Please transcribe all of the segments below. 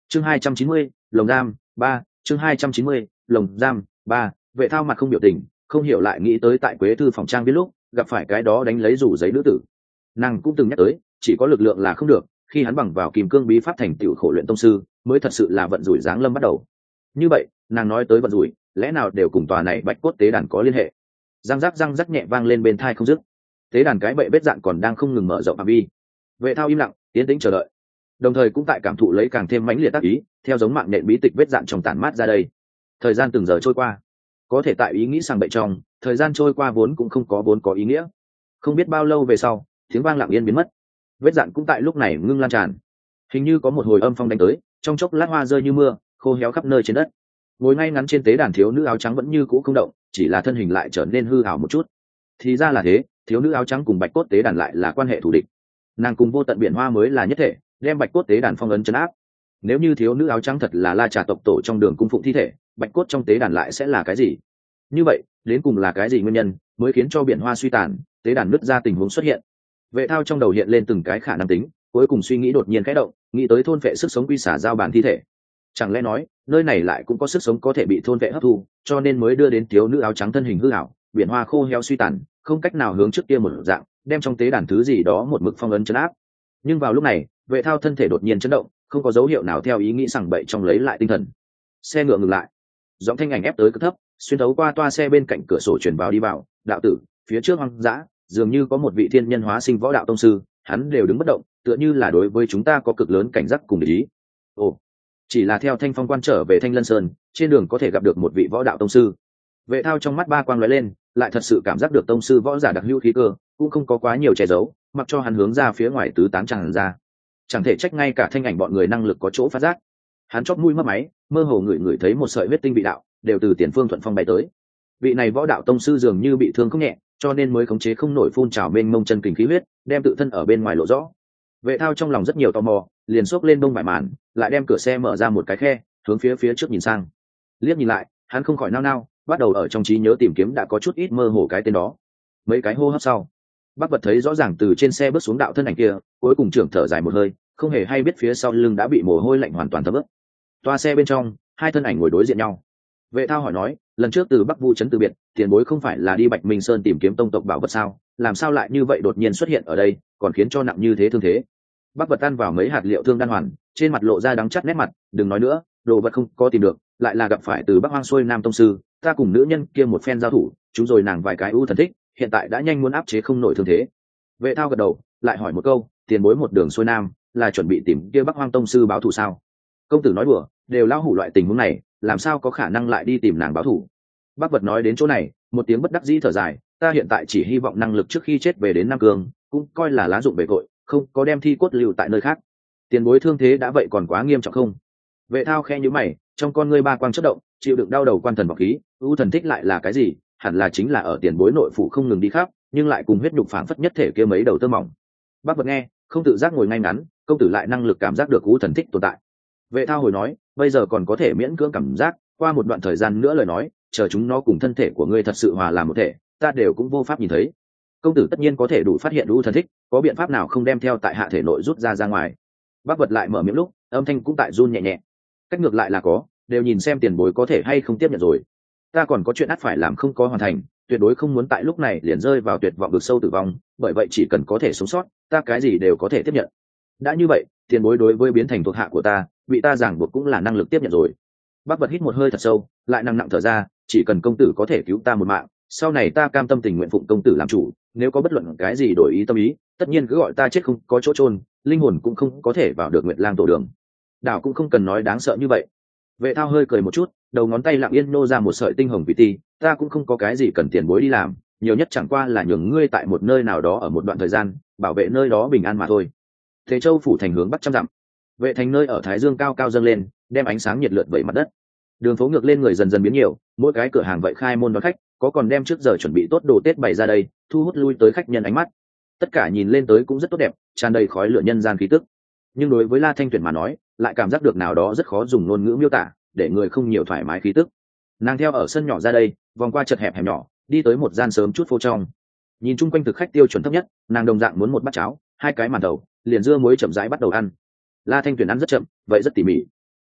chương 290, lồng giam 3, chương 290, lồng giam 3. Vệ Thao mặt không biểu tình, không hiểu lại nghĩ tới tại Quế Thư phòng trang biết lúc gặp phải cái đó đánh lấy rủ giấy nữ tử. Nàng cũng từng nhắc tới, chỉ có lực lượng là không được, khi hắn bằng vào Kim Cương bí pháp thành tựu khổ luyện tông sư, mới thật sự là vận rủi giáng lâm bắt đầu. Như vậy, nàng nói tới vận rủi, lẽ nào đều cùng tòa này Bạch Cốt tế đàn có liên hệ? Răng rắc nhẹ vang lên bên tai không dứt. Tế đàn cái bệ vết dạn còn đang không ngừng mở rộng phạm vi. Vệ Thao im lặng, tiến tĩnh chờ đợi, đồng thời cũng tại cảm thụ lấy càng thêm mãnh liệt tác ý, theo giống mạng nện bí tịch vết dạn trong tản mát ra đây. Thời gian từng giờ trôi qua, có thể tại ý nghĩ sang bậy trong, thời gian trôi qua vốn cũng không có ý nghĩa. Không biết bao lâu về sau, tiếng vang lặng yên biến mất, vết dạn cũng tại lúc này ngưng lan tràn, hình như có một hồi âm phong đánh tới, trong chốc lát hoa rơi như mưa, khô héo khắp nơi trên đất. Ngồi ngay ngắn trên tế đàn thiếu nữ áo trắng vẫn như cũ không động, chỉ là thân hình lại trở nên hư ảo một chút. Thì ra là thế, thiếu nữ áo trắng cùng Bạch Cốt tế đàn lại là quan hệ thù địch. Nàng cùng Vô Tận Biển Hoa mới là nhất thể, đem Bạch Cốt tế đàn phong ấn trấn áp. Nếu như thiếu nữ áo trắng thật là La Trà tộc tổ trong đường cung phụng thi thể, Bạch Cốt trong tế đàn lại sẽ là cái gì? Như vậy, đến cùng là cái gì nguyên nhân mới khiến cho biển hoa suy tàn, tế đàn nứt ra tình huống xuất hiện? Vệ Thao trong đầu hiện lên từng cái khả năng tính, cuối cùng suy nghĩ đột nhiên khẽ động, nghĩ tới thôn vệ sức sống quy xả giao bản thi thể. Chẳng lẽ nói, nơi này lại cũng có sức sống có thể bị thôn vệ hấp thu, cho nên mới đưa đến thiếu nữ áo trắng thân hình hư ảo, biển hoa khô héo suy tàn, không cách nào hướng trước kia một dạng, đem trong tế đàn thứ gì đó một mực phong ấn trấn áp. Nhưng vào lúc này, Vệ Thao thân thể đột nhiên chấn động, không có dấu hiệu nào theo ý nghĩ sằng bậy trong lấy lại tinh thần. Xe ngựa ngừng lại, giọng thanh ảnh ép tới cực thấp, xuyên thấu qua toa xe bên cạnh cửa sổ truyền vào đi vào. Đạo tử, phía trước hoang dã dường như có một vị thiên nhân hóa sinh võ đạo tông sư, hắn đều đứng bất động, tựa như là đối với chúng ta có cực lớn cảnh giác cùng để ý. Ồ, chỉ là theo Thanh Phong quan trở về Thanh Lân Sơn, trên đường có thể gặp được một vị võ đạo tông sư. Vệ Thao trong mắt ba quang lóe lên, lại thật sự cảm giác được tông sư võ giả đặc hữu khí cơ, cũng không có quá nhiều che giấu, mặc cho hắn hướng ra phía ngoài tứ tán tràn ra. Chẳng thể trách ngay cả thanh ảnh bọn người năng lực có chỗ phát giác. Hắn chóp mũi mấp máy, mơ hồ ngửi thấy một sợi huyết tinh vị đạo, đều từ tiền phương thuận phong bay tới. Vị này võ đạo tông sư dường như bị thương không nhẹ, cho nên mới khống chế không nổi phun trào bên mông chân kình khí huyết, đem tự thân ở bên ngoài lộ rõ. Vệ Thao trong lòng rất nhiều tò mò, liền xốc lên đông vải màn, lại đem cửa xe mở ra một cái khe, hướng phía trước nhìn sang. Liếc nhìn lại, hắn không khỏi nao nao, bắt đầu ở trong trí nhớ tìm kiếm đã có chút ít mơ hồ cái tên đó. Mấy cái hô hấp sau, Bắc Vật thấy rõ ràng từ trên xe bước xuống đạo thân ảnh kia, cuối cùng trưởng thở dài một hơi, không hề hay biết phía sau lưng đã bị mồ hôi lạnh hoàn toàn thấm ướt. Toa xe bên trong, hai thân ảnh ngồi đối diện nhau. Vệ Thao hỏi nói, lần trước từ Bắc Vu trấn từ biệt, tiền bối không phải là đi Bạch Minh Sơn tìm kiếm tông tộc bảo vật sao? Làm sao lại như vậy đột nhiên xuất hiện ở đây, còn khiến cho nặng như thế thương thế? Bắc Vật ăn vào mấy hạt liệu thương đan hoàn, trên mặt lộ ra đắng chắt nét mặt, đừng nói nữa, đồ vật không có tìm được, lại là gặp phải từ Bắc Hoang xuôi Nam tông sư, ta cùng nữ nhân kia một phen giao thủ, chúng rồi nàng vài cái ưu thần thích, hiện tại đã nhanh muốn áp chế không nổi thương thế. Vệ Thao gật đầu, lại hỏi một câu, tiền bối một đường xuôi Nam, là chuẩn bị tìm kia Bắc Hoang tông sư báo thù sao? Công tử nói đùa, đều lao hủ loại tình huống này, làm sao có khả năng lại đi tìm nàng báo thù? Bắc Vật nói đến chỗ này, một tiếng bất đắc dĩ thở dài, ta hiện tại chỉ hy vọng năng lực trước khi chết về đến Nam Cương, cũng coi là lá dụng về cội, không có đem thi cốt lưu tại nơi khác. Tiền bối thương thế đã vậy còn quá nghiêm trọng không? Vệ Thao khẽ nhíu mày, trong con ngươi ba quang chớp động, chịu đựng đau đầu quan thần bảo khí, ưu thần thích lại là cái gì? Hẳn là chính là ở tiền bối nội phủ không ngừng đi khắp, nhưng lại cùng huyết nhục phản phất nhất thể kia mấy đầu tơ mỏng. Bắc Vật nghe, không tự giác ngồi ngay ngắn, công tử lại năng lực cảm giác được ưu thần thích tồn tại. Vệ Thao hồi nói, bây giờ còn có thể miễn cưỡng cảm giác, qua một đoạn thời gian nữa lời nói, chờ chúng nó cùng thân thể của ngươi thật sự hòa làm một thể, ta đều cũng vô pháp nhìn thấy. Công tử tất nhiên có thể đủ phát hiện ưu thần thích, có biện pháp nào không đem theo tại hạ thể nội rút ra ngoài? Bắc Vật lại mở miệng lúc, âm thanh cũng tại run nhẹ nhẹ. Cách ngược lại là có, đều nhìn xem tiền bối có thể hay không tiếp nhận rồi. Ta còn có chuyện ắt phải làm không có hoàn thành, tuyệt đối không muốn tại lúc này liền rơi vào tuyệt vọng vực sâu tử vong, bởi vậy chỉ cần có thể sống sót, ta cái gì đều có thể tiếp nhận. Đã như vậy, tiền bối đối với biến thành thuộc hạ của ta, bị ta giảng buộc cũng là năng lực tiếp nhận rồi. Bắc Vật hít một hơi thật sâu, lại nặng thở ra, chỉ cần công tử có thể cứu ta một mạng, sau này ta cam tâm tình nguyện phụng công tử làm chủ, nếu có bất luận cái gì đổi ý tâm ý, tất nhiên cứ gọi ta chết không có chỗ chôn, linh hồn cũng không có thể vào được Nguyệt Lang tổ đường. Đảo cũng không cần nói đáng sợ như vậy. Vệ Thao hơi cười một chút, đầu ngón tay lặng yên nô ra một sợi tinh hồng vị ti, ta cũng không có cái gì cần tiền bối đi làm, nhiều nhất chẳng qua là nhường ngươi tại một nơi nào đó ở một đoạn thời gian, bảo vệ nơi đó bình an mà thôi. Thế Châu phủ thành hướng bắc trăm dặm, vệ thành nơi ở Thái Dương cao cao dâng lên, đem ánh sáng nhiệt lượt vẩy mặt đất. Đường phố ngược lên người dần dần biến nhiều, mỗi cái cửa hàng vậy khai môn đón khách, có còn đem trước giờ chuẩn bị tốt đồ Tết bày ra đây, thu hút lui tới khách nhân ánh mắt. Tất cả nhìn lên tới cũng rất tốt đẹp, tràn đầy khói lửa nhân gian khí tức. Nhưng đối với La Thanh Tuyển mà nói, lại cảm giác được nào đó rất khó dùng ngôn ngữ miêu tả, để người không nhiều thoải mái khí tức. Nàng theo ở sân nhỏ ra đây, vòng qua chật hẹp hẻm nhỏ, đi tới một gian sớm chút phô trong. Nhìn chung quanh thực khách tiêu chuẩn thấp nhất, nàng đồng dạng muốn một bát cháo, hai cái màn đầu, liền dưa muối chậm rãi bắt đầu ăn. La Thanh Tuyển ăn rất chậm, vậy rất tỉ mỉ.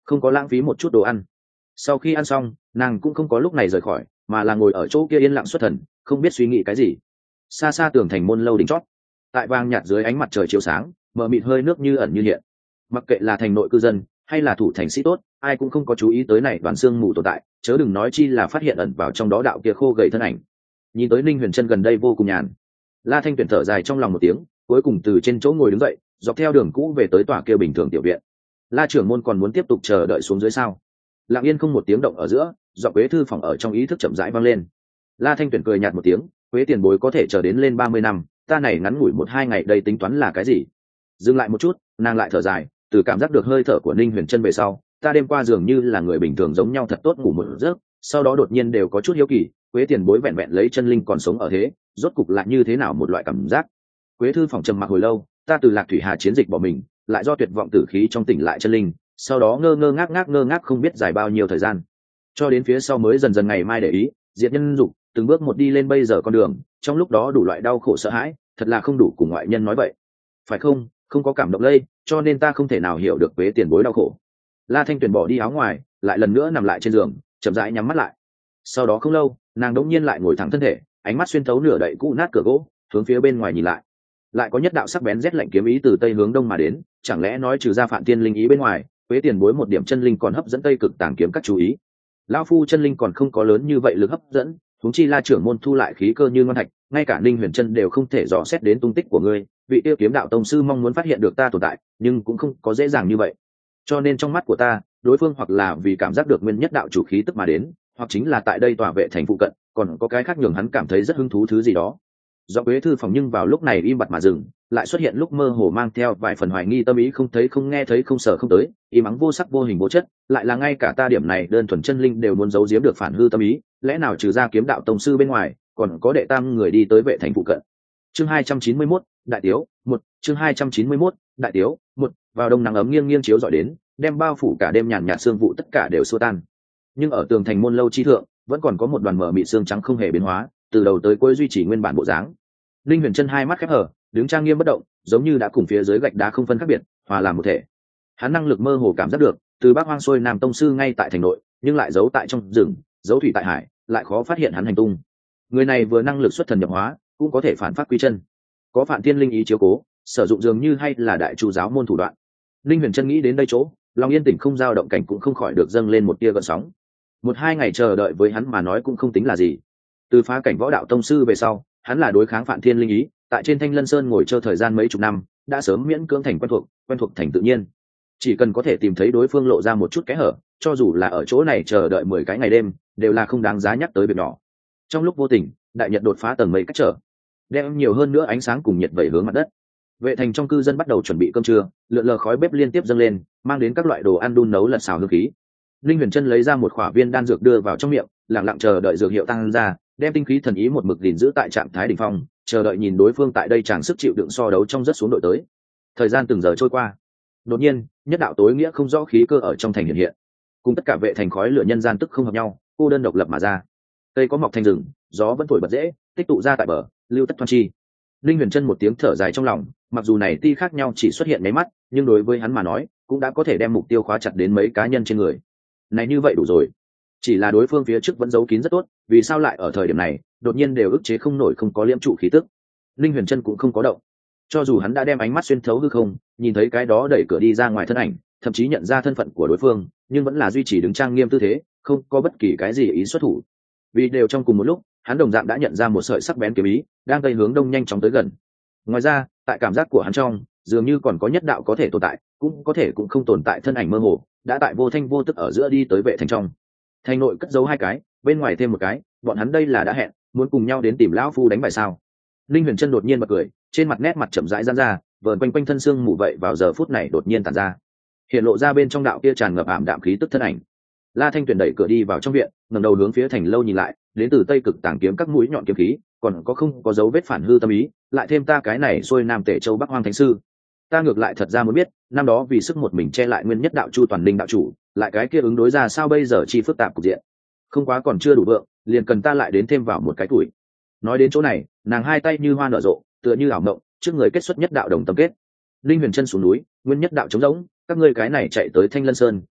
không có lãng phí một chút đồ ăn. Sau khi ăn xong, nàng cũng không có lúc này rời khỏi, mà là ngồi ở chỗ kia yên lặng xuất thần, không biết suy nghĩ cái gì. Xa xa tường thành môn lâu đỉnh chót, tại vàng nhạt dưới ánh mặt trời chiếu sáng, mờ mịt hơi nước như ẩn như hiện. Mặc kệ là thành nội cư dân hay là thủ thành sĩ tốt, ai cũng không có chú ý tới này đoàn xương mù tồn tại, chớ đừng nói chi là phát hiện ẩn vào trong đó đạo kia khô gầy thân ảnh. Nhìn tới Ninh Huyền Trân gần đây vô cùng nhàn. La Thanh Tuyền thở dài trong lòng một tiếng, cuối cùng từ trên chỗ ngồi đứng dậy, dọc theo đường cũ về tới tòa kia bình thường tiểu viện. La trưởng môn còn muốn tiếp tục chờ đợi xuống dưới sao? Lặng yên không một tiếng động ở giữa, giọng Quế thư phòng ở trong ý thức chậm rãi vang lên. La Thanh Tuyền cười nhạt một tiếng, Quế tiền bối có thể chờ đến lên 30 năm, ta này ngắn ngủi 1-2 ngày đây tính toán là cái gì? Dừng lại một chút, nàng lại thở dài, từ cảm giác được hơi thở của Ninh Huyền Trân về sau, ta đêm qua dường như là người bình thường giống nhau thật tốt ngủ một giấc, sau đó đột nhiên đều có chút hiếu kỳ, Quế tiền bối vẹn vẹn lấy chân linh còn sống ở thế, rốt cục lại như thế nào một loại cảm giác. Quế thư phòng trầm mặc hồi lâu, ta từ Lạc Thủy Hà chiến dịch bỏ mình, lại do tuyệt vọng tử khí trong tỉnh lại chân linh, sau đó ngơ ngác không biết dài bao nhiêu thời gian, cho đến phía sau mới dần dần ngày mai để ý, diệt nhân dục, từng bước một đi lên bây giờ con đường, trong lúc đó đủ loại đau khổ sợ hãi, thật là không đủ cùng ngoại nhân nói vậy. Phải không? Không có cảm động lây, cho nên ta không thể nào hiểu được Quế tiền bối đau khổ. La Thanh Tuyền bỏ đi áo ngoài, lại lần nữa nằm lại trên giường, chậm rãi nhắm mắt lại. Sau đó không lâu, nàng đống nhiên lại ngồi thẳng thân thể, ánh mắt xuyên thấu nửa đậy cũ nát cửa gỗ, hướng phía bên ngoài nhìn lại có nhất đạo sắc bén rét lạnh kiếm ý từ tây hướng đông mà đến, chẳng lẽ nói trừ ra Phạm Tiên linh ý bên ngoài, Quế tiền bối một điểm chân linh còn hấp dẫn tây cực tàng kiếm các chú ý. Lão phu chân linh còn không có lớn như vậy lực hấp dẫn, huống chi La trưởng môn thu lại khí cơ như ngon thạch, ngay cả Ninh Huyền Trân đều không thể dò xét đến tung tích của ngươi, vị tiêu kiếm đạo tông sư mong muốn phát hiện được ta tồn tại, nhưng cũng không có dễ dàng như vậy. Cho nên trong mắt của ta, đối phương hoặc là vì cảm giác được nguyên nhất đạo chủ khí tức mà đến, hoặc chính là tại đây tòa vệ thành phụ cận, còn có cái khác nhường hắn cảm thấy rất hứng thú thứ gì đó. Do Quế thư phòng nhưng vào lúc này im bặt mà dừng, lại xuất hiện lúc mơ hồ mang theo vài phần hoài nghi tâm ý, không thấy không nghe thấy không sợ không tới, im ắng vô sắc vô hình vô chất, lại là ngay cả ta điểm này đơn thuần chân linh đều muốn giấu giếm được phản hư tâm ý, lẽ nào trừ ra kiếm đạo tông sư bên ngoài, còn có đệ tam người đi tới vệ thành phụ cận. Chương 291, đại tiếu, 1, chương 291, đại tiếu, 1, vào đông nắng ấm nghiêng nghiêng chiếu rọi đến, đem bao phủ cả đêm nhàn nhạt sương vụ tất cả đều xua tan. Nhưng ở tường thành môn lâu chi thượng, vẫn còn có một đoàn mờ mịt sương trắng không hề biến hóa, từ đầu tới cuối duy trì nguyên bản bộ dáng. Linh Huyền Trân hai mắt khép hờ, đứng trang nghiêm bất động, giống như đã cùng phía dưới gạch đá không phân khác biệt, hòa làm một thể. Hắn năng lực mơ hồ cảm giác được, từ Bắc Hoang xuôi Nam tông sư ngay tại thành nội, nhưng lại giấu tại trong rừng, giấu thủy tại hải, lại khó phát hiện hắn hành tung. Người này vừa năng lực xuất thần nhập hóa, cũng có thể phản phát quy chân. Có Phản Thiên linh ý chiếu cố, sử dụng dường như hay là đại chu giáo môn thủ đoạn. Linh Huyền Trân nghĩ đến đây chỗ, lòng yên tĩnh không dao động cảnh cũng không khỏi được dâng lên một tia gợn sóng. 1-2 ngày chờ đợi với hắn mà nói cũng không tính là gì. Từ phá cảnh võ đạo tông sư về sau, hắn là đối kháng Phản Thiên linh ý, tại trên Thanh Lân Sơn ngồi chơi thời gian mấy chục năm, đã sớm miễn cưỡng thành quen thuộc thành tự nhiên. Chỉ cần có thể tìm thấy đối phương lộ ra một chút kẽ hở, cho dù là ở chỗ này chờ đợi 10 cái ngày đêm, đều là không đáng giá nhắc tới việc nhỏ. Trong lúc vô tình, đại nhật đột phá tầng mây cách trở, đem nhiều hơn nữa ánh sáng cùng nhiệt vẩy hướng mặt đất. Vệ thành trong cư dân bắt đầu chuẩn bị cơm trưa, lượn lờ khói bếp liên tiếp dâng lên, mang đến các loại đồ ăn đun nấu lật xào hương khí. Linh Huyền Trân lấy ra một khỏa viên đan dược đưa vào trong miệng, lặng lặng chờ đợi dược hiệu tăng ra, đem tinh khí thần ý một mực gìn giữ tại trạng thái đỉnh phong, chờ đợi nhìn đối phương tại đây tràn sức chịu đựng so đấu trong rất xuống đội tới. Thời gian từng giờ trôi qua, đột nhiên nhất đạo tối nghĩa không rõ khí cơ ở trong thành hiện hiện, cùng tất cả vệ thành khói lửa nhân gian tức không hợp nhau, cô đơn độc lập mà ra. Cây có mọc thành rừng, gió vẫn thổi bật dễ, tích tụ ra tại bờ, lưu tất thoăn chi. Linh Huyền Trân một tiếng thở dài trong lòng, mặc dù này ti khác nhau chỉ xuất hiện mấy mắt, nhưng đối với hắn mà nói, cũng đã có thể đem mục tiêu khóa chặt đến mấy cá nhân trên người. Này như vậy đủ rồi. Chỉ là đối phương phía trước vẫn giấu kín rất tốt, vì sao lại ở thời điểm này, đột nhiên đều ức chế không nổi, không có liễm trụ khí tức. Linh Huyền Trân cũng không có động. Cho dù hắn đã đem ánh mắt xuyên thấu hư không, nhìn thấy cái đó đẩy cửa đi ra ngoài thân ảnh, thậm chí nhận ra thân phận của đối phương, nhưng vẫn là duy trì đứng trang nghiêm tư thế, không có bất kỳ cái gì ý xuất thủ. Vì đều trong cùng một lúc, hắn đồng dạng đã nhận ra một sợi sắc bén kiếm ý, đang tây hướng đông nhanh chóng tới gần. Ngoài ra, tại cảm giác của hắn trong, dường như còn có nhất đạo có thể tồn tại, cũng có thể cũng không tồn tại thân ảnh mơ hồ, đã tại vô thanh vô tức ở giữa đi tới vệ thành trong. Thành nội cất giấu 2 cái, bên ngoài thêm 1 cái, bọn hắn đây là đã hẹn, muốn cùng nhau đến tìm lão phu đánh bài sao? Linh Huyền Trân đột nhiên bật cười, trên mặt nét mặt chậm rãi giãn ra, vờn quanh thân xương mù vậy vào giờ phút này đột nhiên tản ra, hiện lộ ra bên trong đạo kia tràn ngập ảm đạm khí tức thân ảnh. La Thanh Tuyền đẩy cửa đi vào trong viện, ngẩng đầu hướng phía thành lâu nhìn lại, đến từ tây cực tàng kiếm các mũi nhọn kiếm khí, còn có không có dấu vết phản hư tâm ý, lại thêm ta cái này xuôi Nam Tể Châu Bắc Hoang Thánh sư. Ta ngược lại thật ra muốn biết, năm đó vì sức một mình che lại nguyên nhất đạo Chu Toàn Linh đạo chủ, lại cái kia ứng đối ra sao bây giờ chi phức tạp cục diện. Không quá còn chưa đủ vượng, liền cần ta lại đến thêm vào một cái tuổi. Nói đến chỗ này, nàng hai tay như hoa nở rộ, tựa như ảo mộng, trước người kết xuất nhất đạo đồng tâm kết. Linh Huyền Trân xuống núi, nguyên nhất đạo trống rỗng, các ngươi cái này chạy tới Thanh Lân Sơn,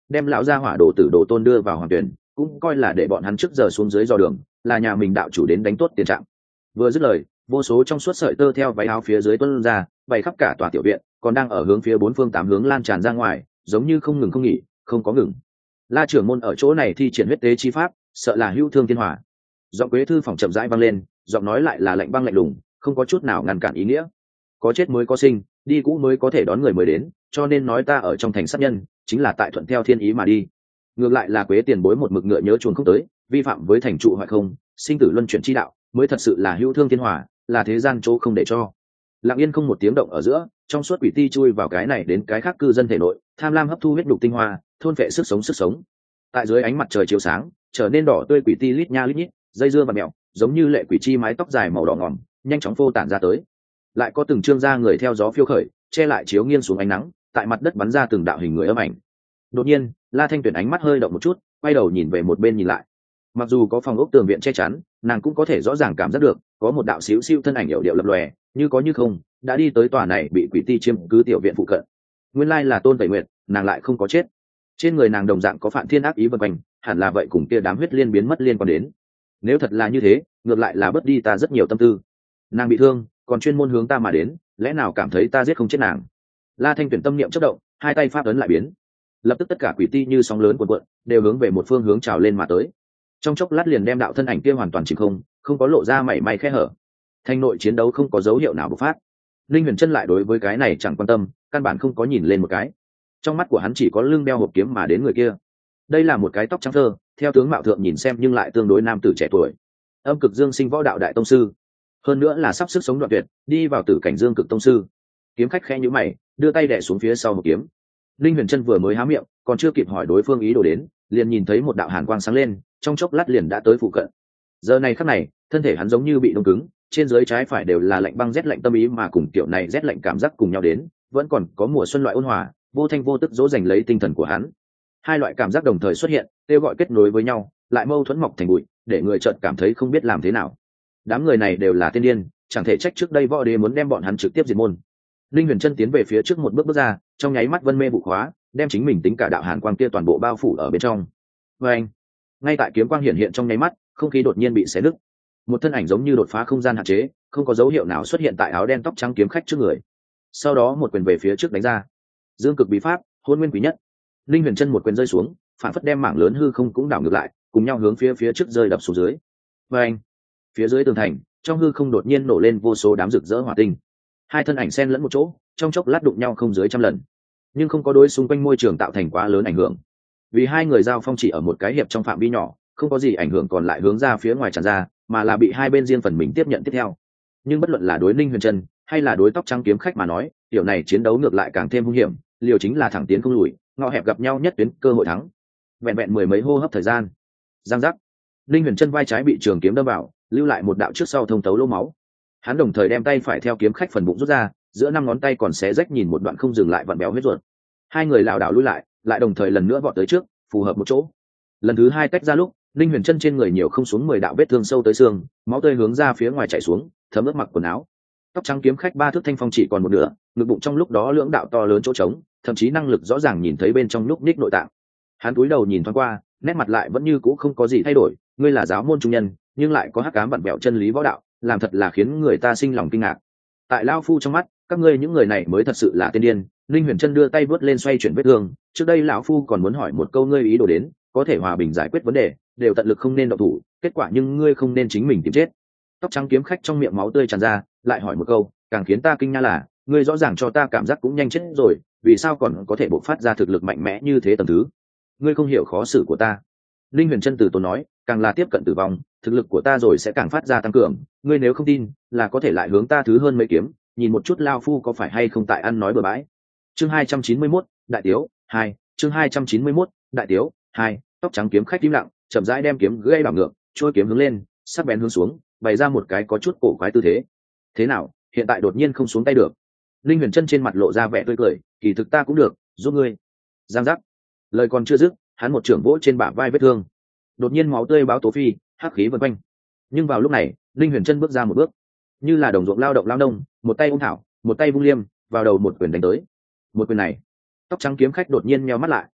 đem lão gia hỏa đồ tử đồ tôn đưa vào hoàng tuyển, cũng coi là để bọn hắn trước giờ xuống dưới dò đường, là nhà mình đạo chủ đến đánh tốt tiền trạng. Vừa dứt lời, vô số trong suốt sợi tơ theo váy áo phía dưới tuôn ra, bày khắp cả tòa tiểu viện, còn đang ở hướng phía bốn phương tám hướng lan tràn ra ngoài, giống như không ngừng không nghỉ, không có ngừng. La trưởng môn ở chỗ này thi triển huyết tế chi pháp, sợ là hữu thương thiên hỏa. Giọng Quế thư phòng chậm rãi vang lên, giọng nói lại là lạnh băng lạnh lùng, không có chút nào ngăn cản ý nghĩa. Có chết mới có sinh, đi cũ mới có thể đón người mới đến, cho nên nói ta ở trong thành sát nhân, chính là tại thuận theo thiên ý mà đi. Ngược lại là Quế tiền bối một mực ngựa nhớ chuồn không tới, vi phạm với thành trụ hoại không, sinh tử luân chuyển chi đạo, mới thật sự là hữu thương thiên hỏa, là thế gian chỗ không để cho. Lặng yên không một tiếng động ở giữa, trong suốt quỷ ti chui vào cái này đến cái khác cư dân thể nội, tham lam hấp thu huyết nhục tinh hoa, thôn phệ sức sống. Tại dưới ánh mặt trời chiếu sáng, trở nên đỏ tươi quỷ ti lít nha lít nhít, dây dưa và mèo, giống như lệ quỷ chi mái tóc dài màu đỏ ngòm, nhanh chóng phô tản ra tới. Lại có từng trương da người theo gió phiêu khởi, che lại chiếu nghiêng xuống ánh nắng, tại mặt đất bắn ra từng đạo hình người âm ảnh. Đột nhiên, La Thanh Tuyển ánh mắt hơi động một chút, quay đầu nhìn về một bên nhìn lại. Mặc dù có phòng ốc tường viện che chắn, nàng cũng có thể rõ ràng cảm giác được có một đạo xíu xiu thân ảnh hiệu điệu lập lòe, như có như không, đã đi tới tòa này bị quỷ ti chiếm cứ tiểu viện phụ cận. Nguyên lai là Tôn Tẩy Nguyệt, nàng lại không có chết. Trên người nàng đồng dạng có Phản Thiên ác ý vần quanh, hẳn là vậy cùng kia đám huyết liên biến mất liên quan đến. Nếu thật là như thế, ngược lại là bớt đi ta rất nhiều tâm tư. Nàng bị thương, còn chuyên môn hướng ta mà đến, lẽ nào cảm thấy ta giết không chết nàng? La Thanh Tuyển tâm niệm chớp động, hai tay pháp ấn lại biến. Lập tức tất cả quỷ ti như sóng lớn cuộn cuộn, đều hướng về một phương hướng trào lên mà tới. Trong chốc lát liền đem đạo thân ảnh kia hoàn toàn chìm không có lộ ra mảy may khe hở. Thanh nội chiến đấu không có dấu hiệu nào bộc phát. Linh Huyền Trân lại đối với cái này chẳng quan tâm, căn bản không có nhìn lên một cái. Trong mắt của hắn chỉ có lưng đeo hộp kiếm mà đến người kia. Đây là một cái tóc trắng thơ, theo tướng mạo thượng nhìn xem nhưng lại tương đối nam tử trẻ tuổi. Âm cực dương sinh võ đạo đại tông sư, hơn nữa là sắp sức sống đoạn tuyệt, đi vào tử cảnh dương cực tông sư. Kiếm khách khẽ nhíu mày, đưa tay đè xuống phía sau một kiếm. Linh Huyền Trân vừa mới há miệng, còn chưa kịp hỏi đối phương ý đồ đến, liền nhìn thấy một đạo hàn quang sáng lên, trong chốc lát liền đã tới phụ cận. Giờ này khắc này, thân thể hắn giống như bị đông cứng, trên dưới trái phải đều là lạnh băng rét lạnh tâm ý, mà cùng kiểu này rét lạnh cảm giác cùng nhau đến, vẫn còn có mùa xuân loại ôn hòa, vô thanh vô tức dỗ dành lấy tinh thần của hắn. Hai loại cảm giác đồng thời xuất hiện, kêu gọi kết nối với nhau, lại mâu thuẫn mọc thành bụi, để người chợt cảm thấy không biết làm thế nào. Đám người này đều là tiên điên, chẳng thể trách trước đây võ đế muốn đem bọn hắn trực tiếp diệt môn. Linh Huyền Trân tiến về phía trước một bước ra, trong nháy mắt vân mê vụ khóa, đem chính mình tính cả đạo hàn quang kia toàn bộ bao phủ ở bên trong. Và anh, ngay tại kiếm quang hiện hiện trong nháy mắt, không khí đột nhiên bị xé nứt. Một thân ảnh giống như đột phá không gian hạn chế, không có dấu hiệu nào xuất hiện tại áo đen tóc trắng kiếm khách trước người. Sau đó một quyền về phía trước đánh ra. Dương cực bí pháp, Hôn Nguyên Quý Nhất. Linh Huyền Trân một quyền rơi xuống, phản phất đem mảng lớn hư không cũng đảo ngược lại, cùng nhau hướng phía trước rơi đập xuống dưới. Và anh, phía dưới tường thành, trong hư không đột nhiên nổ lên vô số đám rực rỡ hỏa tinh. Hai thân ảnh xen lẫn một chỗ, trong chốc lát đụng nhau không dưới 100 lần, nhưng không có đối xung quanh môi trường tạo thành quá lớn ảnh hưởng. Vì hai người giao phong chỉ ở một cái hiệp trong phạm vi nhỏ, không có gì ảnh hưởng còn lại hướng ra phía ngoài tràn ra, mà là bị hai bên riêng phần mình tiếp nhận tiếp theo. Nhưng bất luận là đối Ninh Huyền Trân hay là đối tóc trắng kiếm khách mà nói, kiểu này chiến đấu ngược lại càng thêm hung hiểm, liều chính là thẳng tiến không lùi, ngõ hẹp gặp nhau nhất tuyến cơ hội thắng. Vẹn vẹn mười mấy hô hấp thời gian, giang giác, Ninh Huyền Trân vai trái bị trường kiếm đâm vào, lưu lại một đạo trước sau thông thấu lỗ máu. Hắn đồng thời đem tay phải theo kiếm khách phần bụng rút ra, giữa năm ngón tay còn xé rách nhìn một đoạn không dừng lại vặn béo huyết ruột. Hai người lảo đảo lui lại đồng thời lần nữa vọt tới trước, phù hợp một chỗ. Lần thứ hai tách ra lúc, Linh Huyền Trân trên người nhiều không xuống 10 đạo vết thương sâu tới xương, máu tươi hướng ra phía ngoài chảy xuống, thấm ướt mặc quần áo. Tóc trắng kiếm khách ba thước thanh phong chỉ còn một nửa, ngực bụng trong lúc đó lưỡng đạo to lớn chỗ trống, thậm chí năng lực rõ ràng nhìn thấy bên trong lúc ních nội tạng. Hắn cúi đầu nhìn thoáng qua, nét mặt lại vẫn như cũ không có gì thay đổi, ngươi là giáo môn trung nhân, nhưng lại có hắc ám vặn vẹo chân lý võ đạo, làm thật là khiến người ta sinh lòng kinh ngạc. Tại lão phu trong mắt, các ngươi những người này mới thật sự là tiên điên. Linh Huyền Trân đưa tay vớt lên xoay chuyển vết thương, trước đây lão phu còn muốn hỏi một câu ngươi ý đồ đến, có thể hòa bình giải quyết vấn đề, đều tận lực không nên động thủ, kết quả nhưng ngươi không nên chính mình tìm chết. Tóc trắng kiếm khách trong miệng máu tươi tràn ra, lại hỏi một câu, càng khiến ta kinh nha là, ngươi rõ ràng cho ta cảm giác cũng nhanh chết rồi, vì sao còn có thể bộc phát ra thực lực mạnh mẽ như thế tầm thứ? Ngươi không hiểu khó xử của ta. Linh Huyền Trân từ tốn nói, càng là tiếp cận tử vong, thực lực của ta rồi sẽ càng phát ra tăng cường, ngươi nếu không tin, là có thể lại hướng ta thứ hơn mấy kiếm, nhìn một chút lao phu có phải hay không tại ăn nói bừa bãi. Chương 291, đại tiếu 2, chương 291, đại tiếu 2, tóc trắng kiếm khách im lặng, chậm rãi đem kiếm gãy bảo ngược, trôi kiếm hướng lên, sắc bén hướng xuống, bày ra một cái có chút cổ quái tư thế. Thế nào, hiện tại đột nhiên không xuống tay được? Linh Huyền Trân trên mặt lộ ra vẻ tươi cười, kỳ thực ta cũng được, giúp ngươi. Giang giác, lời còn chưa dứt, hắn một trưởng vỗ trên bả vai vết thương, đột nhiên máu tươi báo tố phi, hắc khí vần quanh. Nhưng vào lúc này, Linh Huyền Trân bước ra một bước, như là đồng ruộng lao động lao nông, một tay ôm thảo, một tay vung liêm, vào đầu một quyền đánh tới. Một quyền này, tóc trắng kiếm khách đột nhiên nheo mắt lại.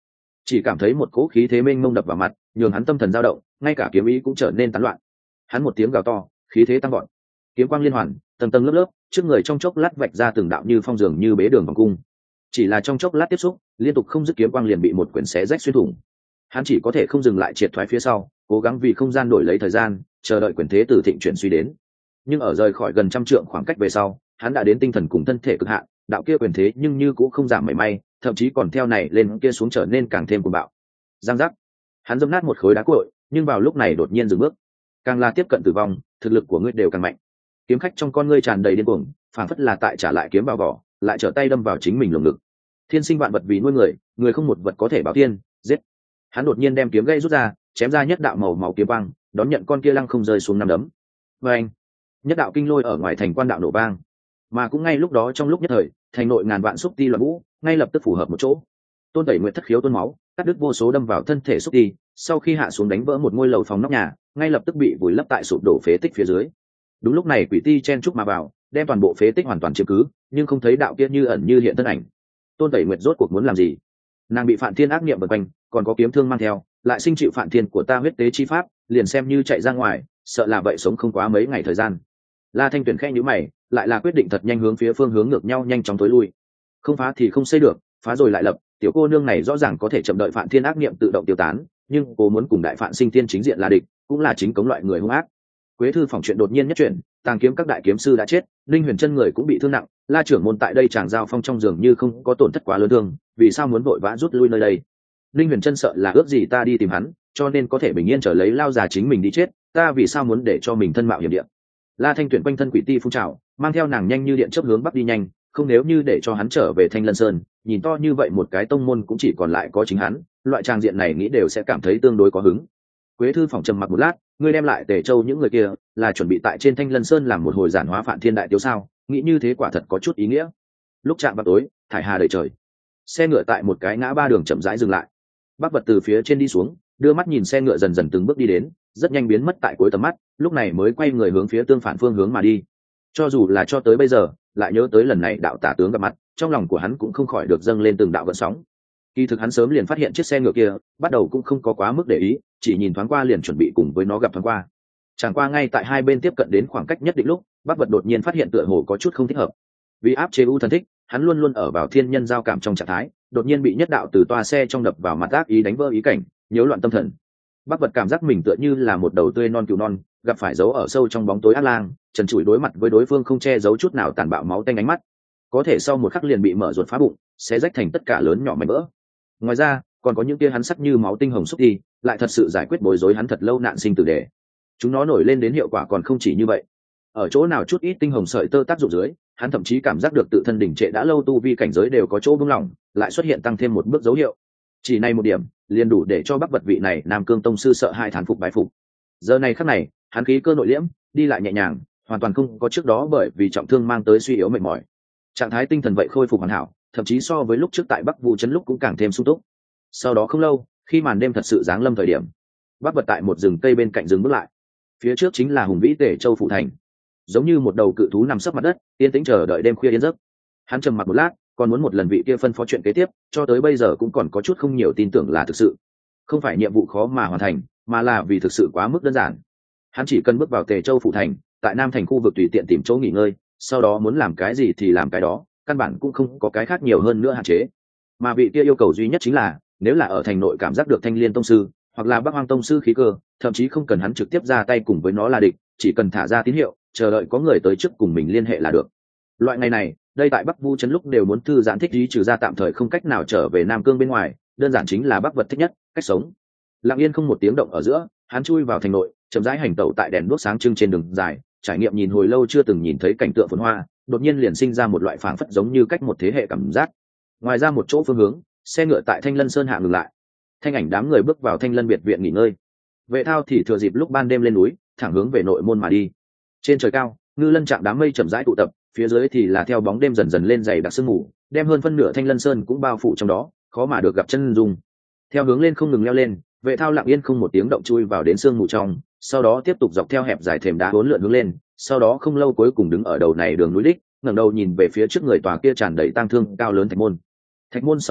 chỉ cảm thấy một cỗ khí thế mênh mông đập vào mặt, nhường hắn tâm thần dao động, ngay cả kiếm ý cũng trở nên tán loạn. Hắn một tiếng gào to, khí thế tăng vọt, kiếm quang liên hoàn, tầng tầng lớp lớp, trước người trong chốc lát vạch ra từng đạo như phong dường như bế đường vòng cung. Chỉ là trong chốc lát tiếp xúc, liên tục không dứt kiếm quang liền bị một quyển xé rách xuyên thủng. Hắn chỉ có thể không dừng lại triệt thoái phía sau, cố gắng vì không gian đổi lấy thời gian, chờ đợi quyền thế từ thịnh chuyển suy đến. Nhưng ở rời khỏi gần trăm trượng khoảng cách về sau, hắn đã đến tinh thần cùng thân thể cực hạn, đạo kia quyền thế nhưng như cũng không giảm mảy may, thậm chí còn theo này lên kia xuống trở nên càng thêm cuồng bạo. Giang giác, hắn dẫm nát một khối đá cội, nhưng vào lúc này đột nhiên dừng bước. Càng là tiếp cận tử vong, thực lực của ngươi đều càng mạnh. Kiếm khách trong con ngươi tràn đầy điên cuồng, phảng phất là tại trả lại kiếm vào vỏ, lại trở tay đâm vào chính mình lồng ngực. Thiên sinh vạn vật vì nuôi người, người không một vật có thể bảo thiên, giết. Hắn đột nhiên đem kiếm gây rút ra, chém ra nhất đạo màu máu kiếm quang, đón nhận con kia lăng không rơi xuống năm đấm. Và anh, nhất đạo kinh lôi ở ngoài thành quan đạo nổ vang, mà cũng ngay lúc đó trong lúc nhất thời, thành nội ngàn vạn xúc ti loạn vũ, ngay lập tức phù hợp một chỗ. Tôn Tẩy Nguyệt thất khiếu tuôn máu, cắt đứt vô số đâm vào thân thể xúc ti, sau khi hạ xuống đánh vỡ một ngôi lầu phòng nóc nhà, ngay lập tức bị vùi lấp tại sụp đổ phế tích phía dưới. Đúng lúc này quỷ ti chen chúc mà vào, đem toàn bộ phế tích hoàn toàn chiếm cứ, nhưng không thấy đạo kia như ẩn như hiện thân ảnh. Tôn Tẩy Nguyệt rốt cuộc muốn làm gì? Nàng bị Phạn Thiên ác niệm vần quanh, còn có kiếm thương mang theo, lại sinh chịu Phạn Thiên của ta huyết tế chi pháp, liền xem như chạy ra ngoài, sợ là vậy sống không quá mấy ngày thời gian. La Thanh Tuyển khẽ nhíu mày, lại là quyết định thật nhanh hướng phía phương hướng ngược nhau nhanh chóng tối lui. Không phá thì không xây được, phá rồi lại lập, tiểu cô nương này rõ ràng có thể chậm đợi Phạn Thiên ác niệm tự động tiêu tán, nhưng cô muốn cùng đại Phạn Sinh Thiên chính diện là địch, cũng là chính cống loại người hung ác. Quế thư phòng chuyện đột nhiên nhất chuyển, tàng kiếm các đại kiếm sư đã chết, Linh Huyền chân người cũng bị thương nặng, La trưởng môn tại đây chàng giao phong trong giường như không có tổn thất quá lớn thương, vì sao muốn vội vã rút lui nơi đây? Linh Huyền chân sợ là ước gì ta đi tìm hắn, cho nên có thể bình yên trở lấy lao già chính mình đi chết, ta vì sao muốn để cho mình thân mạo hiểm địa? La Thanh Tuyển quanh thân quỷ ti phun trào, mang theo nàng nhanh như điện chớp hướng bắc đi nhanh, không nếu như để cho hắn trở về Thanh Lân Sơn, nhìn to như vậy một cái tông môn cũng chỉ còn lại có chính hắn, loại trang diện này nghĩ đều sẽ cảm thấy tương đối có hứng. Quế thư phòng trầm mặc một lát, ngươi đem lại Tề Châu những người kia, là chuẩn bị tại trên Thanh Lân Sơn làm một hồi giản hóa Phạn Thiên đại tiêu sao? Nghĩ như thế quả thật có chút ý nghĩa. Lúc chạm vào tối, thải hà đầy trời, xe ngựa tại một cái ngã ba đường chậm rãi dừng lại. Bắc Vật từ phía trên đi xuống, đưa mắt nhìn xe ngựa dần dần từng bước đi đến, rất nhanh biến mất tại cuối tầm mắt, lúc này mới quay người hướng phía tương phản phương hướng mà đi. Cho dù là cho tới bây giờ, lại nhớ tới lần này đạo tả tướng gặp mặt, trong lòng của hắn cũng không khỏi được dâng lên từng đạo gợn sóng. Kỳ thực hắn sớm liền phát hiện chiếc xe ngựa kia, bắt đầu cũng không có quá mức để ý, chỉ nhìn thoáng qua liền chuẩn bị cùng với nó gặp thoáng qua. Chẳng qua ngay tại hai bên tiếp cận đến khoảng cách nhất định lúc, Bắc Vật đột nhiên phát hiện tựa hồ có chút không thích hợp. Vì áp chế u thần thích, hắn luôn luôn ở vào thiên nhân giao cảm trong trạng thái, đột nhiên bị nhất đạo từ toa xe trong đập vào mặt ác ý đánh vỡ ý cảnh, nhiễu loạn tâm thần. Bắc Vật cảm giác mình tựa như là một đầu tươi non cừu non, gặp phải giấu ở sâu trong bóng tối ác lang, trần trụi đối mặt với đối phương không che giấu chút nào tàn bạo máu tanh ánh mắt. Có thể sau một khắc liền bị mở ruột phá bụng, sẽ rách thành tất cả lớn nhỏ mảnh vỡ. Ngoài ra, còn có những tia hắn sắc như máu tinh hồng xúc đi, lại thật sự giải quyết bối rối hắn thật lâu nạn sinh tử đề. Chúng nó nổi lên đến hiệu quả còn không chỉ như vậy. Ở chỗ nào chút ít tinh hồng sợi tơ tác dụng dưới, hắn thậm chí cảm giác được tự thân đỉnh trệ đã lâu tu vi cảnh giới đều có chỗ buông lỏng, lại xuất hiện tăng thêm một bước dấu hiệu. Chỉ này một điểm, liền đủ để cho Bắc Vật vị này Nam Cương tông sư sợ hai thán phục bái phục. Giờ này khắc này, hắn khí cơ nội liễm, đi lại nhẹ nhàng, hoàn toàn không có trước đó bởi vì trọng thương mang tới suy yếu mệt mỏi. Trạng thái tinh thần vậy khôi phục hoàn hảo, thậm chí so với lúc trước tại Bắc Vũ trấn lúc cũng càng thêm sung túc. Sau đó không lâu, khi màn đêm thật sự giáng lâm thời điểm, Bắc Vật tại một rừng cây bên cạnh dừng bước lại. Phía trước chính là hùng vĩ Tề Châu phụ thành, giống như một đầu cự thú nằm sấp mặt đất, yên tĩnh chờ đợi đêm khuya yên giấc. Hắn trầm mặc một lát, còn muốn một lần vị kia phân phó chuyện kế tiếp, cho tới bây giờ cũng còn có chút không nhiều tin tưởng là thực sự. Không phải nhiệm vụ khó mà hoàn thành, mà là vì thực sự quá mức đơn giản. Hắn chỉ cần bước vào Tề Châu phụ thành, tại Nam thành khu vực tùy tiện tìm chỗ nghỉ ngơi, sau đó muốn làm cái gì thì làm cái đó, căn bản cũng không có cái khác nhiều hơn nữa hạn chế. Mà vị kia yêu cầu duy nhất chính là, nếu là ở thành nội cảm giác được Thanh Liên tông sư, hoặc là Bắc Hoang tông sư khí cơ, thậm chí không cần hắn trực tiếp ra tay cùng với nó là địch, chỉ cần thả ra tín hiệu, chờ đợi có người tới trước cùng mình liên hệ là được. Loại ngày này, đây tại Bắc Vũ trấn lúc đều muốn thư giãn thích trí trừ ra tạm thời không cách nào trở về Nam Cương bên ngoài, đơn giản chính là Bắc Vật thích nhất, cách sống. Lặng yên không một tiếng động ở giữa, hắn chui vào thành nội, chậm rãi hành tẩu tại đèn đuốc sáng trưng trên đường dài, trải nghiệm nhìn hồi lâu chưa từng nhìn thấy cảnh tượng phồn hoa, đột nhiên liền sinh ra một loại phảng phất giống như cách một thế hệ cảm giác. Ngoài ra một chỗ phương hướng, xe ngựa tại Thanh Lân Sơn hạ ngừng lại. Thanh ảnh đám người bước vào Thanh Lân biệt viện nghỉ ngơi. Vệ Thao thì thừa dịp lúc ban đêm lên núi, thẳng hướng về nội môn mà đi. Trên trời cao, ngư lân trạng đám mây chậm rãi tụ tập, phía dưới thì là theo bóng đêm dần dần lên dày đặc sương mù, đem hơn phân nửa Thanh Lân Sơn cũng bao phủ trong đó, khó mà được gặp chân dung. Theo hướng lên không ngừng leo lên, Vệ Thao lặng yên không một tiếng động chui vào đến sương mù trong, sau đó tiếp tục dọc theo hẹp dài thềm đá uốn lượn hướng lên, sau đó không lâu cuối cùng đứng ở đầu này đường núi đích, ngẩng đầu nhìn về phía trước người tòa kia tràn đầy tang thương cao lớn thạch môn. Thạch môn sau đó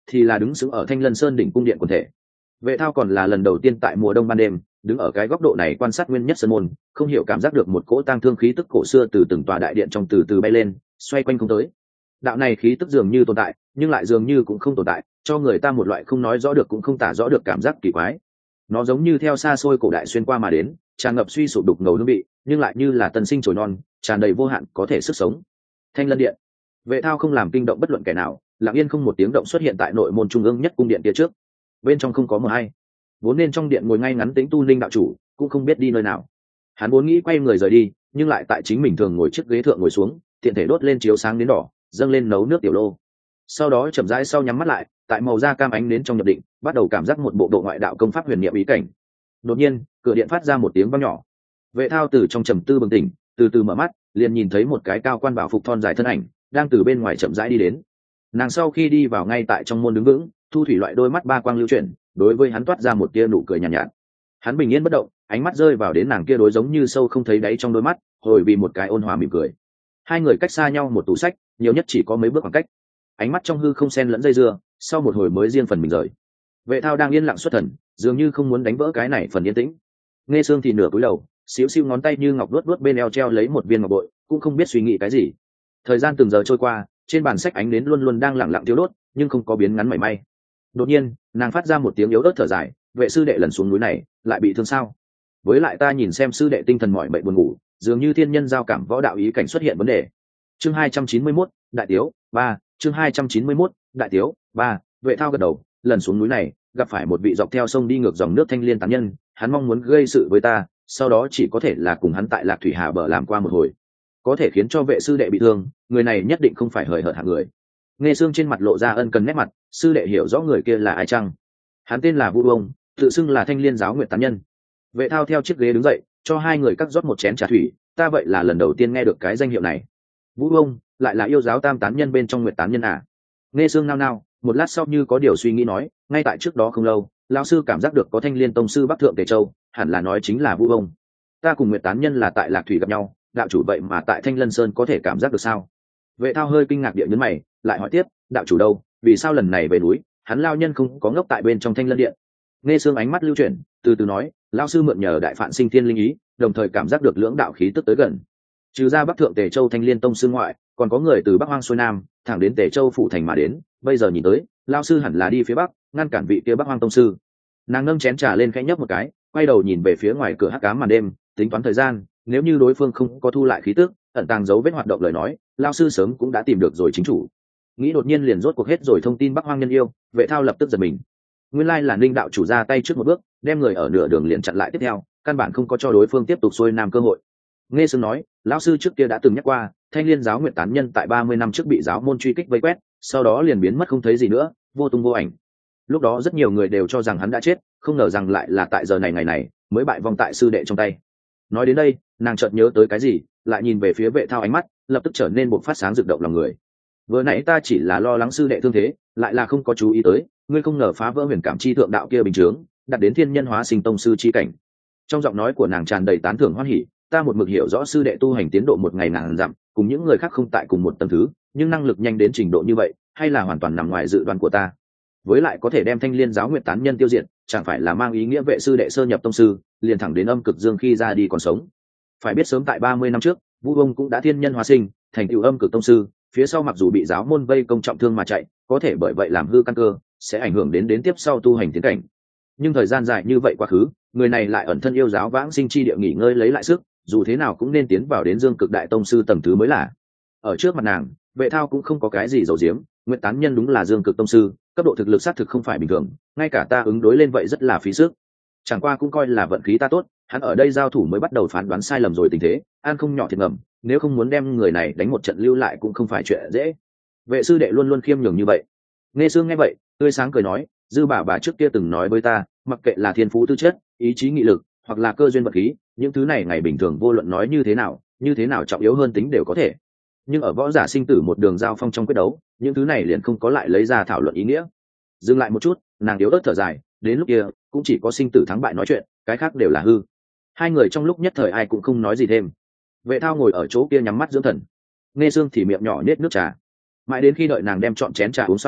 thì là đứng sững ở Thanh Lân Sơn đỉnh cung điện quần thể. Vệ Thao còn là lần đầu tiên tại mùa đông ban đêm đứng ở cái góc độ này quan sát nguyên nhất sơn môn, không hiểu cảm giác được một cỗ tang thương khí tức cổ xưa từ từng tòa đại điện trong từ từ bay lên, xoay quanh không tới. Đạo này khí tức dường như tồn tại, nhưng lại dường như cũng không tồn tại, cho người ta một loại không nói rõ được cũng không tả rõ được cảm giác kỳ quái. Nó giống như theo xa xôi cổ đại xuyên qua mà đến, tràn ngập suy sụp đục ngầu hương vị, nhưng lại như là tân sinh trồi non, tràn đầy vô hạn có thể sức sống. Thanh Lân Điện. Vệ Thao không làm kinh động bất luận kẻ nào, lặng yên không một tiếng động xuất hiện tại nội môn trung ương nhất cung điện kia trước. Bên trong không có mờ hay, vốn nên trong điện ngồi ngay ngắn tĩnh Tu Ninh đạo chủ cũng không biết đi nơi nào. Hắn vốn nghĩ quay người rời đi, nhưng lại tại chính mình thường ngồi chiếc ghế thượng ngồi xuống, tiện thể đốt lên chiếu sáng đến đỏ, dâng lên nấu nước tiểu lô. Sau đó chậm rãi sau nhắm mắt lại, tại màu da cam ánh đến trong nhập định, bắt đầu cảm giác một bộ độ ngoại đạo công pháp huyền niệm ý cảnh. Đột nhiên, cửa điện phát ra một tiếng vang nhỏ. Vệ Thao từ trong trầm tư bừng tỉnh, từ từ mở mắt, liền nhìn thấy một cái cao quan bảo phục thon dài thân ảnh đang từ bên ngoài chậm rãi đi đến. Nàng sau khi đi vào ngay tại trong môn đứng vững, thu thủy loại đôi mắt ba quang lưu chuyển, đối với hắn toát ra một tia nụ cười nhàn nhạt. Hắn bình yên bất động, ánh mắt rơi vào đến nàng kia đối giống như sâu không thấy đáy trong đôi mắt, hồi vì một cái ôn hòa mỉm cười. Hai người cách xa nhau một tủ sách, nhiều nhất chỉ có mấy bước khoảng cách. Ánh mắt trong hư không xen lẫn dây dưa, sau một hồi mới riêng phần mình rời. Vệ Thao đang yên lặng xuất thần, dường như không muốn đánh vỡ cái này phần yên tĩnh. Nghe Sương thì nửa cúi đầu, xíu xiu ngón tay như ngọc luốt bên eo treo lấy một viên ngọc bội, cũng không biết suy nghĩ cái gì. Thời gian từng giờ trôi qua, trên bàn sách ánh nến luôn luôn đang lặng lặng thiêu đốt, nhưng không có biến ngắn mảy may. Đột nhiên, nàng phát ra một tiếng yếu ớt thở dài, vệ sư đệ lần xuống núi này, lại bị thương sao? Với lại ta nhìn xem sư đệ tinh thần mỏi mệt buồn ngủ, dường như thiên nhân giao cảm võ đạo ý cảnh xuất hiện vấn đề. Chương 291, Đại Tiếu 3, chương 291, Đại Tiếu 3, Vệ Thao gật đầu, lần xuống núi này, gặp phải một vị dọc theo sông đi ngược dòng nước thanh liên tán nhân, hắn mong muốn gây sự với ta, sau đó chỉ có thể là cùng hắn tại Lạc Thủy Hà bờ làm qua một hồi. Có thể khiến cho vệ sư đệ bị thương, người này nhất định không phải hời hợt hạng người. Nghe Sương trên mặt lộ ra ân cần nét mặt, sư đệ hiểu rõ người kia là ai chăng? Hắn tên là Vu Ông, tự xưng là Thanh Liên giáo nguyện tán nhân. Vệ Thao theo chiếc ghế đứng dậy, cho hai người cắt rót một chén trà thủy, ta vậy là lần đầu tiên nghe được cái danh hiệu này. Vu Ông lại là yêu giáo tam tán nhân bên trong nguyện tán nhân à? Nghe Sương nao nao, một lát sau như có điều suy nghĩ nói, ngay tại trước đó không lâu, lão sư cảm giác được có Thanh Liên tông sư Bắc thượng Tề Châu, hẳn là nói chính là Vu Ông. Ta cùng nguyện tán nhân là tại Lạc Thủy gặp nhau, đạo chủ vậy mà tại Thanh Lân Sơn có thể cảm giác được sao? Vệ Thao hơi kinh ngạc địa nhấn mày, lại hỏi tiếp, đạo chủ đâu, vì sao lần này về núi hắn lao nhân không có ngốc tại bên trong Thanh Lân điện? Nghe Sương ánh mắt lưu chuyển, từ từ nói, lão sư mượn nhờ đại phạn sinh thiên linh ý, đồng thời cảm giác được lưỡng đạo khí tức tới gần. Trừ ra Bắc thượng Tề Châu Thanh Liên tông sư ngoại, còn có người từ Bắc Hoang xuôi nam thẳng đến Tề Châu phụ thành mà đến, bây giờ nhìn tới lão sư hẳn là đi phía bắc ngăn cản vị kia Bắc Hoang tông sư. Nàng nâng chén trà lên khẽ nhấp một cái, quay đầu nhìn về phía ngoài cửa hắc ám màn đêm, tính toán thời gian, nếu như đối phương không có thu lại khí tức, ẩn tàng dấu vết hoạt động lời nói, lão sư sớm cũng đã tìm được rồi chính chủ. Nghĩ đột nhiên liền rốt cuộc hết rồi thông tin Bắc Hoang nhân yêu, Vệ Thao lập tức giật mình. Nguyên lai là Ninh đạo chủ ra tay trước một bước, đem người ở nửa đường liền chặn lại tiếp theo, căn bản không có cho đối phương tiếp tục xuôi nam cơ hội. Nghe Sương nói, lão sư trước kia đã từng nhắc qua, Thanh Liên giáo nguyện tán nhân tại 30 năm trước bị giáo môn truy kích vây quét, sau đó liền biến mất không thấy gì nữa, vô tung vô ảnh. Lúc đó rất nhiều người đều cho rằng hắn đã chết, không ngờ rằng lại là tại giờ này ngày này mới bại vong tại sư đệ trong tay. Nói đến đây, nàng chợt nhớ tới cái gì, lại nhìn về phía Vệ Thao, ánh mắt lập tức trở nên bộc phát sáng rực động lòng người. Vừa nãy ta chỉ là lo lắng sư đệ thương thế, lại là không có chú ý tới, ngươi không ngờ phá vỡ huyền cảm chi thượng đạo kia bình chướng, đạt đến thiên nhân hóa sinh tông sư chi cảnh. Trong giọng nói của nàng tràn đầy tán thưởng hoan hỉ, ta một mực hiểu rõ sư đệ tu hành tiến độ một ngày ngàn dặm, cùng những người khác không tại cùng một tầng thứ, nhưng năng lực nhanh đến trình độ như vậy, hay là hoàn toàn nằm ngoài dự đoán của ta. Với lại có thể đem Thanh Liên giáo nguyện tán nhân tiêu diệt, chẳng phải là mang ý nghĩa vệ sư đệ sơ nhập tông sư, liền thẳng đến âm cực dương khi ra đi còn sống. Phải biết sớm tại 30 năm trước, Vu Ông cũng đã thiên nhân hóa sinh, thành tựu âm cực tông sư, phía sau mặc dù bị giáo môn vây công trọng thương mà chạy, có thể bởi vậy làm hư căn cơ, sẽ ảnh hưởng đến tiếp sau tu hành tiến cảnh. Nhưng thời gian dài như vậy quá khứ, người này lại ẩn thân yêu giáo vãng sinh chi địa nghỉ ngơi lấy lại sức, dù thế nào cũng nên tiến vào đến dương cực đại tông sư tầng thứ mới là. Ở trước mặt nàng, Vệ Thao cũng không có cái gì giấu giếm, nguyện tán nhân đúng là dương cực tông sư, cấp độ thực lực xác thực không phải bình thường, ngay cả ta ứng đối lên vậy rất là phí sức. Chẳng qua cũng coi là vận khí ta tốt, hắn ở đây giao thủ mới bắt đầu phán đoán sai lầm rồi tình thế, an không nhỏ thiệt ngầm, nếu không muốn đem người này đánh một trận lưu lại cũng không phải chuyện dễ. Vệ sư đệ luôn luôn khiêm nhường như vậy. Nghe Sương nghe vậy, tươi sáng cười nói, dư bà trước kia từng nói với ta, mặc kệ là thiên phú tư chất, ý chí nghị lực, hoặc là cơ duyên vật khí, những thứ này ngày bình thường vô luận nói như thế nào trọng yếu hơn tính đều có thể. Nhưng ở võ giả sinh tử một đường giao phong trong quyết đấu, những thứ này liền không có lại lấy ra thảo luận ý nghĩa. Dừng lại một chút, nàng yếu ớt thở dài, đến lúc kia cũng chỉ có sinh tử thắng bại nói chuyện, cái khác đều là hư. Hai người trong lúc nhất thời ai cũng không nói gì thêm. Vệ Thao ngồi ở chỗ kia nhắm mắt dưỡng thần, Nghe Sương thì miệng nhỏ nết nước trà. Mãi đến khi đợi nàng đem trọn chén trà uống xong,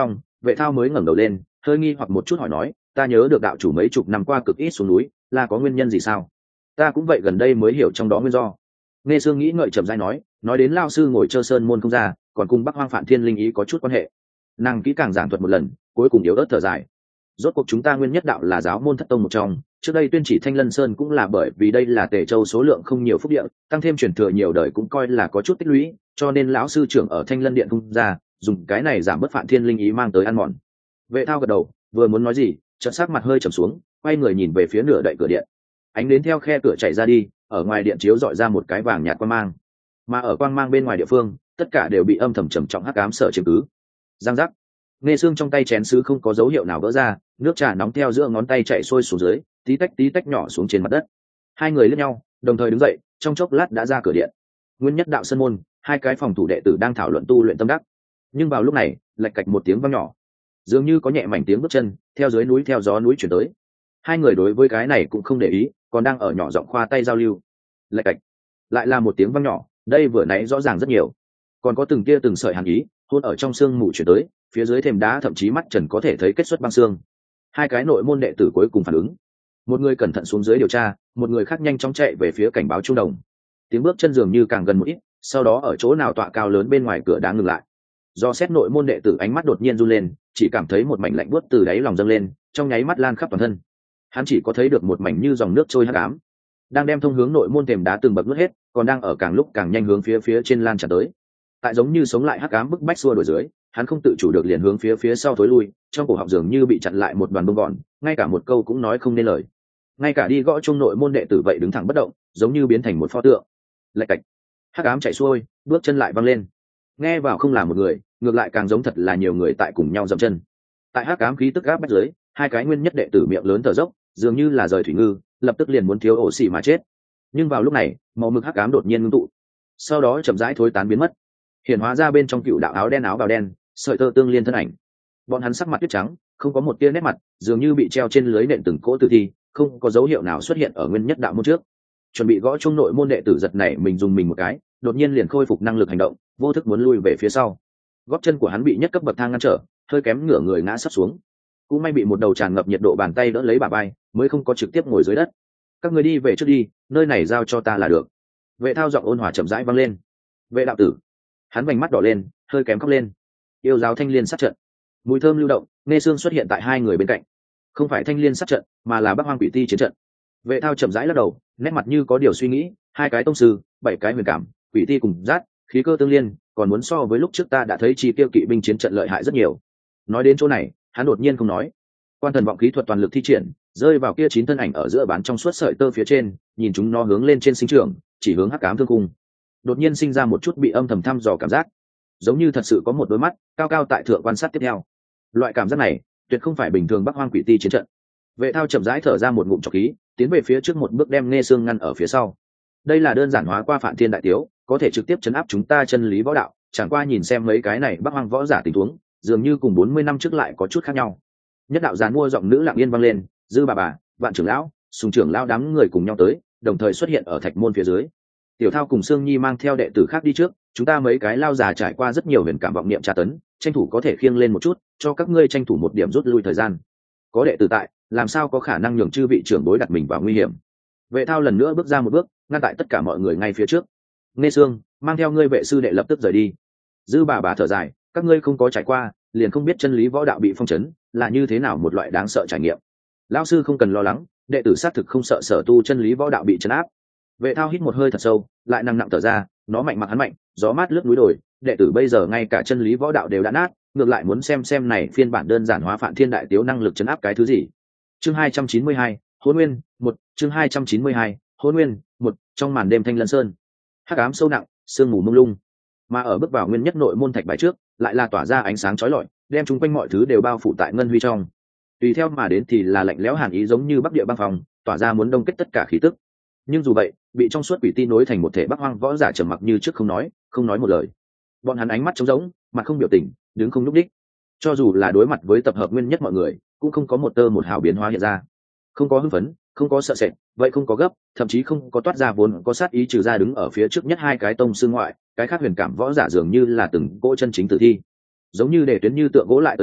Vệ Thao mới ngẩng đầu lên, hơi nghi hoặc một chút hỏi nói, ta nhớ được đạo chủ mấy chục năm qua cực ít xuống núi, là có nguyên nhân gì sao? Ta cũng vậy, gần đây mới hiểu trong đó nguyên do. Nghe Sương nghĩ ngợi chậm rãi nói đến lao sư ngồi Trơ Sơn môn không ra, còn cùng Bắc Hoang Phản Thiên linh ý có chút quan hệ. Nàng kỹ càng giảng thuật một lần, cuối cùng yếu ớt thở dài. Rốt cuộc chúng ta nguyên nhất đạo là giáo môn thất tông một trong, trước đây tuyên chỉ Thanh Lân Sơn cũng là bởi vì đây là Tề Châu số lượng không nhiều phúc địa, tăng thêm truyền thừa nhiều đời cũng coi là có chút tích lũy, cho nên lão sư trưởng ở Thanh Lân điện không ra, dùng cái này giảm bớt Phản Thiên linh ý mang tới ăn mòn. Vệ Thao gật đầu, vừa muốn nói gì, chợt sắc mặt hơi trầm xuống, quay người nhìn về phía nửa đậy cửa điện. Ánh đến theo khe cửa chảy ra đi, ở ngoài điện chiếu dọi ra một cái vàng nhạt quang mang, mà ở quang mang bên ngoài địa phương, tất cả đều bị âm thầm trầm trọng hắc ám sợ chiếm cứ. Giang giác. Nghe xương trong tay chén sứ không có dấu hiệu nào vỡ ra, nước trà nóng theo giữa ngón tay chảy xuôi xuống dưới, tí tách nhỏ xuống trên mặt đất. Hai người liếc nhau, đồng thời đứng dậy, trong chốc lát đã ra cửa điện. Nguyên nhất đạo sân môn, hai cái phòng thủ đệ tử đang thảo luận tu luyện tâm đắc. Nhưng vào lúc này, lạch cạch một tiếng vang nhỏ, dường như có nhẹ mảnh tiếng bước chân theo dưới núi theo gió núi chuyển tới. Hai người đối với cái này cũng không để ý, còn đang ở nhỏ giọng khoa tay giao lưu. Lạch cạch, lại là một tiếng vang nhỏ, đây vừa nãy rõ ràng rất nhiều, còn có từng tia từng sợi hàn ý hôn ở trong xương mù chuyển tới, phía dưới thềm đá thậm chí mắt trần có thể thấy kết xuất băng xương. Hai cái nội môn đệ tử cuối cùng phản ứng, một người cẩn thận xuống dưới điều tra, một người khác nhanh chóng chạy về phía cảnh báo trung đồng. Tiếng bước chân dường như càng gần một ít, sau đó ở chỗ nào tọa cao lớn bên ngoài cửa đá ngừng lại. Do xét nội môn đệ tử ánh mắt đột nhiên run lên, chỉ cảm thấy một mảnh lạnh buốt từ đáy lòng dâng lên, trong nháy mắt lan khắp toàn thân. Hắn chỉ có thấy được một mảnh như dòng nước trôi hắc ám, đang đem thông hướng nội môn thềm đá từng bậc nuốt hết, còn đang ở càng lúc càng nhanh hướng phía trên lan tràn tới. Tại giống như sống lại hắc ám bức bách xua đuổi dưới, hắn không tự chủ được liền hướng phía sau thối lui, trong cổ họng dường như bị chặn lại một đoàn bông gòn, ngay cả một câu cũng nói không nên lời. Ngay cả đi gõ chung nội môn đệ tử vậy đứng thẳng bất động, giống như biến thành một pho tượng. Lạch cạch, hắc ám chạy xuôi, bước chân lại văng lên. Nghe vào không là một người, ngược lại càng giống thật là nhiều người tại cùng nhau dậm chân. Tại hắc ám khí tức gáp bách dưới, hai cái nguyên nhất đệ tử miệng lớn thở dốc, dường như là rời thủy ngư, lập tức liền muốn thiếu ổ xỉ mà chết. Nhưng vào lúc này, màu mực hắc ám đột nhiên ngưng tụ, sau đó chậm rãi thối tán biến mất, hiện hóa ra bên trong cựu đạo áo đen áo bào đen, sợi tơ tương liên thân ảnh. Bọn hắn sắc mặt tuyết trắng, không có một tia nét mặt, dường như bị treo trên lưới nện từng cỗ tử thi, không có dấu hiệu nào xuất hiện ở nguyên nhất đạo môn trước. Chuẩn bị gõ chung nội môn đệ tử giật này mình dùng mình một cái, đột nhiên liền khôi phục năng lực hành động, vô thức muốn lui về phía sau. Gót chân của hắn bị nhất cấp bậc thang ngăn trở, hơi kém ngửa người ngã sấp xuống. Cũng may bị một đầu tràn ngập nhiệt độ bàn tay đỡ lấy bả vai, mới không có trực tiếp ngồi dưới đất. Các người đi về trước đi, nơi này giao cho ta là được. Vệ Thao giọng ôn hòa chậm rãi vang lên. Vệ đạo tử. Hắn vành mắt đỏ lên, hơi kém khóc lên. Yêu giáo thanh liên sát trận. Mùi thơm lưu động, nghe xương xuất hiện tại hai người bên cạnh. Không phải thanh liên sát trận, mà là Bắc Hoang Quỷ Ti chiến trận. Vệ Thao chậm rãi lắc đầu, nét mặt như có điều suy nghĩ. Hai cái tông sư, bảy cái huyền cảm, quỷ ti cùng rát, khí cơ tương liên, còn muốn so với lúc trước ta đã thấy chi tiêu kỵ binh chiến trận lợi hại rất nhiều. Nói đến chỗ này, hắn đột nhiên không nói. Quan thần vọng khí thuật toàn lực thi triển, rơi vào kia 9 thân ảnh ở giữa bán trong suốt sợi tơ phía trên, nhìn chúng nó hướng lên trên sinh trưởng, chỉ hướng hắc ám thương cung. Đột nhiên sinh ra một chút bị âm thầm thăm dò cảm giác, giống như thật sự có một đôi mắt cao cao tại thượng quan sát tiếp theo. Loại cảm giác này tuyệt không phải bình thường Bắc Hoang Quỷ Ti chiến trận. Vệ Thao chậm rãi thở ra một ngụm trọc khí, tiến về phía trước một bước đem Nghe Xương ngăn ở phía sau. Đây là đơn giản hóa qua Phản Thiên đại tiếu, có thể trực tiếp chấn áp chúng ta chân lý võ đạo, chẳng qua nhìn xem mấy cái này Bắc Hoang võ giả tình huống, dường như cùng 40 năm trước lại có chút khác nhau. Nhất đạo giàn mua giọng nữ lặng yên vang lên, Dư bà, Vạn trưởng lão, Sùng trưởng lão đám người cùng nhau tới, đồng thời xuất hiện ở thạch môn phía dưới. Tiểu Thao cùng Sương Nhi mang theo đệ tử khác đi trước, chúng ta mấy cái lao già trải qua rất nhiều huyền cảm vọng niệm tra tấn, tranh thủ có thể khiêng lên một chút, cho các ngươi tranh thủ một điểm rút lui thời gian. Có đệ tử tại, làm sao có khả năng nhường chư vị trưởng bối đặt mình vào nguy hiểm. Vệ Thao lần nữa bước ra một bước, ngăn tại tất cả mọi người ngay phía trước. Nghe Sương, mang theo ngươi vệ sư đệ lập tức rời đi. Dư bà thở dài, các ngươi không có trải qua, liền không biết chân lý võ đạo bị phong trấn là như thế nào một loại đáng sợ trải nghiệm. Lão sư không cần lo lắng, đệ tử xác thực không sợ sở tu chân lý võ đạo bị trấn áp. Vệ Thao hít một hơi thật sâu, lại nặng thở ra, nó mạnh mặc hắn mạnh, gió mát lướt núi đồi, đệ tử bây giờ ngay cả chân lý võ đạo đều đã nát, ngược lại muốn xem này phiên bản đơn giản hóa Phản Thiên đại tiếu năng lực trấn áp cái thứ gì. Chương 292, Hỗn Nguyên, 1, chương 292, Hỗn Nguyên, 1, trong màn đêm Thanh Lân Sơn. Hắc ám sâu nặng, sương mù mông lung. Mà ở bước vào nguyên nhất nội môn thạch bài trước, lại là tỏa ra ánh sáng chói lọi, đem chúng quanh mọi thứ đều bao phủ tại ngân huy trong. Tùy theo mà đến thì là lạnh lẽo hàn ý giống như bắc địa băng phòng, tỏa ra muốn đông kết tất cả khí tức. Nhưng dù vậy, bị trong suốt quỷ ti nối thành một thể Bắc Hoang võ giả trầm mặc như trước không nói một lời. Bọn hắn ánh mắt trống rỗng, mặt không biểu tình, đứng không nhúc đích. Cho dù là đối mặt với tập hợp nguyên nhất mọi người, cũng không có một tơ một hào biến hóa hiện ra. Không có hưng phấn, không có sợ sệt, vậy không có gấp, thậm chí không có toát ra vốn có sát ý, trừ ra đứng ở phía trước nhất hai cái tông sư ngoại, cái khác huyền cảm võ giả dường như là từng cỗ chân chính tử thi. Giống như để tuyến như tượng gỗ lại tới đây,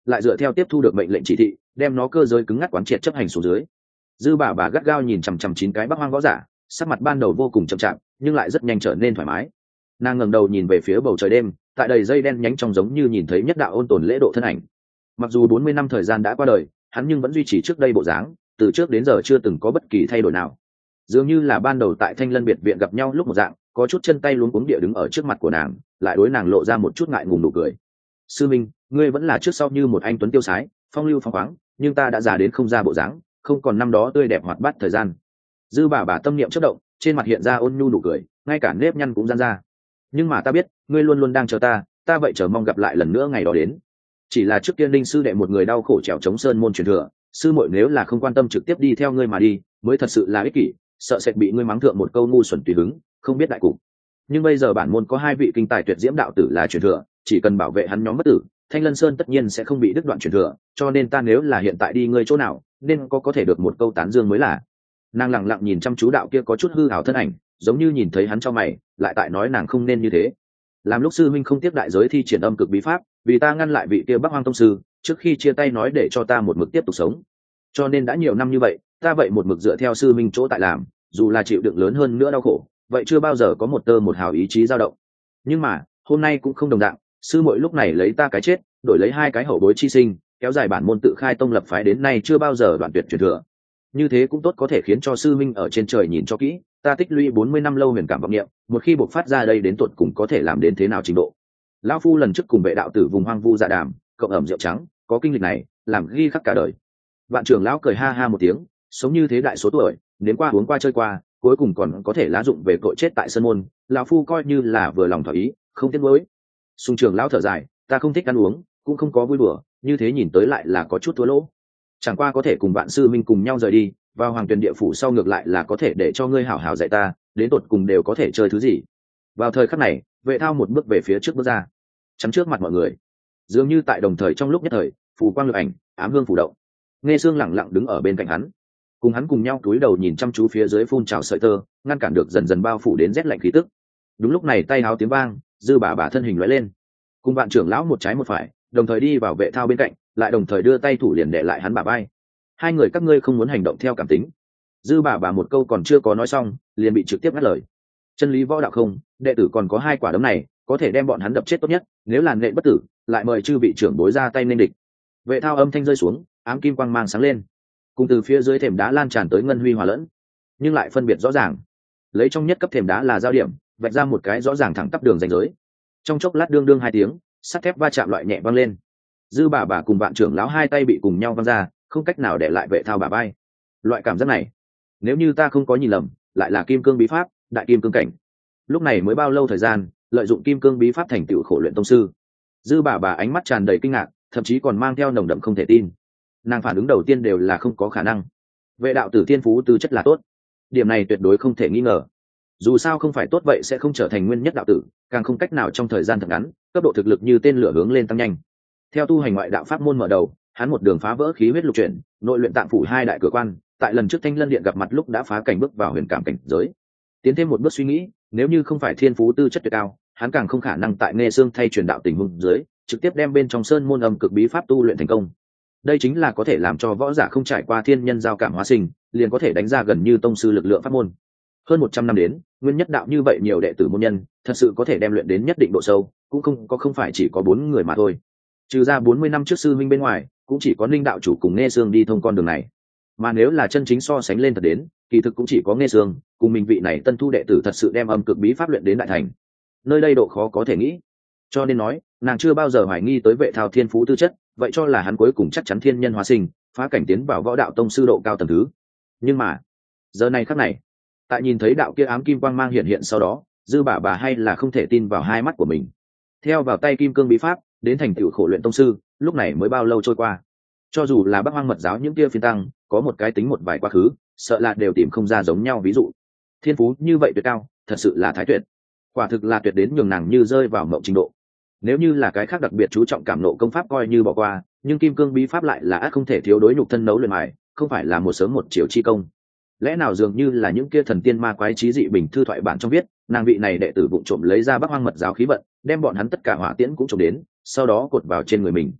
lại dựa theo tiếp thu được mệnh lệnh chỉ thị đem nó cơ giới cứng ngắc quán triệt chấp hành xuống dưới. Dư bà gắt gao nhìn chằm chằm 9 cái Bắc Hoang võ giả, sắc mặt ban đầu vô cùng chậm chạp nhưng lại rất nhanh trở nên thoải mái. Nàng ngẩng đầu nhìn về phía bầu trời đêm, tại đầy dây đen nhánh trong giống như nhìn thấy nhất đạo ôn tồn lễ độ thân ảnh. Mặc dù 40 năm thời gian đã qua đời, hắn nhưng vẫn duy trì trước đây bộ dáng, từ trước đến giờ chưa từng có bất kỳ thay đổi nào. Dường như là ban đầu tại Thanh Lân biệt viện gặp nhau lúc một dạng, có chút chân tay luống cuống địa đứng ở trước mặt của nàng, lại đối nàng lộ ra một chút ngại ngùng nụ cười. "Sư minh, ngươi vẫn là trước sau như một anh tuấn tiêu sái, phong lưu phóng khoáng, nhưng ta đã già đến không ra bộ dáng, không còn năm đó tươi đẹp hoạt bát thời gian." Dư bà tâm niệm chớp động, trên mặt hiện ra ôn nhu nụ cười, ngay cả nếp nhăn cũng giãn ra. "Nhưng mà ta biết, ngươi luôn luôn đang chờ ta vậy chờ mong gặp lại lần nữa ngày đó đến. Chỉ là trước kia Linh sư đệ một người đau khổ trèo chống sơn môn truyền thừa, sư muội nếu là không quan tâm trực tiếp đi theo ngươi mà đi, mới thật sự là ích kỷ, sợ sẽ bị ngươi mắng thượng một câu ngu xuẩn tùy hứng, không biết đại cục. Nhưng bây giờ bản môn có 2 vị kinh tài tuyệt diễm đạo tử là truyền thừa, chỉ cần bảo vệ hắn nhóm bất tử, Thanh Lân Sơn tất nhiên sẽ không bị đứt đoạn truyền thừa, cho nên ta nếu là hiện tại đi ngươi chỗ nào, nên có thể được một câu tán dương mới là." Nàng lặng lặng nhìn chăm chú đạo kia có chút hư ảo thân ảnh, giống như nhìn thấy hắn cho mày, lại tại nói nàng không nên như thế. "Làm lúc sư huynh không tiếp đại giới thi triển âm cực bí pháp, vì ta ngăn lại vị kia Bắc Hoang tông sư, trước khi chia tay nói để cho ta một mực tiếp tục sống. Cho nên đã nhiều năm như vậy, ta vậy một mực dựa theo sư huynh chỗ tại làm, dù là chịu đựng lớn hơn nữa đau khổ, vậy chưa bao giờ có một tơ một hào ý chí dao động. Nhưng mà, hôm nay cũng không đồng dạng, sư muội lúc này lấy ta cái chết, đổi lấy 2 cái hậu bối chi sinh, kéo dài bản môn tự khai tông lập phái đến nay chưa bao giờ đoạn tuyệt truyền thừa. Như thế cũng tốt có thể khiến cho sư huynh ở trên trời nhìn cho kỹ, ta tích lũy 40 năm lâu huyền cảm vọng niệm, một khi bộc phát ra đây đến tuột cùng có thể làm đến thế nào trình độ." Lão phu lần trước cùng vệ đạo tử vùng hoang vu dạ đàm, cộng ẩm rượu trắng, có kinh lịch này, làm ghi khắc cả đời. Vạn trưởng lão cười ha ha một tiếng, sống như thế đại số tuổi, đến qua uống qua chơi qua, cuối cùng còn có thể lá dụng về tội chết tại sân môn, lão phu coi như là vừa lòng thỏa ý, không tiếc nuối. Sung trưởng lão thở dài, ta không thích ăn uống, cũng không có vui đùa, như thế nhìn tới lại là có chút thua lỗ. Chẳng qua có thể cùng bạn sư minh cùng nhau rời đi, vào Hoàng Tuyền địa phủ sau ngược lại là có thể để cho ngươi hảo hảo dạy ta, đến tột cùng đều có thể chơi thứ gì. Vào thời khắc này, Vệ Thao một bước về phía trước bước ra, chắn trước mặt mọi người, dường như tại đồng thời trong lúc nhất thời, phù quang lực ảnh, ám hương phủ động. Nghe Sương lẳng lặng đứng ở bên cạnh hắn, cùng hắn cùng nhau cúi đầu nhìn chăm chú phía dưới phun trào sợi tơ, ngăn cản được dần dần bao phủ đến rét lạnh khí tức. Đúng lúc này tay háo tiếng vang, Dư bà thân hình lóe lên, cùng bạn trưởng lão một trái một phải, đồng thời đi vào Vệ Thao bên cạnh, lại đồng thời đưa tay thủ liền để lại hắn bả vai. "Hai người các ngươi không muốn hành động theo cảm tính." Dư bà một câu còn chưa có nói xong, liền bị trực tiếp ngắt lời. "Chân lý võ đạo không, đệ tử còn có 2 quả đấm này, có thể đem bọn hắn đập chết tốt nhất, nếu là nện bất tử, lại mời chư vị trưởng bối ra tay nên địch." Vệ Thao âm thanh rơi xuống, ám kim quang mang sáng lên, cùng từ phía dưới thềm đá lan tràn tới ngân huy hòa lẫn, nhưng lại phân biệt rõ ràng. Lấy trong nhất cấp thềm đá là giao điểm, vạch ra một cái rõ ràng thẳng tắp đường ranh giới. Trong chốc lát đương đương 2 tiếng, sắt thép va chạm loại nhẹ vang lên. Dư bà cùng Vạn trưởng lão 2 tay bị cùng nhau văng ra, không cách nào để lại Vệ Thao bả vai. Loại cảm giác này, nếu như ta không có nhìn lầm, lại là kim cương bí pháp, đại kim cương cảnh. Lúc này mới bao lâu thời gian, lợi dụng kim cương bí pháp thành tựu khổ luyện tông sư. Dư bà ánh mắt tràn đầy kinh ngạc, thậm chí còn mang theo nồng đậm không thể tin. Nàng phản ứng đầu tiên đều là không có khả năng. Vệ đạo tử thiên phú tư chất là tốt, điểm này tuyệt đối không thể nghi ngờ. Dù sao không phải tốt vậy sẽ không trở thành nguyên nhất đạo tử, càng không cách nào trong thời gian thật ngắn, cấp độ thực lực như tên lửa hướng lên tăng nhanh. Theo tu hành ngoại đạo pháp môn mở đầu, hắn một đường phá vỡ khí huyết lục chuyển, nội luyện tạng phủ 2 đại cửa quan, tại lần trước Thanh Lân Điện gặp mặt lúc đã phá cảnh bước vào huyền cảm cảnh giới. Tiến thêm một bước suy nghĩ, nếu như không phải thiên phú tư chất tuyệt cao, hắn càng không khả năng tại Nghe Sương thay truyền đạo tình huống dưới, trực tiếp đem bên trong sơn môn âm cực bí pháp tu luyện thành công. Đây chính là có thể làm cho võ giả không trải qua thiên nhân giao cảm hóa sinh, liền có thể đánh ra gần như tông sư lực lượng pháp môn. Hơn 100 năm đến, nguyên nhất đạo như vậy nhiều đệ tử môn nhân, thật sự có thể đem luyện đến nhất định độ sâu, cũng không phải chỉ có 4 người mà thôi. Trừ ra 40 năm trước sư huynh bên ngoài, cũng chỉ có Ninh đạo chủ cùng Nghe Sương đi thông con đường này. Mà nếu là chân chính so sánh lên thật đến, kỳ thực cũng chỉ có Nghe Sương cùng mình vị này tân thu đệ tử thật sự đem âm cực bí pháp luyện đến đại thành. Nơi đây độ khó có thể nghĩ, cho nên nói nàng chưa bao giờ hoài nghi tới Vệ Thao thiên phú tư chất, vậy cho là hắn cuối cùng chắc chắn thiên nhân hóa sinh, phá cảnh tiến vào võ đạo tông sư độ cao tầng thứ. Nhưng mà giờ này khắc này, tại nhìn thấy đạo kia ám kim quang mang hiện sau đó, Dư bà hay là không thể tin vào 2 mắt của mình. Theo vào tay kim cương bí pháp, đến thành tựu khổ luyện tông sư, lúc này mới bao lâu trôi qua. Cho dù là Bắc Hoang mật giáo những kia phiên tăng, có một cái tính một vài quá khứ, sợ là đều tìm không ra giống nhau ví dụ. Thiên phú như vậy tuyệt cao, thật sự là thái tuyệt. Quả thực là tuyệt đến nhường nàng như rơi vào mộng trình độ. Nếu như là cái khác đặc biệt chú trọng cảm nộ công pháp coi như bỏ qua, nhưng kim cương bí pháp lại là ác không thể thiếu đối nhục thân nấu luyện mài, không phải là một sớm một chiều chi công. Lẽ nào dường như là những kia thần tiên ma quái trí dị bình thư thoại bản trong viết, nàng vị này đệ tử vụng trộm lấy ra Bắc Hoang mật giáo khí vận, đem bọn hắn tất cả hỏa tiễn cũng trộm đến, sau đó cột vào trên người mình.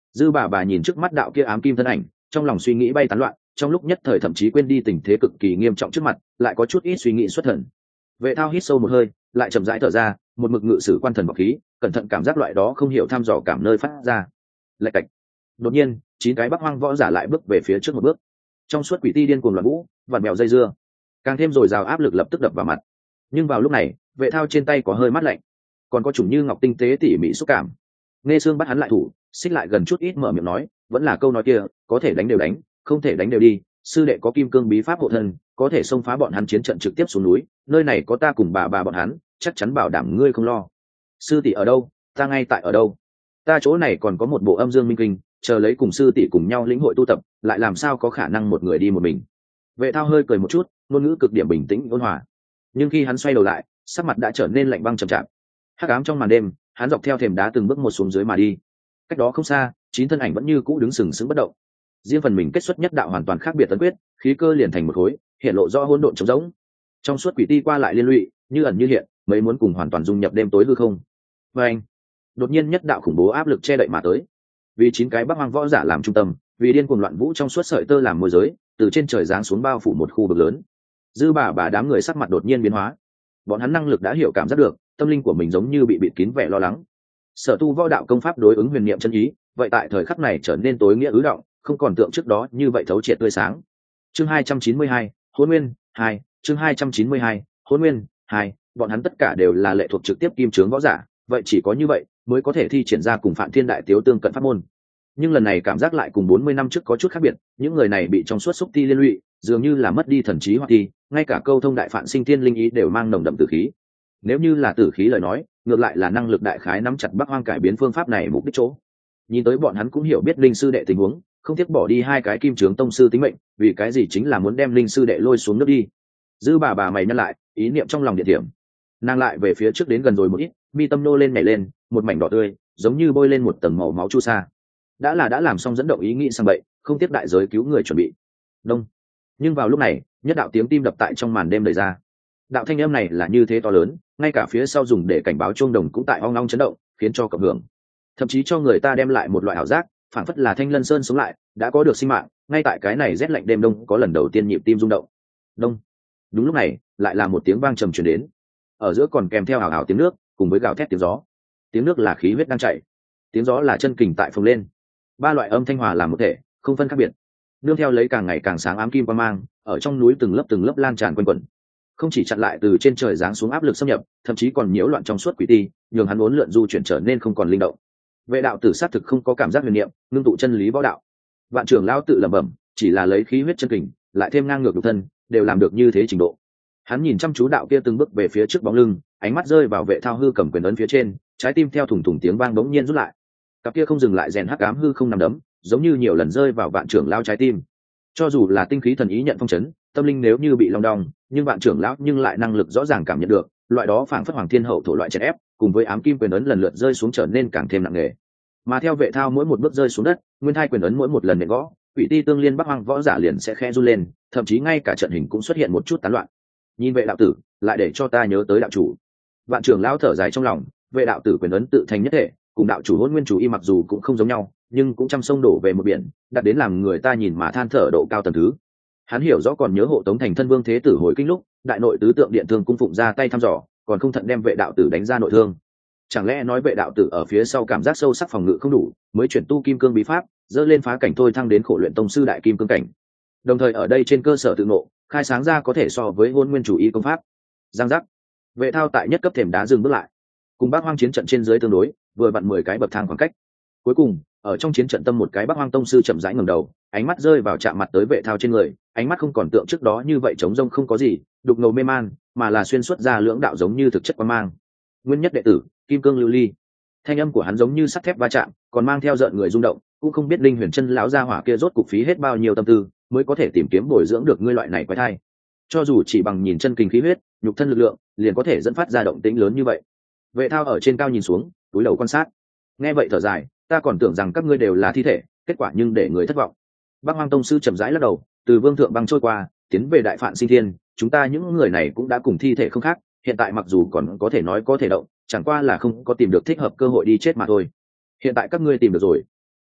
Dư bà nhìn trước mắt đạo kia ám kim thân ảnh, trong lòng suy nghĩ bay tán loạn, trong lúc nhất thời thậm chí quên đi tình thế cực kỳ nghiêm trọng trước mặt, lại có chút ít suy nghĩ xuất thần. Vệ Thao hít sâu một hơi, lại chậm rãi thở ra, một mực ngự sử quan thần bảo khí, cẩn thận cảm giác loại đó không hiểu thăm dò cảm nơi phát ra. Lạch cạch. Đột nhiên, 9 cái Bắc Hoang võ giả lại bước về phía trước một bước. Trong suốt quỷ ti điên cuồng loạn vũ, vặn mèo dây dưa, càng thêm dồi dào áp lực lập tức đập vào mặt. Nhưng vào lúc này, Vệ Thao trên tay có hơi mát lạnh, còn có chủng như ngọc tinh tế tỉ mỉ xúc cảm. Nghe Xương bắt hắn lại thủ, xích lại gần chút ít mở miệng nói, vẫn là câu nói kia, có thể đánh đều đánh, không thể đánh đều đi. Sư đệ có kim cương bí pháp hộ thân, có thể xông phá bọn hắn chiến trận trực tiếp xuống núi, nơi này có ta cùng bà bọn hắn, chắc chắn bảo đảm ngươi không lo. Sư tỷ ở đâu? Ta ngay tại ở đâu? Ta chỗ này còn có một bộ âm dương minh kinh, chờ lấy cùng sư tỷ cùng nhau lĩnh hội tu tập, lại làm sao có khả năng một người đi một mình. Vệ Thao hơi cười một chút, ngôn ngữ cực điểm bình tĩnh ôn hòa. Nhưng khi hắn xoay đầu lại, sắc mặt đã trở nên lạnh băng trầm trọng. Hắc ám trong màn đêm, hắn dọc theo thềm đá từng bước một xuống dưới mà đi. Cách đó không xa, 9 thân ảnh vẫn như cũ đứng sừng sững bất động. Riêng phần mình kết xuất nhất đạo hoàn toàn khác biệt tấn quyết, khí cơ liền thành một khối, hiện lộ rõ hỗn độn trống rỗng. Trong suốt quỷ ti qua lại liên lụy, như ẩn như hiện, mấy muốn cùng hoàn toàn dung nhập đêm tối hư không. Và anh, đột nhiên nhất đạo khủng bố áp lực che đậy mà tới. Vì 9 cái Bắc Hoang võ giả làm trung tâm, vì điên cuồng loạn vũ trong suốt sợi tơ làm môi giới, từ trên trời giáng xuống bao phủ một khu vực lớn. Dư bà đám người sắc mặt đột nhiên biến hóa. Bọn hắn năng lực đã hiểu cảm giác được, tâm linh của mình giống như bị bịt kín vẻ lo lắng. Sở tu võ đạo công pháp đối ứng huyền niệm chân ý, vậy tại thời khắc này trở nên tối nghĩa ứ động, không còn tượng trước đó như vậy thấu triệt tươi sáng. Chương 292, Hỗn Nguyên 2, chương 292, Hỗn Nguyên 2, bọn hắn tất cả đều là lệ thuộc trực tiếp kim chướng võ giả, vậy chỉ có như vậy mới có thể thi triển ra cùng Phạn Thiên Đại Tiếu tương cận pháp môn. Nhưng lần này cảm giác lại cùng 40 năm trước có chút khác biệt, những người này bị trong suốt xúc ti liên lụy, dường như là mất đi thần trí hoặc ti, ngay cả câu thông đại phạn sinh thiên linh ý đều mang nồng đậm tử khí. Nếu như là tử khí lời nói, ngược lại là năng lực đại khái nắm chặt Bắc Hoang cải biến phương pháp này mục đích chỗ. Nhìn tới bọn hắn cũng hiểu biết linh sư đệ tình huống, không tiếc bỏ đi 2 cái kim trướng tông sư tính mệnh, vì cái gì chính là muốn đem linh sư đệ lôi xuống nước đi. Dư bà mày nhăn lại, ý niệm trong lòng địa điểm. Nàng lại về phía trước đến gần rồi một ít, mi tâm nô lên nhảy lên, một mảnh đỏ tươi, giống như bôi lên một tầng màu máu chu sa. Đã làm xong dẫn động ý nghĩ sang bậy, không tiếc đại giới cứu người chuẩn bị. Đông. Nhưng vào lúc này, nhất đạo tiếng tim đập tại trong màn đêm đời ra. Đạo thanh âm này là như thế to lớn, ngay cả phía sau dùng để cảnh báo chuông đồng cũng tại ong ong chấn động, khiến cho cộng hưởng, thậm chí cho người ta đem lại một loại ảo giác, phảng phất là Thanh Lân Sơn sống lại, đã có được sinh mạng, ngay tại cái này rét lạnh đêm đông có lần đầu tiên nhịp tim rung động. Đông. Đúng lúc này, lại là một tiếng vang trầm truyền đến, ở giữa còn kèm theo hào hào tiếng nước, cùng với gào thét tiếng gió. Tiếng nước là khí huyết đang chảy, tiếng gió là chân kình tại phồng lên. 3 loại âm thanh hòa làm một thể, không phân khác biệt. Nương theo lấy càng ngày càng sáng ám kim quang mang, ở trong núi từng lớp lan tràn quanh quẩn, không chỉ chặn lại từ trên trời giáng xuống áp lực xâm nhập, thậm chí còn nhiễu loạn trong suốt quỷ ti, nhường hắn uốn lượn du chuyển trở nên không còn linh động. Vệ đạo tử sát thực không có cảm giác huyền niệm, ngưng tụ chân lý võ đạo. Vạn trưởng lão tự lẩm bẩm, chỉ là lấy khí huyết chân kình, lại thêm ngang ngược nhục thân, đều làm được như thế trình độ. Hắn nhìn chăm chú đạo kia từng bước về phía trước bóng lưng, ánh mắt rơi vào Vệ Thao hư cầm quyền ấn phía trên, trái tim theo thủng tiếng vang bỗng nhiên rút lại. Cặp kia không dừng lại rèn hắc ám hư không nằm đấm, giống như nhiều lần rơi vào vạn trưởng lão trái tim. Cho dù là tinh khí thần ý nhận phong chấn, tâm linh nếu như bị long đong, nhưng vạn trưởng lão nhưng lại năng lực rõ ràng cảm nhận được, loại đó phảng phất hoàng thiên hậu thổ loại chèn ép, cùng với ám kim quyền ấn lần lượt rơi xuống trở nên càng thêm nặng nề. Mà theo Vệ Thao mỗi một bước rơi xuống đất, nguyên thai quyền ấn mỗi một lần nện gõ, quỷ ti tương liên Bắc Hoang võ giả liền sẽ khẽ run lên, thậm chí ngay cả trận hình cũng xuất hiện một chút tán loạn. Nhìn Vệ đạo tử, lại để cho ta nhớ tới đạo chủ. Vạn trưởng lão thở dài trong lòng, Vệ đạo tử quyền ấn tự thành nhất thể, cùng đạo chủ Hỗn Nguyên chủ y mặc dù cũng không giống nhau, nhưng cũng trăm sông đổ về một biển, đạt đến làm người ta nhìn mà than thở độ cao tầng thứ. Hắn hiểu rõ còn nhớ hộ tống thành thân vương thế tử hồi kinh lúc, đại nội tứ tượng điện thương cung phụng ra tay thăm dò, còn không thận đem Vệ đạo tử đánh ra nội thương. Chẳng lẽ nói Vệ đạo tử ở phía sau cảm giác sâu sắc phòng ngự không đủ, mới chuyển tu kim cương bí pháp, dỡ lên phá cảnh thôi thăng đến khổ luyện tông sư đại kim cương cảnh. Đồng thời ở đây trên cơ sở tự nộ, khai sáng ra có thể so với Hỗn Nguyên chủ y công pháp. Giang giác. Vệ Thao tại nhất cấp thềm đá dừng bước lại, cùng Bắc Hoang chiến trận trên dưới tương đối, vừa vặn 10 cái bậc thang khoảng cách. Cuối cùng, ở trong chiến trận tâm một cái Bắc Hoang tông sư chậm rãi ngẩng đầu, ánh mắt rơi vào chạm mặt tới Vệ Thao trên người, ánh mắt không còn tượng trước đó như vậy trống rông không có gì, đục ngầu mê man, mà là xuyên suốt ra lưỡng đạo giống như thực chất quang mang. Nguyên nhất đệ tử, Kim Cương Lưu Ly. Thanh âm của hắn giống như sắt thép va chạm, còn mang theo rợn người rung động, cũng không biết Linh Huyền Chân lão gia hỏa kia rốt cục phí hết bao nhiêu tâm tư, mới có thể tìm kiếm bồi dưỡng được ngươi loại này quái thai. Cho dù chỉ bằng nhìn chân kinh khí huyết, nhục thân lực lượng, liền có thể dẫn phát ra động tĩnh lớn như vậy. Vệ Thao ở trên cao nhìn xuống, túi đầu quan sát. Nghe vậy thở dài, ta còn tưởng rằng các ngươi đều là thi thể, kết quả nhưng để người thất vọng. Bắc Hoang tông sư chậm rãi lắc đầu, từ Vương thượng băng trôi qua, tiến về đại phạn sinh thiên, chúng ta những người này cũng đã cùng thi thể không khác, hiện tại mặc dù còn có thể nói có thể động, chẳng qua là không có tìm được thích hợp cơ hội đi chết mà thôi. Hiện tại các ngươi tìm được rồi.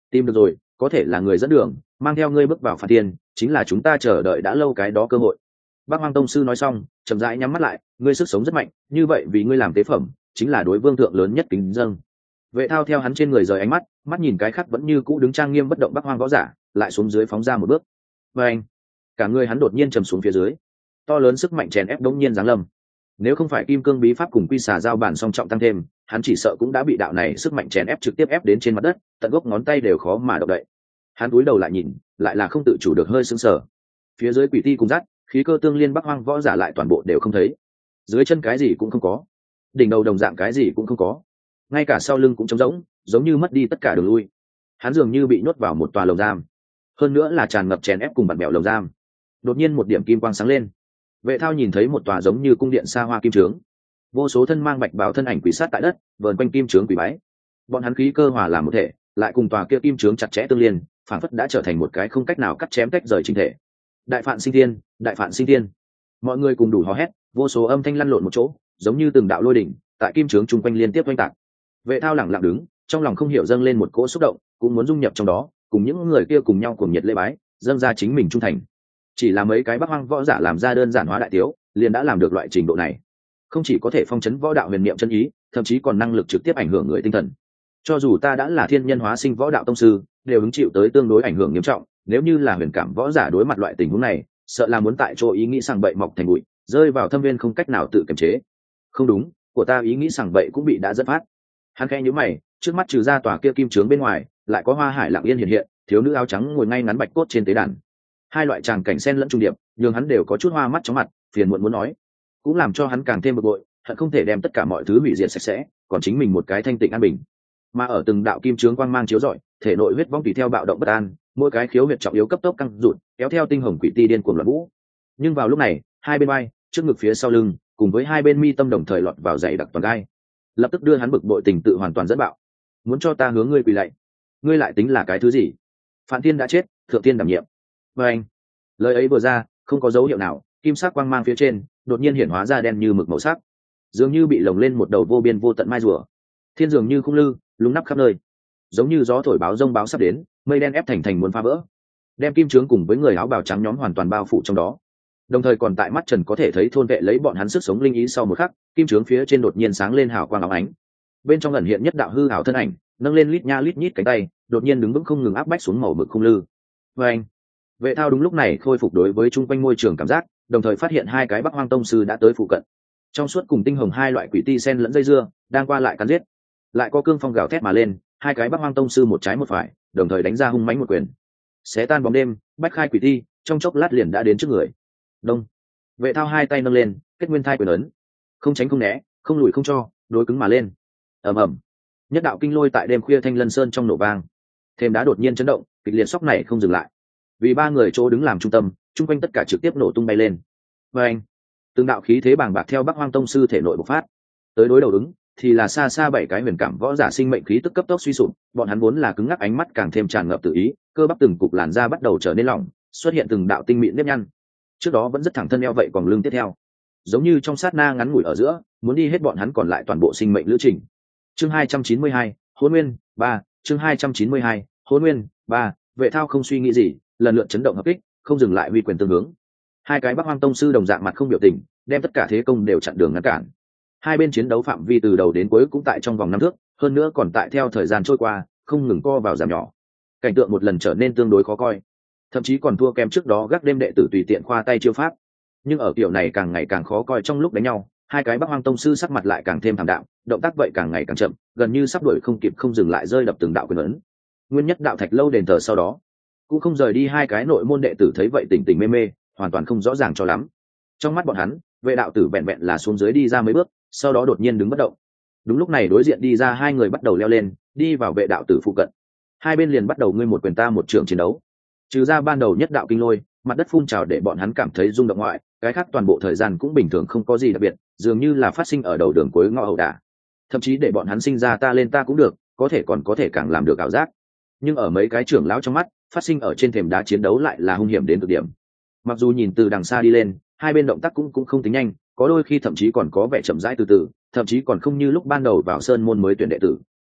Tìm được rồi, có thể là người dẫn đường mang theo ngươi bước vào phản tiên, chính là chúng ta chờ đợi đã lâu cái đó cơ hội. Bác Hoang tông sư nói xong chậm rãi nhắm mắt lại, ngươi sức sống rất mạnh, như vậy vì ngươi làm tế phẩm chính là đối vương thượng lớn nhất kính dâng. Vệ Thao theo hắn trên người rời ánh mắt, mắt nhìn cái khác vẫn như cũ đứng trang nghiêm bất động Bác Hoang võ giả, lại xuống dưới phóng ra một bước. Và anh, cả người hắn đột nhiên trầm xuống phía dưới, to lớn sức mạnh chèn ép đống nhiên giáng lâm. Nếu không phải kim cương bí pháp cùng quy xà giao bản song trọng tăng thêm, hắn chỉ sợ cũng đã bị đạo này sức mạnh chèn ép trực tiếp ép đến trên mặt đất, tận gốc ngón tay đều khó mà động đậy. Hắn cúi đầu lại nhìn, lại là không tự chủ được hơi sững sờ. Phía dưới quỷ ti cùng dắt, khí cơ tương liên Bắc Hoang võ giả lại toàn bộ đều không thấy. Dưới chân cái gì cũng không có, đỉnh đầu đồng dạng cái gì cũng không có, ngay cả sau lưng cũng trống rỗng, giống như mất đi tất cả đường lui. Hắn dường như bị nhốt vào một tòa lồng giam, hơn nữa là tràn ngập chèn ép cùng bản bèo lồng giam. Đột nhiên một điểm kim quang sáng lên, Vệ Thao nhìn thấy một tòa giống như cung điện xa hoa kim trướng, vô số thân mang bạch bào thân ảnh quỷ sát tại đất vờn quanh kim trướng quỷ bái. Bọn hắn khí cơ hòa làm một thể, lại cùng tòa kia kim trướng chặt chẽ tương liên, phản phất đã trở thành một cái không cách nào cắt chém tách rời chính thể. Đại phạn sinh thiên, đại phạn sinh thiên! Mọi người cùng đủ hò hét, vô số âm thanh lăn lộn một chỗ, giống như từng đạo lôi đỉnh tại kim trướng chung quanh liên tiếp oanh tạc. Vệ Thao lẳng lặng đứng, trong lòng không hiểu dâng lên một cỗ xúc động, cũng muốn dung nhập trong đó, cùng những người kia cùng nhau cuồng nhiệt lễ bái, dâng ra chính mình trung thành. Chỉ là mấy cái Bắc Hoang võ giả làm ra đơn giản hóa đại tiếu, liền đã làm được loại trình độ này. Không chỉ có thể phong chấn võ đạo huyền niệm chân ý, thậm chí còn năng lực trực tiếp ảnh hưởng người tinh thần. Cho dù ta đã là thiên nhân hóa sinh võ đạo tông sư, đều hứng chịu tới tương đối ảnh hưởng nghiêm trọng. Nếu như là huyền cảm võ giả đối mặt loại tình huống này, sợ là muốn tại chỗ ý nghĩ sằng bậy mọc thành bụi, rơi vào thâm viên không cách nào tự kiềm chế. Không đúng, của ta ý nghĩ sằng bậy cũng bị đã dẫn phát. Hắn khẽ nhíu mày, trước mắt trừ ra tòa kia kim trướng bên ngoài, lại có Hoa Hải lặng yên hiện hiện, thiếu nữ áo trắng ngồi ngay ngắn bạch cốt trên tế đàn. Hai loại tràng cảnh xen lẫn trung điệp, nhưng hắn đều có chút hoa mắt chóng mặt, phiền muộn muốn nói, cũng làm cho hắn càng thêm bực bội, hận không thể đem tất cả mọi thứ hủy diệt sạch sẽ, còn chính mình một cái thanh tịnh an bình. Mà ở từng đạo kim trướng quang mang chiếu rọi, thể nội huyết vong tùy theo bạo động bất an, mỗi cái khiếu huyệt trọng yếu cấp tốc căng rụt, kéo theo tinh hồng quỷ ti điên cuồng loạn vũ. Nhưng vào lúc này, hai bên vai, trước ngực phía sau lưng, cùng với hai bên mi tâm đồng thời lọt vào dày đặc toàn gai, lập tức đưa hắn bực bội tình tự hoàn toàn dẫn bạo. Muốn cho ta hướng ngươi quỳ lạy, ngươi lại tính là cái thứ gì? Phạn Thiên đã chết, thượng thiên đảm nhiệm. Và anh, lời ấy vừa ra, không có dấu hiệu nào, kim sắc quang mang phía trên đột nhiên hiển hóa ra đen như mực màu sắc, dường như bị lồng lên một đầu vô biên vô tận mai rùa. Thiên dường như khung lư, lúng nắp khắp nơi, giống như gió thổi báo rông báo sắp đến, mây đen ép thành thành muốn phá vỡ, đem kim trướng cùng với người áo bào trắng nhóm hoàn toàn bao phủ trong đó. Đồng thời còn tại mắt trần có thể thấy thôn vệ lấy bọn hắn sức sống linh ý. Sau một khắc, kim trướng phía trên đột nhiên sáng lên hào quang óng ánh, bên trong ẩn hiện nhất đạo hư ảo thân ảnh, nâng lên lít nha lít nhít cánh tay, đột nhiên đứng vững không ngừng áp bách xuống màu mực khung lư. Và anh, Vệ Thao đúng lúc này khôi phục đối với chung quanh môi trường cảm giác, đồng thời phát hiện hai cái Bắc Hoang tông sư đã tới phụ cận. Trong suốt cùng tinh hồng hai loại quỷ ti sen lẫn dây dưa, đang qua lại cắn giết. Lại có cương phong gào thét mà lên, hai cái Bắc Hoang tông sư một trái một phải, đồng thời đánh ra hung mãnh một quyền. Xé tan bóng đêm, bách khai quỷ ti, trong chốc lát liền đã đến trước người. Đông. Vệ Thao hai tay nâng lên, kết nguyên thai quyền ấn. Không tránh không né, không lùi không cho, đối cứng mà lên. Ầm ầm. Nhất đạo kinh lôi tại đêm khuya Thanh Lân Sơn trong nổ vang. Thêm đá đột nhiên chấn động, kịch liệt sóc này không dừng lại. Vì ba người chỗ đứng làm trung tâm, chung quanh tất cả trực tiếp nổ tung bay lên. Và anh, từng đạo khí thế bàng bạc theo Bắc Hoang tông sư thể nội bộc phát. Tới đối đầu ứng thì là xa xa bảy cái huyền cảm võ giả sinh mệnh khí tức cấp tốc suy sụp, bọn hắn vốn là cứng ngắc ánh mắt càng thêm tràn ngập tự ý, cơ bắp từng cục làn da bắt đầu trở nên lỏng, xuất hiện từng đạo tinh mịn nếp nhăn. Trước đó vẫn rất thẳng thân eo vậy còn lưng tiếp theo, giống như trong sát na ngắn ngủi ở giữa, muốn đi hết bọn hắn còn lại toàn bộ sinh mệnh lữ trình. Chương 292, Hỗn Nguyên 3, chương 292, Hỗn Nguyên 3, Vệ Thao không suy nghĩ gì, lần lượt chấn động hợp kích, không dừng lại uy quyền tương hướng. Hai cái Bắc Hoang tông sư đồng dạng mặt không biểu tình, đem tất cả thế công đều chặn đường ngăn cản. Hai bên chiến đấu phạm vi từ đầu đến cuối cũng tại trong vòng 5 thước, hơn nữa còn tại theo thời gian trôi qua, không ngừng co vào giảm nhỏ. Cảnh tượng một lần trở nên tương đối khó coi, thậm chí còn thua kém trước đó gác đêm đệ tử tùy tiện khoa tay chiêu pháp. Nhưng ở kiểu này càng ngày càng khó coi trong lúc đánh nhau, hai cái Bắc Hoang tông sư sắc mặt lại càng thêm thảm đạm, động tác vậy càng ngày càng chậm, gần như sắp đuổi không kịp, không dừng lại rơi đập từng đạo quyền ấn. Nguyên nhất đạo thạch lâu đền thờ sau đó cũng không rời đi. Hai cái nội môn đệ tử thấy vậy tỉnh tỉnh mê mê, hoàn toàn không rõ ràng cho lắm. Trong mắt bọn hắn, Vệ đạo tử vẹn vẹn là xuống dưới đi ra mấy bước, sau đó đột nhiên đứng bất động. Đúng lúc này đối diện đi ra hai người bắt đầu leo lên, đi vào Vệ đạo tử phụ cận. Hai bên liền bắt đầu ngươi một quyền ta một trường chiến đấu. Trừ ra ban đầu nhất đạo kinh lôi, mặt đất phun trào để bọn hắn cảm thấy rung động ngoại, cái khác toàn bộ thời gian cũng bình thường, không có gì đặc biệt, dường như là phát sinh ở đầu đường cuối ngõ ẩu đả. Thậm chí để bọn hắn sinh ra ta lên ta cũng được, có thể còn có thể càng làm được ảo giác. Nhưng ở mấy cái trưởng lão trong mắt, phát sinh ở trên thềm đá chiến đấu lại là hung hiểm đến cực điểm. Mặc dù nhìn từ đằng xa đi lên, hai bên động tác cũng không tính nhanh, có đôi khi thậm chí còn có vẻ chậm rãi từ từ, thậm chí còn không như lúc ban đầu vào sơn môn mới tuyển đệ tử.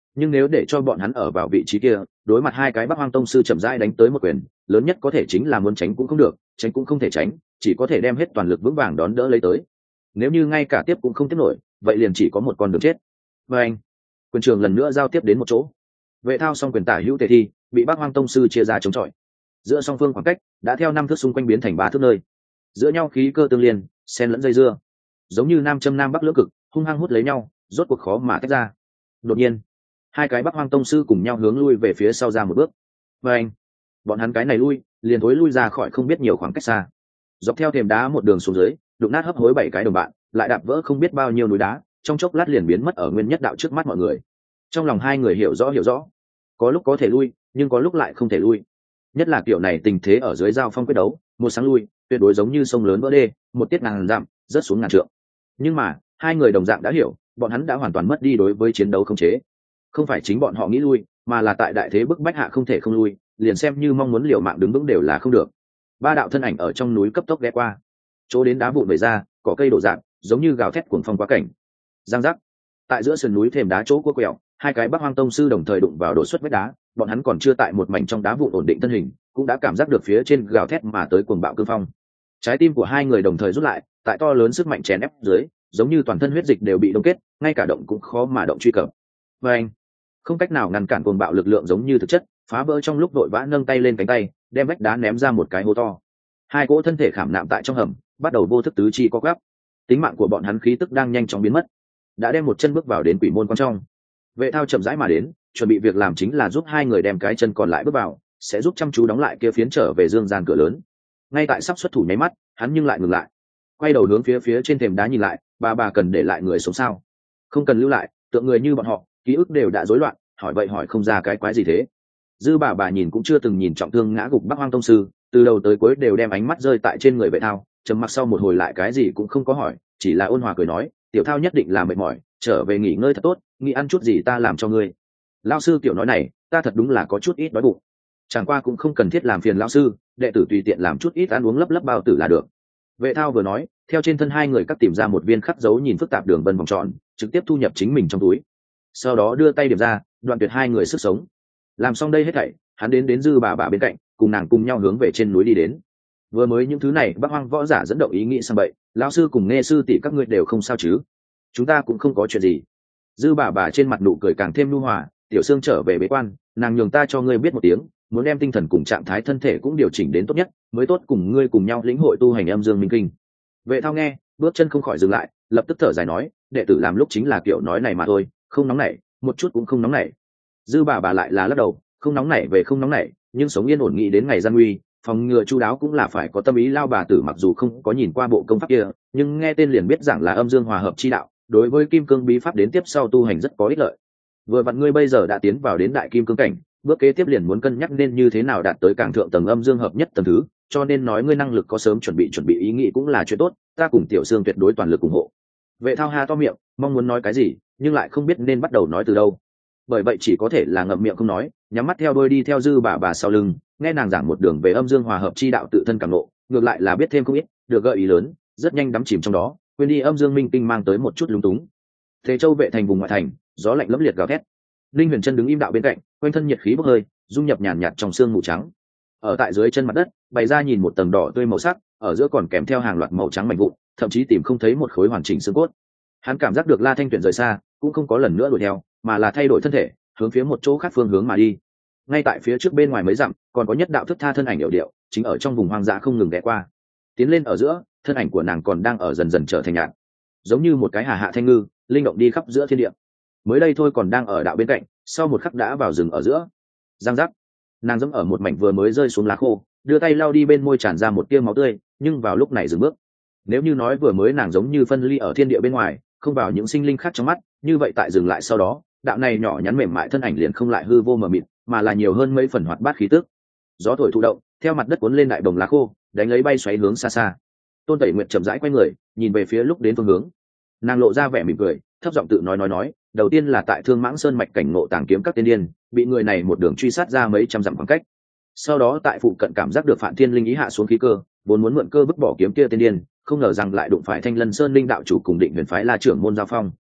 nhưng nếu để cho bọn hắn ở vào vị trí kia, đối mặt hai cái Bắc Hoang tông sư chậm rãi đánh tới một quyền, lớn nhất có thể chính là muốn tránh cũng không được, tránh cũng không thể tránh, chỉ có thể đem hết toàn lực vững vàng đón đỡ lấy tới. Nếu như ngay cả tiếp cũng không tiếp nổi, vậy liền chỉ có một con đường chết. Và anh, quyền trường lần nữa giao tiếp đến một chỗ. Vệ Thao song quyền tả hữu tề thi, bị Bắc Hoang tông sư chia ra chống chọi. Giữa song phương khoảng cách đã theo 5 thước xung quanh biến thành 3 thước nơi. Giữa nhau khí cơ tương liên, xen lẫn dây dưa, giống như nam châm nam bắc lưỡng cực, hung hăng hút lấy nhau, rốt cuộc khó mà tách ra. Đột nhiên, hai cái Bắc Hoang tông sư cùng nhau hướng lui về phía sau ra một bước. Và anh, bọn hắn cái này lui, liền thối lui ra khỏi không biết nhiều khoảng cách xa. Dọc theo thềm đá một đường xuống dưới, đụng nát hấp hối 7 cái đồng bạn, lại đạp vỡ không biết bao nhiêu núi đá, trong chốc lát liền biến mất ở nguyên nhất đạo trước mắt mọi người. Trong lòng hai người hiểu rõ, có lúc có thể lui, nhưng có lúc lại không thể lui. Nhất là kiểu này tình thế ở dưới giao phong quyết đấu, một sáng lui, tuyệt đối giống như sông lớn vỡ đê, một tiết ngàn dặm, rớt xuống ngàn trượng. Nhưng mà, hai người đồng dạng đã hiểu, bọn hắn đã hoàn toàn mất đi đối với chiến đấu khống chế. Không phải chính bọn họ nghĩ lui, mà là tại đại thế bức bách hạ không thể không lui, liền xem như mong muốn liều mạng đứng vững đều là không được. Ba đạo thân ảnh ở trong núi cấp tốc ghé qua, chỗ đến đá vụn vẩy ra, cỏ cây đổ dạng, giống như gào thét cuồng phong quá cảnh. Giang giác, tại giữa sườn núi thềm đá chỗ cua quẹo, hai cái Bắc Hoang tông sư đồng thời đụng vào đổ xuất vách đá, bọn hắn còn chưa tại một mảnh trong đá vụn ổn định thân hình, cũng đã cảm giác được phía trên gào thét mà tới cuồng bạo cương phong. Trái tim của hai người đồng thời rút lại, tại to lớn sức mạnh chèn ép dưới, giống như toàn thân huyết dịch đều bị đông kết, ngay cả động cũng khó mà động truy cập. Và anh, không cách nào ngăn cản cuồng bạo lực lượng giống như thực chất, phá vỡ trong lúc vội vã nâng tay lên cánh tay, đem vách đá ném ra một cái hố to. Hai cỗ thân thể khảm nạm tại trong hầm, bắt đầu vô thức tứ chi co quắp. Tính mạng của bọn hắn khí tức đang nhanh chóng biến mất, đã đem một chân bước vào đến quỷ môn quan trong. Vệ Thao chậm rãi mà đến, chuẩn bị việc làm chính là giúp hai người đem cái chân còn lại bước vào, sẽ giúp chăm chú đóng lại kia phiến trở về dương gian cửa lớn. Ngay tại sắp xuất thủ nháy mắt, hắn nhưng lại ngừng lại, quay đầu hướng phía trên thềm đá nhìn lại. Bà cần để lại người sống sao? Không cần lưu lại, tượng người như bọn họ, ký ức đều đã rối loạn, hỏi vậy hỏi không ra cái quái gì thế. Dư bà nhìn cũng chưa từng nhìn trọng thương ngã gục Bắc Hoang tông sư, từ đầu tới cuối đều đem ánh mắt rơi tại trên người Vệ Thao, trầm mặc sau một hồi lại cái gì cũng không có hỏi, chỉ là ôn hòa cười nói, tiểu Thao nhất định là mệt mỏi, trở về nghỉ ngơi thật tốt, nghĩ ăn chút gì ta làm cho ngươi. Lão sư kiểu nói này, ta thật đúng là có chút ít đói bụng, chẳng qua cũng không cần thiết làm phiền lão sư, đệ tử tùy tiện làm chút ít ăn uống lấp lấp bao tử là được. Vệ Thao vừa nói, theo trên thân hai người cắt tìm ra một viên khắc dấu nhìn phức tạp đường vân vòng tròn, trực tiếp thu nhập chính mình trong túi, sau đó đưa tay điểm ra, đoạn tuyệt hai người sức sống. Làm xong đây hết thảy, hắn đến Dư bà bên cạnh, cùng nàng cùng nhau hướng về trên núi đi đến. Vừa mới những thứ này Bắc Hoang võ giả dẫn động ý nghĩ sang bậy, lão sư cùng nghe sư tỷ các ngươi đều không sao chứ? Chúng ta cũng không có chuyện gì. Dư bà trên mặt nụ cười càng thêm nhu hòa, tiểu Sương trở về bế quan, nàng nhường ta cho ngươi biết một tiếng, muốn đem tinh thần cùng trạng thái thân thể cũng điều chỉnh đến tốt nhất, mới tốt cùng ngươi cùng nhau lĩnh hội tu hành âm dương minh kinh. Vệ Thao nghe, bước chân không khỏi dừng lại, lập tức thở dài nói, đệ tử làm lúc chính là kiểu nói này mà thôi, không nóng nảy, một chút cũng không nóng nảy. Dư bà lại là lắc đầu, không nóng nảy về không nóng nảy, nhưng sống yên ổn nghĩ đến ngày gian nguy, phòng ngừa chu đáo cũng là phải có tâm ý. Lao bà tử mặc dù không có nhìn qua bộ công pháp kia, nhưng nghe tên liền biết rằng là âm dương hòa hợp chi đạo, đối với kim cương bí pháp đến tiếp sau tu hành rất có ích lợi. Vừa vặn ngươi bây giờ đã tiến vào đến đại kim cương cảnh, bước kế tiếp liền muốn cân nhắc nên như thế nào đạt tới càng thượng tầng âm dương hợp nhất tầng thứ, cho nên nói ngươi năng lực có sớm chuẩn bị ý nghĩ cũng là chuyện tốt, ta cùng tiểu Sương tuyệt đối toàn lực ủng hộ. Vệ Thao ha to miệng, mong muốn nói cái gì, nhưng lại không biết nên bắt đầu nói từ đâu, bởi vậy chỉ có thể là ngậm miệng không nói, nhắm mắt theo đôi đi theo Dư bà sau lưng, nghe nàng giảng một đường về âm dương hòa hợp chi đạo tự thân cảm ngộ, ngược lại là biết thêm không ít, được gợi ý lớn, rất nhanh đắm chìm trong đó, quên đi âm dương minh kinh mang tới một chút lúng túng. Thế Châu Vệ thành vùng ngoại thành, gió lạnh lẫm liệt gào thét. Linh Huyền Trân đứng im đạo bên cạnh, quanh thân nhiệt khí bốc hơi, dung nhập nhàn nhạt trong xương mù trắng. Ở tại dưới chân mặt đất, bày ra nhìn một tầng đỏ tươi màu sắc, ở giữa còn kèm theo hàng loạt màu trắng mảnh vụn, thậm chí tìm không thấy một khối hoàn chỉnh xương cốt. Hắn cảm giác được La Thanh Tuyển rời xa, cũng không có lần nữa đuổi theo, mà là thay đổi thân thể, hướng phía một chỗ khác phương hướng mà đi. Ngay tại phía trước bên ngoài mấy dặm, còn có nhất đạo thức tha thân ảnh điệu điệu, chính ở trong vùng hoang dã không ngừng ghé qua. Tiến lên ở giữa, thân ảnh của nàng còn đang ở dần dần trở thành nhạt, giống như một cái hà hạ thanh ngư, linh động đi khắp giữa thiên địa. Mới đây thôi còn đang ở đạo bên cạnh, sau một khắc đã vào rừng ở giữa. Giang giác, nàng giẫm ở một mảnh vừa mới rơi xuống lá khô, đưa tay lau đi bên môi tràn ra một tia máu tươi, nhưng vào lúc này dừng bước. Nếu như nói vừa mới nàng giống như phân ly ở thiên địa bên ngoài, không vào những sinh linh khác trong mắt, như vậy tại dừng lại sau đó, đạo này nhỏ nhắn mềm mại thân ảnh liền không lại hư vô mờ mịt, mà là nhiều hơn mấy phần hoạt bát khí tức. Gió thổi thụ động, theo mặt đất cuốn lên đại bồng lá khô, đánh lấy bay xoáy hướng xa xa. Tôn Tẩy Nguyệt chậm rãi quay người, nhìn về phía lúc đến phương hướng, nàng lộ ra vẻ mỉm cười, thấp giọng tự nói, đầu tiên là tại Thương Mãng Sơn mạch cảnh ngộ tàng kiếm các tiên điên, bị người này một đường truy sát ra mấy trăm dặm khoảng cách. Sau đó tại phụ cận cảm giác được Phạn Thiên linh ý hạ xuống khí cơ, vốn muốn mượn cơ bức bỏ kiếm kia tiên điên, không ngờ rằng lại đụng phải Thanh Lân Sơn linh đạo chủ cùng Định Huyền phái La trưởng môn giao phong.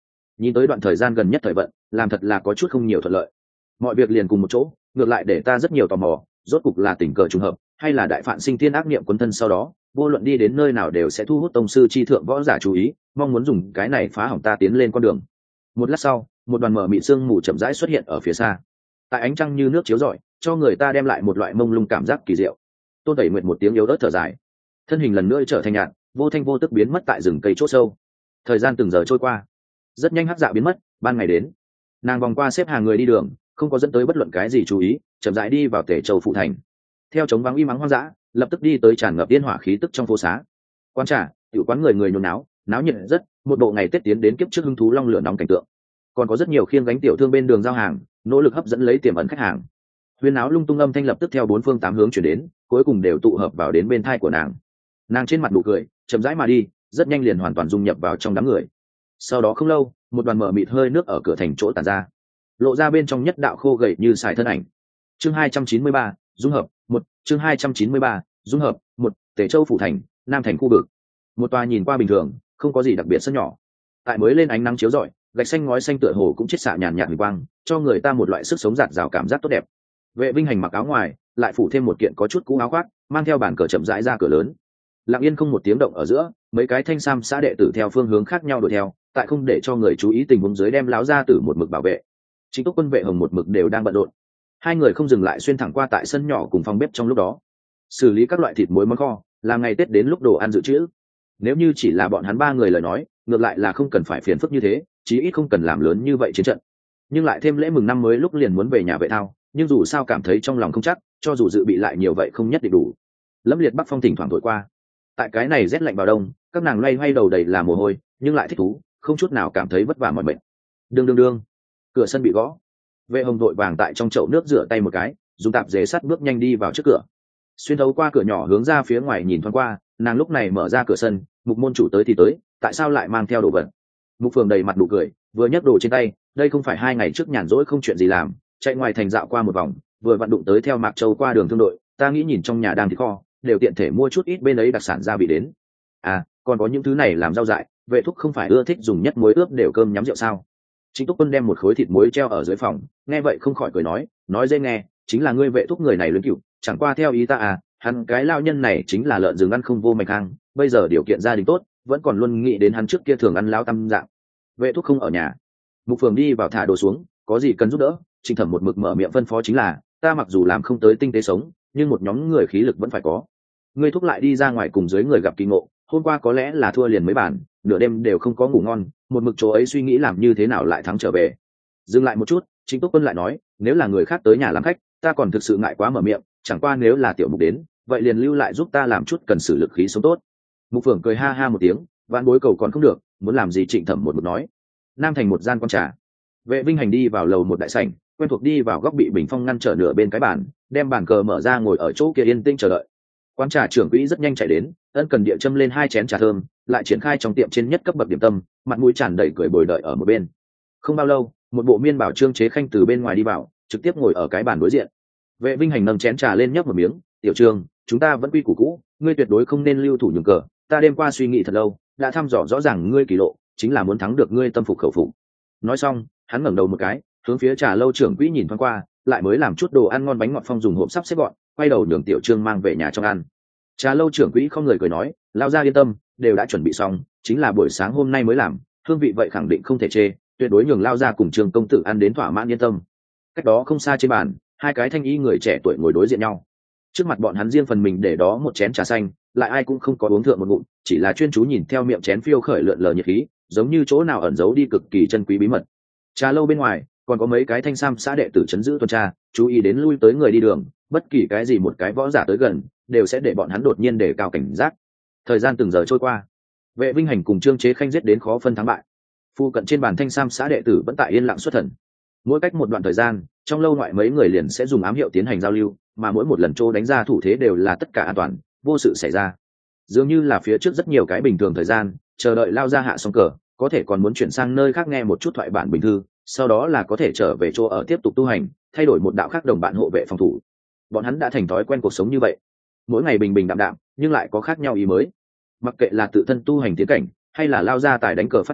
nhìn tới đoạn thời gian gần nhất thời vận làm thật là có chút không nhiều thuận lợi. Mọi việc liền cùng một chỗ, ngược lại để ta rất nhiều tò mò, rốt cục là tình cờ trùng hợp hay là đại phạn sinh thiên ác niệm quấn thân, sau đó vô luận đi đến nơi nào đều sẽ thu hút tông sư chi thượng võ giả chú ý, mong muốn dùng cái này phá hỏng ta tiến lên con đường. Một lát sau, một đoàn mở mịn sương mù chậm rãi xuất hiện ở phía xa, tại ánh trăng như nước chiếu rọi, cho người ta đem lại một loại mông lung cảm giác kỳ diệu. Tôn Tẩy Nguyệt một tiếng yếu ớt thở dài, thân hình lần nữa trở thành nhạt, vô thanh vô tức biến mất tại rừng cây chỗ sâu. Thời gian từng giờ trôi qua, rất nhanh hắc dạ biến mất, ban ngày đến. Nàng vòng qua xếp hàng người đi đường, không có dẫn tới bất luận cái gì chú ý, chậm rãi đi vào Tể Châu phụ thành. Theo trống vắng uy mắng hoang dã, lập tức đi tới tràn ngập yên hỏa khí tức trong phố xá. Quán trà, tiểu quán người người nhốn náo, náo nhiệt rất, một bộ ngày Tết tiến đến kiếp trước hứng thú long lửa nóng cảnh tượng. Còn có rất nhiều khiêng gánh tiểu thương bên đường giao hàng, nỗ lực hấp dẫn lấy tiềm ẩn khách hàng. Huyên áo lung tung âm thanh lập tức theo bốn phương tám hướng chuyển đến, cuối cùng đều tụ hợp vào đến bên thai của nàng. Nàng trên mặt nụ cười, chậm rãi mà đi, rất nhanh liền hoàn toàn dung nhập vào trong đám người. Sau đó không lâu, một đoàn mờ mịt hơi nước ở cửa thành chỗ tản ra, lộ ra bên trong nhất đạo khô gầy như xài thân ảnh. Chương 293, dung hợp một. Chương 293, dung hợp một. Tể Châu phủ thành, Nam thành khu vực. Một tòa nhìn qua bình thường, không có gì đặc biệt sân nhỏ. Tại mới lên ánh nắng chiếu rọi, gạch xanh ngói xanh tựa hồ cũng chiết xạ nhàn nhạt huỳnh quang, cho người ta một loại sức sống rạt rào cảm giác tốt đẹp. Vệ Vinh Hành mặc áo ngoài, lại phủ thêm một kiện có chút cũ áo khoác, mang theo bản cờ chậm rãi ra cửa lớn. Lặng yên không một tiếng động ở giữa, mấy cái thanh sam xã đệ tử theo phương hướng khác nhau đuổi theo, tại không để cho người chú ý tình huống dưới đem láo ra tử một mực bảo vệ. Chính túc quân vệ Hồng một mực đều đang bận rộn. Hai người không dừng lại xuyên thẳng qua tại sân nhỏ cùng phòng bếp trong lúc đó, xử lý các loại thịt muối món kho, làm ngày Tết đến lúc đồ ăn dự trữ. Nếu như chỉ là bọn hắn ba người lời nói, ngược lại là không cần phải phiền phức như thế, chí ít không cần làm lớn như vậy chiến trận. Nhưng lại thêm lễ mừng năm mới lúc liền muốn về nhà vệ thao, nhưng dù sao cảm thấy trong lòng không chắc, cho dù dự bị lại nhiều vậy không nhất định đủ. Lâm liệt bắc phong thỉnh thoảng thổi qua, tại cái này rét lạnh vào đông, các nàng loay hoay đầu đầy là mồ hôi, nhưng lại thích thú, không chút nào cảm thấy vất vả mỏi mệt. Đương, cửa sân bị gõ. Vệ Hồng vội vàng tại trong chậu nước rửa tay một cái, dùng tạp dề sắt bước nhanh đi vào trước cửa. Xuyên thấu qua cửa nhỏ hướng ra phía ngoài nhìn thoáng qua, nàng lúc này mở ra cửa sân, Mục môn chủ tới thì tới, tại sao lại mang theo đồ vật? Mục Phường đầy mặt nụ cười, vừa nhấc đồ trên tay, đây không phải 2 ngày trước nhàn rỗi không chuyện gì làm, chạy ngoài thành dạo qua một vòng, vừa vặn đụng tới theo Mạc Châu qua đường thương đội, ta nghĩ nhìn trong nhà đang thịt kho, đều tiện thể mua chút ít bên ấy đặc sản gia vị đến. À, còn có những thứ này làm rau dại, vệ thúc không phải ưa thích dùng nhất muối ướp đều cơm nhắm rượu sao? Chính Túc Quân đem một khối thịt muối treo ở dưới phòng, nghe vậy không khỏi cười nói dễ nghe, chính là ngươi vệ thúc người này lớn cựu, chẳng qua theo ý ta à, hắn cái lao nhân này chính là lợn rừng ăn không vô mạch hang, bây giờ điều kiện gia đình tốt, vẫn còn luôn nghĩ đến hắn trước kia thường ăn lao tâm dạng. Vệ thúc không ở nhà. Mục Phường đi vào thả đồ xuống, có gì cần giúp đỡ? Trình Thẩm một mực mở miệng phân phó chính là, ta mặc dù làm không tới tinh tế sống, nhưng một nhóm người khí lực vẫn phải có. Ngươi thúc lại đi ra ngoài cùng dưới người gặp kỳ ngộ, hôm qua có lẽ là thua liền mấy bản, nửa đêm đều không có ngủ ngon, một mực chỗ ấy suy nghĩ làm như thế nào lại thắng trở về. Dừng lại một chút, Chính Túc Quân lại nói, nếu là người khác tới nhà làm khách, ta còn thực sự ngại quá mở miệng, chẳng qua nếu là tiểu mục đến, vậy liền lưu lại giúp ta làm chút cần sử lực khí sống tốt. Mục Phường cười ha ha một tiếng, vạn bối cầu còn không được, muốn làm gì Trịnh Thẩm một mực nói. Nam thành một gian quán trà. Vệ Vinh Hành đi vào lầu một đại sảnh, quen thuộc đi vào góc bị bình phong ngăn trở nửa bên cái bàn, đem bàn cờ mở ra ngồi ở chỗ kia yên tĩnh chờ đợi. Quán trà trưởng quỹ rất nhanh chạy đến, ân cần địa châm lên 2 chén trà thơm, lại triển khai trong tiệm trên nhất cấp bậc điểm tâm, mặt mũi tràn đầy cười bồi đợi ở một bên. Không bao lâu, một bộ miên bảo trương chế khanh từ bên ngoài đi vào, trực tiếp ngồi ở cái bàn đối diện. Vệ Vinh Hành nâng chén trà lên nhấp một miếng, "Tiểu Trương, chúng ta vẫn quy củ cũ, ngươi tuyệt đối không nên lưu thủ nhường cờ, ta đêm qua suy nghĩ thật lâu, đã thăm dò rõ ràng ngươi kỳ lộ, chính là muốn thắng được ngươi tâm phục khẩu phục." Nói xong, hắn ngẩng đầu một cái, hướng phía trà lâu trưởng quỹ nhìn thoáng qua, lại mới làm chút đồ ăn ngon bánh ngọt phong dùng hộp sắp xếp gọn, quay đầu nhường Tiểu Trương mang về nhà trong ăn. Trà lâu trưởng quỹ không người cười nói, lao ra yên tâm, đều đã chuẩn bị xong, chính là buổi sáng hôm nay mới làm, hương vị vậy khẳng định không thể chê, tuyệt đối nhường lao ra cùng Trương công tử ăn đến thỏa mãn yên tâm. Cách đó không xa trên bàn, 2 cái thanh y người trẻ tuổi ngồi đối diện nhau. Trước mặt bọn hắn riêng phần mình để đó một chén trà xanh, lại ai cũng không có uống thượng một ngụm, chỉ là chuyên chú nhìn theo miệng chén phiêu khởi lượn lờ nhiệt khí, giống như chỗ nào ẩn giấu đi cực kỳ chân quý bí mật. Trà lâu bên ngoài còn có mấy cái thanh sam xã đệ tử trấn giữ tuần tra, chú ý đến lui tới người đi đường, bất kỳ cái gì một cái võ giả tới gần, đều sẽ để bọn hắn đột nhiên đề cao cảnh giác. Thời gian từng giờ trôi qua, Vệ Vinh Hành cùng Trương Chế Khanh giết đến khó phân thắng bại. Phu cận trên bàn thanh sam xã đệ tử vẫn tại yên lặng xuất thần. Mỗi cách một đoạn thời gian, trong lâu ngoại mấy người liền sẽ dùng ám hiệu tiến hành giao lưu, mà mỗi một lần trô đánh ra thủ thế đều là tất cả an toàn, vô sự xảy ra. Dường như là phía trước rất nhiều cái bình thường thời gian, chờ đợi lao ra hạ xong cờ, có thể còn muốn chuyển sang nơi khác nghe một chút thoại bản bình thư, sau đó là có thể trở về chỗ ở tiếp tục tu hành, thay đổi một đạo khác đồng bạn hộ vệ phòng thủ. Bọn hắn đã thành thói quen cuộc sống như vậy, mỗi ngày bình bình đạm đạm, nhưng lại có khác nhau ý mới. Mặc kệ là tự thân tu hành tiến cảnh, hay là lao ra tài đánh cờ phát triển,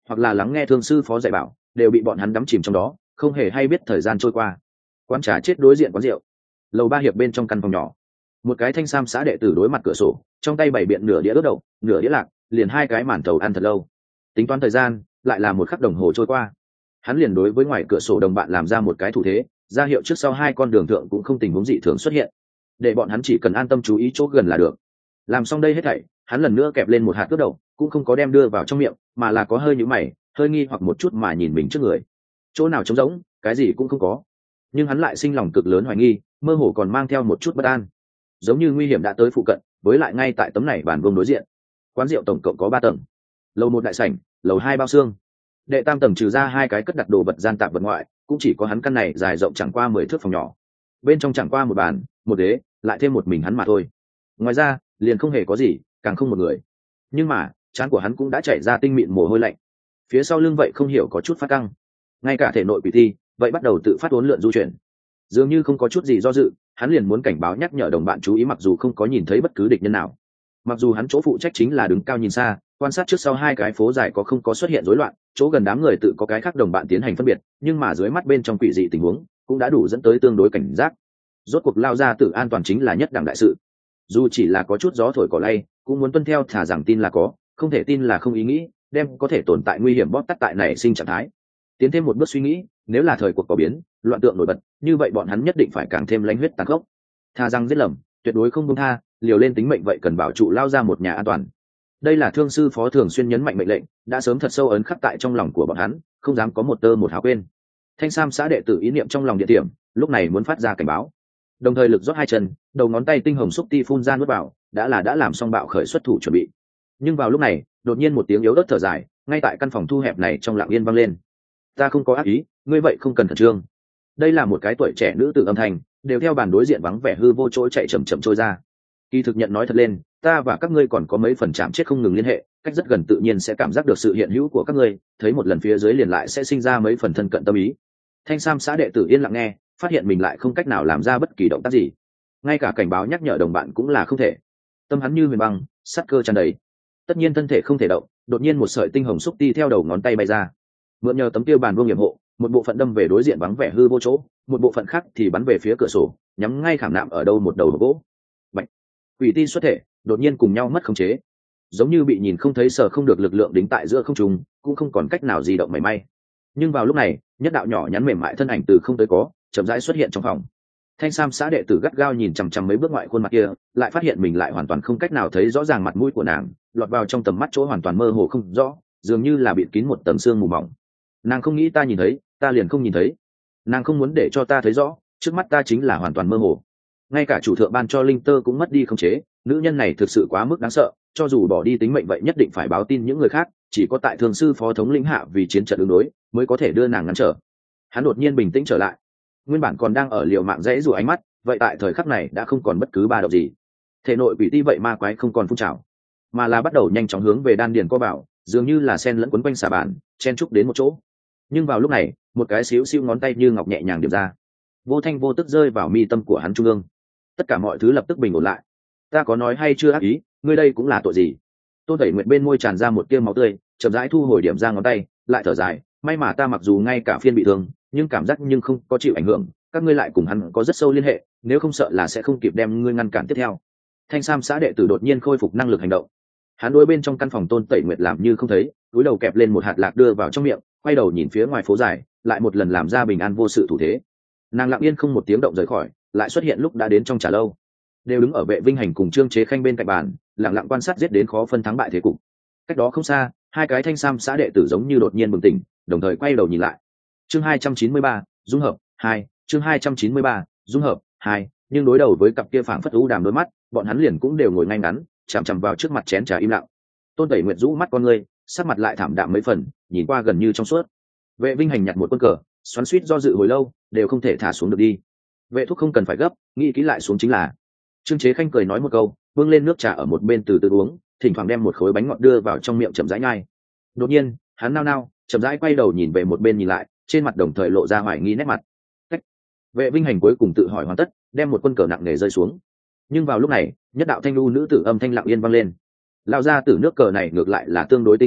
hoặc là lắng nghe thương sư phó dạy bảo, đều bị bọn hắn đắm chìm trong đó, không hề hay biết thời gian trôi qua. Quán trà chết đối diện quán rượu, lầu 3 hiệp bên trong căn phòng nhỏ, một cái thanh sam xã đệ tử đối mặt cửa sổ, trong tay bày biện nửa đĩa ướt đậu, nửa đĩa lạc, liền 2 cái màn thầu ăn thật lâu. Tính toán thời gian, lại là 1 khắc đồng hồ trôi qua. Hắn liền đối với ngoài cửa sổ đồng bạn làm ra một cái thủ thế, ra hiệu trước sau 2 con đường thượng cũng không tình huống dị thường xuất hiện, để bọn hắn chỉ cần an tâm chú ý chỗ gần là được. Làm xong đây hết thảy, hắn lần nữa kẹp lên 1 hạt ướt đậu, cũng không có đem đưa vào trong miệng, mà là có hơi nhíu mày, hơi nghi hoặc một chút mà nhìn mình trước người. Chỗ nào trống rỗng, cái gì cũng không có. Nhưng hắn lại sinh lòng cực lớn hoài nghi, mơ hồ còn mang theo một chút bất an, giống như nguy hiểm đã tới phụ cận. Với lại ngay tại tấm này bàn vuông đối diện, quán rượu tổng cộng có 3 tầng, lầu 1 đại sảnh, lầu 2 bao xương, đệ tam tầng trừ ra 2 cái cất đặt đồ vật gian tạp vật ngoại, cũng chỉ có hắn căn này dài rộng chẳng qua 10 thước phòng nhỏ, bên trong chẳng qua 1 bàn, 1 ghế, lại thêm một mình hắn mà thôi. Ngoài ra liền không hề có gì, càng không một người. Nhưng mà trán của hắn cũng đã chảy ra tinh mịn mồ hôi lạnh, phía sau lưng vậy không hiểu có chút phát căng, ngay cả thể nội quỷ thi vậy bắt đầu tự phát uốn lượn du chuyển. Dường như không có chút gì do dự, hắn liền muốn cảnh báo nhắc nhở đồng bạn chú ý, mặc dù không có nhìn thấy bất cứ địch nhân nào, mặc dù hắn chỗ phụ trách chính là đứng cao nhìn xa, quan sát trước sau 2 cái phố dài có không có xuất hiện rối loạn, chỗ gần đám người tự có cái khác đồng bạn tiến hành phân biệt, nhưng mà dưới mắt bên trong quỷ dị tình huống cũng đã đủ dẫn tới tương đối cảnh giác. Rốt cuộc lao ra tự an toàn chính là nhất đẳng đại sự, dù chỉ là có chút gió thổi cỏ lay cũng muốn tuân theo, thả rằng tin là có, không thể tin là không ý nghĩ, đem có thể tồn tại nguy hiểm bóp tắt tại này sinh trạng thái. Tiến thêm một bước suy nghĩ, nếu là thời cuộc có biến, loạn tượng nổi bật, như vậy bọn hắn nhất định phải càng thêm lãnh huyết tàn khốc, thà rằng giết lầm, tuyệt đối không buông tha, liều lên tính mệnh vậy cần bảo trụ lao ra một nhà an toàn. Đây là thương sư phó thường xuyên nhấn mạnh mệnh lệnh, đã sớm thật sâu ấn khắc tại trong lòng của bọn hắn, không dám có một tơ một hào quên. Thanh sam xã đệ tử ý niệm trong lòng địa điểm, lúc này muốn phát ra cảnh báo, đồng thời lực rót 2 chân, đầu ngón tay tinh hồng xúc ti phun ra nuốt vào, đã làm xong bạo khởi xuất thủ chuẩn bị. Nhưng vào lúc này, đột nhiên một tiếng yếu ớt thở dài, ngay tại căn phòng thu hẹp này trong lặng yên vang lên. Ta không có ác ý, ngươi vậy không cần khẩn trương. Đây là một cái tuổi trẻ nữ tử âm thanh, đều theo bàn đối diện vắng vẻ hư vô chỗ chạy chậm chậm trôi ra. Kỳ thực nhận nói thật lên, ta và các ngươi còn có mấy phần chạm chết không ngừng liên hệ, cách rất gần tự nhiên sẽ cảm giác được sự hiện hữu của các ngươi, thấy một lần phía dưới liền lại sẽ sinh ra mấy phần thân cận tâm ý. Thanh sam xã đệ tử yên lặng nghe, phát hiện mình lại không cách nào làm ra bất kỳ động tác gì, ngay cả cảnh báo nhắc nhở đồng bạn cũng là không thể. Tâm hắn như huyền băng, sát cơ tràn đầy, tất nhiên thân thể không thể động. Đột nhiên một sợi tinh hồng xúc ti theo đầu ngón tay bay ra, mượn nhờ tấm tiêu bàn vuông hiểm hộ, một bộ phận đâm về đối diện vắng vẻ hư vô chỗ, một bộ phận khác thì bắn về phía cửa sổ, nhắm ngay khảm nạm ở đâu một đầu hộp gỗ. Bạch, quỷ ti xuất thể, đột nhiên cùng nhau mất khống chế, giống như bị nhìn không thấy sờ không được lực lượng đính tại giữa không trung, cũng không còn cách nào di động mảy may. Nhưng vào lúc này, nhất đạo nhỏ nhắn mềm mại thân ảnh từ không tới có, chậm rãi xuất hiện trong phòng. Thanh sam xã đệ tử gắt gao nhìn chằm chằm mấy bước ngoại khuôn mặt kia, lại phát hiện mình lại hoàn toàn không cách nào thấy rõ ràng mặt mũi của nàng, lọt vào trong tầm mắt chỗ hoàn toàn mơ hồ không rõ, dường như là bịt kín một tầng sương mù mỏng. Nàng không nghĩ ta nhìn thấy, ta liền không nhìn thấy. Nàng không muốn để cho ta thấy rõ, trước mắt ta chính là hoàn toàn mơ hồ. Ngay cả chủ thượng ban cho linh tơ cũng mất đi khống chế, nữ nhân này thực sự quá mức đáng sợ, cho dù bỏ đi tính mệnh vậy nhất định phải báo tin những người khác, chỉ có tại thường sư phó thống lĩnh hạ vì chiến trận ứng đối mới có thể đưa nàng ngăn trở. Hắn đột nhiên bình tĩnh trở lại, nguyên bản còn đang ở liều mạng dễ rủa ánh mắt, vậy tại thời khắc này đã không còn bất cứ ba động gì. Thể nội quỷ ti vậy ma quái không còn phun trào, mà là bắt đầu nhanh chóng hướng về đan điền co bảo, dường như là sen lẫn quấn quanh xà bàn, chen trúc đến một chỗ. Nhưng vào lúc này, một cái xíu xíu ngón tay như ngọc nhẹ nhàng điểm ra, vô thanh vô tức rơi vào mi tâm của hắn trung ương. Tất cả mọi thứ lập tức bình ổn lại. Ta có nói hay chưa ác ý, ngươi đây cũng là tội gì? Tôn Tẩy Nguyệt bên môi tràn ra một tia máu tươi, chậm rãi thu hồi điểm ra ngón tay, lại thở dài, may mà ta mặc dù ngay cả phiên bị thương, nhưng cảm giác nhưng không có chịu ảnh hưởng, các ngươi lại cùng hắn có rất sâu liên hệ, nếu không sợ là sẽ không kịp đem ngươi ngăn cản tiếp theo. Thanh sam xã đệ tử đột nhiên khôi phục năng lực hành động. Hắn đối bên trong căn phòng Tôn Tẩy Nguyệt làm như không thấy, cúi đầu kẹp lên một hạt lạc đưa vào trong miệng, quay đầu nhìn phía ngoài phố dài, lại một lần làm ra bình an vô sự thủ thế. Nàng lặng yên không một tiếng động rời khỏi, lại xuất hiện lúc đã đến trong trà lâu, đều đứng ở Vệ Vinh Hành cùng Trương Chế Khanh bên cạnh bàn, lặng lặng quan sát giết đến khó phân thắng bại thế cục. Cách đó không xa, 2 cái thanh sam xã đệ tử giống như đột nhiên bừng tỉnh, đồng thời quay đầu nhìn lại. Chương 293, dung hợp 2, chương 293, dung hợp 2, nhưng đối đầu với cặp kia phảng phất u đàm đôi mắt, bọn hắn liền cũng đều ngồi ngay ngắn, chằm chằm vào trước mặt chén trà im lặng. Tôn Tẩy Nguyệt rũ mắt con ngươi, sắc mặt lại thảm đạm mấy phần, nhìn qua gần như trong suốt. Vệ Vinh Hành nhặt một quân cờ, xoắn xuýt do dự hồi lâu, đều không thể thả xuống được đi. Vệ thúc không cần phải gấp, nghĩ kỹ lại xuống chính là. Trương Chế Khanh cười nói một câu, bưng lên nước trà ở một bên từ từ uống, thỉnh thoảng đem một khối bánh ngọt đưa vào trong miệng chậm rãi nhai. Đột nhiên, hắn nao nao, chậm rãi quay đầu nhìn về một bên nhìn lại, trên mặt đồng thời lộ ra hoài nghi nét mặt. Cách. Vệ Vinh Hành cuối cùng tự hỏi hoàn tất, đem một quân cờ nặng nề rơi xuống. Nhưng vào lúc này, nhất đạo thanh lưu nữ tử âm thanh lặng yên vang lên. Lao ra từ nước cờ này ngược lại là tương đối tinh diệu,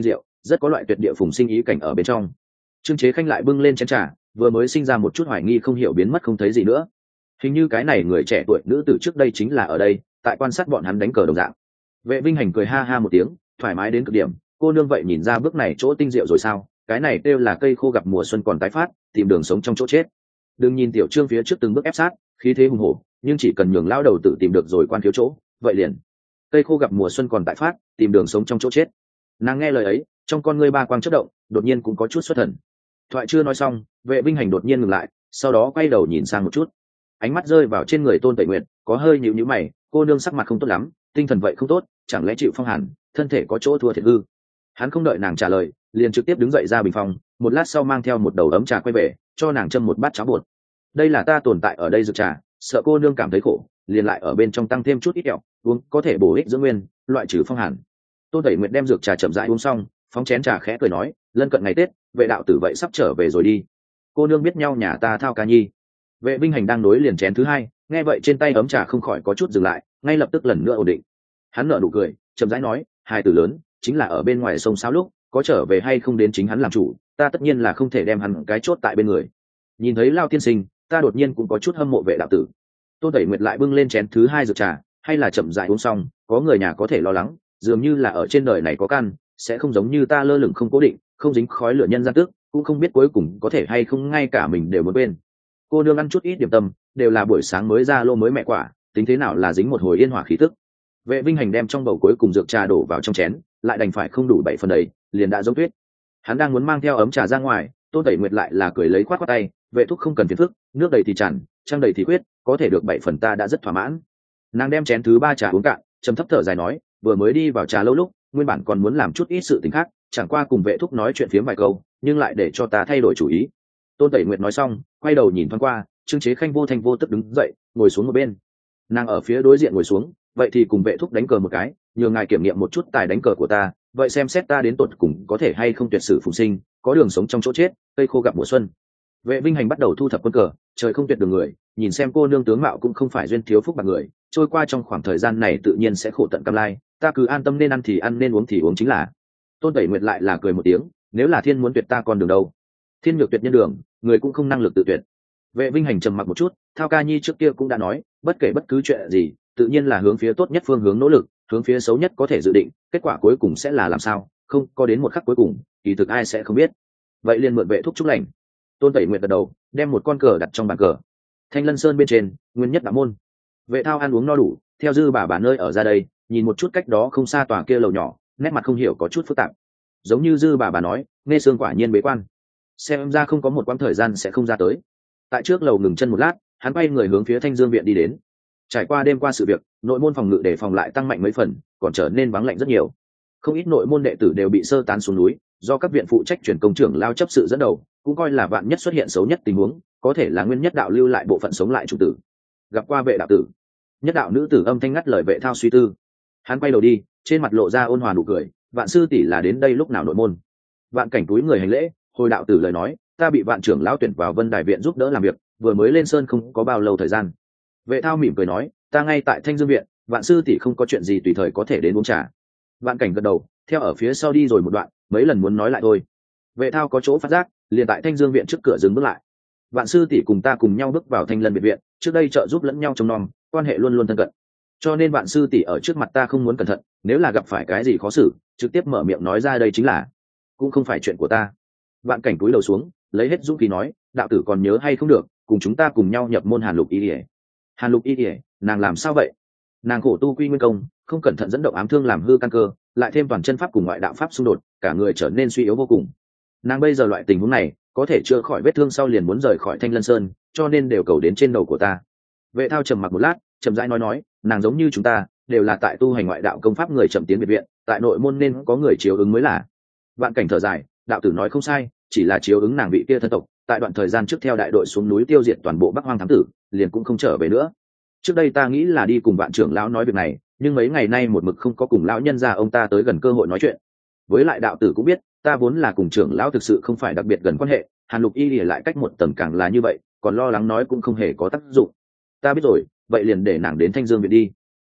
rất có loại tuyệt địa phùng sinh ý cảnh ở bên trong. Trương Chế Khanh lại bưng lên chén trà, vừa mới sinh ra một chút hoài nghi không hiểu biến mất không thấy gì nữa. Hình như cái này người trẻ tuổi nữ tử trước đây chính là ở đây, tại quan sát bọn hắn đánh cờ đồng dạng. Vệ Vinh Hành cười ha ha một tiếng, thoải mái đến cực điểm. Cô nương vậy nhìn ra bước này chỗ tinh diệu rồi sao? Cái này kêu là cây khô gặp mùa xuân còn tái phát, tìm đường sống trong chỗ chết. Đừng nhìn tiểu Trương phía trước từng bước ép sát, khí thế hùng hổ, nhưng chỉ cần nhường lao đầu tự tìm được rồi quan thiếu chỗ, vậy liền. Cây khô gặp mùa xuân còn tái phát, tìm đường sống trong chỗ chết. Nàng nghe lời ấy, trong con ngươi ba quang chớp động, đột nhiên cũng có chút xuất thần. Thoại chưa nói xong, Vệ Vinh Hành đột nhiên ngừng lại, sau đó quay đầu nhìn sang một chút, ánh mắt rơi vào trên người Tôn Tẩy Nguyệt, có hơi nhíu nhíu mày. Cô nương sắc mặt không tốt lắm, tinh thần vậy không tốt, chẳng lẽ chịu phong hàn, thân thể có chỗ thua thiệt hư? Hắn không đợi nàng trả lời, liền trực tiếp đứng dậy ra bình phòng, một lát sau mang theo một đầu ấm trà quay về, cho nàng châm một bát cháo bột. Đây là ta tồn tại ở đây rực trà, sợ cô nương cảm thấy khổ, liền lại ở bên trong tăng thêm chút ít kẹo, uống có thể bổ ích dưỡng nguyên, loại trừ phong hàn. Tôn Tẩy Nguyệt đem dược trà chậm rãi uống xong, phóng chén trà khẽ cười nói, lân cận ngày Tết, Vệ đạo tử vậy sắp trở về rồi đi. Cô nương biết nhau nhà ta Thao Ca Nhi. Vệ Vinh Hành đang nối liền chén thứ hai, nghe vậy trên tay ấm trà không khỏi có chút dừng lại, ngay lập tức lần nữa ổn định. Hắn nở nụ cười, chậm rãi nói, hai từ lớn, chính là ở bên ngoài sông Sáo lúc, có trở về hay không đến chính hắn làm chủ, ta tất nhiên là không thể đem hắn cái chốt tại bên người. Nhìn thấy Lao tiên sinh, ta đột nhiên cũng có chút hâm mộ Vệ đạo tử. Tôn Tẩy Nguyệt lại bưng lên chén thứ hai rượu trà, hay là chậm rãi uống xong, có người nhà có thể lo lắng, dường như là ở trên đời này có căn, sẽ không giống như ta lơ lửng không cố định, không dính khói lửa nhân gian tức, cũng không biết cuối cùng có thể hay không ngay cả mình đều muốn quên. Cô nương ăn chút ít điểm tâm, đều là buổi sáng mới ra lô mới mẹ quả, tính thế nào là dính một hồi yên hỏa khí tức. Vệ Vinh Hành đem trong bầu cuối cùng rượu trà đổ vào trong chén, lại đành phải không đủ 7 phần đấy, liền đã giống tuyết. Hắn đang muốn mang theo ấm trà ra ngoài, Tôn Tẩy Nguyệt lại là cười lấy khoát khoát tay, vệ thúc không cần phiền phức, nước đầy thì tràn, trăng đầy thì quyết, có thể được 7 phần ta đã rất thỏa mãn. Nàng đem chén thứ 3 trà uống cạn, trầm thấp thở dài nói, vừa mới đi vào trà lâu lúc, nguyên bản còn muốn làm chút ít sự tình khác, chẳng qua cùng vệ thúc nói chuyện phiếm vài câu, nhưng lại để cho ta thay đổi chủ ý. Tôn Tẩy Nguyệt nói xong, quay đầu nhìn thoáng qua, Trương Chế Khanh vô thanh vô tức đứng dậy, ngồi xuống một bên. Nàng ở phía đối diện ngồi xuống, vậy thì cùng vệ thúc đánh cờ một cái, nhờ ngài kiểm nghiệm một chút tài đánh cờ của ta, vậy xem xét ta đến tột cùng có thể hay không tuyệt sử phùng sinh, có đường sống trong chỗ chết, cây khô gặp mùa xuân. Vệ Vinh Hành bắt đầu thu thập quân cờ, trời không tuyệt đường người, nhìn xem cô nương tướng mạo cũng không phải duyên thiếu phúc bạc người, trôi qua trong khoảng thời gian này tự nhiên sẽ khổ tận cam lai, ta cứ an tâm nên ăn thì ăn nên uống thì uống chính là. Tôn Tẩy Nguyệt lại là cười một tiếng, nếu là thiên muốn tuyệt ta con đường đâu? Thiên nhược tuyệt nhân đường, người cũng không năng lực tự tuyệt. Vệ Vinh Hành trầm mặc một chút, Thao Ca Nhi trước kia cũng đã nói, bất kể bất cứ chuyện gì, tự nhiên là hướng phía tốt nhất phương hướng nỗ lực, hướng phía xấu nhất có thể dự định, kết quả cuối cùng sẽ là làm sao, không có đến một khắc cuối cùng, kỳ thực ai sẽ không biết. Vậy liền mượn vệ thúc chúc lành. Tôn Tẩy Nguyệt gật đầu, đem một con cờ đặt trong bàn cờ. Thanh Lân Sơn bên trên, nguyên nhất đạo môn. Vệ Thao ăn uống no đủ, theo dư bà nơi ở ra đây, nhìn một chút cách đó không xa tòa kia lầu nhỏ, nét mặt không hiểu có chút phức tạp. Giống như dư bà nói, nghe xương quả nhiên bế quan, xem ra không có một quãng thời gian sẽ không ra tới. Tại trước lầu ngừng chân một lát, hắn quay người hướng phía Thanh Dương viện đi đến. Trải qua đêm qua sự việc, nội môn phòng ngự đề phòng lại tăng mạnh mấy phần, còn trở nên vắng lạnh rất nhiều. Không ít nội môn đệ tử đều bị sơ tán xuống núi, do các viện phụ trách truyền công trưởng lao chấp sự dẫn đầu, cũng coi là vạn nhất xuất hiện xấu nhất tình huống, có thể là nguyên nhất đạo lưu lại bộ phận sống lại chủ tử. Gặp qua Vệ đạo tử. Nhất đạo nữ tử âm thanh ngắt lời Vệ Thao suy tư. Hắn quay đầu đi, trên mặt lộ ra ôn hòa nụ cười, Vạn sư tỷ là đến đây lúc nào nội môn? Vạn Cảnh túi người hành lễ, hồi đạo tử lời nói, ta bị Vạn trưởng lão tuyển vào Vân Đài viện giúp đỡ làm việc, vừa mới lên sơn không có bao lâu thời gian. Vệ Thao mỉm cười nói, ta ngay tại Thanh Dương viện, Vạn sư tỷ không có chuyện gì tùy thời có thể đến uống trà. Vạn Cảnh gật đầu, theo ở phía sau đi rồi một đoạn, mấy lần muốn nói lại thôi. Vệ Thao có chỗ phát giác, liền tại Thanh Dương viện trước cửa dừng bước lại. Vạn sư tỷ cùng ta cùng nhau bước vào Thanh Lân biệt viện, trước đây trợ giúp lẫn nhau trông nom, quan hệ luôn luôn thân cận. Cho nên Vạn sư tỷ ở trước mặt ta không muốn cẩn thận, nếu là gặp phải cái gì khó xử, trực tiếp mở miệng nói ra đây chính là, cũng không phải chuyện của ta. Vạn Cảnh cúi đầu xuống, lấy hết dũng khí nói, đạo tử còn nhớ hay không được, cùng chúng ta cùng nhau nhập môn Hàn Lục Y Điệp. Hàn Lục Y Điệp, nàng làm sao vậy? Nàng khổ tu quy nguyên công, không cẩn thận dẫn động ám thương làm hư căn cơ, lại thêm toàn chân pháp cùng ngoại đạo pháp xung đột, cả người trở nên suy yếu vô cùng. Nàng bây giờ loại tình huống này, có thể chữa khỏi vết thương sau liền muốn rời khỏi Thanh Lân Sơn, cho nên đều cầu đến trên đầu của ta. Vệ Thao trầm mặc một lát, chậm rãi nói, nàng giống như chúng ta, đều là tại tu hành ngoại đạo công pháp người chậm tiến biệt viện, tại nội môn nên có người chiếu ứng mới là. Vạn Cảnh thở dài, đạo tử nói không sai, chỉ là chiếu ứng nàng vị kia thân tộc, tại đoạn thời gian trước theo đại đội xuống núi tiêu diệt toàn bộ Bắc Hoang thám tử, liền cũng không trở về nữa. Trước đây ta nghĩ là đi cùng Vạn trưởng lão nói việc này, nhưng mấy ngày nay một mực không có cùng lão nhân gia ông ta tới gần cơ hội nói chuyện. Với lại đạo tử cũng biết, ta vốn là cùng trưởng lão thực sự không phải đặc biệt gần quan hệ, Hàn Lục Y lại cách một tầng càng là như vậy, còn lo lắng nói cũng không hề có tác dụng. Ta biết rồi, vậy liền để nàng đến Thanh Dương viện đi.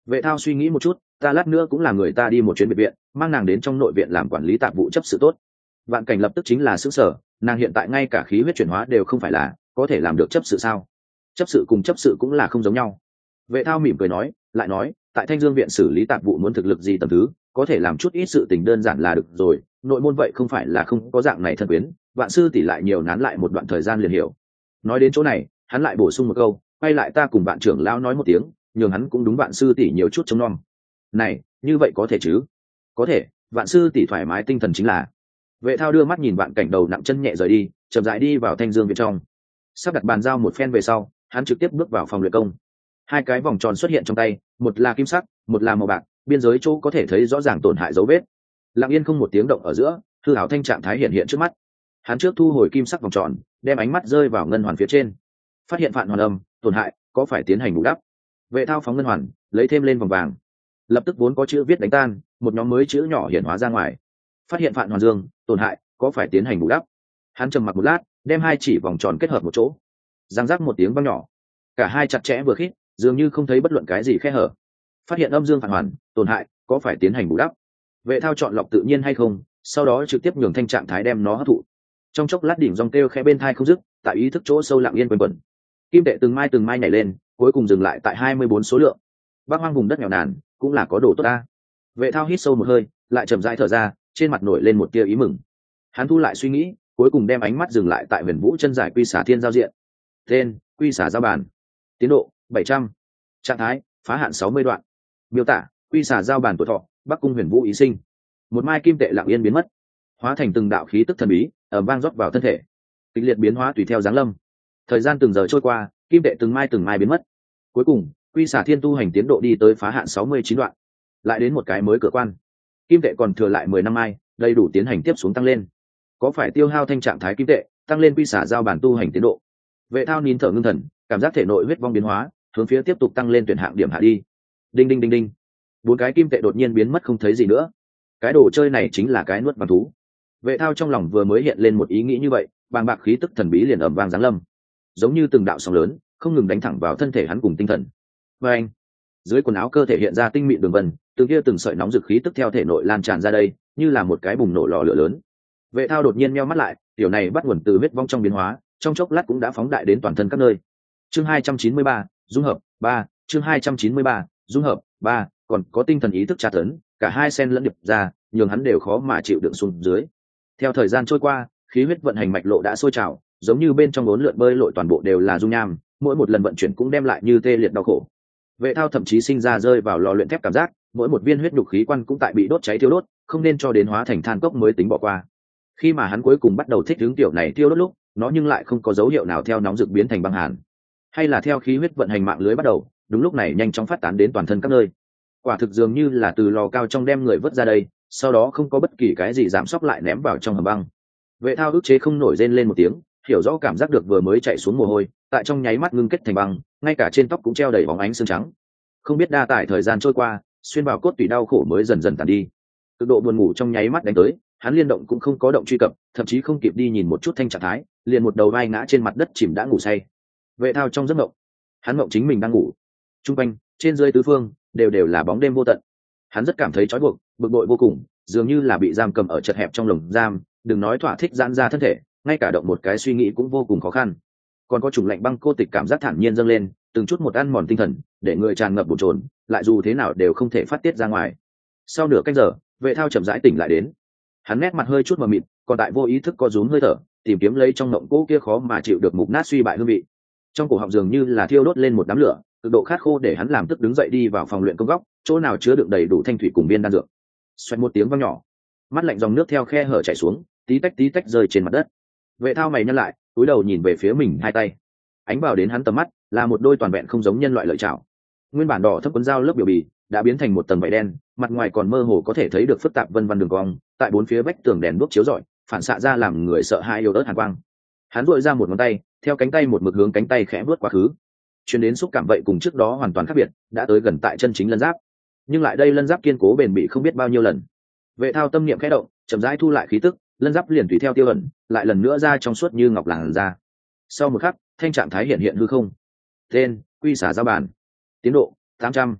Vệ thao suy nghĩ một chút, ta lát nữa cũng là người ta đi một chuyến biệt viện, mang nàng đến trong nội viện làm quản lý tạp vụ chấp sự tốt. Vạn Cảnh lập tức chính là xứng sở, nàng hiện tại ngay cả khí huyết chuyển hóa đều không phải là, có thể làm được chấp sự sao? Chấp sự cùng chấp sự cũng là không giống nhau. Vệ thao mỉm cười nói, lại nói, tại Thanh Dương viện xử lý tạp vụ muốn thực lực gì tầm thứ, có thể làm chút ít sự tình đơn giản là được rồi, nội môn vậy không phải là không có dạng này thân quyến, vạn sư tỷ lại nhiều nán lại một đoạn thời gian liền hiểu. Nói đến chỗ này, hắn lại bổ sung một câu, quay lại ta cùng bạn trưởng lão nói một tiếng, nhường hắn cũng đúng vạn sư tỷ nhiều chút trông nom. Này, như vậy có thể chứ? Có thể, vạn sư tỷ thoải mái tinh thần chính là. Vệ thao đưa mắt nhìn Vạn Cảnh đầu nặng chân nhẹ rời đi, chậm rãi đi vào Thanh Dương viện trong. Sắp đặt bàn giao một phen về sau, hắn trực tiếp bước vào phòng luyện công. Hai cái vòng tròn xuất hiện trong tay, một là kim sắc, một là màu bạc, biên giới chỗ có thể thấy rõ ràng tổn hại dấu vết. Lặng yên không một tiếng động ở giữa, hư ảo thanh trạng thái hiện hiện trước mắt. Hắn trước thu hồi kim sắc vòng tròn, đem ánh mắt rơi vào ngân hoàn phía trên, phát hiện phản hoàn âm tổn hại, có phải tiến hành bù đắp. Vệ thao phóng ngân hoàn, lấy thêm lên vòng vàng, lập tức vốn có chữ viết đánh tan, một nhóm mới chữ nhỏ hiển hóa ra ngoài. Phát hiện phản hoàn dương tổn hại, có phải tiến hành bù đắp. Hắn trầm mặc một lát, đem hai chỉ vòng tròn kết hợp một chỗ, giang rác một tiếng vang nhỏ, cả hai chặt chẽ vừa khít, dường như không thấy bất luận cái gì khe hở. Phát hiện âm dương phản hoàn tổn hại, có phải tiến hành bù đắp. Vệ thao chọn lọc tự nhiên hay không, sau đó trực tiếp nhường thanh trạng thái đem nó hấp thụ. Trong chốc lát đỉnh dòng kêu khẽ bên thai không dứt, tại ý thức chỗ sâu lặng yên quanh quẩn. Kim tệ từng mai nhảy lên, cuối cùng dừng lại tại 24 số lượng. Bắc hoang vùng đất nghèo nàn, cũng là có đồ tốt ta. Vệ thao hít sâu một hơi, lại chậm rãi thở ra, trên mặt nổi lên một tia ý mừng. Hắn thu lại suy nghĩ, cuối cùng đem ánh mắt dừng lại tại Huyền Vũ chân giải quy xả thiên giao diện. Tên: quy xả giao bản. Tiến độ: 700. Trạng thái: phá hạn 60 đoạn. Miêu tả: quy xả giao bản tuổi thọ, Bắc cung Huyền Vũ ý sinh. Một mai kim tệ lặng yên biến mất, hóa thành từng đạo khí tức thần bí, ầm vang rót vào thân thể. Kịch liệt biến hóa tùy theo dáng lâm. Thời gian từng giờ trôi qua, kim tệ từng mai biến mất. Cuối cùng, quy xả thiên tu hành tiến độ đi tới phá hạn 69 đoạn, lại đến một cái mới cửa quan. Kim tệ còn thừa lại 10 năm mai, đầy đủ tiến hành tiếp xuống tăng lên. Có phải tiêu hao thanh trạng thái kim tệ, tăng lên quy xả giao bản tu hành tiến độ. Vệ thao nín thở ngưng thần, cảm giác thể nội huyết vong biến hóa, hướng phía tiếp tục tăng lên tuyển hạng điểm hạ đi. Đinh đinh đinh đinh, 4 cái kim tệ đột nhiên biến mất không thấy gì nữa. Cái đồ chơi này chính là cái nuốt bằng thú. Vệ thao trong lòng vừa mới hiện lên một ý nghĩ như vậy, bàng bạc khí tức thần bí liền ầm vang giáng lâm, giống như từng đạo sóng lớn, không ngừng đánh thẳng vào thân thể hắn cùng tinh thần. Và anh, dưới quần áo cơ thể hiện ra tinh mịn đường vân, từng kia từng sợi nóng dực khí tức theo thể nội lan tràn ra đây, như là một cái bùng nổ lò lửa lớn. Vệ thao đột nhiên meo mắt lại, điều này bắt nguồn từ huyết vong trong biến hóa, trong chốc lát cũng đã phóng đại đến toàn thân các nơi. Chương 293, dung hợp 3, chương 293, dung hợp 3, còn có tinh thần ý thức tra tấn, cả hai sen lẫn điệp ra, nhường hắn đều khó mà chịu đựng xuống dưới. Theo thời gian trôi qua, khí huyết vận hành mạch lộ đã sôi trào, giống như bên trong bốn lượn bơi lội toàn bộ đều là dung nham, mỗi một lần vận chuyển cũng đem lại như tê liệt đau khổ. Vệ thao thậm chí sinh ra rơi vào lò luyện thép cảm giác, mỗi một viên huyết nhục khí quan cũng tại bị đốt cháy thiêu đốt, không nên cho đến hóa thành than cốc mới tính bỏ qua. Khi mà hắn cuối cùng bắt đầu thích hướng tiểu này thiêu đốt lúc, nó nhưng lại không có dấu hiệu nào theo nóng rực biến thành băng hàn, hay là theo khí huyết vận hành mạng lưới bắt đầu, đúng lúc này nhanh chóng phát tán đến toàn thân các nơi. Quả thực dường như là từ lò cao trong đem người vớt ra đây, sau đó không có bất kỳ cái gì giảm sóc lại ném vào trong hầm băng. Vệ thao ức chế không nổi rên lên một tiếng, hiểu rõ cảm giác được vừa mới chạy xuống mồ hôi, tại trong nháy mắt ngưng kết thành băng, ngay cả trên tóc cũng treo đầy bóng ánh xương trắng. Không biết đa tải thời gian trôi qua, xuyên vào cốt tủy đau khổ mới dần dần tàn đi. Cực độ buồn ngủ trong nháy mắt đánh tới, hắn liên động cũng không có động truy cập, thậm chí không kịp đi nhìn một chút thanh trạng thái, liền một đầu vai ngã trên mặt đất chìm đã ngủ say. Vệ thao trong giấc mộng, hắn mộng chính mình đang ngủ, trung quanh trên dưới tứ phương đều là bóng đêm vô tận. Hắn rất cảm thấy trói buộc, bực bội vô cùng, dường như là bị giam cầm ở chật hẹp trong lồng giam, đừng nói thỏa thích giãn ra thân thể, ngay cả động một cái suy nghĩ cũng vô cùng khó khăn. Còn có chủng lạnh băng cô tịch cảm giác thản nhiên dâng lên, từng chút một ăn mòn tinh thần, để người tràn ngập bồn chồn, lại dù thế nào đều không thể phát tiết ra ngoài. Sau nửa canh giờ, Vệ thao chậm rãi tỉnh lại đến. Hắn nét mặt hơi chút mờ mịt, còn tại vô ý thức co rúm hơi thở, tìm kiếm lấy trong mộng cũ kia khó mà chịu được mục nát suy bại hương vị. Trong cổ họng dường như là thiêu đốt lên một đám lửa, cực độ khát khô để hắn làm tức đứng dậy đi vào phòng luyện công góc, chỗ nào chứa đựng đầy đủ thanh thủy cùng viên đan dược. Xoẹt một tiếng vang nhỏ, mắt lạnh dòng nước theo khe hở chảy xuống, tí tách rơi trên mặt đất. Vệ thao mày nhăn lại, cúi đầu nhìn về phía mình hai tay. Ánh vào đến hắn tầm mắt là một đôi toàn vẹn không giống nhân loại lợi chảo. Nguyên bản đỏ thấp cuốn dao lớp biểu bì đã biến thành một tầng vảy đen, mặt ngoài còn mơ hồ có thể thấy được phức tạp vân vân đường cong, tại bốn phía vách tường đèn đuốc chiếu rọi, phản xạ ra làm người sợ hãi yếu ớt hàn quang. Hắn duỗi ra một ngón tay, theo cánh tay một mực hướng cánh tay khẽ vuốt quá khứ. Truyền đến xúc cảm vậy cùng trước đó hoàn toàn khác biệt, đã tới gần tại chân chính lân giáp. Nhưng lại đây lân giáp kiên cố bền bỉ không biết bao nhiêu lần. Vệ thao tâm niệm khẽ động, chậm rãi thu lại khí tức, lân giáp liền tùy theo tiêu ẩn, lại lần nữa ra trong suốt như ngọc làn ra. Sau một khắc, thanh trạng thái hiện hư không. Tên: quy xả giao bản. Tiến độ: 800.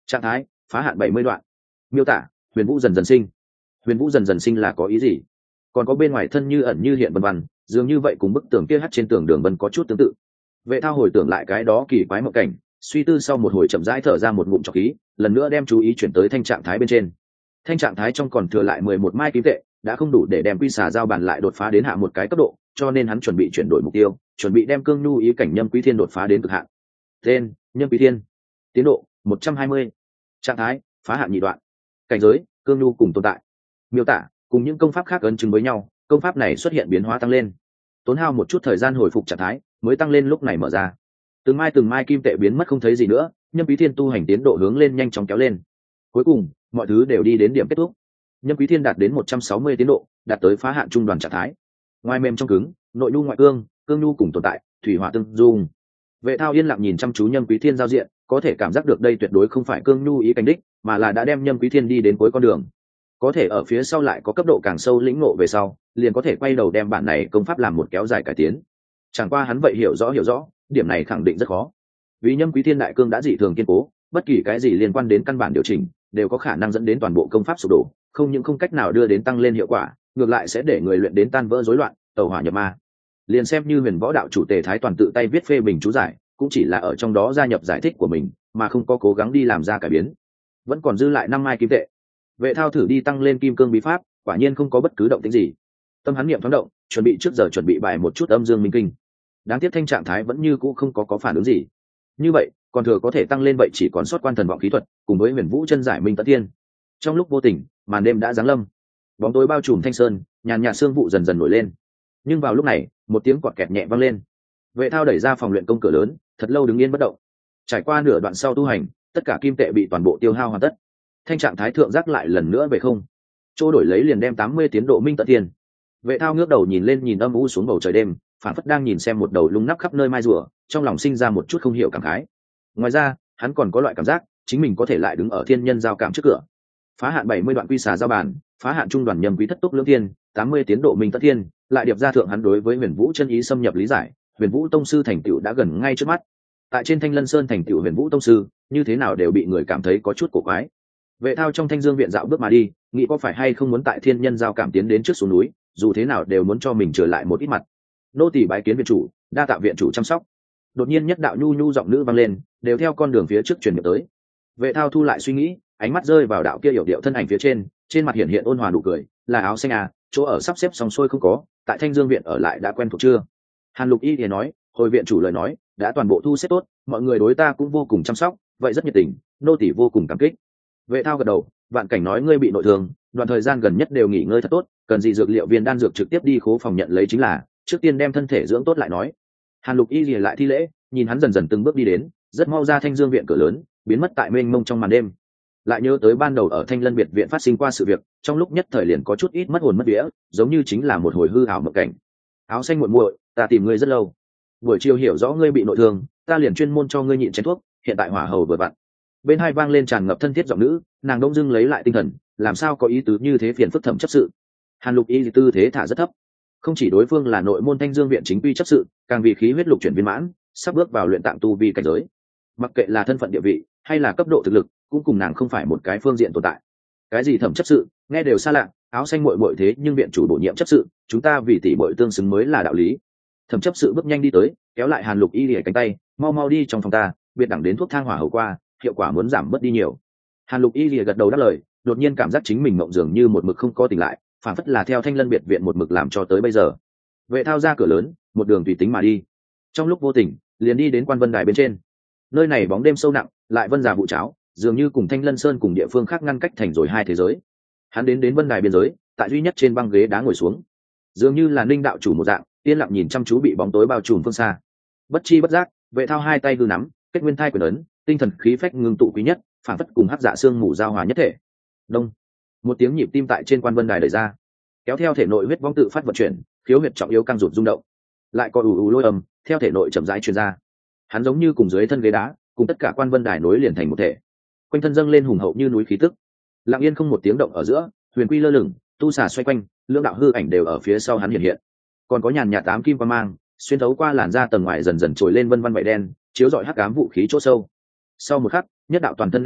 Trạng thái phá hạn 70 đoạn. Miêu tả: huyền vũ dần dần sinh. Huyền vũ dần dần sinh là có ý gì? Còn có bên ngoài thân như ẩn như hiện vân vân, dường như vậy cùng bức tường kia hắt trên tường đường vân có chút tương tự. Vệ Thao hồi tưởng lại cái đó kỳ quái mộng cảnh, suy tư sau một hồi chậm rãi thở ra một ngụm trọc khí, lần nữa đem chú ý chuyển tới thanh trạng thái bên trên. Thanh trạng thái trong còn thừa lại 11 mai kim tệ, đã không đủ để đem quy xà giao bản lại đột phá đến hạ một cái cấp độ, cho nên hắn chuẩn bị chuyển đổi mục tiêu, chuẩn bị đem cương nhu ý cảnh nhâm quý thiên đột phá đến cực hạn. Tên: Nhâm Quý Thiên. Tiến độ: 120. Trạng thái: phá hạn nhị đoạn. Cảnh giới: cương nhu cùng tồn tại. Miêu tả: cùng những công pháp khác ấn chứng với nhau, công pháp này xuất hiện biến hóa tăng lên. Tốn hao một chút thời gian hồi phục trạng thái, mới tăng lên lúc này mở ra. Từng mai kim tệ biến mất không thấy gì nữa, Nhâm Quý Thiên tu hành tiến độ hướng lên nhanh chóng kéo lên. Cuối cùng, mọi thứ đều đi đến điểm kết thúc. Nhâm Quý Thiên đạt đến 160 tiến độ, đạt tới phá hạn trung đoàn trạng thái. Ngoài mềm trong cứng, nội nhu ngoại cương, cương nhu cùng tồn tại, thủy hỏa tương dung. Vệ Thao yên lặng nhìn chăm chú Nhâm Quý Thiên giao diện, có thể cảm giác được đây tuyệt đối không phải cương nhu ý cảnh đích, mà là đã đem Nhâm Quý Thiên đi đến cuối con đường. Có thể ở phía sau lại có cấp độ càng sâu lĩnh ngộ về sau, liền có thể quay đầu đem bản này công pháp làm một kéo dài cải tiến. Chẳng qua hắn vậy hiểu rõ, điểm này khẳng định rất khó. Vì Nhâm Quý Thiên đại cương đã dị thường kiên cố, bất kỳ cái gì liên quan đến căn bản điều chỉnh, đều có khả năng dẫn đến toàn bộ công pháp sụp đổ, không những không cách nào đưa đến tăng lên hiệu quả, ngược lại sẽ để người luyện đến tan vỡ rối loạn, tẩu hỏa nhập ma. Liền xem như Huyền Võ đạo chủ Tề Thái toàn tự tay viết phê bình chú giải, cũng chỉ là ở trong đó gia nhập giải thích của mình, mà không có cố gắng đi làm ra cải biến. Vẫn còn dư lại 5 mai kim tệ. Vệ Thao thử đi tăng lên kim cương bí pháp, quả nhiên không có bất cứ động tĩnh gì. Tâm hắn niệm thoáng động, chuẩn bị trước giờ chuẩn bị bài một chút âm dương minh kinh. Đáng tiếc thanh trạng thái vẫn như cũ không có phản ứng gì. Như vậy, còn thừa có thể tăng lên vậy chỉ còn sót quan thần vọng khí thuật, cùng với Huyền Vũ chân giải minh tận tiên. Trong lúc vô tình, màn đêm đã giáng lâm. Bóng tối bao trùm thanh sơn, nhàn nhạt sương vụ dần dần nổi lên. Nhưng vào lúc này, một tiếng quạt kẹt nhẹ vang lên. Vệ Thao đẩy ra phòng luyện công cửa lớn, thật lâu đứng yên bất động. Trải qua nửa đoạn sau tu hành, tất cả kim tệ bị toàn bộ tiêu hao hoàn tất. Thanh trạng thái thượng giác lại lần nữa về không. Chỗ đổi lấy liền đem 80 tiến độ minh tận tiền. Vệ Thao ngước đầu nhìn lên nhìn âm u xuống bầu trời đêm, phản phất đang nhìn xem một đầu lung nắp khắp nơi mai rùa, trong lòng sinh ra một chút không hiểu cảm khái. Ngoài ra, hắn còn có loại cảm giác, chính mình có thể lại đứng ở thiên nhân giao cảm trước cửa. Phá hạn 70 đoạn quy xà giao bản, phá hạn trung đoàn nhâm quý thất túc lưỡng thiên, 80 tiến độ minh tận thiên, lại điệp ra thượng hắn đối với Huyền Vũ chân ý xâm nhập lý giải, Huyền Vũ tông sư thành tựu đã gần ngay trước mắt. Tại trên Thanh Lân Sơn thành tựu Huyền Vũ tông sư, như thế nào đều bị người cảm thấy có chút cổ quái. Vệ Thao trong Thanh Dương viện dạo bước mà đi, nghĩ có phải hay không muốn tại thiên nhân giao cảm tiến đến trước xuống núi, dù thế nào đều muốn cho mình trở lại một ít mặt. Nô tỳ bái kiến viện chủ, đa tạ viện chủ chăm sóc. Đột nhiên nhất đạo nhu nhu giọng nữ vang lên, đều theo con đường phía trước truyền miệng tới. Vệ Thao thu lại suy nghĩ, ánh mắt rơi vào đạo kia hiểu điệu thân ảnh phía trên mặt hiện hiện ôn hòa nụ cười, là áo xanh à, chỗ ở sắp xếp xong xuôi không có, tại Thanh Dương viện ở lại đã quen thuộc chưa? Hàn Lục Y thì nói, hồi viện chủ lời nói, đã toàn bộ thu xếp tốt, mọi người đối ta cũng vô cùng chăm sóc, vậy rất nhiệt tình, nô tỳ vô cùng cảm kích. Vệ Thao gật đầu, Vạn Cảnh nói ngươi bị nội thương, đoạn thời gian gần nhất đều nghỉ ngơi thật tốt, cần gì dược liệu viên đan dược trực tiếp đi khố phòng nhận lấy chính là, trước tiên đem thân thể dưỡng tốt lại nói. Hàn Lục Y lìa lại thi lễ, nhìn hắn dần dần từng bước đi đến, rất mau ra Thanh Dương viện cửa lớn, biến mất tại mênh mông trong màn đêm. Lại nhớ tới ban đầu ở Thanh Lân biệt viện phát sinh qua sự việc, trong lúc nhất thời liền có chút ít mất hồn mất vía, giống như chính là một hồi hư ảo mộng cảnh. Áo xanh muội muội, ta tìm ngươi rất lâu. Buổi chiều hiểu rõ ngươi bị nội thương, ta liền chuyên môn cho ngươi nhịn chén thuốc, hiện tại hỏa hầu vừa vặn. Bên hai vang lên tràn ngập thân thiết giọng nữ, nàng đông dưng lấy lại tinh thần, làm sao có ý tứ như thế phiền phức thẩm chấp sự. Hàn Lục Y tư thế thả rất thấp, không chỉ đối phương là nội môn Thanh Dương viện chính quy chấp sự, càng vì khí huyết lục chuyển viên mãn, sắp bước vào luyện tạng tu vi cảnh giới. Mặc kệ là thân phận địa vị hay là cấp độ thực lực, cũng cùng nàng không phải một cái phương diện tồn tại. Cái gì thẩm chấp sự, nghe đều xa lạ, áo xanh muội muội thế nhưng viện chủ bổ nhiệm chấp sự, chúng ta vì tỷ muội tương xứng mới là đạo lý. Thẩm chấp sự bước nhanh đi tới, kéo lại Hàn Lục Y lìa cánh tay, mau mau đi trong phòng ta, biệt đẳng đến thuốc thang hỏa hầu qua, hiệu quả muốn giảm bớt đi nhiều. Hàn Lục Y lìa gật đầu đáp lời, đột nhiên cảm giác chính mình mộng dường như một mực không có tỉnh lại, phản phất là theo Thanh Lân biệt viện một mực làm cho tới bây giờ. Vệ Thao ra cửa lớn, một đường tùy tính mà đi. Trong lúc vô tình, liền đi đến Quan Vân Đài bên trên. Nơi này bóng đêm sâu nặng, lại vân già vụ cháo, dường như cùng Thanh Lân Sơn cùng địa phương khác ngăn cách thành rồi hai thế giới. Hắn đến Vân Đài biên giới, tại duy nhất trên băng ghế đá ngồi xuống, dường như là Ninh đạo chủ một dạng, yên lặng nhìn chăm chú bị bóng tối bao trùm phương xa. Bất chi bất giác, Vệ Thao hai tay hư nắm, kết nguyên thai quyền ấn, tinh thần khí phách ngưng tụ quý nhất, phản phất cùng hắc dạ xương mù giao hòa nhất thể. Đông, một tiếng nhịp tim tại trên Quan Vân Đài đẩy ra, kéo theo thể nội huyết vong tự phát vận chuyển, khiếu huyệt trọng yếu căng rụt rung động, lại có ù ù lôi âm theo thể nội chậm rãi truyền ra. Hắn giống như cùng dưới thân ghế đá, cùng tất cả Quan Vân Đài nối liền thành một thể, quanh thân dâng lên hùng hậu như núi khí tức. Lặng yên không một tiếng động ở giữa, huyền quy lơ lửng, tu xà xoay quanh, lưỡng đạo hư ảnh đều ở phía sau hắn hiện hiện. Còn có nhàn nhạt tám kim quang mang xuyên thấu qua làn da tầng ngoài dần dần trồi lên vân vân vảy đen, chiếu rọi hắc ám vũ khí chỗ sâu. Sau một khắc, nhất đạo toàn thân đen sẫm,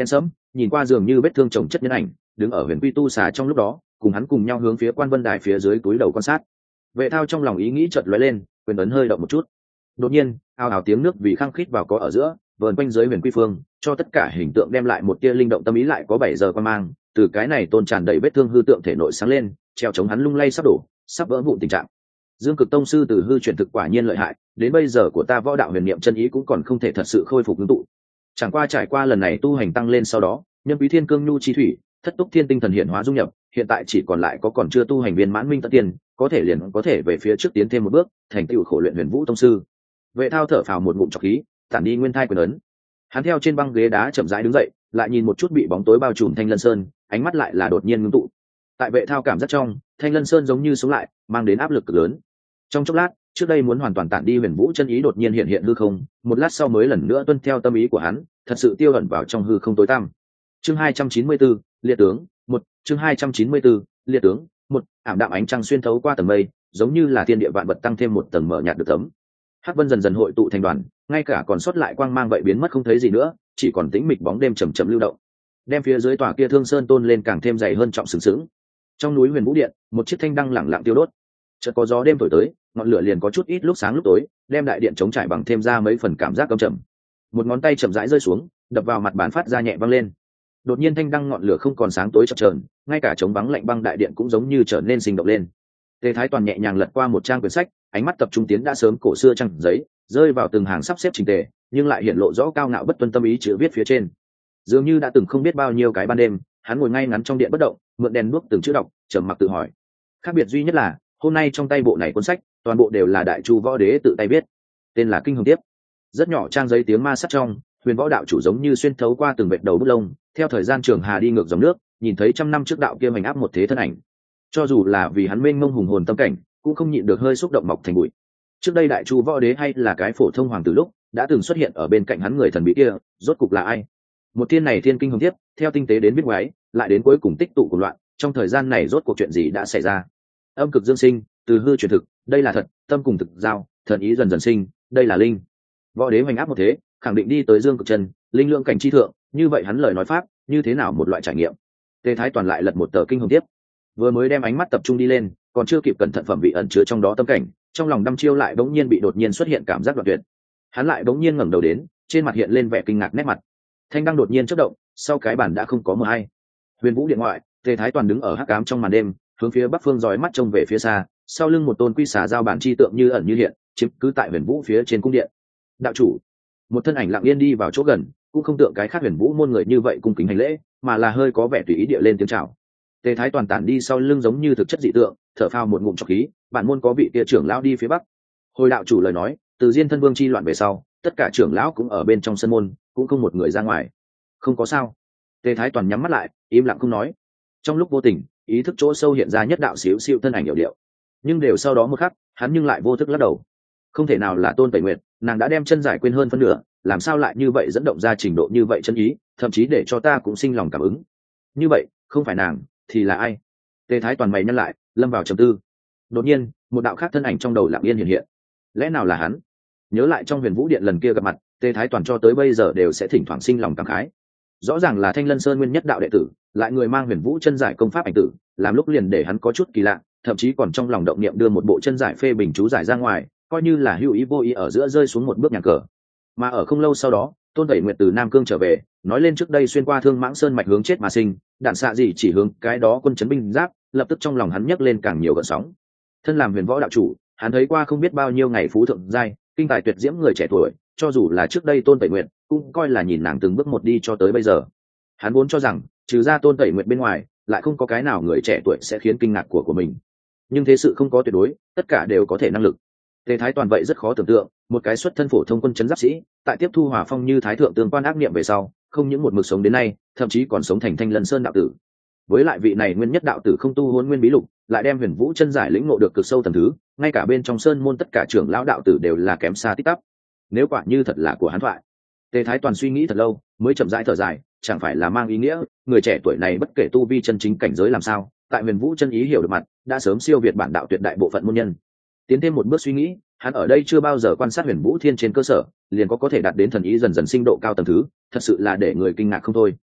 nhìn qua dường như vết thương chồng chất nhân ảnh đứng ở huyền quy tu xà trong lúc đó, cùng hắn cùng nhau hướng phía quan vân đài phía dưới túi đầu quan sát. Vệ thao trong lòng ý nghĩ chợt lóe lên, quyền ấn hơi động một chút. Đột nhiên ào ào tiếng nước vì khăng khít vào có ở giữa vờn quanh dưới huyền quy phương, cho tất cả hình tượng đem lại một tia linh động tâm ý, lại có 7 giờ quan mang từ cái này tôn tràn đầy vết thương hư tượng thể nội sáng lên, treo chống hắn lung lay sắp đổ sắp vỡ vụn tình trạng. Dương Cực tông sư từ hư chuyển thực quả nhiên lợi hại, đến bây giờ của ta võ đạo huyền niệm chân ý cũng còn không thể thật sự khôi phục ngưng tụ. Chẳng qua trải qua lần này tu hành tăng lên sau đó, nhân quý thiên cương nhu chi thủy, thất túc thiên tinh thần hiện hóa dung nhập, hiện tại chỉ còn lại có còn chưa tu hành viên mãn minh tận tiên, có thể liền có thể về phía trước tiến thêm một bước, thành tựu khổ luyện huyền vũ tông sư. Vệ thao thở phào một ngụm trọc khí, tản đi nguyên thai quyền ấn. Hắn theo trên băng ghế đá chậm rãi đứng dậy, lại nhìn một chút bị bóng tối bao trùm Thanh Lân Sơn, ánh mắt lại là đột nhiên ngưng tụ. Tại Vệ thao cảm giác trong, Thanh Lân Sơn giống như sống lại, mang đến áp lực cực lớn. Trong chốc lát, trước đây muốn hoàn toàn tản đi huyền vũ chân ý đột nhiên hiện hiện hư không, một lát sau mới lần nữa tuân theo tâm ý của hắn, thật sự tiêu ẩn vào trong hư không tối tăm. Chương 294, liệt tướng, 1, chương 294, liệt tướng, 1, ảm đạm ánh trăng xuyên thấu qua tầng mây, giống như là thiên địa vạn vật tăng thêm một tầng mở nhạt được tấm. Hắc vân dần dần hội tụ thành đoàn, ngay cả còn sót lại quang mang vậy biến mất không thấy gì nữa, chỉ còn tĩnh mịch bóng đêm chậm chậm lưu động, đem phía dưới tòa kia Thương Sơn tôn lên càng thêm dày hơn trọng sừng sững. Trong núi Huyền Vũ Điện, một chiếc thanh đăng lẳng lặng tiêu đốt. Chợt có gió đêm thổi tới, ngọn lửa liền có chút ít lúc sáng lúc tối, đem đại điện chống trải bằng thêm ra mấy phần cảm giác căm trầm. Một ngón tay chậm rãi rơi xuống, đập vào mặt bàn phát ra nhẹ vang lên. Đột nhiên thanh đăng ngọn lửa không còn sáng tối chập chờn, ngay cả trống vắng lạnh băng đại điện cũng giống như trở nên sinh động lên. Tề Thái Toàn nhẹ nhàng lật qua một trang quyển sách, ánh mắt tập trung tiến đã sớm cổ xưa trang giấy, rơi vào từng hàng sắp xếp chỉnh tề, nhưng lại hiện lộ rõ cao ngạo bất tuân tâm ý chữ viết phía trên. Dường như đã từng không biết bao nhiêu cái ban đêm, hắn ngồi ngay ngắn trong điện bất động, mượn đèn đuốc từng chữ đọc, trầm mặc tự hỏi. Khác biệt duy nhất là, hôm nay trong tay bộ này cuốn sách, toàn bộ đều là Đại Chu Võ Đế tự tay viết, tên là Kinh Hồng Tiếp. Rất nhỏ trang giấy tiếng ma sát trong, Huyền Võ đạo chủ giống như xuyên thấu qua từng vệt đầu bút lông, theo thời gian trường hà đi ngược dòng nước, nhìn thấy trăm năm trước đạo kia hành áp một thế thân ảnh. Cho dù là vì hắn mênh mông hùng hồn tâm cảnh, cũng không nhịn được hơi xúc động mọc thành bụi. Trước đây Đại Chu Võ Đế hay là cái phổ thông hoàng tử lúc, đã từng xuất hiện ở bên cạnh hắn người thần bí kia, rốt cục là ai? Một thiên này thiên kinh hồng tiếp, theo tinh tế đến biết ngoái, lại đến cuối cùng tích tụ của loạn, trong thời gian này rốt cuộc chuyện gì đã xảy ra? Âm cực dương sinh, từ hư chuyển thực, đây là thật, tâm cùng thực giao, thần ý dần dần sinh, đây là linh. Võ Đế hoành áp một thế, khẳng định đi tới dương cực chân, linh lượng cảnh chi thượng, như vậy hắn lời nói pháp, như thế nào một loại trải nghiệm? Tề Thái Toàn lại lật một tờ kinh hồng tiếp, vừa mới đem ánh mắt tập trung đi lên, còn chưa kịp cẩn thận phẩm vị ẩn chứa trong đó tâm cảnh, trong lòng đăm chiêu lại bỗng nhiên bị đột nhiên xuất hiện cảm giác đoạn tuyệt. Hắn lại bỗng nhiên ngẩng đầu đến, trên mặt hiện lên vẻ kinh ngạc nét mặt. Thanh đăng đột nhiên chớp động, sau cái bản đã không có mờ hay. Huyền Vũ điện ngoại, Tề Thái Toàn đứng ở hắc ám trong màn đêm, hướng phía bắc phương dõi mắt trông về phía xa, sau lưng một tôn quy xà giao bản chi tượng như ẩn như hiện, chiếm cứ tại Huyền Vũ phía trên cung điện. Đạo chủ, một thân ảnh lặng yên đi vào chỗ gần, cũng không tượng cái khác Huyền Vũ môn người như vậy cung kính hành lễ, mà là hơi có vẻ tùy ý địa lên tiếng chào. Tề Thái Toàn tản đi sau lưng giống như thực chất dị tượng, thở phào một ngụm trọc khí, bản môn có vị kia trưởng lão đi phía bắc. Hồi đạo chủ lời nói, từ Diên Thân Vương chi loạn về sau, tất cả trưởng lão cũng ở bên trong sân môn, cũng không một người ra ngoài. Không có sao. Tề Thái Toàn nhắm mắt lại, im lặng không nói. Trong lúc vô tình, ý thức chỗ sâu hiện ra nhất đạo xíu xiu thân ảnh hiểu điệu, nhưng đều sau đó một khắc, hắn nhưng lại vô thức lắc đầu. Không thể nào là Tôn Tẩy Nguyệt, nàng đã đem chân giải quên hơn phân nửa, làm sao lại như vậy dẫn động ra trình độ như vậy chân ý, thậm chí để cho ta cũng sinh lòng cảm ứng. Như vậy, không phải nàng, thì là ai? Tề Thái Toàn mày nhăn lại, lâm vào trầm tư. Đột nhiên, một đạo khác thân ảnh trong đầu lặng yên hiện hiện. Lẽ nào là hắn? Nhớ lại trong Huyền Vũ điện lần kia gặp mặt, Tề Thái Toàn cho tới bây giờ đều sẽ thỉnh thoảng sinh lòng cảm khái. Rõ ràng là Thanh Lân Sơn nguyên nhất đạo đệ tử, lại người mang Huyền Vũ chân giải công pháp ảnh tử, làm lúc liền để hắn có chút kỳ lạ, thậm chí còn trong lòng động niệm đưa một bộ chân giải phê bình chú giải ra ngoài, coi như là hữu ý vô ý ở giữa rơi xuống một bước nhàn cờ. Mà ở không lâu sau đó, Tôn Tẩy Nguyệt từ Nam Cương trở về, nói lên trước đây xuyên qua Thương Mãng Sơn mạch hướng chết mà sinh, đạn xạ gì chỉ hướng cái đó quân chấn binh giáp, lập tức trong lòng hắn nhấc lên càng nhiều gợn sóng. Thân làm Huyền Võ đạo chủ, hắn thấy qua không biết bao nhiêu ngày phú thượng giai, kinh tài tuyệt diễm người trẻ tuổi, cho dù là trước đây Tôn Tẩy Nguyệt, cũng coi là nhìn nàng từng bước một đi cho tới bây giờ. Hắn vốn cho rằng, trừ ra Tôn Tẩy Nguyệt bên ngoài, lại không có cái nào người trẻ tuổi sẽ khiến kinh ngạc của mình. Nhưng thế sự không có tuyệt đối, tất cả đều có thể năng lực. Tề Thái Toàn vậy rất khó tưởng tượng, một cái xuất thân phổ thông quân chấn giáp sĩ, tại tiếp thu Hỏa Phong như thái thượng tương quan ác niệm về sau, không những một mực sống đến nay, thậm chí còn sống thành Thanh Lân Sơn đạo tử. Với lại vị này nguyên nhất đạo tử không tu Hôn Nguyên Bí Lục, lại đem Huyền Vũ chân giải lĩnh ngộ được cực sâu tầng thứ, ngay cả bên trong sơn môn tất cả trưởng lão đạo tử đều là kém xa tít tắp. Nếu quả như thật là của hắn thoại. Tề Thái Toàn suy nghĩ thật lâu, mới chậm rãi thở dài, chẳng phải là mang ý nghĩa, người trẻ tuổi này bất kể tu vi chân chính cảnh giới làm sao, tại Huyền Vũ chân ý hiểu được mặt, đã sớm siêu việt bản đạo tuyệt đại bộ phận môn nhân. Tiến thêm một bước suy nghĩ, hắn ở đây chưa bao giờ quan sát Huyền Vũ Thiên trên cơ sở, liền có thể đạt đến thần ý dần dần sinh độ cao tầng thứ, thật sự là để người kinh ngạc không thôi.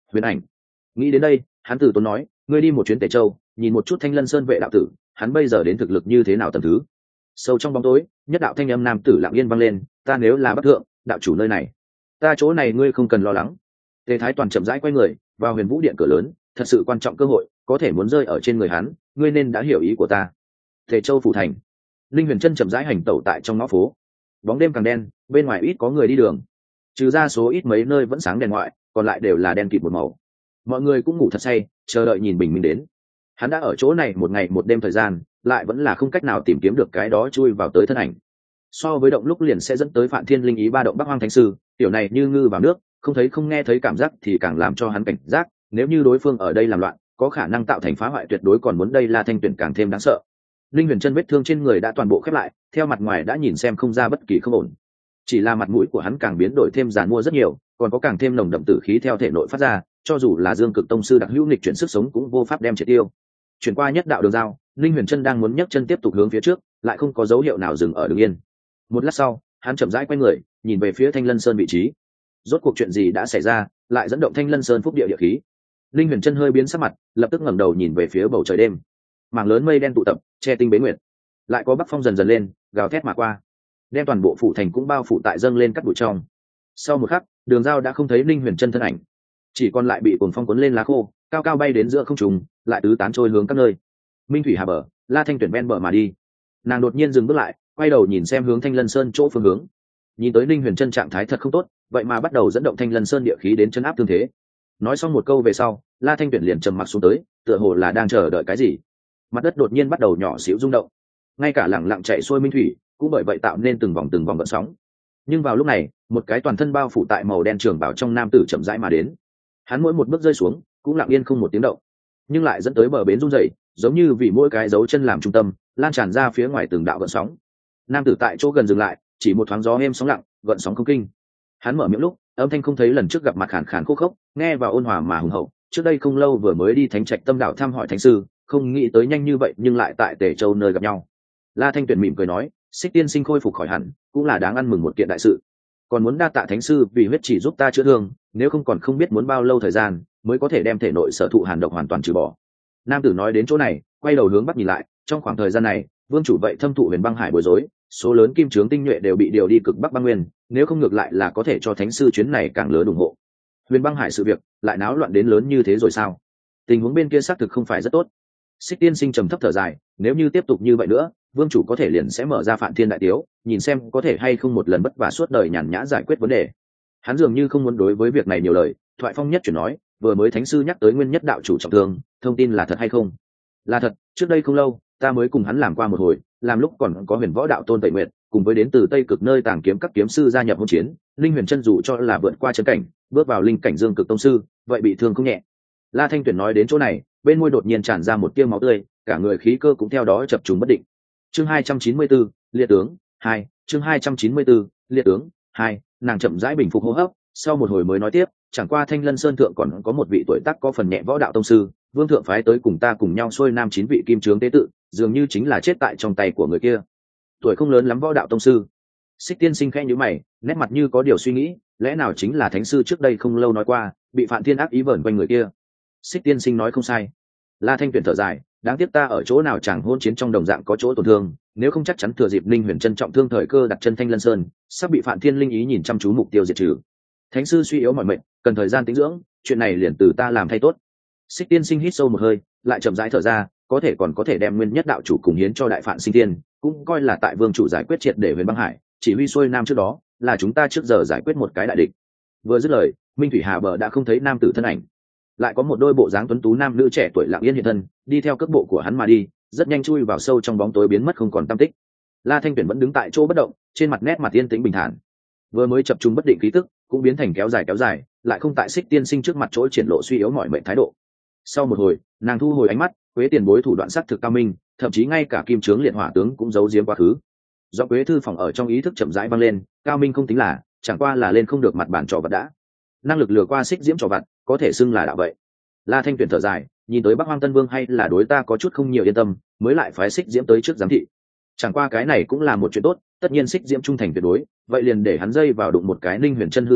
Huyền Ảnh nghĩ đến đây, hắn từ tốn nói, ngươi đi một chuyến Tề Châu, nhìn một chút Thanh Lân Sơn vệ đạo tử, hắn bây giờ đến thực lực như thế nào tầm thứ. Sâu trong bóng tối, nhất đạo thanh âm nam tử lặng yên vang lên, ta nếu là Bắc Thượng đạo chủ nơi này, ta chỗ này ngươi không cần lo lắng. Tề Thái Toàn chậm rãi quay người vào Huyền Vũ điện cửa lớn, thật sự quan trọng cơ hội có thể muốn rơi ở trên người hắn, ngươi nên đã hiểu ý của ta. Tề Châu phủ thành, Linh Huyền Trân chậm rãi hành tẩu tại trong ngõ phố, bóng đêm càng đen, bên ngoài ít có người đi đường, trừ ra số ít mấy nơi vẫn sáng đèn ngoại, còn lại đều là đen kịt một màu. Mọi người cũng ngủ thật say, chờ đợi nhìn bình minh đến. Hắn đã ở chỗ này một ngày một đêm thời gian, lại vẫn là không cách nào tìm kiếm được cái đó chui vào tới thân ảnh. So với động lúc liền sẽ dẫn tới Phạn Thiên linh ý ba động Bắc Hoang Thánh Sư, tiểu này như ngư vào nước, không thấy không nghe thấy cảm giác thì càng làm cho hắn cảnh giác, nếu như đối phương ở đây làm loạn, có khả năng tạo thành phá hoại tuyệt đối, còn muốn đây La Thanh Tuyển càng thêm đáng sợ. Linh Huyền Chân vết thương trên người đã toàn bộ khép lại, theo mặt ngoài đã nhìn xem không ra bất kỳ không ổn. Chỉ là mặt mũi của hắn càng biến đổi thêm giàn mua rất nhiều, còn có càng thêm nồng đậm tử khí theo thể nội phát ra, cho dù là Dương Cực Tông sư đặc hữu nghịch chuyển sức sống cũng vô pháp đem triệt tiêu. Chuyển qua nhất đạo đường giao, Linh Huyền Chân đang muốn nhấc chân tiếp tục hướng phía trước, lại không có dấu hiệu nào dừng ở đứng yên. Một lát sau, hắn chậm rãi quay người, nhìn về phía Thanh Lân Sơn vị trí. Rốt cuộc chuyện gì đã xảy ra, lại dẫn động Thanh Lân Sơn phúc địa địa khí? Linh Huyền Chân hơi biến sắc mặt, lập tức ngẩng đầu nhìn về phía bầu trời đêm. Mảng lớn mây đen tụ tập, che tinh bế nguyệt. Lại có bắc phong dần dần lên, gào thét mà qua, đem toàn bộ phủ thành cũng bao phủ tại dâng lên cắt bụi trong. Sau một khắc, đường giao đã không thấy Linh Huyền Chân thân ảnh, chỉ còn lại bị cuồng phong cuốn lên lá khô, cao cao bay đến giữa không trung, lại tứ tán trôi hướng các nơi. Minh thủy hà bờ, La Thanh Tuyển ven bờ mà đi. Nàng đột nhiên dừng bước lại, quay đầu nhìn xem hướng Thanh Lân Sơn chỗ phương hướng. Nhìn tới Linh Huyền Chân trạng thái thật không tốt, vậy mà bắt đầu dẫn động Thanh Lân Sơn địa khí đến chấn áp thương thế. Nói xong một câu về sau, La Thanh Tuyển liền trầm mặc xuống tới, tựa hồ là đang chờ đợi cái gì. Mặt đất đột nhiên bắt đầu nhỏ xíu rung động, ngay cả lẳng lặng chạy xuôi minh thủy cũng bởi vậy tạo nên từng vòng gợn sóng. Nhưng vào lúc này, một cái toàn thân bao phủ tại màu đen trường bảo trong nam tử chậm rãi mà đến. Hắn mỗi một bước rơi xuống cũng lặng yên không một tiếng động, nhưng lại dẫn tới bờ bến rung rẩy, giống như vì mỗi cái dấu chân làm trung tâm, lan tràn ra phía ngoài từng đạo gợn sóng. Nam tử tại chỗ gần dừng lại, chỉ một thoáng gió êm sóng lặng, gợn sóng không kinh. Hắn mở miệng lúc, âm thanh không thấy lần trước gặp mặt khàn khàn khô khốc, nghe vào ôn hòa mà hùng hậu. Trước đây không lâu vừa mới đi Thánh Trạch Tâm Đạo thăm hỏi thánh sư, không nghĩ tới nhanh như vậy nhưng lại tại Tề Châu nơi gặp nhau. La Thanh Tuyển mỉm cười nói, Xích tiên sinh khôi phục khỏi hẳn, cũng là đáng ăn mừng một kiện đại sự. Còn muốn đa tạ thánh sư vì huyết chỉ giúp ta chữa thương, nếu không còn không biết muốn bao lâu thời gian mới có thể đem thể nội sở thụ hàn độc hoàn toàn trừ bỏ. Nam tử nói đến chỗ này, quay đầu hướng bắc nhìn lại, trong khoảng thời gian này, vương chủ vậy thâm thụ Huyền Băng Hải bối rối, số lớn kim trướng tinh nhuệ đều bị điều đi cực bắc băng nguyên, nếu không ngược lại là có thể cho thánh sư chuyến này càng lớn ủng hộ. Huyền Băng Hải sự việc lại náo loạn đến lớn như thế rồi sao? Tình huống bên kia xác thực không phải rất tốt. Xích tiên sinh trầm thấp thở dài, nếu như tiếp tục như vậy nữa, vương chủ có thể liền sẽ mở ra Phạn Thiên đại tiếu, nhìn xem có thể hay không một lần bất vả suốt đời nhàn nhã giải quyết vấn đề. Hắn dường như không muốn đối với việc này nhiều lời, thoại phong nhất chuyển nói, vừa mới thánh sư nhắc tới nguyên nhất đạo chủ trọng thương, thông tin là thật hay không? Là thật, trước đây không lâu, ta mới cùng hắn làm qua một hồi, làm lúc còn có Huyền Võ đạo tôn Tẩy Nguyệt, cùng với đến từ Tây Cực nơi tàng kiếm các kiếm sư gia nhập hỗn chiến, Linh Huyền Chân dù cho là vượt qua chân cảnh, bước vào linh cảnh Dương Cực tông sư, vậy bị thương không nhẹ. La Thanh Tuyển nói đến chỗ này, bên môi đột nhiên tràn ra một tia máu tươi, cả người khí cơ cũng theo đó chập trùng bất định. Chương 294, liệt tướng 2, chương 294, liệt tướng 2, nàng chậm rãi bình phục hô hấp, sau một hồi mới nói tiếp, chẳng qua Thanh Lân Sơn thượng còn có một vị tuổi tác có phần nhẹ võ đạo tông sư, vương thượng phái tới cùng ta cùng nhau xuôi nam 9 vị kim trướng tế tự, dường như chính là chết tại trong tay của người kia. Tuổi không lớn lắm võ đạo tông sư. Xích tiên sinh khẽ nhíu mày, nét mặt như có điều suy nghĩ, lẽ nào chính là thánh sư trước đây không lâu nói qua, bị Phạn Thiên ác ý vờn quanh người kia. Xích tiên sinh nói không sai. La Thanh Tuyển thở dài, đáng tiếc ta ở chỗ nào chẳng hôn chiến trong đồng dạng có chỗ tổn thương, nếu không chắc chắn thừa dịp Linh Huyền Chân trọng thương thời cơ đặt chân Thanh Lân Sơn, sắp bị Phạn Thiên linh ý nhìn chăm chú mục tiêu diệt trừ. Thánh sư suy yếu mỏi mệt, cần thời gian tĩnh dưỡng, chuyện này liền từ ta làm thay tốt. Xích tiên sinh hít sâu một hơi, lại chậm rãi thở ra, có thể đem nguyên nhất đạo chủ cùng hiến cho đại Phạn Sinh Tiên, cũng coi là tại vương chủ giải quyết triệt để Huyền Băng Hải, chỉ huy xuôi nam trước đó, là chúng ta trước giờ giải quyết một cái đại địch. Vừa dứt lời, Minh thủy hà bờ đã không thấy nam tử thân ảnh, lại có một đôi bộ dáng tuấn tú nam nữ trẻ tuổi lặng yên hiện thân, đi theo cước bộ của hắn mà đi, rất nhanh chui vào sâu trong bóng tối biến mất không còn tăm tích. La Thanh Tuyển vẫn đứng tại chỗ bất động, trên mặt nét mặt yên tĩnh bình thản. Vừa mới chập trung bất định khí tức, cũng biến thành kéo dài, lại không tại Xích tiên sinh trước mặt chỗ triển lộ suy yếu mỏi mệt thái độ. Sau một hồi, nàng thu hồi ánh mắt, Quế tiền bối thủ đoạn sắc thực cao minh, thậm chí ngay cả kim trướng liệt hỏa tướng cũng giấu giếm quá khứ. Do Quế thư phòng ở trong ý thức chậm rãi vang lên, cao minh không tính là, chẳng qua là lên không được mặt bản trò vật đã. Năng lực lừa qua Xích diễm trò vật, có thể xưng là đạo vậy. La Thanh Tuyển thở dài, nhìn tới Bắc Hoang Tân Vương hay là đối ta có chút không nhiều yên tâm, mới lại phái Xích diễm tới trước giám thị. Chẳng qua cái này cũng là một chuyện tốt, tất nhiên Xích diễm trung thành tuyệt đối, vậy liền để hắn dây vào đụng một cái Linh Huyền Chân hư thực,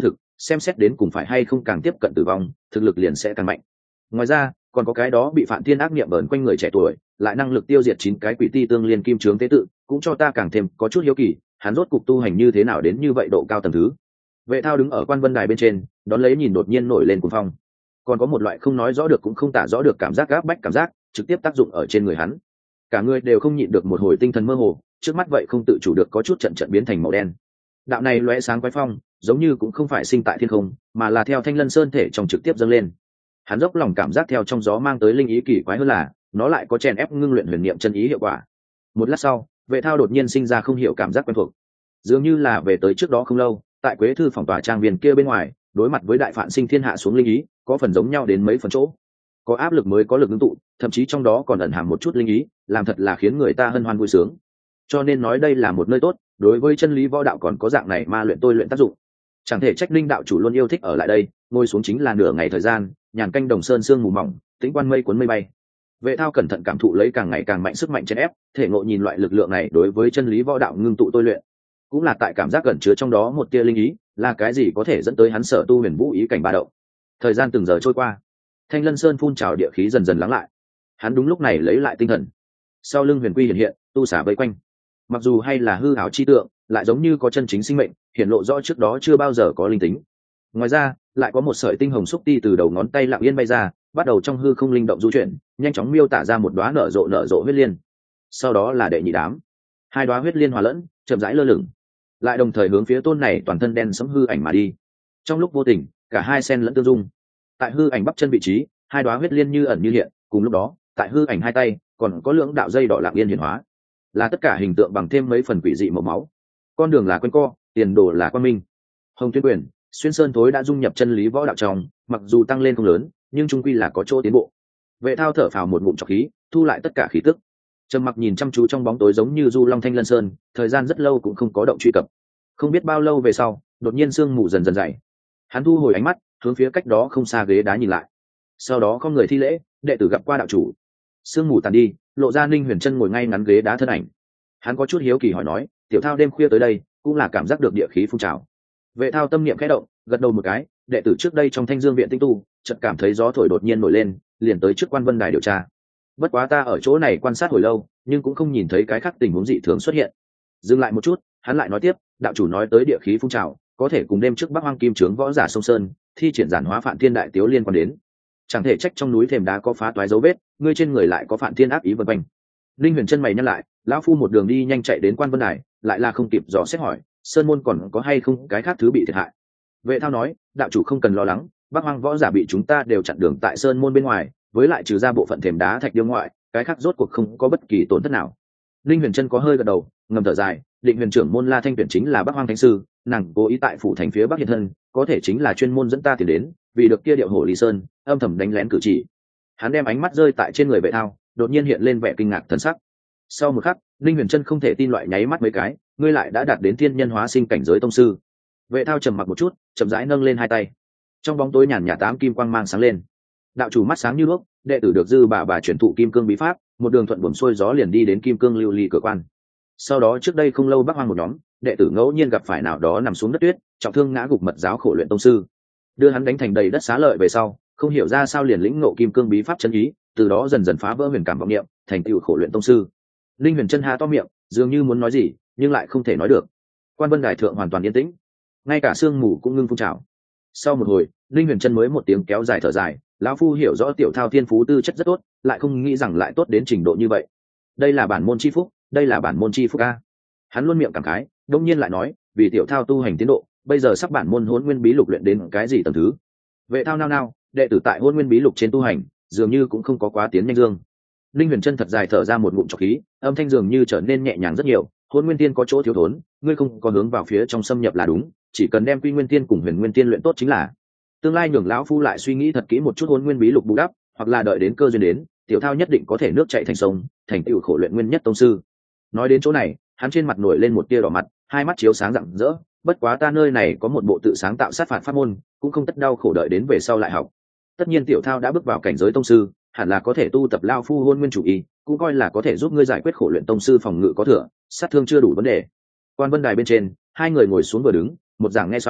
xem xét đến cùng phải hay không càng tiếp cận tử vong, thực lực liền sẽ càng mạnh. Ngoài ra còn có cái đó bị Phạm Thiên ác niệm bẩn quanh người trẻ tuổi, lại năng lực tiêu diệt 9 cái quỷ ti tương liên kim chướng tế tự, cũng cho ta càng thêm có chút hiếu kỳ, hắn rốt cục tu hành như thế nào đến như vậy độ cao tầng thứ. Vệ Thao đứng ở quan vân đài bên trên, đón lấy nhìn đột nhiên nổi lên cuồng phong. Còn có một loại không nói rõ được cũng không tả rõ được cảm giác áp bách cảm giác, trực tiếp tác dụng ở trên người hắn. Cả người đều không nhịn được một hồi tinh thần mơ hồ, trước mắt vậy không tự chủ được có chút trận trận biến thành màu đen. Đạo này lóe sáng quái phong, giống như cũng không phải sinh tại thiên không, mà là theo Thanh Lân Sơn thể trong trực tiếp dâng lên. Hắn dốc lòng cảm giác theo trong gió mang tới linh ý kỳ quái hơn là, nó lại có chèn ép ngưng luyện huyền niệm chân ý hiệu quả. Một lát sau, Vệ Thao đột nhiên sinh ra không hiểu cảm giác quen thuộc, dường như là về tới trước đó không lâu, tại Quế Thư phòng tòa trang viên kia bên ngoài, đối mặt với đại phạn sinh thiên hạ xuống linh ý, có phần giống nhau đến mấy phần chỗ. Có áp lực mới có lực ngưng tụ, thậm chí trong đó còn ẩn hàm một chút linh ý, làm thật là khiến người ta hân hoan vui sướng. Cho nên nói đây là một nơi tốt, đối với chân lý võ đạo còn có dạng này ma luyện tôi luyện tác dụng. Chẳng thể trách linh đạo chủ luôn yêu thích ở lại đây, ngồi xuống chính là nửa ngày thời gian, nhàn canh đồng sơn sương mù mỏng, tĩnh quan mây cuốn mây bay. Vệ Thao cẩn thận cảm thụ lấy càng ngày càng mạnh sức mạnh chèn ép, thể ngộ nhìn loại lực lượng này đối với chân lý võ đạo ngưng tụ tôi luyện, cũng là tại cảm giác gần chứa trong đó một tia linh ý, là cái gì có thể dẫn tới hắn sở tu huyền vũ ý cảnh ba động. Thời gian từng giờ trôi qua, Thanh Lân Sơn phun trào địa khí dần dần lắng lại. Hắn đúng lúc này lấy lại tinh thần. Sau lưng huyền quy hiện hiện, tu xả vây quanh. Mặc dù hay là hư ảo chi tượng, lại giống như có chân chính sinh mệnh, hiện lộ rõ trước đó chưa bao giờ có linh tính. Ngoài ra, lại có một sợi tinh hồng xúc ti từ đầu ngón tay lặng yên bay ra, bắt đầu trong hư không linh động du chuyển, nhanh chóng miêu tả ra một đóa nở rộ huyết liên. Sau đó là đệ nhị đám, 2 đóa huyết liên hòa lẫn, chậm rãi lơ lửng, lại đồng thời hướng phía tôn này toàn thân đen sẫm hư ảnh mà đi. Trong lúc vô tình, cả hai xen lẫn tương dung. Tại hư ảnh bắp chân vị trí, 2 đóa huyết liên như ẩn như hiện, cùng lúc đó, tại hư ảnh hai tay, còn có lưỡng đạo dây đỏ lặng yên hiển hóa, là tất cả hình tượng bằng thêm mấy phần quỷ dị màu máu. Con đường là quanh co, tiền đồ là quan minh. Hồng Tuyên Quyền, Xuyên Sơn Thối đã dung nhập chân lý võ đạo trong, mặc dù tăng lên không lớn, nhưng trung quy là có chỗ tiến bộ. Vệ Thao thở phào một ngụm trọc khí, thu lại tất cả khí tức. Trầm mặc nhìn chăm chú trong bóng tối giống như du long Thanh Lân Sơn, thời gian rất lâu cũng không có động truy cập. Không biết bao lâu về sau, đột nhiên sương mù dần dần dày. Hắn thu hồi ánh mắt, hướng phía cách đó không xa ghế đá nhìn lại. Sau đó có người thi lễ, đệ tử gặp qua đạo chủ. Sương mù tàn đi, lộ ra Ninh Huyền Trân ngồi ngay ngắn ghế đá thân ảnh. Hắn có chút hiếu kỳ hỏi nói, tiểu Thao đêm khuya tới đây, cũng là cảm giác được địa khí phun trào. Vệ Thao tâm niệm khẽ động, gật đầu một cái, đệ tử trước đây trong Thanh Dương viện tinh tu, chợt cảm thấy gió thổi đột nhiên nổi lên, liền tới trước quan vân đài điều tra. Bất quá ta ở chỗ này quan sát hồi lâu, nhưng cũng không nhìn thấy cái khác tình huống dị thường xuất hiện. Dừng lại một chút, hắn lại nói tiếp, đạo chủ nói tới địa khí phun trào, có thể cùng đêm trước Bắc Hoang Kim Trướng võ giả sông Sơn, thi triển giản hóa Phạn Thiên đại tiếu liên quan đến. Chẳng thể trách trong núi thềm đá có phá toái dấu vết, ngươi trên người lại có Phạn Thiên ác ý vần quanh. Linh Huyền Trân mày nhăn lại, lão phu một đường đi nhanh chạy đến quan vân đài, lại là không kịp dò xét hỏi, sơn môn còn có hay không cái khác thứ bị thiệt hại. Vệ Thao nói, đạo chủ không cần lo lắng, Bắc Hoang võ giả bị chúng ta đều chặn đường tại sơn môn bên ngoài, với lại trừ ra bộ phận thềm đá thạch điêu ngoại, cái khác rốt cuộc không có bất kỳ tổn thất nào. Linh Huyền Trân có hơi gật đầu, ngầm thở dài, định huyền trưởng môn La Thanh tuyển chính là Bắc Hoang thánh sư, nàng cố ý tại phủ thành phía Bắc hiện thân, có thể chính là chuyên môn dẫn ta tiền đến, vì được kia điệu hổ Lý Sơn, âm thầm đánh lén cử chỉ. Hắn đem ánh mắt rơi tại trên người Vệ Thao, đột nhiên hiện lên vẻ kinh ngạc thần sắc. Sau một khắc, Linh Huyền Trân không thể tin loại nháy mắt mấy cái, ngươi lại đã đạt đến thiên nhân hóa sinh cảnh giới tông sư. Vệ Thao trầm mặc một chút, chậm rãi nâng lên hai tay. Trong bóng tối nhàn nhạt tám kim quang mang sáng lên. Đạo chủ mắt sáng như đuốc, đệ tử được dư bà truyền thụ kim cương bí pháp, một đường thuận buồm xuôi gió liền đi đến kim cương lưu ly cửa quan. Sau đó trước đây không lâu Bắc Hoang một nhóm đệ tử ngẫu nhiên gặp phải nào đó nằm xuống đất tuyết, trọng thương ngã gục mật giáo khổ luyện tông sư, đưa hắn đánh thành đầy đất xá lợi về sau, không hiểu ra sao liền lĩnh ngộ kim cương bí pháp chân ý, từ đó dần dần phá vỡ huyền cảm vọng niệm, thành tựu khổ luyện tông sư. Linh Huyền Trân há to miệng, dường như muốn nói gì, nhưng lại không thể nói được. Quan Vân Đài thượng hoàn toàn yên tĩnh, ngay cả sương mù cũng ngưng phun trào. Sau một hồi, Linh Huyền Trân mới một tiếng kéo dài thở dài, lão phu hiểu rõ tiểu Thao thiên phú tư chất rất tốt, lại không nghĩ rằng lại tốt đến trình độ như vậy. Đây là bản môn chi phúc, đây là bản môn chi phúc a. Hắn luôn miệng cảm khái, đông nhiên lại nói, vì tiểu Thao tu hành tiến độ, bây giờ sắp bản môn Hỗn Nguyên Bí Lục luyện đến cái gì tầng thứ. Vệ Thao nao, đệ tử tại Hỗn Nguyên Bí Lục trên tu hành, dường như cũng không có quá tiến nhanh dương. Linh Huyền Trân thật dài thở ra một ngụm trọc khí, âm thanh dường như trở nên nhẹ nhàng rất nhiều. Hỗn Nguyên Tiên có chỗ thiếu thốn, ngươi không có hướng vào phía trong xâm nhập là đúng, chỉ cần đem Quy Nguyên Tiên cùng Huyền Nguyên Tiên luyện tốt chính là. Tương lai nhường lão phu lại suy nghĩ thật kỹ một chút Hỗn Nguyên Bí Lục bù đắp, hoặc là đợi đến cơ duyên đến, tiểu Thao nhất định có thể nước chảy thành sông, thành tựu khổ luyện nguyên nhất tông sư. Nói đến chỗ này, hắn trên mặt nổi lên một tia đỏ mặt, hai mắt chiếu sáng rạng rỡ. Bất quá ta nơi này có một bộ tự sáng tạo sát phạt pháp môn, cũng không tất đau khổ đợi đến về sau lại học. Tất nhiên tiểu Thao đã bước vào cảnh giới tông sư, hẳn là có thể tu tập lao phu Hôn Nguyên chủ y, cũng coi là có thể giúp ngươi giải quyết khổ luyện tông sư phòng ngự có thừa, sát thương chưa đủ vấn đề. Quan Vân Đài bên trên, hai người ngồi xuống vừa đứng, một giảng nghe xong,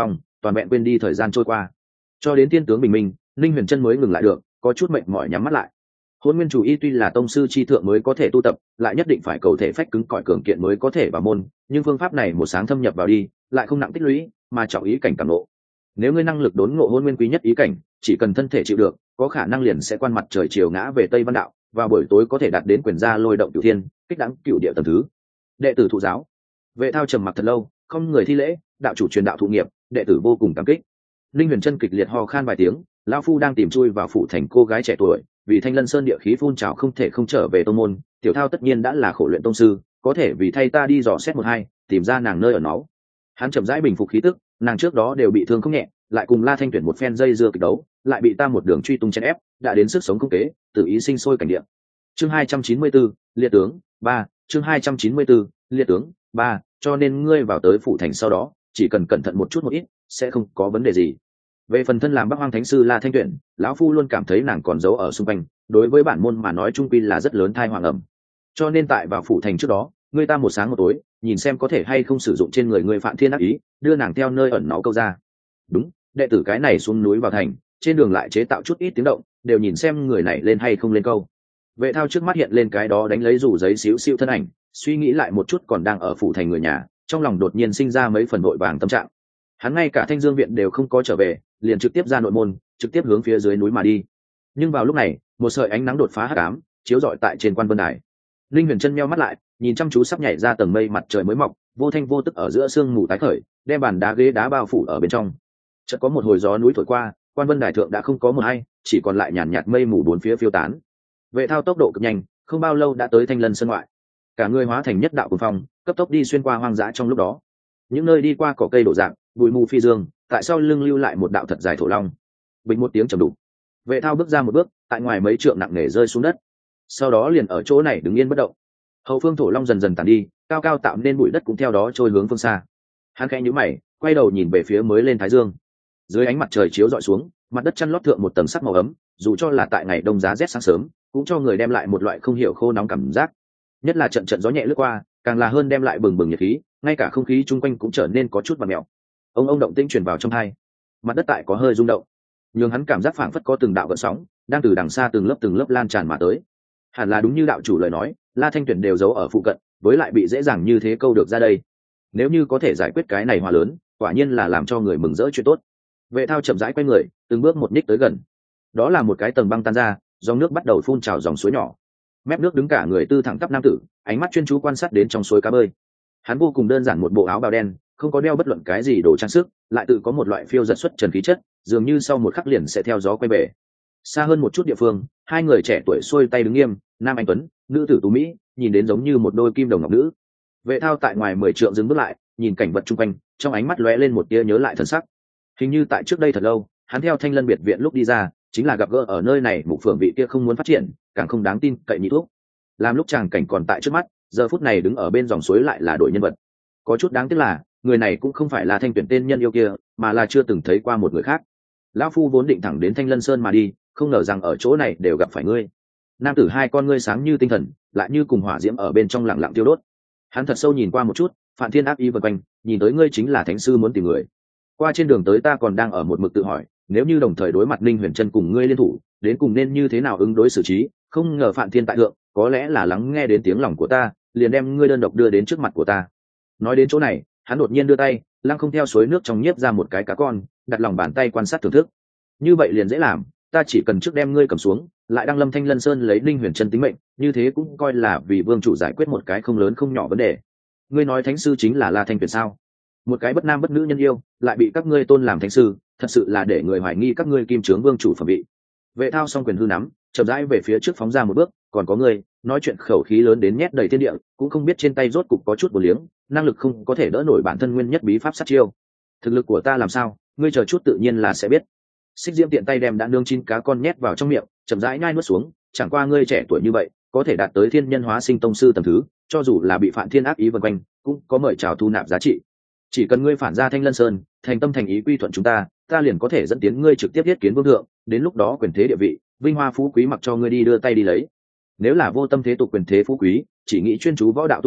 toàn vẹn quên đi thời gian trôi qua. Cho đến thiên tướng bình minh, Ninh Huyền Trân mới ngừng lại được, có chút mệt mỏi nhắm mắt lại. Hôn nguyên chủ y tuy là tông sư chi thượng mới có thể tu tập, lại nhất định phải cầu thể phách cứng cỏi cường kiện mới có thể vào môn, nhưng phương pháp này một sáng thâm nhập vào đi, lại không nặng tích lũy, mà trọng ý cảnh cảm ngộ. Nếu ngươi năng lực đốn ngộ hôn nguyên quý nhất ý cảnh, chỉ cần thân thể chịu được, có khả năng liền sẽ quan mặt trời chiều ngã về Tây Văn đạo, và buổi tối có thể đạt đến quyền gia lôi động cửu thiên, kích đãng cửu địa tầng thứ. Đệ tử thụ giáo. Vệ Thao trầm mặc thật lâu, không người thi lễ, đạo chủ truyền đạo thụ nghiệp, đệ tử vô cùng cảm kích. Linh Huyền Trân kịch liệt ho khan vài tiếng, lão phu đang tìm chui vào phủ thành cô gái trẻ tuổi, vì Thanh Lân Sơn địa khí phun trào không thể không trở về tông môn, tiểu Thao tất nhiên đã là khổ luyện tông sư, có thể vì thay ta đi dò xét một hai, tìm ra nàng nơi ở nó. Hắn chậm rãi bình phục khí tức, nàng trước đó đều bị thương không nhẹ, lại cùng La Thanh tuyển một phen dây dưa kịch đấu, lại bị ta một đường truy tung chèn ép, đã đến sức sống không kế, tự ý sinh sôi cảnh địa. Chương 294, liệt tướng 3, chương 294, liệt tướng 3, cho nên ngươi vào tới phủ thành sau đó, chỉ cần cẩn thận một chút một ít, sẽ không có vấn đề gì. Về phần thân làm Bắc Hoang Thánh sư La Thanh tuyển, lão phu luôn cảm thấy nàng còn giấu ở xung quanh, đối với bản môn mà nói trung quy là rất lớn tai họa ẩm. Cho nên tại vào phủ thành trước đó, ngươi ta một sáng một tối, nhìn xem có thể hay không sử dụng trên người ngươi Phạm Thiên ác ý, đưa nàng theo nơi ẩn náu câu ra. Đúng, đệ tử cái này xuống núi vào thành, trên đường lại chế tạo chút ít tiếng động, đều nhìn xem người này lên hay không lên câu. Vệ Thao trước mắt hiện lên cái đó đánh lấy rủ giấy xíu xiu thân ảnh, suy nghĩ lại một chút còn đang ở phủ thành người nhà, trong lòng đột nhiên sinh ra mấy phần vội vàng tâm trạng. Hắn ngay cả Thanh Dương viện đều không có trở về, liền trực tiếp ra nội môn, trực tiếp hướng phía dưới núi mà đi. Nhưng vào lúc này, một sợi ánh nắng đột phá hắc ám, chiếu rọi tại trên quan vân đài. Linh Huyền Trân nheo mắt lại, nhìn chăm chú sắp nhảy ra tầng mây mặt trời mới mọc, vô thanh vô tức ở giữa sương mù tái khởi, đem bàn đá ghế đá bao phủ ở bên trong. Chợt có một hồi gió núi thổi qua, quan vân đài thượng đã không có một ai, chỉ còn lại nhàn nhạt mây mù bốn phía phiêu tán. Vệ Thao tốc độ cực nhanh, không bao lâu đã tới Thanh Lân Sơn ngoại. Cả người hóa thành nhất đạo cuồng phong, cấp tốc đi xuyên qua hoang dã trong lúc đó. Những nơi đi qua cỏ cây đổ dạng, bụi mù phi dương, tại sau lưng lưu lại một đạo thật dài thổ long. Bình một tiếng trầm đục. Vệ Thao bước ra một bước, tại ngoài mấy trượng nặng nề rơi xuống đất. Sau đó liền ở chỗ này đứng yên bất động. Hậu phương thổ long dần dần tàn đi, cao cao tạo nên bụi đất cũng theo đó trôi hướng phương xa. Hắn khẽ nhíu mày, quay đầu nhìn về phía mới lên thái dương. Dưới ánh mặt trời chiếu rọi xuống, mặt đất chăn lót thượng một tầng sắc màu ấm, dù cho là tại ngày đông giá rét sáng sớm, cũng cho người đem lại một loại không hiểu khô nóng cảm giác. Nhất là trận trận gió nhẹ lướt qua, càng là hơn đem lại bừng bừng nhiệt khí, ngay cả không khí chung quanh cũng trở nên có chút vặn mèo. Ông động tĩnh truyền vào trong tai. Mặt đất tại có hơi rung động, nhưng hắn cảm giác phảng phất có từng đạo gợn sóng đang từ đằng xa từng lớp lan tràn mà tới. Hẳn là đúng như đạo chủ lời nói, La Thanh tuyển đều giấu ở phụ cận, với lại bị dễ dàng như thế câu được ra đây. Nếu như có thể giải quyết cái này hòa lớn, quả nhiên là làm cho người mừng rỡ chuyện tốt. Vệ Thao chậm rãi quay người, từng bước một nhích tới gần. Đó là một cái tầng băng tan ra, dòng nước bắt đầu phun trào dòng suối nhỏ. Mép nước đứng cả người tư thẳng tắp nam tử, ánh mắt chuyên chú quan sát đến trong suối cá bơi. Hắn vô cùng đơn giản, một bộ áo bào đen, không có đeo bất luận cái gì đồ trang sức, lại tự có một loại phiêu giật xuất trần khí chất, dường như sau một khắc liền sẽ theo gió quay về. Xa hơn một chút địa phương, hai người trẻ tuổi xuôi tay đứng nghiêm, nam anh tuấn, nữ tử tú mỹ, nhìn đến giống như một đôi kim đồng ngọc nữ. Vệ Thao tại ngoài 10 trượng dừng bước lại, nhìn cảnh vật chung quanh, trong ánh mắt lóe lên một tia nhớ lại thân sắc. Hình như tại trước đây thật lâu, hắn theo Thanh Lân biệt viện lúc đi ra, chính là gặp gỡ ở nơi này mục phường vị kia không muốn phát triển, càng không đáng tin cậy nhị thuốc. Làm lúc chàng cảnh còn tại trước mắt, giờ phút này đứng ở bên dòng suối lại là đổi nhân vật. Có chút đáng tiếc là, người này cũng không phải là Thanh tuyển tên nhân yêu kia, mà là chưa từng thấy qua một người khác. Lão phu vốn định thẳng đến Thanh Lân Sơn mà đi, không ngờ rằng ở chỗ này đều gặp phải ngươi. Nam tử hai con ngươi sáng như tinh thần, lại như cùng hỏa diễm ở bên trong lặng lặng tiêu đốt. Hắn thật sâu nhìn qua một chút, Phạm Thiên ác ý vần quanh, nhìn tới ngươi chính là thánh sư muốn tìm người. Qua trên đường tới ta còn đang ở một mực tự hỏi, nếu như đồng thời đối mặt Linh Huyền Trân cùng ngươi liên thủ, đến cùng nên như thế nào ứng đối xử trí, không ngờ Phạm Thiên tại thượng, có lẽ là lắng nghe đến tiếng lòng của ta, liền đem ngươi đơn độc đưa đến trước mặt của ta. Nói đến chỗ này, hắn đột nhiên đưa tay, lăng không theo suối nước trong nhiếp ra một cái cá con, đặt lòng bàn tay quan sát thưởng thức. Như vậy liền dễ làm, ta chỉ cần trước đem ngươi cầm xuống, lại đăng lâm Thanh Lân Sơn lấy Linh Huyền Trân tính mệnh, như thế cũng coi là vì vương chủ giải quyết một cái không lớn không nhỏ vấn đề. Ngươi nói thánh sư chính là La Thanh tuyển sao? Một cái bất nam bất nữ nhân yêu, lại bị các ngươi tôn làm thánh sư, thật sự là để người hoài nghi các ngươi kim trướng vương chủ phẩm vị. Vệ Thao song quyền hư nắm, chậm rãi về phía trước phóng ra một bước, còn có ngươi, nói chuyện khẩu khí lớn đến nhét đầy thiên địa, cũng không biết trên tay rốt cục có chút bổ liếng, năng lực không có thể đỡ nổi bản thân nguyên nhất bí pháp sát chiêu. Thực lực của ta làm sao, ngươi chờ chút tự nhiên là sẽ biết. Xích Diễm tiện tay đem đã nướng chín cá con nhét vào trong miệng, chậm rãi nhai nuốt xuống, chẳng qua ngươi trẻ tuổi như vậy, có thể đạt tới thiên nhân hóa sinh tông sư tầng thứ, cho dù là bị Phạm Thiên ác ý vần quanh, cũng có mời chào thu nạp giá trị. Chỉ cần ngươi phản ra Thanh Lân Sơn, thành tâm thành ý quy thuận chúng ta, ta liền có thể dẫn tiến ngươi trực tiếp yết kiến vương thượng, đến lúc đó quyền thế địa vị, vinh hoa phú quý mặc cho ngươi đi đưa tay đi lấy. Nếu là vô tâm thế tục quyền thế phú quý, chỉ nghĩ chuyên chú võ đạo tu hành,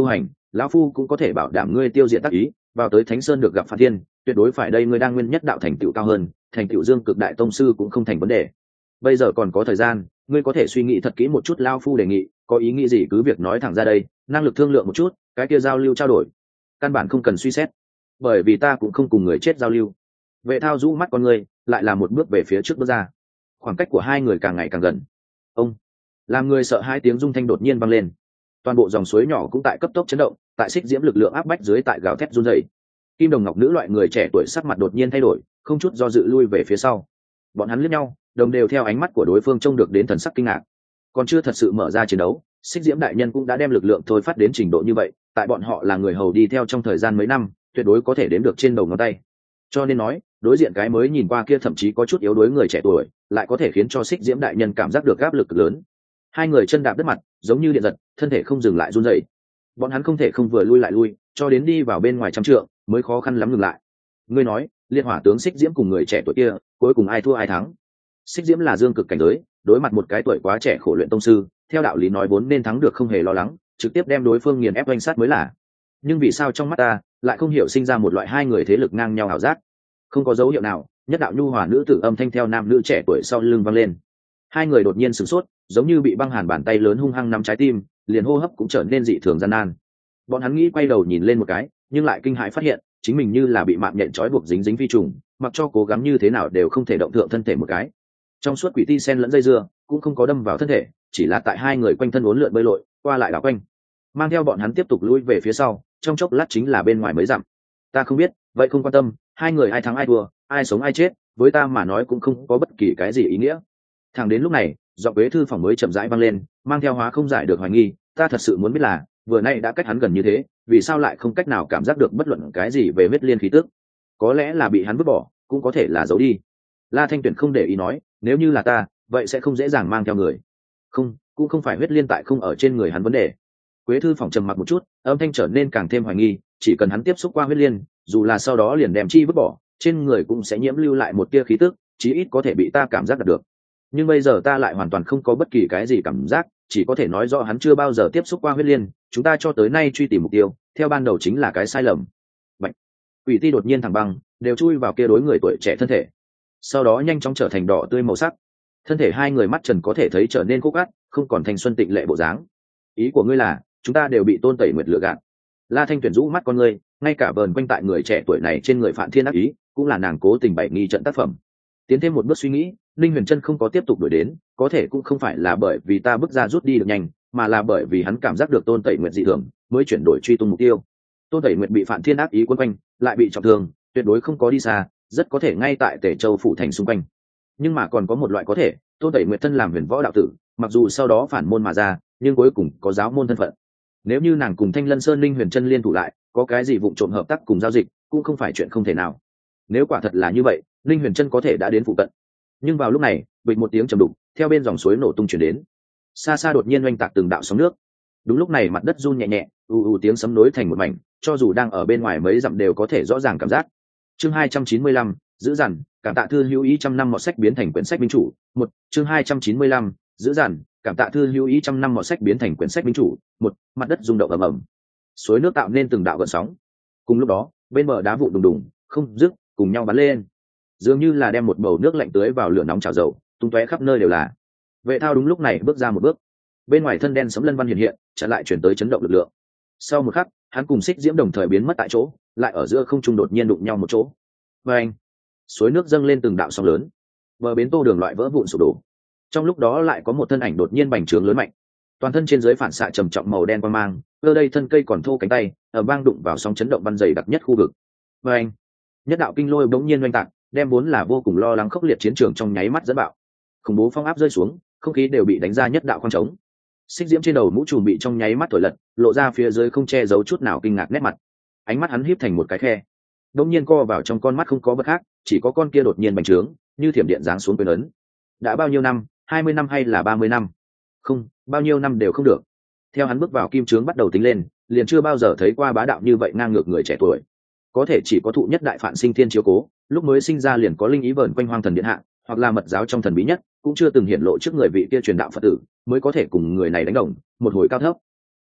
lão phu cũng có thể bảo đảm ngươi tiêu diệt tác ý, vào tới Thánh Sơn được gặp Phản Thiên, tuyệt đối phải đây ngươi đang nguyên nhất đạo thành tựu cao hơn, thành tựu Dương Cực Đại Tông sư cũng không thành vấn đề. Bây giờ còn có thời gian, ngươi có thể suy nghĩ thật kỹ một chút lão phu đề nghị, có ý nghĩ gì cứ việc nói thẳng ra đây, năng lực thương lượng một chút, cái kia giao lưu trao đổi, căn bản không cần suy xét, bởi vì ta cũng không cùng người chết giao lưu. Vệ Thao rũ mắt con ngươi, lại là một bước về phía trước bước ra. Khoảng cách của hai người càng ngày càng gần. Ông, làm người sợ hai tiếng rung thanh đột nhiên vang lên. Toàn bộ dòng suối nhỏ cũng tại cấp tốc chấn động, tại xích diễm lực lượng áp bách dưới tại gào thét run rẩy. Kim Đồng Ngọc nữ loại người trẻ tuổi sắc mặt đột nhiên thay đổi, không chút do dự lui về phía sau. Bọn hắn liếc nhau, đồng đều theo ánh mắt của đối phương trông được đến thần sắc kinh ngạc. Còn chưa thật sự mở ra chiến đấu, xích diễm đại nhân cũng đã đem lực lượng thôi phát đến trình độ như vậy, tại bọn họ là người hầu đi theo trong thời gian mấy năm, tuyệt đối có thể đếm được trên đầu ngón tay. Cho nên nói, đối diện cái mới nhìn qua kia thậm chí có chút yếu đuối người trẻ tuổi, lại có thể khiến cho xích diễm đại nhân cảm giác được áp lực lớn. Hai người chân đạp đất mặt, giống như điện giật, thân thể không dừng lại run rẩy. Bọn hắn không thể không vừa lui lại lui, cho đến đi vào bên ngoài trăm trượng, mới khó khăn lắm ngừng lại. Ngươi nói, liệt hỏa tướng xích diễm cùng người trẻ tuổi kia, cuối cùng ai thua ai thắng? Xích diễm là dương cực cảnh giới, đối mặt một cái tuổi quá trẻ khổ luyện tông sư, theo đạo lý nói vốn nên thắng được không hề lo lắng, trực tiếp đem đối phương nghiền ép oanh sát mới là. Nhưng vì sao trong mắt ta lại không hiểu sinh ra một loại hai người thế lực ngang nhau ảo giác? Không có dấu hiệu nào, nhất đạo nhu hòa nữ tử âm thanh theo nam nữ trẻ tuổi sau lưng vang lên. Hai người đột nhiên sửng sốt, giống như bị băng hàn bàn tay lớn hung hăng nắm trái tim, liền hô hấp cũng trở nên dị thường gian nan. Bọn hắn nghĩ quay đầu nhìn lên một cái, nhưng lại kinh hãi phát hiện chính mình như là bị mạng nhện trói buộc dính dính vi trùng, mặc cho cố gắng như thế nào đều không thể động thượng thân thể một cái. Trong suốt quỷ ti sen lẫn dây dưa cũng không có đâm vào thân thể, chỉ là tại hai người quanh thân uốn lượn bơi lội qua lại đảo quanh, mang theo bọn hắn tiếp tục lui về phía sau, trong chốc lát chính là bên ngoài mới dặm. Ta không biết, vậy không quan tâm, hai người ai thắng ai thua, ai sống ai chết, với ta mà nói cũng không có bất kỳ cái gì ý nghĩa. Thẳng đến lúc này, giọng Quế thư phòng mới chậm rãi vang lên, mang theo hóa không giải được hoài nghi. Ta thật sự muốn biết là, vừa nay đã cách hắn gần như thế, vì sao lại không cách nào cảm giác được bất luận cái gì về huyết liên khí tức? Có lẽ là bị hắn vứt bỏ, cũng có thể là giấu đi. La Thanh Tuyển không để ý nói, nếu như là ta, vậy sẽ không dễ dàng mang theo người. Không, cũng không phải huyết liên tại không ở trên người hắn vấn đề. Quế thư phòng trầm mặc một chút, âm thanh trở nên càng thêm hoài nghi, chỉ cần hắn tiếp xúc qua huyết liên, dù là sau đó liền đem chi vứt bỏ, trên người cũng sẽ nhiễm lưu lại một tia khí tức, chí ít có thể bị ta cảm giác được. Nhưng bây giờ ta lại hoàn toàn không có bất kỳ cái gì cảm giác, chỉ có thể nói rõ hắn chưa bao giờ tiếp xúc qua huyết liên, chúng ta cho tới nay truy tìm mục tiêu, theo ban đầu chính là cái sai lầm. Bạch. Quỷ ti đột nhiên thẳng băng, đều chui vào kia đối người tuổi trẻ thân thể. Sau đó nhanh chóng trở thành đỏ tươi màu sắc. Thân thể hai người mắt trần có thể thấy trở nên khô cát, không còn thanh xuân tịnh lệ bộ dáng. Ý của ngươi là, chúng ta đều bị Tôn Tẩy Nguyệt lừa gạt? La Thanh Tuyển rũ mắt con ngươi, ngay cả vờn quanh tại người trẻ tuổi này trên người Phản Thiên ác ý, cũng là nàng cố tình bày nghi trận tác phẩm. Tiến thêm một bước suy nghĩ, Linh Huyền Trân không có tiếp tục đuổi đến, có thể cũng không phải là bởi vì ta bước ra rút đi được nhanh, mà là bởi vì hắn cảm giác được Tôn Tẩy Nguyệt dị thường, mới chuyển đổi truy tung mục tiêu. Tôn Tẩy Nguyệt bị Phản Thiên ác ý quấn quanh, lại bị trọng thương, tuyệt đối không có đi xa, rất có thể ngay tại Tể Châu phủ thành xung quanh. Nhưng mà còn có một loại có thể, Tôn Tẩy Nguyệt thân làm huyền võ đạo tử, mặc dù sau đó phản môn mà ra, nhưng cuối cùng có giáo môn thân phận. Nếu như nàng cùng Thanh Lân Sơn Linh Huyền Trân liên thủ lại, có cái gì vụng trộm hợp tác cùng giao dịch, cũng không phải chuyện không thể nào. Nếu quả thật là như vậy, Linh Huyền Trân có thể đã đến phụ cận. Nhưng vào lúc này, bịch một tiếng trầm đục, theo bên dòng suối nổ tung chuyển đến. Xa xa đột nhiên oanh tạc từng đạo sóng nước. Đúng lúc này mặt đất run nhẹ nhẹ, tiếng sấm nối thành một mảnh, cho dù đang ở bên ngoài mấy dặm đều có thể rõ ràng cảm giác. Chương 295, giữ dằn, cảm tạ thư hữu ý trăm năm mọt sách biến thành quyển sách minh chủ. Một, chương 295, giữ dằn, cảm tạ thư hữu ý trăm năm mọt sách biến thành quyển sách minh chủ. Một, mặt đất rung động ầm ầm, suối nước tạo nên từng đạo gợn sóng. Cùng lúc đó, bên bờ đá vụn đùng đùng, không dứt, cùng nhau bắn lên, dường như là đem một bầu nước lạnh tưới vào lửa nóng chảo dầu, tung tóe khắp nơi đều là. Vệ Thao đúng lúc này bước ra một bước, bên ngoài thân đen sấm lân văn hiện hiện, chặn lại chuyển tới chấn động lực lượng. Sau một khắc, hắn cùng Xích Diễm đồng thời biến mất tại chỗ, lại ở giữa không trung đột nhiên đụng nhau một chỗ. Và anh, suối nước dâng lên từng đạo sóng lớn, bờ bến tô đường loại vỡ vụn sụp đổ. Trong lúc đó lại có một thân ảnh đột nhiên bành trướng lớn mạnh, toàn thân trên dưới phản xạ trầm trọng màu đen quang mang, cơ đây thân cây còn thô cánh tay, ở vang đụng vào sóng chấn động văn dày đặc nhất khu vực. Và anh, nhất đạo kinh lôi bỗng nhiên oanh tạc, đem vốn là vô cùng lo lắng khốc liệt chiến trường trong nháy mắt dẫn bạo. Khủng bố phong áp rơi xuống, không khí đều bị đánh ra nhất đạo khoang trống. Xích Diễm trên đầu mũ trùm bị trong nháy mắt thổi lật, lộ ra phía dưới không che giấu chút nào kinh ngạc nét mặt. Ánh mắt hắn híp thành một cái khe, đống nhiên co vào trong con mắt không có bất khác, chỉ có con kia đột nhiên bành trướng, như thiểm điện giáng xuống quyền ấn. Đã bao nhiêu năm, 20 năm hay là 30 năm? Không, bao nhiêu năm đều không được. Theo hắn bước vào kim trướng bắt đầu tính lên, liền chưa bao giờ thấy qua bá đạo như vậy ngang ngược người trẻ tuổi. Có thể chỉ có thụ nhất đại phản sinh thiên chiếu cố, lúc mới sinh ra liền có linh ý vờn quanh hoang thần điện hạ, hoặc là mật giáo trong thần bí nhất, cũng chưa từng hiển lộ trước người vị kia truyền đạo Phật tử, mới có thể cùng người này đánh đồng, một hồi cao thấp.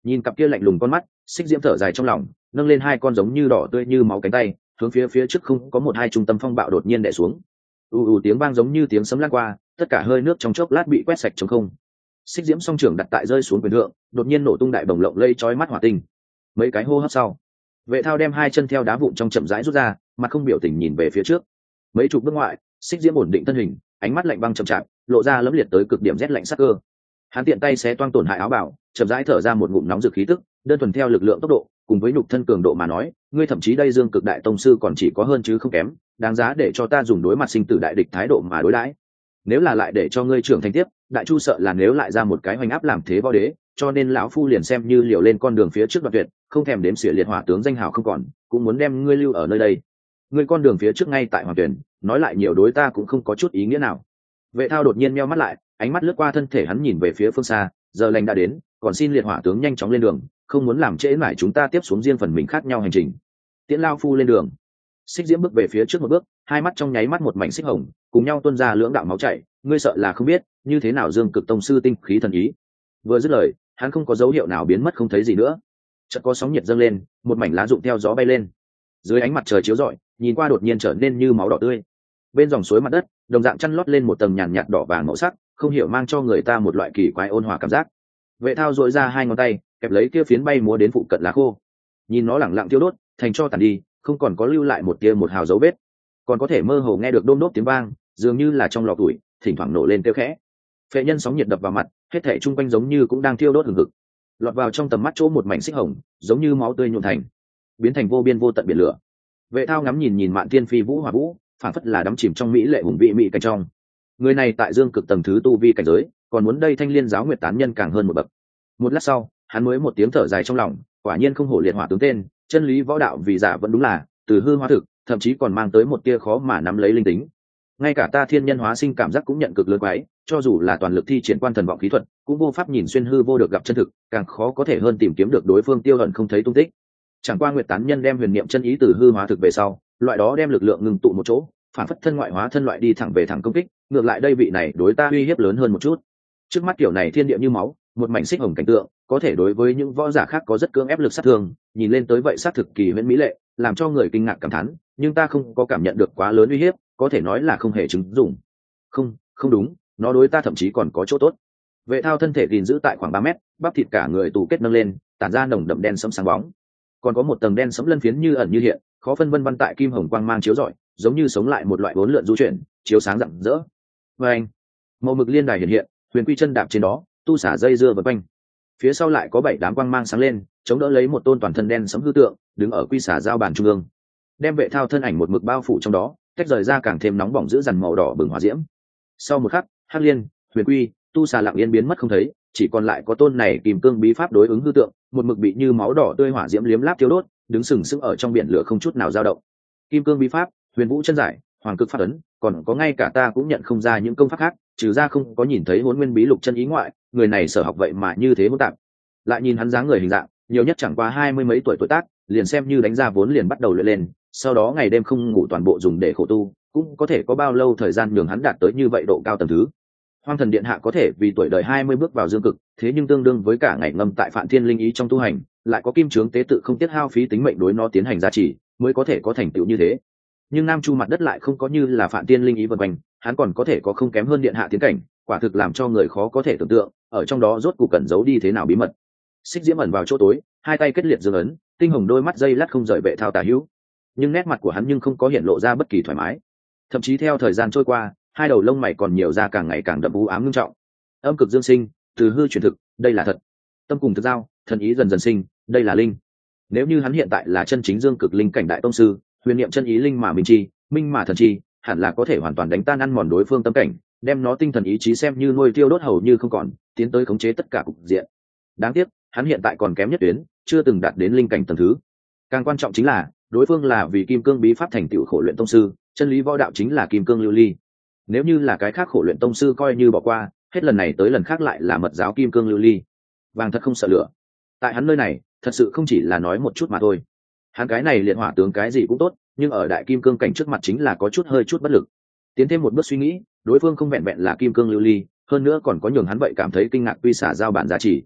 Nhìn cặp kia lạnh lùng con mắt, Xích Diễm thở dài trong lòng, nâng lên hai con giống như đỏ tươi như máu cánh tay, hướng phía trước không có một hai trung tâm phong bạo đột nhiên đè xuống. Tiếng vang giống như tiếng sấm lan qua, tất cả hơi nước trong chốc lát bị quét sạch trống không. Xích Diễm song trưởng đặt tại rơi xuống quyền thượng, đột nhiên nổ tung đại bồng lộng lây chói mắt hỏa tinh. Mấy cái hô hấp sau, Vệ Thao đem hai chân theo đá vụn trong chậm rãi rút ra, mặt không biểu tình nhìn về phía trước. Mấy chục bước ngoại, Xích Diễm ổn định thân hình, ánh mắt lạnh băng chậm chạp, lộ ra lẫm liệt tới cực điểm rét lạnh sắc cơ. Hắn tiện tay xé toang tổn hại áo bào, chậm rãi thở ra một ngụm nóng rực khí tức, đơn thuần theo lực lượng tốc độ, cùng với nhục thân cường độ mà nói, ngươi thậm chí đây Dương Cực Đại Tông sư còn chỉ có hơn chứ không kém, đáng giá để cho ta dùng đối mặt sinh tử đại địch thái độ mà đối đãi. Nếu là lại để cho ngươi trưởng thành tiếp, Đại Chu sợ là nếu lại ra một cái hoành áp làm thế võ đế, cho nên lão phu liền xem như liều lên con đường phía trước đoạn tuyệt, không thèm đếm xỉa liệt hỏa tướng danh hào không còn, cũng muốn đem ngươi lưu ở nơi đây. Ngươi con đường phía trước ngay tại Hoàng Tuyển, nói lại nhiều đối ta cũng không có chút ý nghĩa nào. Vệ Thao đột nhiên meo mắt lại, ánh mắt lướt qua thân thể hắn nhìn về phía phương xa, giờ lành đã đến, còn xin liệt hỏa tướng nhanh chóng lên đường, không muốn làm trễ mãi chúng ta tiếp xuống riêng phần mình khác nhau hành trình. Tiễn lao phu lên đường. Xích Diễm bước về phía trước một bước, hai mắt trong nháy mắt một mảnh xích hồng, cùng nhau tuôn ra lưỡng đạo máu chảy, ngươi sợ là không biết, như thế nào Dương Cực Tông sư tinh khí thần ý. Vừa dứt lời, hắn không có dấu hiệu nào biến mất không thấy gì nữa. Chợt có sóng nhiệt dâng lên, một mảnh lá rụng theo gió bay lên. Dưới ánh mặt trời chiếu rọi, nhìn qua đột nhiên trở nên như máu đỏ tươi. Bên dòng suối mặt đất, đồng dạng chăn lót lên một tầng nhàn nhạt đỏ vàng màu sắc, không hiểu mang cho người ta một loại kỳ quái ôn hòa cảm giác. Vệ Thao duỗi ra hai ngón tay, kẹp lấy kia phiến bay múa đến phụ cận lá khô. Nhìn nó lẳng lặng thiêu đốt, thành cho tàn đi, không còn có lưu lại một tia một hào dấu vết. Còn có thể mơ hồ nghe được đôm đốp tiếng vang, dường như là trong lò củi, thỉnh thoảng nổ lên kêu khẽ. Phệ nhân sóng nhiệt đập vào mặt, hết thảy chung quanh giống như cũng đang thiêu đốt hừng hực. Lọt vào trong tầm mắt chỗ một mảnh xích hồng, giống như máu tươi nhuộm thành, biến thành vô biên vô tận biển lửa. Vệ Thao ngắm nhìn Mạn Thiên Phi Vũ Hỏa Vũ, phản phất là đắm chìm trong mỹ lệ hùng vị mỹ cảnh trong. Người này tại Dương Cực tầng thứ tu vi cảnh giới, còn muốn đây Thanh Liên giáo nguyệt tán nhân càng hơn một bậc. Một lát sau, hắn mới một tiếng thở dài trong lòng, quả nhiên không hổ liệt hỏa tướng tên, chân lý võ đạo vì giả vẫn đúng là từ hư hóa thực, thậm chí còn mang tới một tia khó mà nắm lấy linh tính. Ngay cả ta thiên nhân hóa sinh cảm giác cũng nhận cực lớn quái, cho dù là toàn lực thi triển quan thần vọng khí thuật, cũng vô pháp nhìn xuyên hư vô được gặp chân thực, càng khó có thể hơn tìm kiếm được đối phương tiêu ẩn không thấy tung tích. Chẳng qua nguyệt tán nhân đem huyền niệm chân ý từ hư hóa thực về sau, loại đó đem lực lượng ngừng tụ một chỗ, phản phất thân ngoại hóa thân loại đi thẳng về thẳng công kích, ngược lại đây vị này đối ta uy hiếp lớn hơn một chút. Trước mắt kiểu này thiên địa như máu, một mảnh xích hồng cảnh tượng, có thể đối với những võ giả khác có rất cưỡng ép lực sát thương, nhìn lên tới vậy sát thực kỳ huyễn mỹ lệ, làm cho người kinh ngạc cảm thán, nhưng ta không có cảm nhận được quá lớn uy hiếp, có thể nói là không hề chứng dụng. Không đúng, nó đối ta thậm chí còn có chỗ tốt. Vệ Thao thân thể gìn giữ tại khoảng 3 mét, bắp thịt cả người tù kết nâng lên, tản ra nồng đậm đen sẫm sáng bóng. Còn có một tầng đen sẫm lân phiến như ẩn như hiện, khó phân vân vân tại kim hồng quang mang chiếu rọi, giống như sống lại một loại vốn lượn du chuyển, chiếu sáng rạng rỡ. Và anh, màu mực liên đài hiện hiện, huyền quy chân đạp trên đó, tu xả dây dưa vần quanh. Phía sau lại có 7 đám quang mang sáng lên, chống đỡ lấy một tôn toàn thân đen sẫm hư tượng, đứng ở quy xả giao bàn trung ương, đem Vệ Thao thân ảnh một mực bao phủ trong đó, tách rời ra càng thêm nóng bỏng giữ dằn màu đỏ bừng hỏa diễm. Sau một khắc, Hắc Liên, Huyền Quy, tu xà lặng yên biến mất không thấy, chỉ còn lại có tôn này kìm cương bí pháp đối ứng hư tượng, một mực bị như máu đỏ tươi hỏa diễm liếm láp thiêu đốt, đứng sừng sững ở trong biển lửa không chút nào dao động. Kim cương bí pháp, Huyền Vũ chân giải, Hoàng cực pháp ấn, còn có ngay cả ta cũng nhận không ra những công pháp khác, trừ ra không có nhìn thấy Hỗn Nguyên bí lục chân ý ngoại, người này sở học vậy mà như thế hỗn tạp. Lại nhìn hắn dáng người hình dạng, nhiều nhất chẳng qua 20 mấy tuổi tác, liền xem như đánh ra vốn liền bắt đầu luyện lên, sau đó ngày đêm không ngủ toàn bộ dùng để khổ tu, cũng có thể có bao lâu thời gian nhường hắn đạt tới như vậy độ cao tầng thứ. Hoang thần điện hạ có thể vì tuổi đời 20 bước vào dương cực, thế nhưng tương đương với cả ngày ngâm tại Phạn Thiên linh ý trong tu hành, lại có kim trướng tế tự không tiết hao phí tính mệnh đối nó tiến hành gia trì, mới có thể có thành tựu như thế. Nhưng Nam Chu mặt đất lại không có như là Phạn Thiên linh ý vần quanh, hắn còn có thể có không kém hơn điện hạ tiến cảnh, quả thực làm cho người khó có thể tưởng tượng, ở trong đó rốt cuộc cẩn giấu đi thế nào bí mật. Xích Diễm ẩn vào chỗ tối, hai tay kết liệt dương ấn, tinh hồng đôi mắt dây lát không rời Vệ Thao tả hữu, nhưng nét mặt của hắn nhưng không có hiện lộ ra bất kỳ thoải mái, thậm chí theo thời gian trôi qua, hai đầu lông mày còn nhiều ra càng ngày càng đậm u ám nghiêm trọng. Âm cực dương sinh, từ hư chuyển thực, đây là thật. Tâm cùng thực giao, thần ý dần dần sinh, đây là linh. Nếu như hắn hiện tại là chân chính dương cực linh cảnh đại tông sư, huyền niệm chân ý linh mà minh chi, minh mà thần chi, hẳn là có thể hoàn toàn đánh tan ăn mòn đối phương tâm cảnh, đem nó tinh thần ý chí xem như nuôi tiêu đốt hầu như không còn, tiến tới khống chế tất cả cục diện. Đáng tiếc, hắn hiện tại còn kém nhất tuyến, chưa từng đạt đến linh cảnh tầng thứ. Càng quan trọng chính là, đối phương là vì kim cương bí pháp thành tựu khổ luyện tông sư, chân lý võ đạo chính là kim cương lưu ly. Nếu như là cái khác khổ luyện tông sư coi như bỏ qua, hết lần này tới lần khác lại là mật giáo kim cương lưu ly. Vàng thật không sợ lửa. Tại hắn nơi này, thật sự không chỉ là nói một chút mà thôi. Hắn cái này liệt hỏa tướng cái gì cũng tốt, nhưng ở đại kim cương cảnh trước mặt chính là có chút hơi chút bất lực. Tiến thêm một bước suy nghĩ, đối phương không vẹn vẹn là kim cương lưu ly, hơn nữa còn có nhường hắn vậy cảm thấy kinh ngạc quy xả giao bản giá trị.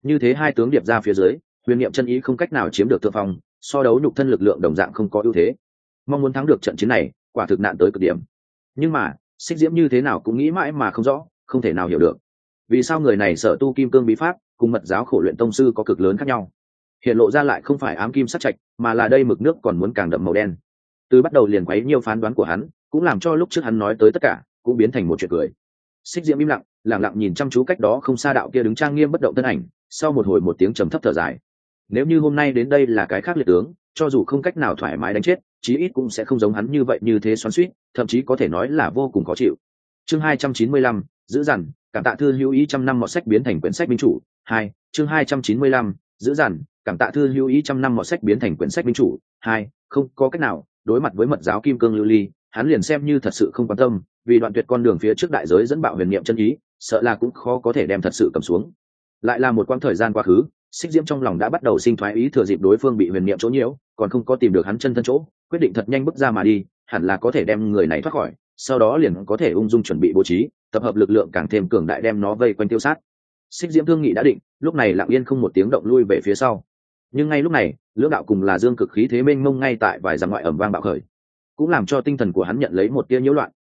Như thế hai tướng điệp ra phía dưới, huyền niệm chân ý không cách nào chiếm được thượng phong, so đấu nhục thân lực lượng đồng dạng không có ưu thế. Mong muốn thắng được trận chiến này, quả thực nạn tới cực điểm. Nhưng mà Xích Diễm như thế nào cũng nghĩ mãi mà không rõ, không thể nào hiểu được vì sao người này sở tu kim cương bí pháp cùng mật giáo khổ luyện tông sư có cực lớn khác nhau. Hiện lộ ra lại không phải ám kim sắc trạch, mà là đây mực nước còn muốn càng đậm màu đen. Từ bắt đầu liền quấy nhiều phán đoán của hắn, cũng làm cho lúc trước hắn nói tới tất cả cũng biến thành một chuyện cười. Xích Diễm im lặng, lặng lặng nhìn chăm chú cách đó không xa đạo kia đứng trang nghiêm bất động thân ảnh, sau một hồi một tiếng trầm thấp thở dài. Nếu như hôm nay đến đây là cái khác liệt tướng, cho dù không cách nào thoải mái đánh chết, chí ít cũng sẽ không giống hắn như vậy như thế xoắn xuýt, thậm chí có thể nói là vô cùng khó chịu. Chương 295, giữ dằn, cảm tạ thư hữu ý trăm năm mọt sách biến thành quyển sách minh chủ. 2, chương 295, giữ dằn, cảm tạ thư hữu ý trăm năm mọt sách biến thành quyển sách minh chủ. 2, không có cách nào, đối mặt với mật giáo kim cương lưu ly, hắn liền xem như thật sự không quan tâm, vì đoạn tuyệt con đường phía trước đại giới dẫn bạo huyền niệm chân ý, sợ là cũng khó có thể đem thật sự cầm xuống. Lại là một quãng thời gian quá khứ, Xích Diễm trong lòng đã bắt đầu sinh thoái ý, thừa dịp đối phương bị huyền niệm chỗ nhiễu, còn không có tìm được hắn chân thân chỗ, quyết định thật nhanh bước ra mà đi, hẳn là có thể đem người này thoát khỏi, sau đó liền có thể ung dung chuẩn bị bố trí, tập hợp lực lượng càng thêm cường đại đem nó vây quanh tiêu sát. Xích Diễm thương nghị đã định, lúc này lặng yên không một tiếng động lui về phía sau. Nhưng ngay lúc này, lưỡng đạo cùng là dương cực khí thế mênh mông ngay tại vài dặm ngoại ầm vang bạo khởi, cũng làm cho tinh thần của hắn nhận lấy một tia nhiễu loạn.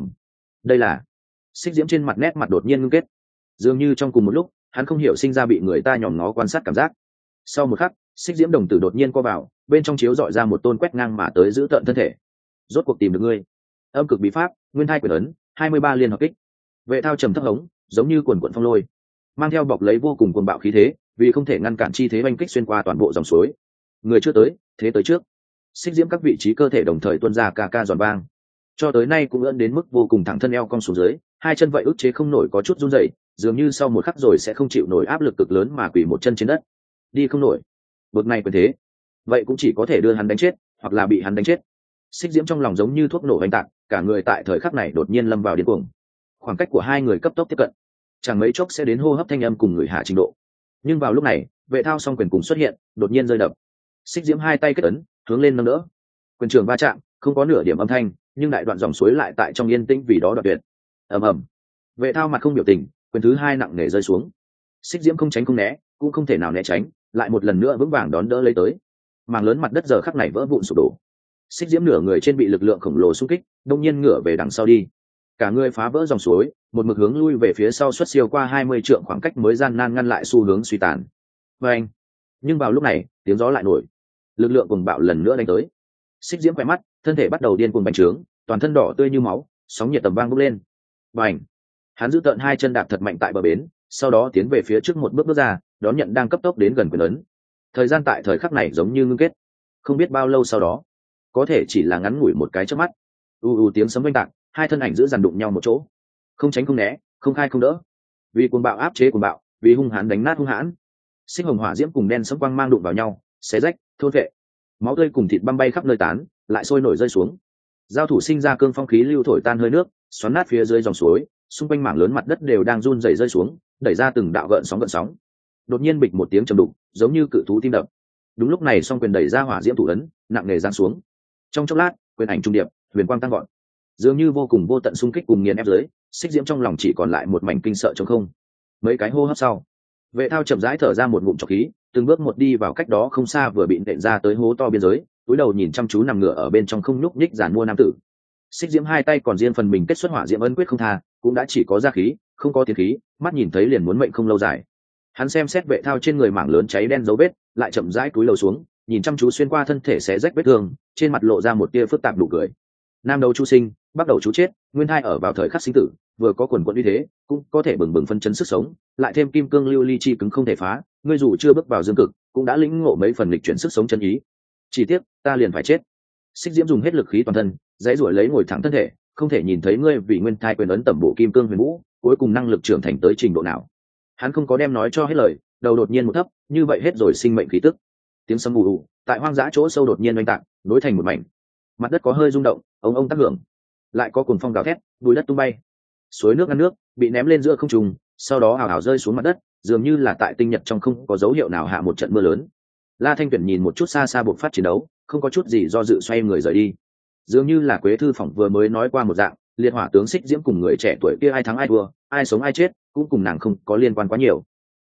Đây là Xích Diễm trên mặt nét mặt đột nhiên ngưng kết, dường như trong cùng một lúc, hắn không hiểu sinh ra bị người ta nhòm ngó quan sát cảm giác. Sau một khắc, Xích Diễm đồng tử đột nhiên co vào, bên trong chiếu dọi ra một tôn quét ngang mà tới giữ tợn thân thể. Rốt cuộc tìm được ngươi. Âm cực bí pháp, nguyên thai quyền ấn, 23 liên hợp kích. Vệ thao trầm thấp hống, giống như quần quần phong lôi, mang theo bọc lấy vô cùng cuồng bạo khí thế, vì không thể ngăn cản chi thế oanh kích xuyên qua toàn bộ dòng suối. Người chưa tới, thế tới trước. Xích Diễm các vị trí cơ thể đồng thời tuôn ra ca ca giòn vang, cho tới nay cũng ưỡn đến mức vô cùng thẳng thân eo cong xuống dưới, hai chân vậy ức chế không nổi có chút run rẩy, dường như sau một khắc rồi sẽ không chịu nổi áp lực cực lớn mà quỳ một chân trên đất, đi không nổi. Bực này quyền thế, vậy cũng chỉ có thể đưa hắn đánh chết, hoặc là bị hắn đánh chết. Xích Diễm trong lòng giống như thuốc nổ vang tạc, cả người tại thời khắc này đột nhiên lâm vào điên cuồng. Khoảng cách của hai người cấp tốc tiếp cận, chẳng mấy chốc sẽ đến hô hấp thanh âm cùng người hạ trình độ. Nhưng vào lúc này, Vệ Thao song quyền cùng xuất hiện, đột nhiên rơi đập. Xích Diễm hai tay kết ấn, hướng lên nâng đỡ. Quyền trường va chạm, không có nửa điểm âm thanh, nhưng đại đoạn dòng suối lại tại trong yên tĩnh vì đó đoạn tuyệt. Ầm ầm. Vệ Thao mặt không biểu tình, quyền thứ hai nặng nề rơi xuống. Xích Diễm không tránh không né, cũng không thể nào né tránh, lại một lần nữa vững vàng đón đỡ lấy tới. Mảng lớn mặt đất giờ khắc này vỡ vụn sụp đổ. Xích Diễm nửa người trên bị lực lượng khổng lồ xung kích, đông nhiên ngửa về đằng sau đi. Cả người phá vỡ dòng suối, một mực hướng lui về phía sau xuất siêu qua 20 trượng khoảng cách mới gian nan ngăn lại xu hướng suy tàn. Anh. Nhưng vào lúc này, tiếng gió lại nổi, lực lượng cuồng bạo lần nữa đánh tới. Xích Diễm quay mắt, thân thể bắt đầu điên cuồng bành trướng, toàn thân đỏ tươi như máu, sóng nhiệt tầm vang bốc lên. Bành! Hắn giữ tận hai chân đạp thật mạnh tại bờ bến, sau đó tiến về phía trước một bước ra, đón nhận đang cấp tốc đến gần quyền ấn. Thời gian tại thời khắc này giống như ngưng kết, không biết bao lâu sau đó, có thể chỉ là ngắn ngủi một cái chớp mắt. Tiếng sấm vang tạc, hai thân ảnh giữ dằn đụng nhau một chỗ, không tránh không né, không khai không đỡ. Vì cuồng bạo áp chế cuồng bạo, vì hung hãn đánh nát hung hãn. Xích hồng hỏa diễm cùng đen sấm quang mang đụng vào nhau, xé rách, thôn vệ. Máu tươi cùng thịt băm bay khắp nơi tán, lại sôi nổi rơi xuống. Giao thủ sinh ra cương phong khí lưu thổi tan hơi nước, xoắn nát phía dưới dòng suối, xung quanh mảng lớn mặt đất đều đang run rẩy rơi xuống, đẩy ra từng đạo gợn sóng. Đột nhiên bịch một tiếng trầm đục, giống như cự thú tim đập. Đúng lúc này song quyền đẩy ra hỏa diễm thủ ấn, nặng nề giáng xuống. Trong chốc lát, quyền ảnh trung điệp, huyền quang tăng vọt. Dường như vô cùng vô tận xung kích cùng nghiền ép dưới, Xích Diễm trong lòng chỉ còn lại một mảnh kinh sợ trống không. Mấy cái hô hấp sau, Vệ Thao chậm rãi thở ra một ngụm trọc khí, từng bước một đi vào cách đó không xa vừa bị nện ra tới hố to biên giới, cúi đầu nhìn chăm chú nằm ngửa ở bên trong không nhúc nhích giàn mua nam tử. Xích Diễm hai tay còn riêng phần mình kết xuất hỏa diễm ấn quyết không tha, cũng đã chỉ có ra khí, không có tiến khí, mắt nhìn thấy liền muốn mệnh không lâu dài. Hắn xem xét Vệ Thao trên người mảng lớn cháy đen dấu vết, lại chậm rãi cúi đầu xuống, nhìn chăm chú xuyên qua thân thể xé rách vết thương, trên mặt lộ ra một tia phức tạp nụ cười. Nam đầu chu sinh, bắc đầu chú chết, nguyên thai ở vào thời khắc sinh tử, vừa có quần quận uy thế, cũng có thể bừng bừng phân chấn sức sống, lại thêm kim cương lưu ly chi cứng không thể phá, ngươi dù chưa bước vào dương cực, cũng đã lĩnh ngộ mấy phần lịch chuyển sức sống chân ý. Chỉ tiếc, ta liền phải chết. Xích Diễm dùng hết lực khí toàn thân, dãy ruổi lấy ngồi thẳng thân thể, không thể nhìn thấy ngươi vì nguyên thai quyền ấn tẩm bộ kim cương huyền vũ, cuối cùng năng lực trưởng thành tới trình độ nào. Hắn không có đem nói cho hết lời, đầu đột nhiên một thấp, như vậy hết rồi sinh mệnh khí tức. Tiếng sấm ù ù, tại hoang dã chỗ sâu đột nhiên oanh tạc, nối thành một mảnh. Mặt đất có hơi rung động, ông tác hưởng, lại có cuồng phong gào thét, bùi đất tung bay. Suối nước ngăn nước, bị ném lên giữa không trung, sau đó hào hào rơi xuống mặt đất, dường như là tại tinh nhật trong không có dấu hiệu nào hạ một trận mưa lớn. La Thanh Tuyển nhìn một chút xa xa buộc phát chiến đấu, không có chút gì do dự xoay người rời đi. Dường như là Quế Thư Phỏng vừa mới nói qua một dạng, liệt hỏa tướng Xích Diễm cùng người trẻ tuổi kia ai thắng ai thua, ai sống ai chết, cũng cùng nàng không có liên quan quá nhiều.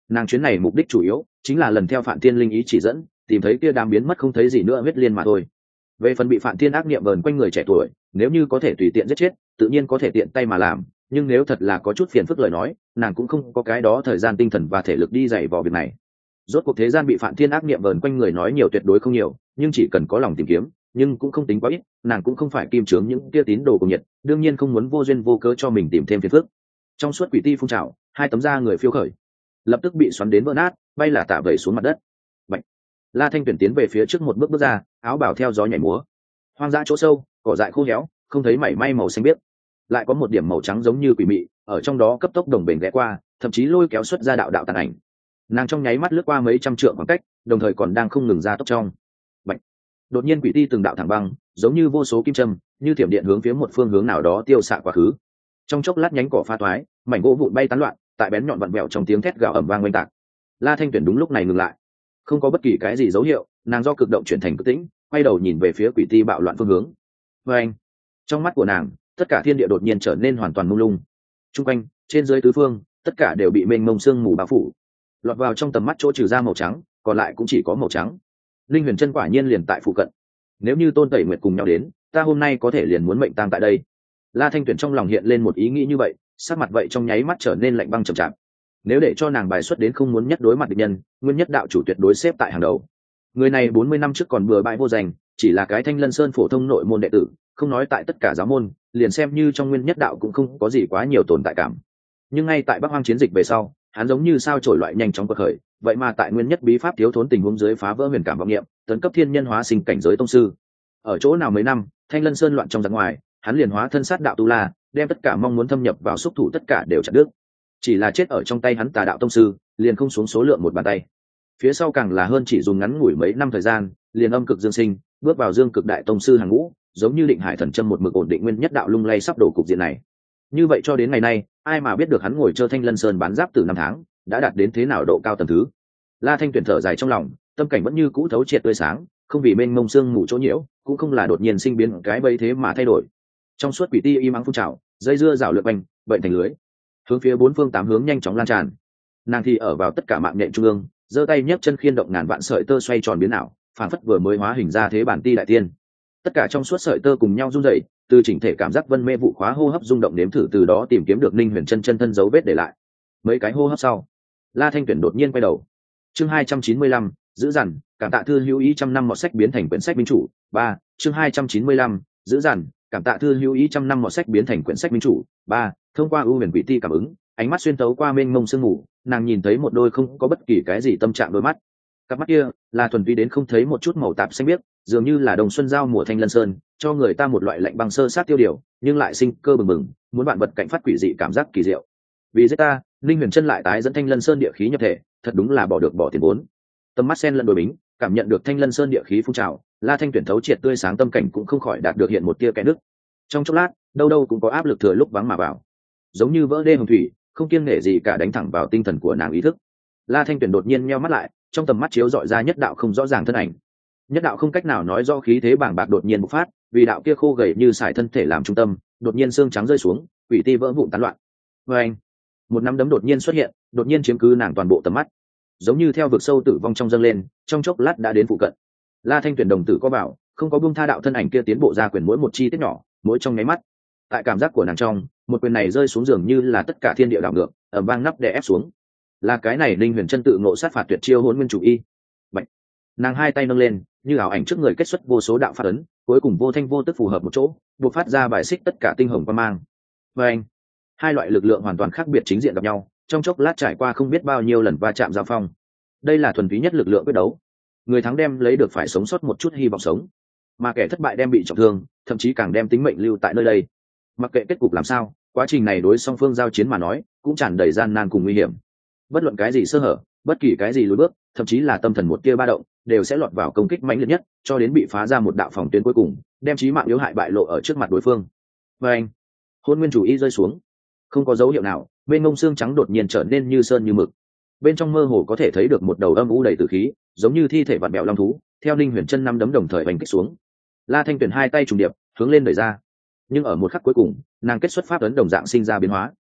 Nàng chuyến này mục đích chủ yếu chính là lần theo Phạn Thiên linh ý chỉ dẫn, tìm thấy kia đám biến mất không thấy gì nữa huyết liên mà thôi. Về phần bị Phạn Thiên ác niệm vờn quanh người trẻ tuổi, nếu như có thể tùy tiện giết chết, tự nhiên có thể tiện tay mà làm, nhưng nếu thật là có chút phiền phức lời nói, nàng cũng không có cái đó thời gian tinh thần và thể lực đi dày vò việc này. Rốt cuộc thế gian bị Phạn Thiên ác niệm vờn quanh người nói nhiều tuyệt đối không nhiều, nhưng chỉ cần có lòng tìm kiếm, nhưng cũng không tính quá ít, nàng cũng không phải kim chướng những kia tín đồ của nhiệt, đương nhiên không muốn vô duyên vô cớ cho mình tìm thêm phiền phức. Trong suốt quỷ ti phun trào, hai tấm da người phiêu khởi, lập tức bị xoắn đến vỡ nát, bay là tả vẩy xuống mặt đất. Bạch. La Thanh Tuyển tiến về phía trước một bước bước ra, áo bào theo gió nhảy múa. Hoang dã chỗ sâu, cỏ dại khô héo, không thấy mảy may màu xanh biếc, lại có một điểm màu trắng giống như quỷ mị ở trong đó cấp tốc đồng bền ghé qua, thậm chí lôi kéo xuất ra đạo đạo tàn ảnh. Nàng trong nháy mắt lướt qua mấy trăm trượng khoảng cách, đồng thời còn đang không ngừng ra tốc trong. Bạch. Đột nhiên quỷ ti từng đạo thẳng băng, giống như vô số kim châm, như thiểm điện hướng phía một phương hướng nào đó tiêu xạ quá khứ. Trong chốc lát nhánh cỏ pha toái, mảnh gỗ vụn bay tán loạn, tại bén nhọn vặn vẹo trong tiếng thét gào ầm vang oanh tạc. La Thanh Tuyển đúng lúc này ngừng lại, không có bất kỳ cái gì dấu hiệu, nàng do cực động chuyển thành cực tĩnh, quay đầu nhìn về phía quỷ ti bạo loạn phương hướng. Anh, trong mắt của nàng, tất cả thiên địa đột nhiên trở nên hoàn toàn mông lung. Trung quanh, trên dưới tứ phương, tất cả đều bị mênh mông sương mù bao phủ. Lọt vào trong tầm mắt chỗ trừ ra màu trắng, còn lại cũng chỉ có màu trắng. Linh Huyền Chân quả nhiên liền tại phụ cận. Nếu như Tôn Tẩy Nguyệt cùng nhau đến, ta hôm nay có thể liền muốn mệnh tang tại đây. La Thanh Tuyển trong lòng hiện lên một ý nghĩ như vậy, sắc mặt vậy trong nháy mắt trở nên lạnh băng trầm trọng. Nếu để cho nàng bài xuất đến không muốn nhất đối mặt địch nhân, nguyên nhất đạo chủ tuyệt đối xếp tại hàng đầu. Người này 40 năm trước còn bừa bãi vô danh, chỉ là cái Thanh Lân Sơn phổ thông nội môn đệ tử, không nói tại tất cả giáo môn, liền xem như trong nguyên nhất đạo cũng không có gì quá nhiều tồn tại cảm. Nhưng ngay tại Bắc Hoang chiến dịch về sau, hắn giống như sao chổi loại nhanh chóng quật khởi, vậy mà tại nguyên nhất bí pháp thiếu thốn tình huống dưới phá vỡ huyền cảm vọng nghiệm, tấn cấp thiên nhân hóa sinh cảnh giới tông sư. Ở chỗ nào mấy năm, Thanh Lân Sơn loạn trong giặc ngoài, hắn liền hóa thân sát đạo tu la, đem tất cả mong muốn thâm nhập vào xúc thủ tất cả đều chặt đứt. Chỉ là chết ở trong tay hắn tà đạo tông sư, liền không xuống số lượng một bàn tay. Phía sau càng là hơn chỉ dùng ngắn ngủi mấy năm thời gian, liền âm cực dương sinh, bước vào dương cực đại tông sư hàng ngũ, giống như định hải thần châm một mực ổn định nguyên nhất đạo lung lay sắp đổ cục diện này. Như vậy cho đến ngày nay, ai mà biết được hắn ngồi chơi Thanh Lân Sơn bán giáp từ năm tháng, đã đạt đến thế nào độ cao tầng thứ. La Thanh Tuyển thở dài trong lòng, tâm cảnh vẫn như cũ thấu triệt tươi sáng, không vì mênh mông sương mù chỗ nhiễu, cũng không là đột nhiên sinh biến cái bấy thế mà thay đổi. Trong suốt quỷ ti im ắng phun trào, dây dưa rào lượn quanh, bệnh thành lưới, hướng phía bốn phương tám hướng nhanh chóng lan tràn. Nàng thì ở vào tất cả mạng nhện trung ương, giơ tay nhấc chân khiên động ngàn vạn sợi tơ xoay tròn biến ảo, phản phất vừa mới hóa hình ra thế bản ti đại tiên. Tất cả trong suốt sợi tơ cùng nhau rung dậy, từ chỉnh thể cảm giác vân mê vụ khóa hô hấp rung động nếm thử từ đó tìm kiếm được Ninh Huyền Chân chân thân dấu vết để lại. Mấy cái hô hấp sau, La Thanh Tuyển đột nhiên quay đầu. Chương 295, giữ dằn, cảm tạ thư hữu ý trăm năm một sách biến thành quyển sách minh chủ. 3, chương 295, giữ dằn, cảm tạ thư hữu ý trăm năm một sách biến thành quyển sách minh chủ. 3, thông qua ưu huyền quỷ ti cảm ứng, ánh mắt xuyên tấu qua mênh mông sương mù, nàng nhìn thấy một đôi không có bất kỳ cái gì tâm trạng đôi mắt. Cặp mắt kia là thuần túy đến không thấy một chút màu tạp xanh biếc, dường như là đồng xuân giao mùa Thanh Lân Sơn, cho người ta một loại lạnh băng sơ sát tiêu điều, nhưng lại sinh cơ bừng bừng, muốn bạn bật cạnh phát quỷ dị cảm giác kỳ diệu. Vì giết ta, Linh Huyền Chân lại tái dẫn Thanh Lân Sơn địa khí nhập thể, thật đúng là bỏ được bỏ tiền vốn. Tầm mắt sen lẫn đổi bính, cảm nhận được Thanh Lân Sơn địa khí phun trào, La Thanh Tuyển thấu triệt tươi sáng tâm cảnh cũng không khỏi đạt được hiện một tia kẽ nước. Trong chốc lát, đâu đâu cũng có áp lực thừa lúc vắng mà vào, giống như vỡ đê hồng thủy, không kiêng nể gì cả đánh thẳng vào tinh thần của nàng ý thức. La Thanh Tuyển đột nhiên nheo mắt lại, trong tầm mắt chiếu dọi ra nhất đạo không rõ ràng thân ảnh. Nhất đạo không cách nào nói rõ khí thế bàng bạc đột nhiên bộc phát, vì đạo kia khô gầy như sải thân thể làm trung tâm, đột nhiên xương trắng rơi xuống, quỷ ti vỡ vụn tán loạn. Anh, một nắm đấm đột nhiên xuất hiện, đột nhiên chiếm cứ nàng toàn bộ tầm mắt, giống như theo vực sâu tử vong trong dâng lên, trong chốc lát đã đến phụ cận. La Thanh Tuyển đồng tử có bảo, không có buông tha đạo thân ảnh kia tiến bộ ra quyền mỗi một chi tiết nhỏ, mỗi trong nháy mắt. Tại cảm giác của nàng trong, một quyền này rơi xuống dường như là tất cả thiên địa đảo ngược, ầm vang nắp đè ép xuống. Là cái này Linh Huyền Chân tự ngộ sát phạt tuyệt chiêu Hỗn Nguyên Chủ Y. Bạch. Nàng hai tay nâng lên, như ảo ảnh trước người kết xuất vô số đạo pháp ấn, cuối cùng vô thanh vô tức phù hợp một chỗ, buộc phát ra bài xích tất cả tinh hồng quang mang. Và anh, hai loại lực lượng hoàn toàn khác biệt chính diện gặp nhau, trong chốc lát trải qua không biết bao nhiêu lần va chạm giao phong. Đây là thuần túy nhất lực lượng quyết đấu. Người thắng đem lấy được phải sống sót một chút hy vọng sống, mà kẻ thất bại đem bị trọng thương, thậm chí càng đem tính mệnh lưu tại nơi đây. Mặc kệ kết cục làm sao, quá trình này đối song phương giao chiến mà nói, cũng tràn đầy gian nan cùng nguy hiểm. Bất luận cái gì sơ hở, bất kỳ cái gì lùi bước, thậm chí là tâm thần một tia ba động, đều sẽ lọt vào công kích mãnh liệt nhất, cho đến bị phá ra một đạo phòng tuyến cuối cùng, đem chí mạng yếu hại bại lộ ở trước mặt đối phương. Và anh, Hôn Nguyên Chủ Y rơi xuống, không có dấu hiệu nào, bên ngông xương trắng đột nhiên trở nên như sơn như mực. Bên trong mơ hồ có thể thấy được một đầu âm u đầy tử khí, giống như thi thể vặn bẹo long thú, theo Linh Huyền Chân năm đấm đồng thời đánh kích xuống. La Thanh Tuyển hai tay trùng điệp, hướng lên đẩy ra. Nhưng ở một khắc cuối cùng, nàng kết xuất pháp ấn đồng dạng sinh ra biến hóa.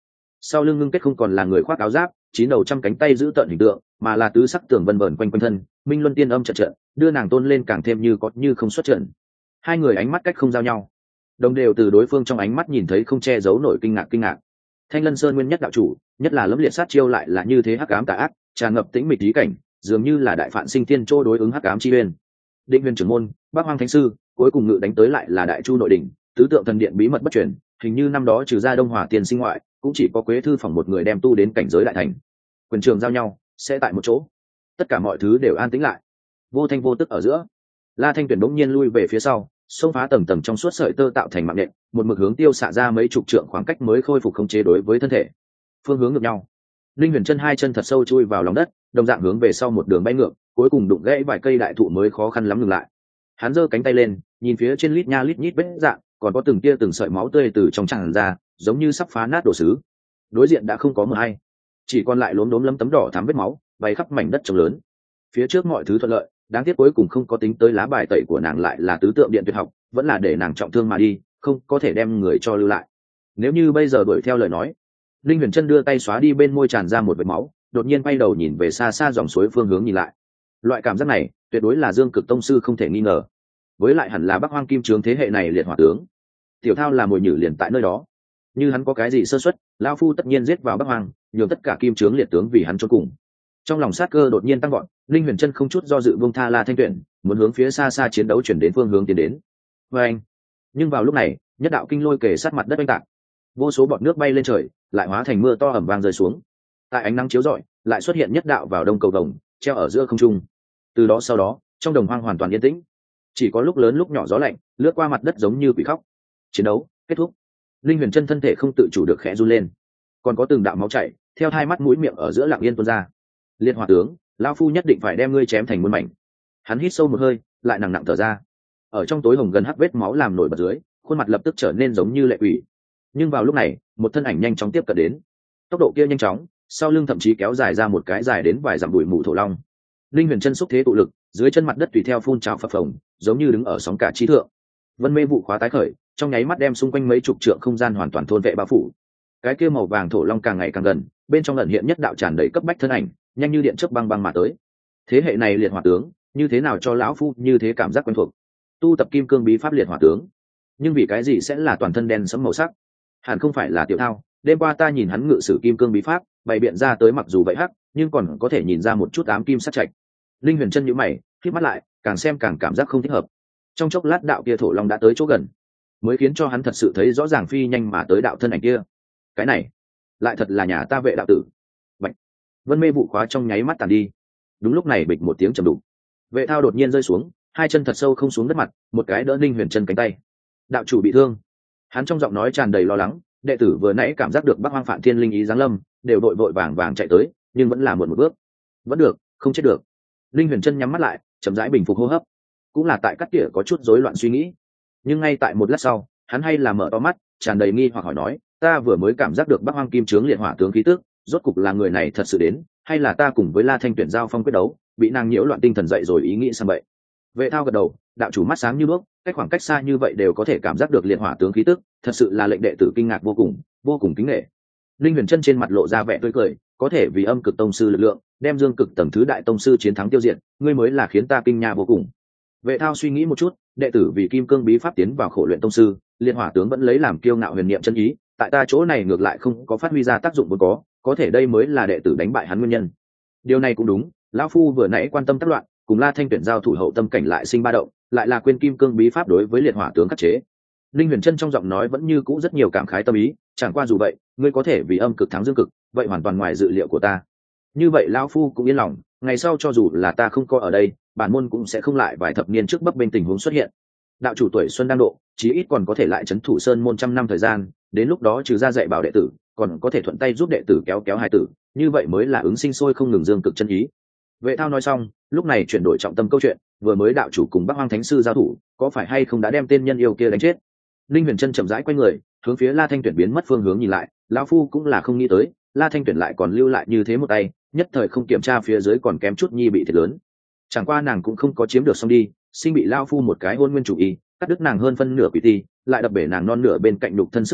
sau lưng ngưng kết không còn là người khoác áo giáp chín đầu trăm cánh tay giữ tợn hình tượng, mà là tứ sắc tường vân vẩn quanh quanh thân, minh luân tiên âm trận trận đưa nàng tôn lên càng thêm như có như không xuất trận. Hai người ánh mắt cách không giao nhau, đồng đều từ đối phương trong ánh mắt nhìn thấy không che giấu nổi kinh ngạc. Thanh Lân Sơn nguyên nhất đạo chủ, nhất là lẫm liệt sát chiêu lại là như thế hắc ám tà ác, tràn ngập tĩnh mịch ý cảnh, dường như là đại phạn sinh tiên châu đối ứng hắc ám chi uyên. Định Huyền trưởng môn, Bắc Hoang Thánh sư, cuối cùng ngự đánh tới lại là Đại Chu nội đỉnh, tứ tượng thần điện bí mật bất truyền, hình như năm đó trừ ra Đông Hòa tiền sinh ngoại, cũng chỉ có Quế thư phòng một người đem tu đến cảnh giới đại thành. Quyền trường giao nhau, sẽ tại một chỗ. Tất cả mọi thứ đều an tĩnh lại. Vô thanh vô tức ở giữa, La Thanh Tuyển bỗng nhiên lui về phía sau, xông phá tầng tầng trong suốt sợi tơ tạo thành mạng nện, một mực hướng tiêu xạ ra mấy chục trượng khoảng cách mới khôi phục khống chế đối với thân thể. Phương hướng ngược nhau. Linh Huyền chân hai chân thật sâu chui vào lòng đất, đồng dạng hướng về sau một đường bay ngược, cuối cùng đụng gãy vài cây đại thụ mới khó khăn lắm ngừng lại. Hắn giơ cánh tay lên, nhìn phía trên lít nha lít nhít vết dạng, còn có từng tia từng sợi máu tươi từ trong tràn ra, giống như sắp phá nát đồ sứ. Đối diện đã không có mờ hay, chỉ còn lại lốm đốm lấm tấm đỏ thắm vết máu, bay khắp mảnh đất trống lớn. Phía trước mọi thứ thuận lợi, đáng tiếc cuối cùng không có tính tới lá bài tẩy của nàng lại là tứ tượng điện tuyệt học, vẫn là để nàng trọng thương mà đi, không có thể đem người cho lưu lại. Nếu như bây giờ đuổi theo lời nói, Linh Huyền chân đưa tay xóa đi bên môi tràn ra một vệt máu, đột nhiên quay đầu nhìn về xa xa dòng suối phương hướng nhìn lại. Loại cảm giác này, tuyệt đối là Dương Cực tông sư không thể nghi ngờ. Với lại hẳn là Bắc Hoang Kim Trướng thế hệ này liệt hỏa tướng. Tiểu Thao là mồi nhử liền tại nơi đó. Như hắn có cái gì sơ suất, lão phu tất nhiên giết vào Bắc Hoang, nhường tất cả Kim Trướng liệt tướng vì hắn chôn cùng. Trong lòng sát cơ đột nhiên tăng gọn, Linh Huyền chân không chút do dự buông tha La Thanh Tuyển, muốn hướng phía xa xa chiến đấu chuyển đến phương hướng tiến đến. Anh. Nhưng vào lúc này, nhất đạo kinh lôi kề sát mặt đất oanh tạc, vô số bọt nước bay lên trời, lại hóa thành mưa to ẩm vang rơi xuống. Tại ánh nắng chiếu rọi, lại xuất hiện nhất đạo vào đông cầu vồng, treo ở giữa không trung. Từ đó sau đó, trong đồng hoang hoàn toàn yên tĩnh, chỉ có lúc lớn lúc nhỏ gió lạnh lướt qua mặt đất giống như quỷ khóc. Chiến đấu kết thúc. Linh Huyền chân thân thể không tự chủ được khẽ run lên, còn có từng đạo máu chảy theo hai mắt mũi miệng ở giữa lặng yên tuôn ra. Liệt hỏa tướng, lão phu nhất định phải đem ngươi chém thành muôn mảnh. Hắn hít sâu một hơi, lại nặng nặng thở ra. Ở trong tối hồng gần hắc vết máu làm nổi bật dưới, khuôn mặt lập tức trở nên giống như lệ quỷ. Nhưng vào lúc này, một thân ảnh nhanh chóng tiếp cận đến. Tốc độ kia nhanh chóng, sau lưng thậm chí kéo dài ra một cái dài đến vài dặm bụi mù thổ long. Linh Huyền chân xúc thế tụ lực, dưới chân mặt đất tùy theo phun trào phập phồng, giống như đứng ở sóng cả trí thượng. Vân mê vụ khóa tái khởi, trong nháy mắt đem xung quanh mấy chục trượng không gian hoàn toàn thôn vệ bao phủ. Cái kia màu vàng thổ long càng ngày càng gần, bên trong ẩn hiện nhất đạo tràn đầy cấp bách thân ảnh, nhanh như điện chớp băng băng mà tới. Thế hệ này liệt hỏa tướng, như thế nào cho lão phu như thế cảm giác quen thuộc. Tu tập kim cương bí pháp liệt hỏa tướng, nhưng vì cái gì sẽ là toàn thân đen sẫm màu sắc? Hẳn không phải là Tiểu Thao, đêm qua ta nhìn hắn ngự sử kim cương bí pháp, bày biện ra tới mặc dù vậy hắc, nhưng còn có thể nhìn ra một chút ám kim sắc trạch. Linh Huyền chân nhíu mày, khép mắt lại, càng xem càng cảm giác không thích hợp. Trong chốc lát đạo kia thổ long đã tới chỗ gần, mới khiến cho hắn thật sự thấy rõ ràng phi nhanh mà tới đạo thân ảnh kia. Cái này, lại thật là nhà ta vệ đạo tử. Bạch. Vân mê vụ khóa trong nháy mắt tàn đi. Đúng lúc này bịch một tiếng trầm đục, Vệ Thao đột nhiên rơi xuống, hai chân thật sâu không xuống đất mặt, một cái đỡ Linh Huyền chân cánh tay. Đạo chủ bị thương. Hắn trong giọng nói tràn đầy lo lắng, đệ tử vừa nãy cảm giác được Bắc Hoang Phạn Thiên linh ý giáng lâm, đều đội vội vàng vàng chạy tới, nhưng vẫn là muộn một bước. Vẫn được, không chết được. Linh Huyền chân nhắm mắt lại, chậm rãi bình phục hô hấp. Cũng là tại cắt tỉa có chút rối loạn suy nghĩ, nhưng ngay tại một lát sau, hắn hay là mở to mắt, tràn đầy nghi hoặc hỏi nói, ta vừa mới cảm giác được Bắc Hoang Kim Trướng liệt hỏa tướng khí tức, rốt cục là người này thật sự đến, hay là ta cùng với La Thanh Tuyển giao phong quyết đấu, bị nàng nhiễu loạn tinh thần dậy rồi ý nghĩ sang vậy. Vệ Thao gật đầu, đạo chủ mắt sáng như đuốc, cách khoảng cách xa như vậy đều có thể cảm giác được liệt hỏa tướng khí tức, thật sự là lệnh đệ tử kinh ngạc vô cùng kính nể. Linh Huyền chân trên mặt lộ ra vẻ tươi cười, có thể vì âm cực tông sư lực lượng, đem Dương Cực tầng thứ đại tông sư chiến thắng tiêu diệt, ngươi mới là khiến ta kinh nha vô cùng. Vệ Thao suy nghĩ một chút, đệ tử vì kim cương bí pháp tiến vào khổ luyện tông sư, liệt hỏa tướng vẫn lấy làm kiêu ngạo huyền niệm chân ý, tại ta chỗ này ngược lại không có phát huy ra tác dụng vốn có thể đây mới là đệ tử đánh bại hắn nguyên nhân. Điều này cũng đúng, lão phu vừa nãy quan tâm tác loạn, cùng La Thanh Tuyển giao thủ hậu tâm cảnh lại sinh ba động, lại là quên kim cương bí pháp đối với liệt hỏa tướng khắc chế. Linh Huyền chân trong giọng nói vẫn như cũ rất nhiều cảm khái tâm ý, chẳng qua dù vậy, ngươi có thể vì âm cực thắng dương cực, vậy hoàn toàn ngoài dự liệu của ta. Như vậy lão phu cũng yên lòng, ngày sau cho dù là ta không có ở đây, bản môn cũng sẽ không lại vài thập niên trước bấp bênh tình huống xuất hiện. Đạo chủ tuổi xuân đang độ, chí ít còn có thể lại trấn thủ sơn môn trăm năm thời gian, đến lúc đó trừ ra dạy bảo đệ tử, còn có thể thuận tay giúp đệ tử kéo kéo hài tử, như vậy mới là ứng sinh sôi không ngừng dương cực chân ý. Vệ Thao nói xong, lúc này chuyển đổi trọng tâm câu chuyện, vừa mới đạo chủ cùng Bắc Hoang Thánh sư giao thủ, có phải hay không đã đem tên nhân yêu kia đánh chết? Linh Huyền chân chậm rãi quay người, hướng phía La Thanh Tuyển biến mất phương hướng nhìn lại, lão phu cũng là không nghĩ tới, La Thanh Tuyển lại còn lưu lại như thế một tay, nhất thời không kiểm tra phía dưới còn kém chút nhi bị thiệt lớn. Chẳng qua nàng cũng không có chiếm được xong đi, sinh bị lão phu một cái hôn nguyên chủ ý, cắt đứt nàng hơn phân nửa quỷ ti, lại đập bể nàng non nửa bên cạnh đục thân sức sống,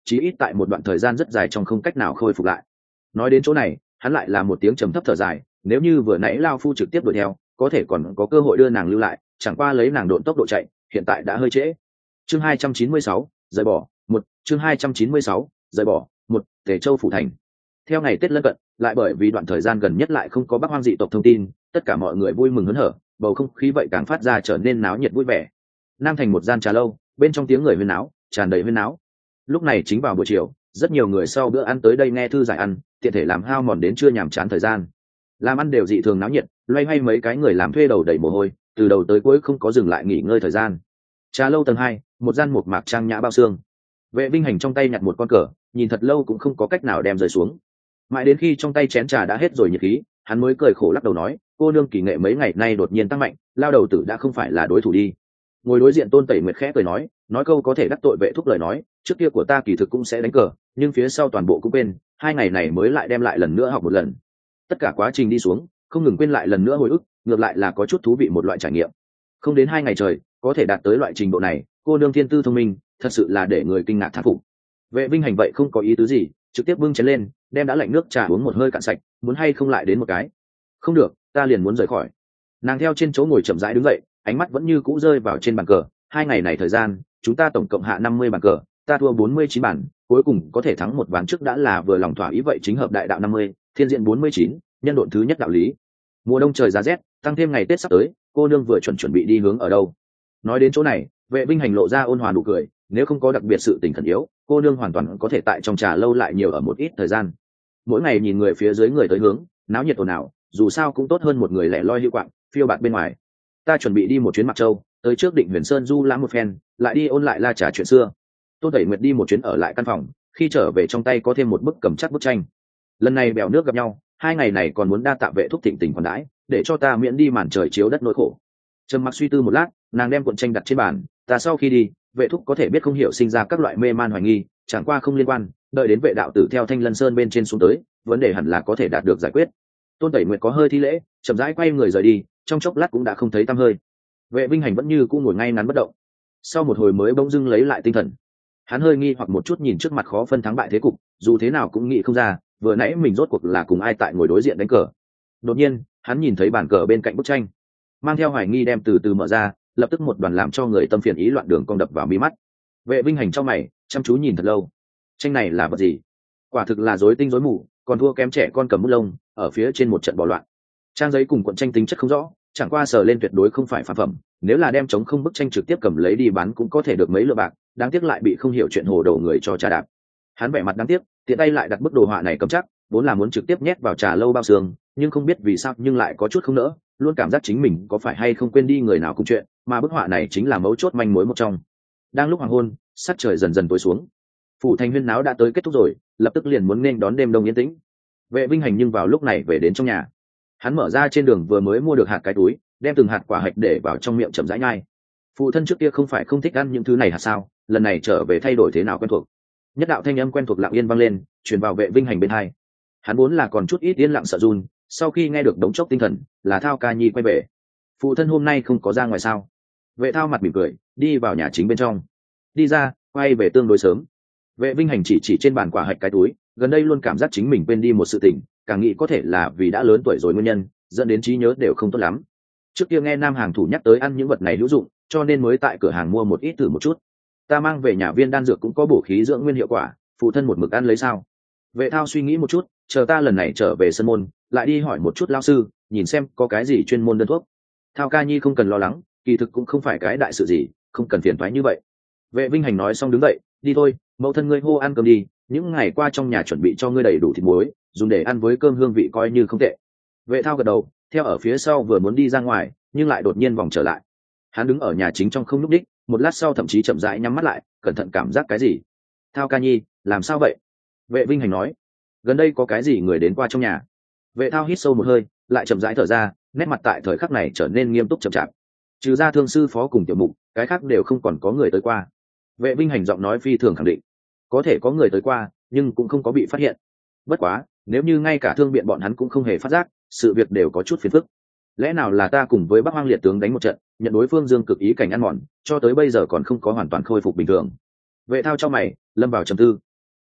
chí ít tại một đoạn thời gian rất dài trong không cách nào khôi phục lại. Nói đến chỗ này, hắn lại là một tiếng trầm thấp thở dài, nếu như vừa nãy lao phu trực tiếp đuổi theo, có thể còn có cơ hội đưa nàng lưu lại, chẳng qua lấy nàng độn tốc độ chạy, hiện tại đã hơi trễ. Chương 296, rời bỏ, một chương 296, rời bỏ, một Tề Châu phủ thành. Theo ngày Tết lân cận, lại bởi vì đoạn thời gian gần nhất lại không có Bắc Hoang dị tộc thông tin, tất cả mọi người vui mừng hớn hở, bầu không khí vậy càng phát ra trở nên náo nhiệt vui vẻ. Nam thành một gian trà lâu, bên trong tiếng người huyên náo, tràn đầy huyên náo. Lúc này chính vào buổi chiều, rất nhiều người sau bữa ăn tới đây nghe thư giải ăn, tiện thể làm hao mòn đến trưa nhàm chán thời gian. Làm ăn đều dị thường náo nhiệt, loay hoay mấy cái người làm thuê đầu đầy mồ hôi, từ đầu tới cuối không có dừng lại nghỉ ngơi thời gian. Trà lâu tầng 2, một gian mộc mạc trang nhã bao xương. Vệ Vinh Hành trong tay nhặt một con cờ, nhìn thật lâu cũng không có cách nào đem rơi xuống. Mãi đến khi trong tay chén trà đã hết rồi nhiệt khí, hắn mới cười khổ lắc đầu nói, cô nương kỳ nghệ mấy ngày nay đột nhiên tăng mạnh, lao đầu tử đã không phải là đối thủ đi. Ngồi đối diện Tôn Tẩy Nguyệt khẽ cười nói câu có thể đắc tội Vệ Thúc lời nói, trước kia của ta kỳ thực cũng sẽ đánh cờ, nhưng phía sau toàn bộ cũng quên, 2 ngày này mới lại đem lại lần nữa học một lần. Tất cả quá trình đi xuống, không ngừng quên lại lần nữa hồi ức, ngược lại là có chút thú vị một loại trải nghiệm. Không đến 2 ngày trời, có thể đạt tới loại trình độ này, cô nương thiên tư thông minh, thật sự là để người kinh ngạc thán phục. Vệ Vinh Hành vậy không có ý tứ gì, trực tiếp bưng chén lên, đem đã lạnh nước trà uống một hơi cạn sạch, muốn hay không lại đến một cái. Không được, ta liền muốn rời khỏi. Nàng theo trên chỗ ngồi chậm rãi đứng dậy, ánh mắt vẫn như cũ rơi vào trên bàn cờ. 2 ngày này thời gian, chúng ta tổng cộng hạ 50 bàn cờ, ta thua 49 bàn, cuối cùng có thể thắng một ván trước đã là vừa lòng thỏa ý, vậy chính hợp đại đạo 50, thiên diện 49, nhân độn thứ nhất đạo lý. Mùa đông trời giá rét, tăng thêm ngày Tết sắp tới, cô nương vừa chuẩn bị đi hướng ở đâu. Nói đến chỗ này, Vệ Vinh Hành lộ ra ôn hòa nụ cười, nếu không có đặc biệt sự tình khẩn yếu, cô nương hoàn toàn có thể tại trong trà lâu lại nhiều ở một ít thời gian. Mỗi ngày nhìn người phía dưới người tới hướng, náo nhiệt ồn ào, dù sao cũng tốt hơn một người lẻ loi hữu quạng, phiêu bạt bên ngoài. Ta chuẩn bị đi một chuyến Mạc Châu, tới trước Định Huyền Sơn du lãm một phen, lại đi ôn lại La Trà chuyện xưa. Tôn Tẩy Nguyệt đi một chuyến ở lại căn phòng, khi trở về trong tay có thêm một bức cầm chắc bức tranh. Lần này bèo nước gặp nhau, 2 ngày này còn muốn đa tạ Vệ Thúc thịnh tình còn đãi, để cho ta miễn đi màn trời chiếu đất nỗi khổ. Trầm mặc suy tư một lát, nàng đem cuộn tranh đặt trên bàn, ta sau khi đi, Vệ Thúc có thể biết không hiểu sinh ra các loại mê man hoài nghi, chẳng qua không liên quan, đợi đến Vệ đạo tử theo Thanh Lân Sơn bên trên xuống tới, vấn đề hẳn là có thể đạt được giải quyết. Tôn Tẩy Nguyệt có hơi thi lễ, chậm rãi quay người rời đi, trong chốc lát cũng đã không thấy tăm hơi. Vệ Vinh Hành vẫn như cũ ngồi ngay ngắn bất động. Sau một hồi mới bỗng dưng lấy lại tinh thần. Hắn hơi nghi hoặc một chút nhìn trước mặt khó phân thắng bại thế cục, dù thế nào cũng nghĩ không ra, vừa nãy mình rốt cuộc là cùng ai tại ngồi đối diện đánh cờ. Đột nhiên, hắn nhìn thấy bàn cờ bên cạnh bức tranh, mang theo hoài nghi đem từ từ mở ra, lập tức một đoàn làm cho người tâm phiền ý loạn đường cong đập vào mi mắt. Vệ Vinh Hành trong mày, chăm chú nhìn thật lâu. Tranh này là vật gì? Quả thực là rối tinh rối mù, còn thua kém trẻ con cầm bút lông, ở phía trên một trận bỏ loạn. Trang giấy cùng cuộn tranh tính chất không rõ, chẳng qua sờ lên tuyệt đối không phải phàm phẩm, nếu là đem chống không bức tranh trực tiếp cầm lấy đi bán cũng có thể được mấy lượng bạc, đáng tiếc lại bị không hiểu chuyện hồ đồ người cho trà đạp. Hắn vẻ mặt đáng tiếc, tiện tay lại đặt bức đồ họa này cầm chắc, vốn là muốn trực tiếp nhét vào trà lâu bao xương, nhưng không biết vì sao nhưng lại có chút không nỡ, luôn cảm giác chính mình có phải hay không quên đi người nào cùng chuyện, mà bức họa này chính là mấu chốt manh mối một trong. Đang lúc hoàng hôn, sắc trời dần dần tối xuống, phủ thành huyên náo đã tới kết thúc rồi, lập tức liền muốn nên đón đêm đông yên tĩnh. Vệ Vinh Hành nhưng vào lúc này về đến trong nhà. Hắn mở ra trên đường vừa mới mua được hạt cái túi, đem từng hạt quả hạch để vào trong miệng chậm rãi nhai. Phụ thân trước kia không phải không thích ăn những thứ này hạt sao, lần này trở về thay đổi thế nào quen thuộc. Nhất đạo thanh âm quen thuộc lặng yên vang lên, truyền vào Vệ Vinh Hành bên hai. Hắn vốn là còn chút ít yên lặng sợ run, sau khi nghe được đống chốc tinh thần, là Thao Ca Nhi quay về. Phụ thân hôm nay không có ra ngoài sao? Vệ Thao mặt mỉm cười, đi vào nhà chính bên trong. Đi ra, quay về tương đối sớm. Vệ Vinh Hành chỉ trên bàn quả hạch cái túi, gần đây luôn cảm giác chính mình quên đi một sự tình, càng nghĩ có thể là vì đã lớn tuổi rồi nguyên nhân, dẫn đến trí nhớ đều không tốt lắm. Trước kia nghe nam hàng thủ nhắc tới ăn những vật này hữu dụng, cho nên mới tại cửa hàng mua một ít thử một chút. Ta mang về nhà viên đan dược cũng có bổ khí dưỡng nguyên hiệu quả, phụ thân một mực ăn lấy sao? Vệ Thao suy nghĩ một chút, chờ ta lần này trở về sân môn, lại đi hỏi một chút lão sư, nhìn xem có cái gì chuyên môn đơn thuốc. Thao Ca Nhi không cần lo lắng, kỳ thực cũng không phải cái đại sự gì, không cần phiền toái như vậy. Vệ Vinh Hành nói xong đứng dậy, đi thôi, mẫu thân ngươi hô ăn cơm đi, những ngày qua trong nhà chuẩn bị cho ngươi đầy đủ thịt muối, dùng để ăn với cơm hương vị coi như không tệ. Vệ Thao gật đầu, theo ở phía sau vừa muốn đi ra ngoài, nhưng lại đột nhiên vòng trở lại. Hắn đứng ở nhà chính trong không nhúc đích, một lát sau thậm chí chậm rãi nhắm mắt lại, cẩn thận cảm giác cái gì. Thao Ca Nhi, làm sao vậy? Vệ Vinh Hành nói, gần đây có cái gì người đến qua trong nhà. Vệ Thao hít sâu một hơi, lại chậm rãi thở ra, nét mặt tại thời khắc này trở nên nghiêm túc chậm chạp. Trừ ra thương sư phó cùng tiểu mục, cái khác đều không còn có người tới qua. Vệ Vinh Hành giọng nói phi thường khẳng định, có thể có người tới qua, nhưng cũng không có bị phát hiện. Bất quá, nếu như ngay cả thương biện bọn hắn cũng không hề phát giác, sự việc đều có chút phiền phức. Lẽ nào là ta cùng với Bắc Hoang liệt tướng đánh một trận, nhận đối phương dương cực ý cảnh ăn mòn, cho tới bây giờ còn không có hoàn toàn khôi phục bình thường. Vệ Thao cho mày, lâm vào trầm tư,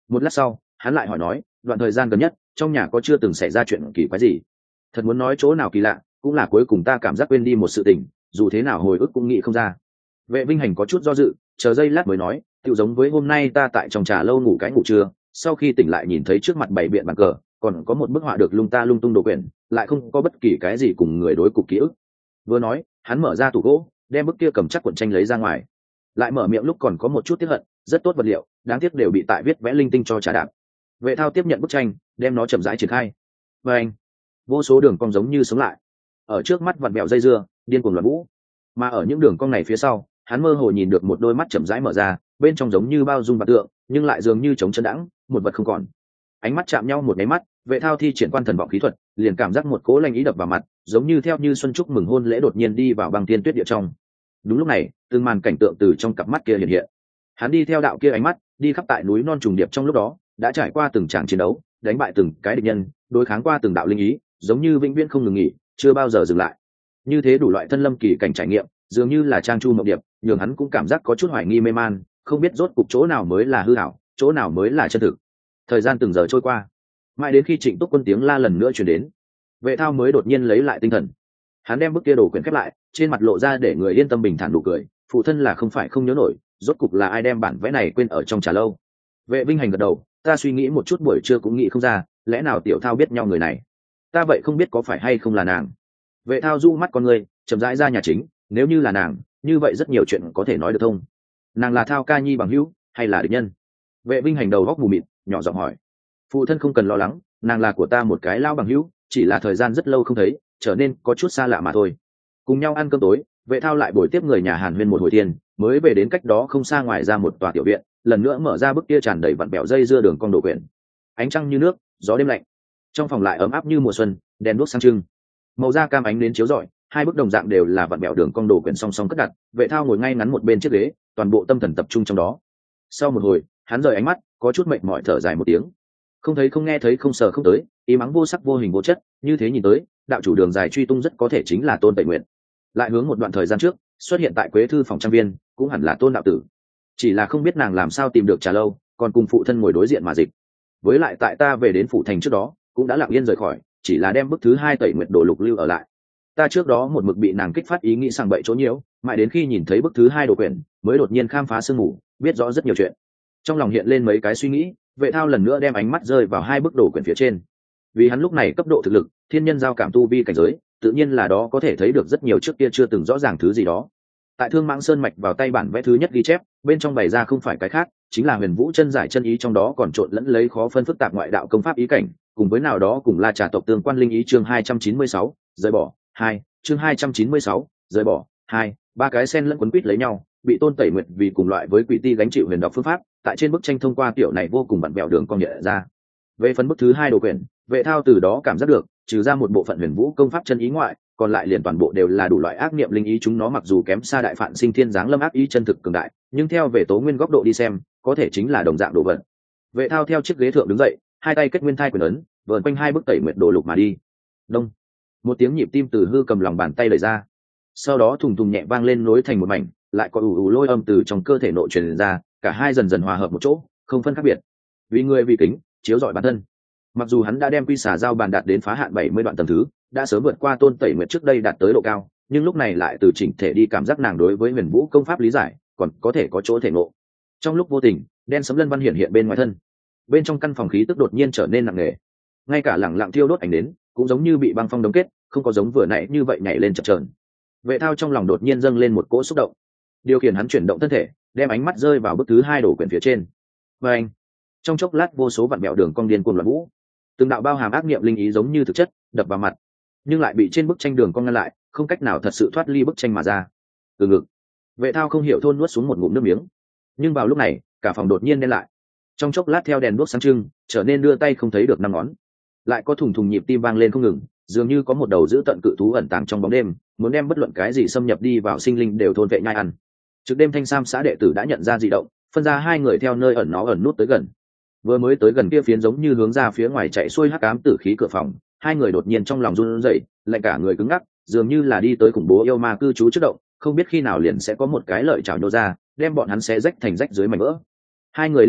Một lát sau hắn lại hỏi nói, đoạn thời gian gần nhất trong nhà có chưa từng xảy ra chuyện kỳ quái gì? Thật muốn nói chỗ nào kỳ lạ, cũng là cuối cùng ta cảm giác quên đi một sự tình, dù thế nào hồi ức cũng nghĩ không ra. Vệ Vinh Hành có chút do dự, chờ giây lát mới nói, tự giống với hôm nay ta tại trong trà lâu ngủ cái ngủ trưa, sau khi tỉnh lại nhìn thấy trước mặt bảy biện bàn cờ, còn có một bức họa được lung ta lung tung đồ quyển, lại không có bất kỳ cái gì cùng người đối cục ký ức. Vừa nói hắn mở ra tủ gỗ, đem bức kia cầm chắc cuộn tranh lấy ra ngoài, lại mở miệng lúc còn có một chút tiếc hận, rất tốt vật liệu, đáng tiếc đều bị tại viết vẽ linh tinh cho trà đạp. Vệ Thao tiếp nhận bức tranh, đem nó chậm rãi triển khai, và anh vô số đường cong giống như sống lại ở trước mắt, vặn vẹo dây dưa điên cuồng loạn vũ. Mà ở những đường cong này phía sau, hắn mơ hồ nhìn được một đôi mắt chậm rãi mở ra, bên trong giống như bao dung bạc tượng, nhưng lại dường như trống chân đãng, một vật không còn. Ánh mắt chạm nhau một cái mắt, Vệ Thao thi triển quan thần vọng khí thuật, liền cảm giác một cỗ lanh ý đập vào mặt, giống như theo như xuân chúc mừng hôn lễ đột nhiên đi vào băng tiên tuyết địa trong. Đúng lúc này, từng màn cảnh tượng từ trong cặp mắt kia hiện hiện. Hắn đi theo đạo kia ánh mắt, đi khắp tại núi non trùng điệp trong lúc đó, đã trải qua từng tràng chiến đấu, đánh bại từng cái địch nhân, đối kháng qua từng đạo linh ý, giống như vĩnh viễn không ngừng nghỉ, chưa bao giờ dừng lại. Như thế đủ loại thân lâm kỳ cảnh trải nghiệm, dường như là trang chu mộng điệp, nhường hắn cũng cảm giác có chút hoài nghi mê man, không biết rốt cục chỗ nào mới là hư ảo, chỗ nào mới là chân thực. Thời gian từng giờ trôi qua, mãi đến khi Trịnh Túc Quân tiếng la lần nữa truyền đến, Vệ Thao mới đột nhiên lấy lại tinh thần. Hắn đem bức kia đồ quyển khép lại, trên mặt lộ ra để người yên tâm bình thản nụ cười, phụ thân là không phải không nhớ nổi, rốt cục là ai đem bản vẽ này quên ở trong trà lâu. Vệ Vinh Hành gật đầu, ta suy nghĩ một chút buổi trưa cũng nghĩ không ra, lẽ nào Tiểu Thao biết nhau người này? Ta vậy không biết có phải hay không là nàng. Vệ Thao du mắt con người, chậm rãi ra nhà chính, nếu như là nàng, như vậy rất nhiều chuyện có thể nói được thông. Nàng là Thao ca nhi bằng hữu hay là địch nhân? Vệ Vinh Hành đầu góc mù mịt, nhỏ giọng hỏi. Phụ thân không cần lo lắng, nàng là của ta một cái lao bằng hữu, chỉ là thời gian rất lâu không thấy, trở nên có chút xa lạ mà thôi. Cùng nhau ăn cơm tối, Vệ Thao lại bồi tiếp người nhà Hàn Huyên một hồi tiền, mới về đến cách đó không xa ngoài ra một tòa tiểu viện, lần nữa mở ra bức kia tràn đầy vặn bẹo dây dưa đường cong đồ quyển. Ánh trăng như nước, gió đêm lạnh, trong phòng lại ấm áp như mùa xuân, đèn đuốc sáng trưng, màu da cam ánh đến chiếu rọi, hai bức đồng dạng đều là vặn bẹo đường cong đồ quyển song song cất đặt. Vệ Thao ngồi ngay ngắn một bên chiếc ghế, toàn bộ tâm thần tập trung trong đó. Sau một hồi, hắn rời ánh mắt, có chút mệt mỏi thở dài một tiếng. Không thấy không nghe thấy không sờ không tới, ý mắng vô sắc vô hình vô chất, như thế nhìn tới, đạo chủ đường dài truy tung rất có thể chính là Tôn Tẩy Nguyện. Lại hướng một đoạn thời gian trước, xuất hiện tại Quế Thư phòng trang viên, cũng hẳn là Tôn đạo tử. Chỉ là không biết nàng làm sao tìm được trà lâu, còn cùng phụ thân ngồi đối diện mà dịch. Với lại tại ta về đến phủ thành trước đó, cũng đã lặng yên rời khỏi, chỉ là đem bức thứ hai Tẩy Nguyệt đồ lục lưu ở lại. Ta trước đó một mực bị nàng kích phát ý nghĩ sang bậy chỗ nhiễu, mãi đến khi nhìn thấy bức thứ hai đồ quyển, mới đột nhiên khám phá sương mù, biết rõ rất nhiều chuyện. Trong lòng hiện lên mấy cái suy nghĩ, Vệ Thao lần nữa đem ánh mắt rơi vào hai bức đồ quyển phía trên. Vì hắn lúc này cấp độ thực lực, thiên nhân giao cảm tu vi cảnh giới, tự nhiên là đó có thể thấy được rất nhiều trước kia chưa từng rõ ràng thứ gì đó. Tại Thương Mãng Sơn mạch vào tay bản vẽ thứ nhất ghi chép, bên trong bày ra không phải cái khác, chính là Huyền Vũ chân giải chân ý, trong đó còn trộn lẫn lấy khó phân phức tạp ngoại đạo công pháp ý cảnh, cùng với nào đó cùng La Trà tộc tương quan linh ý. Chương 296, rời bỏ 2, chương 296, rời bỏ 2, ba cái sen lẫn quấn quýt lấy nhau, bị Tôn Tẩy Nguyệt vì cùng loại với quỷ ti gánh chịu huyền đọc phương pháp, tại trên bức tranh thông qua tiểu này vô cùng vặn vẹo đường cong nhẹ ra. Về phần bức thứ hai đồ quyển, Vệ Thao từ đó cảm giác được, trừ ra một bộ phận Huyền Vũ công pháp chân ý ngoại, còn lại liền toàn bộ đều là đủ loại ác niệm linh ý. Chúng nó mặc dù kém xa đại phạn sinh thiên giáng lâm ác ý chân thực cường đại, nhưng theo về tố nguyên góc độ đi xem, có thể chính là đồng dạng đồ vật. Vệ Thao theo chiếc ghế thượng đứng dậy, hai tay kết nguyên thai quyền ấn, vờn quanh hai bức Tẩy Nguyệt đồ lục mà đi. Đông, một tiếng nhịp tim từ hư cầm lòng bàn tay lời ra, sau đó thùng thùng nhẹ vang lên nối thành một mảnh, lại có ù ù lôi âm từ trong cơ thể nội truyền ra, cả hai dần dần hòa hợp một chỗ, không phân khác biệt. Vì người vì kính, chiếu rọi bản thân. Mặc dù hắn đã đem quy xả giao bàn đạt đến phá hạn 70 đoạn tầng thứ, đã sớm vượt qua Tôn Tẩy Nguyệt trước đây đạt tới độ cao, nhưng lúc này lại từ chỉnh thể đi cảm giác nàng đối với Huyền Vũ công pháp lý giải, còn có thể có chỗ thể ngộ. Trong lúc vô tình, đen sấm lân văn hiện hiện bên ngoài thân. Bên trong căn phòng khí tức đột nhiên trở nên nặng nề. Ngay cả lẳng lặng thiêu đốt ánh đến, cũng giống như bị băng phong đóng kết, không có giống vừa nãy như vậy nhảy lên chập chờn. Vệ Thao trong lòng đột nhiên dâng lên một cỗ xúc động, điều khiển hắn chuyển động thân thể, đem ánh mắt rơi vào bức thứ hai đồ quyển phía trên. Và anh, trong chốc lát vô số vặn bẹo đường cong điên cuồng loạn vũ, từng đạo bao hàm ác niệm linh ý giống như thực chất đập vào mặt, nhưng lại bị trên bức tranh đường cong ngăn lại, không cách nào thật sự thoát ly bức tranh mà ra. Từ ngực, Vệ Thao không hiểu thôn nuốt xuống một ngụm nước miếng. Nhưng vào lúc này, cả phòng đột nhiên đen lại. Trong chốc lát theo đèn đuốc sáng trưng, trở nên đưa tay không thấy được năm ngón. Lại có thùng thùng nhịp tim vang lên không ngừng, dường như có một đầu dữ tận cự thú ẩn tàng trong bóng đêm, muốn đem bất luận cái gì xâm nhập đi vào sinh linh đều thôn vệ nhai ăn. Trước đêm Thanh Sam xã đệ tử đã nhận ra dị động, phân ra hai người theo nơi ẩn nó ẩn nút tới gần. Vừa mới tới gần kia phiến giống như hướng ra phía ngoài chạy xuôi hắc ám tử khí cửa phòng, hai người đột nhiên trong lòng run rẩy, lạnh cả người cứng ngắc, dường như là đi tới khủng bố yêu ma cư trú trước động, không biết khi nào liền sẽ có một cái lợi chảo nhô ra, đem bọn hắn xé rách thành rách dưới mảnh vỡ. Hai người liếc nhau,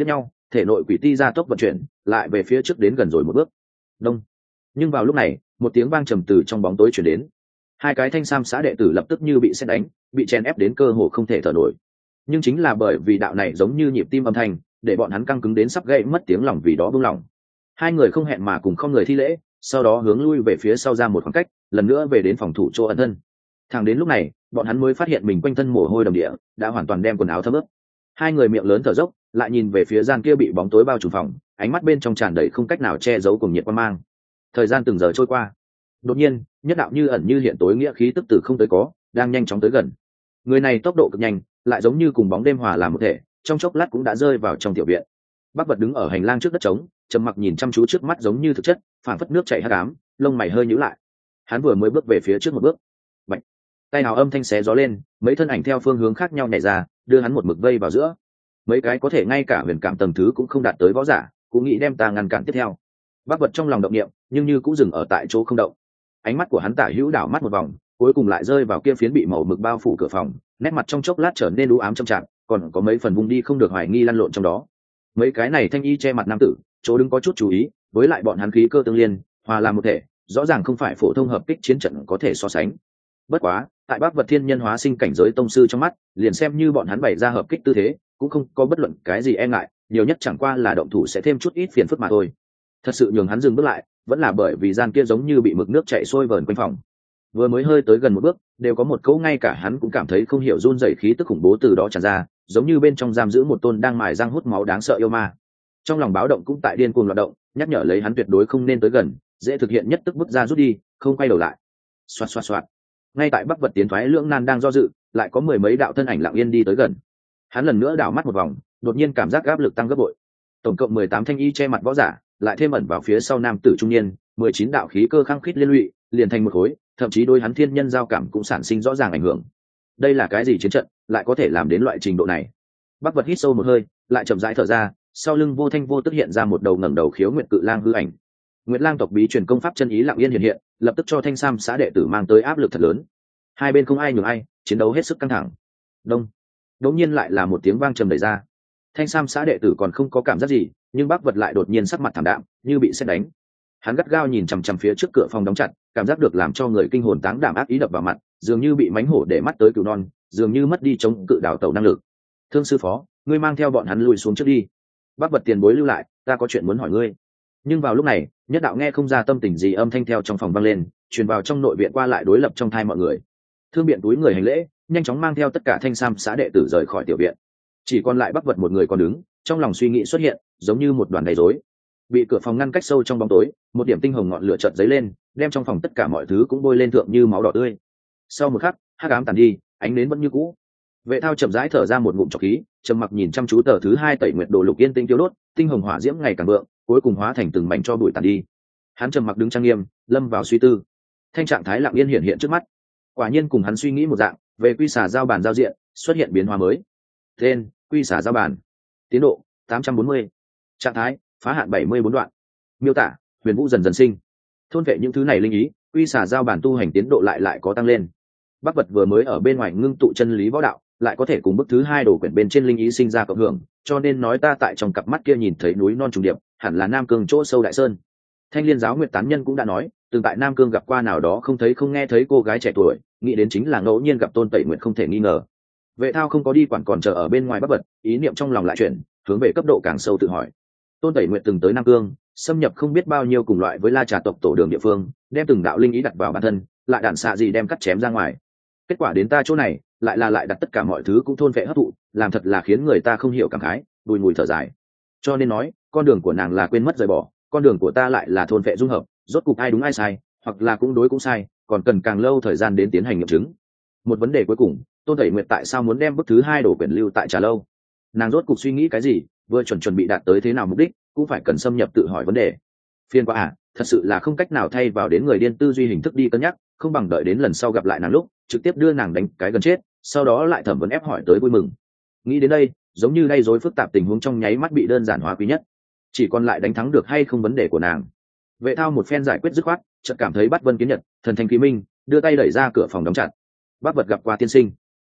thể nội quỷ ti ra tốc vận chuyển, lại về phía trước đến gần rồi một bước. Đông. Nhưng vào lúc này, một tiếng vang trầm từ trong bóng tối truyền đến. Hai cái thanh sam xã đệ tử lập tức như bị sét đánh, bị chen ép đến cơ hồ không thể thở nổi. Nhưng chính là bởi vì đạo này giống như nhịp tim âm thanh, để bọn hắn căng cứng đến sắp gãy mất tiếng lòng vì đó buông lỏng. Hai người không hẹn mà cùng không người thi lễ, sau đó hướng lui về phía sau ra một khoảng cách, lần nữa về đến phòng thủ chỗ ẩn thân. Thẳng đến lúc này, bọn hắn mới phát hiện mình quanh thân mồ hôi đầm địa, đã hoàn toàn đem quần áo thấm ướt. Hai người miệng lớn thở dốc, lại nhìn về phía gian kia bị bóng tối bao trùm phòng, ánh mắt bên trong tràn đầy không cách nào che giấu cùng nhiệt quan mang. Thời gian từng giờ trôi qua, đột nhiên, nhất đạo như ẩn như hiện tối nghĩa khí tức từ không tới có, đang nhanh chóng tới gần. Người này tốc độ cực nhanh, lại giống như cùng bóng đêm hòa làm một thể, trong chốc lát cũng đã rơi vào trong tiểu viện. Bắc Vật đứng ở hành lang trước đất trống, trầm mặc nhìn chăm chú trước mắt giống như thực chất, phảng phất nước chảy hắc ám, lông mày hơi nhíu lại. Hắn vừa mới bước về phía trước một bước, bạch, tay hào âm thanh xé gió lên, mấy thân ảnh theo phương hướng khác nhau nhảy ra, đưa hắn một mực vây vào giữa. Mấy cái có thể ngay cả huyền cảm tầng thứ cũng không đạt tới võ giả, cũng nghĩ đem ta ngăn cản tiếp theo. Bắc Vật trong lòng động niệm, nhưng như cũng dừng ở tại chỗ không động. Ánh mắt của hắn tả hữu đảo mắt một vòng, cuối cùng lại rơi vào kia phiến bị màu mực bao phủ cửa phòng, nét mặt trong chốc lát trở nên u ám trầm trọng, còn có mấy phần vùng đi không được hoài nghi lăn lộn trong đó. Mấy cái này thanh y che mặt nam tử, chỗ đứng có chút chú ý, với lại bọn hắn khí cơ tương liên, hòa làm một thể, rõ ràng không phải phổ thông hợp kích chiến trận có thể so sánh. Bất quá, tại Bắc Vật thiên nhân hóa sinh cảnh giới tông sư trong mắt, liền xem như bọn hắn bày ra hợp kích tư thế, cũng không có bất luận cái gì e ngại, nhiều nhất chẳng qua là động thủ sẽ thêm chút ít phiền phức mà thôi. Thật sự nhường hắn dừng bước lại, vẫn là bởi vì gian kia giống như bị mực nước chảy xuôi vờn quanh phòng. Vừa mới hơi tới gần một bước, đều có một cỗ ngay cả hắn cũng cảm thấy không hiểu run rẩy khí tức khủng bố từ đó tràn ra, giống như bên trong giam giữ một tôn đang mài răng hút máu đáng sợ yêu ma. Trong lòng báo động cũng tại điên cuồng loạn động, nhắc nhở lấy hắn tuyệt đối không nên tới gần, dễ thực hiện nhất tức bước ra rút đi, không quay đầu lại. Xoạt xoạt xoạt. Ngay tại Bắc Vật tiến thoái lưỡng nan đang do dự, lại có mười mấy đạo thân ảnh lặng yên đi tới gần. Hắn lần nữa đảo mắt một vòng, đột nhiên cảm giác áp lực tăng gấp bội. Tổng cộng 18 thanh y che mặt võ giả, lại thêm ẩn vào phía sau nam tử trung niên, 19 đạo khí cơ khăng khít liên lụy, liền thành một khối, thậm chí đôi hắn thiên nhân giao cảm cũng sản sinh rõ ràng ảnh hưởng. Đây là cái gì chiến trận, lại có thể làm đến loại trình độ này? Bắc Vật hít sâu một hơi, lại chậm rãi thở ra, sau lưng vô thanh vô tức hiện ra một đầu ngẩng đầu khiếu nguyệt cự lang hư ảnh. Nguyệt lang tộc bí truyền công pháp chân ý lặng yên hiện, lập tức cho thanh sam xã đệ tử mang tới áp lực thật lớn. Hai bên không ai nhường ai, chiến đấu hết sức căng thẳng. Đông, đột nhiên lại là một tiếng vang trầm đẩy ra. Thanh sam xã đệ tử còn không có cảm giác gì, nhưng Bắc Vật lại đột nhiên sắc mặt thảm đạm, như bị sét đánh. Hắn gắt gao nhìn chằm chằm phía trước cửa phòng đóng chặt, cảm giác được làm cho người kinh hồn táng đảm ác ý đập vào mặt, dường như bị mánh hổ để mắt tới cừu non, dường như mất đi chống cự đảo tàu năng lực. Thương sư phó, ngươi mang theo bọn hắn lùi xuống trước đi. Bắc Vật tiền bối lưu lại, ta có chuyện muốn hỏi ngươi. Nhưng vào lúc này, nhất đạo nghe không ra tâm tình gì âm thanh theo trong phòng vang lên, truyền vào trong nội viện qua lại đối lập trong thai mọi người. Thương biện túi người hành lễ, nhanh chóng mang theo tất cả thanh sam xã đệ tử rời khỏi tiểu viện. Chỉ còn lại Bắc Vật một người còn đứng, trong lòng suy nghĩ xuất hiện, giống như một đoàn đầy rối. Bị cửa phòng ngăn cách sâu trong bóng tối, một điểm tinh hồng ngọn lửa chợt dấy lên, đem trong phòng tất cả mọi thứ cũng bôi lên thượng như máu đỏ tươi. Sau một khắc, hắc ám tàn đi, ánh nến vẫn như cũ. Vệ Thao chậm rãi thở ra một ngụm trọc khí, trầm mặc nhìn chăm chú tờ thứ 2 tẩy nguyệt đồ lục yên tinh tiêu đốt, tinh hồng hỏa diễm ngày càng vượng, cuối cùng hóa thành từng mảnh cho bụi tàn đi. Hắn trầm mặc đứng trang nghiêm, lâm vào suy tư. Thanh trạng thái lặng yên hiện hiện trước mắt. Quả nhiên cùng hắn suy nghĩ một dạng, về quy xả giao bản giao diện, xuất hiện biến hóa mới. Tên: Quy xả giao bản. Tiến độ: 840. Trạng thái: phá hạn 74 đoạn. Miêu tả: huyền vũ dần dần sinh. Thôn vệ những thứ này linh ý, quy xả giao bản tu hành tiến độ lại có tăng lên. Bắc Vật vừa mới ở bên ngoài ngưng tụ chân lý võ đạo, lại có thể cùng bức thứ 2 đổ quyển bên trên linh ý sinh ra cộng hưởng, cho nên nói ta tại trong cặp mắt kia nhìn thấy núi non trùng điệp, hẳn là Nam Cương chỗ sâu đại sơn. Thanh Liên giáo Nguyệt tán nhân cũng đã nói, từng tại Nam Cương gặp qua nào đó không thấy không nghe thấy cô gái trẻ tuổi, nghĩ đến chính là ngẫu nhiên gặp Tôn Tẩy Nguyệt không thể nghi ngờ. Vệ Thao không có đi quản còn chờ ở bên ngoài Bắc Vật, ý niệm trong lòng lại chuyển, hướng về cấp độ càng sâu tự hỏi. Tôn Tẩy Nguyệt từng tới Nam Cương, xâm nhập không biết bao nhiêu cùng loại với La Trà tộc tổ đường địa phương, đem từng đạo linh ý đặt vào bản thân, lại đạn xạ gì đem cắt chém ra ngoài. Kết quả đến ta chỗ này, lại đặt tất cả mọi thứ cũng thôn vệ hấp thụ, làm thật là khiến người ta không hiểu cảm khái, bùi ngùi thở dài. Cho nên nói, con đường của nàng là quên mất rời bỏ, con đường của ta lại là thôn vệ dung hợp, rốt cục ai đúng ai sai, hoặc là cũng đối cũng sai, còn cần càng lâu thời gian đến tiến hành nghiệm chứng. Một vấn đề cuối cùng, Tôn Tẩy Nguyệt tại sao muốn đem bức thứ 2 đổ quyển lưu tại Trà Lâu? Nàng rốt cục suy nghĩ cái gì, vừa chuẩn bị đạt tới thế nào mục đích, cũng phải cần xâm nhập tự hỏi vấn đề. Phiên qua thật sự là không cách nào thay vào đến người điên tư duy hình thức đi cân nhắc, không bằng đợi đến lần sau gặp lại nàng lúc, trực tiếp đưa nàng đánh cái gần chết, sau đó lại thẩm vấn ép hỏi tới vui mừng. Nghĩ đến đây, giống như gây rối phức tạp tình huống trong nháy mắt bị đơn giản hóa quý nhất, chỉ còn lại đánh thắng được hay không vấn đề của nàng. Vệ Thao một phen giải quyết dứt khoát, chợt cảm thấy bắt vân kiến nhật, thần thanh khí minh, đưa tay đẩy ra cửa phòng đóng chặt. Bắc Vật gặp qua tiên sinh.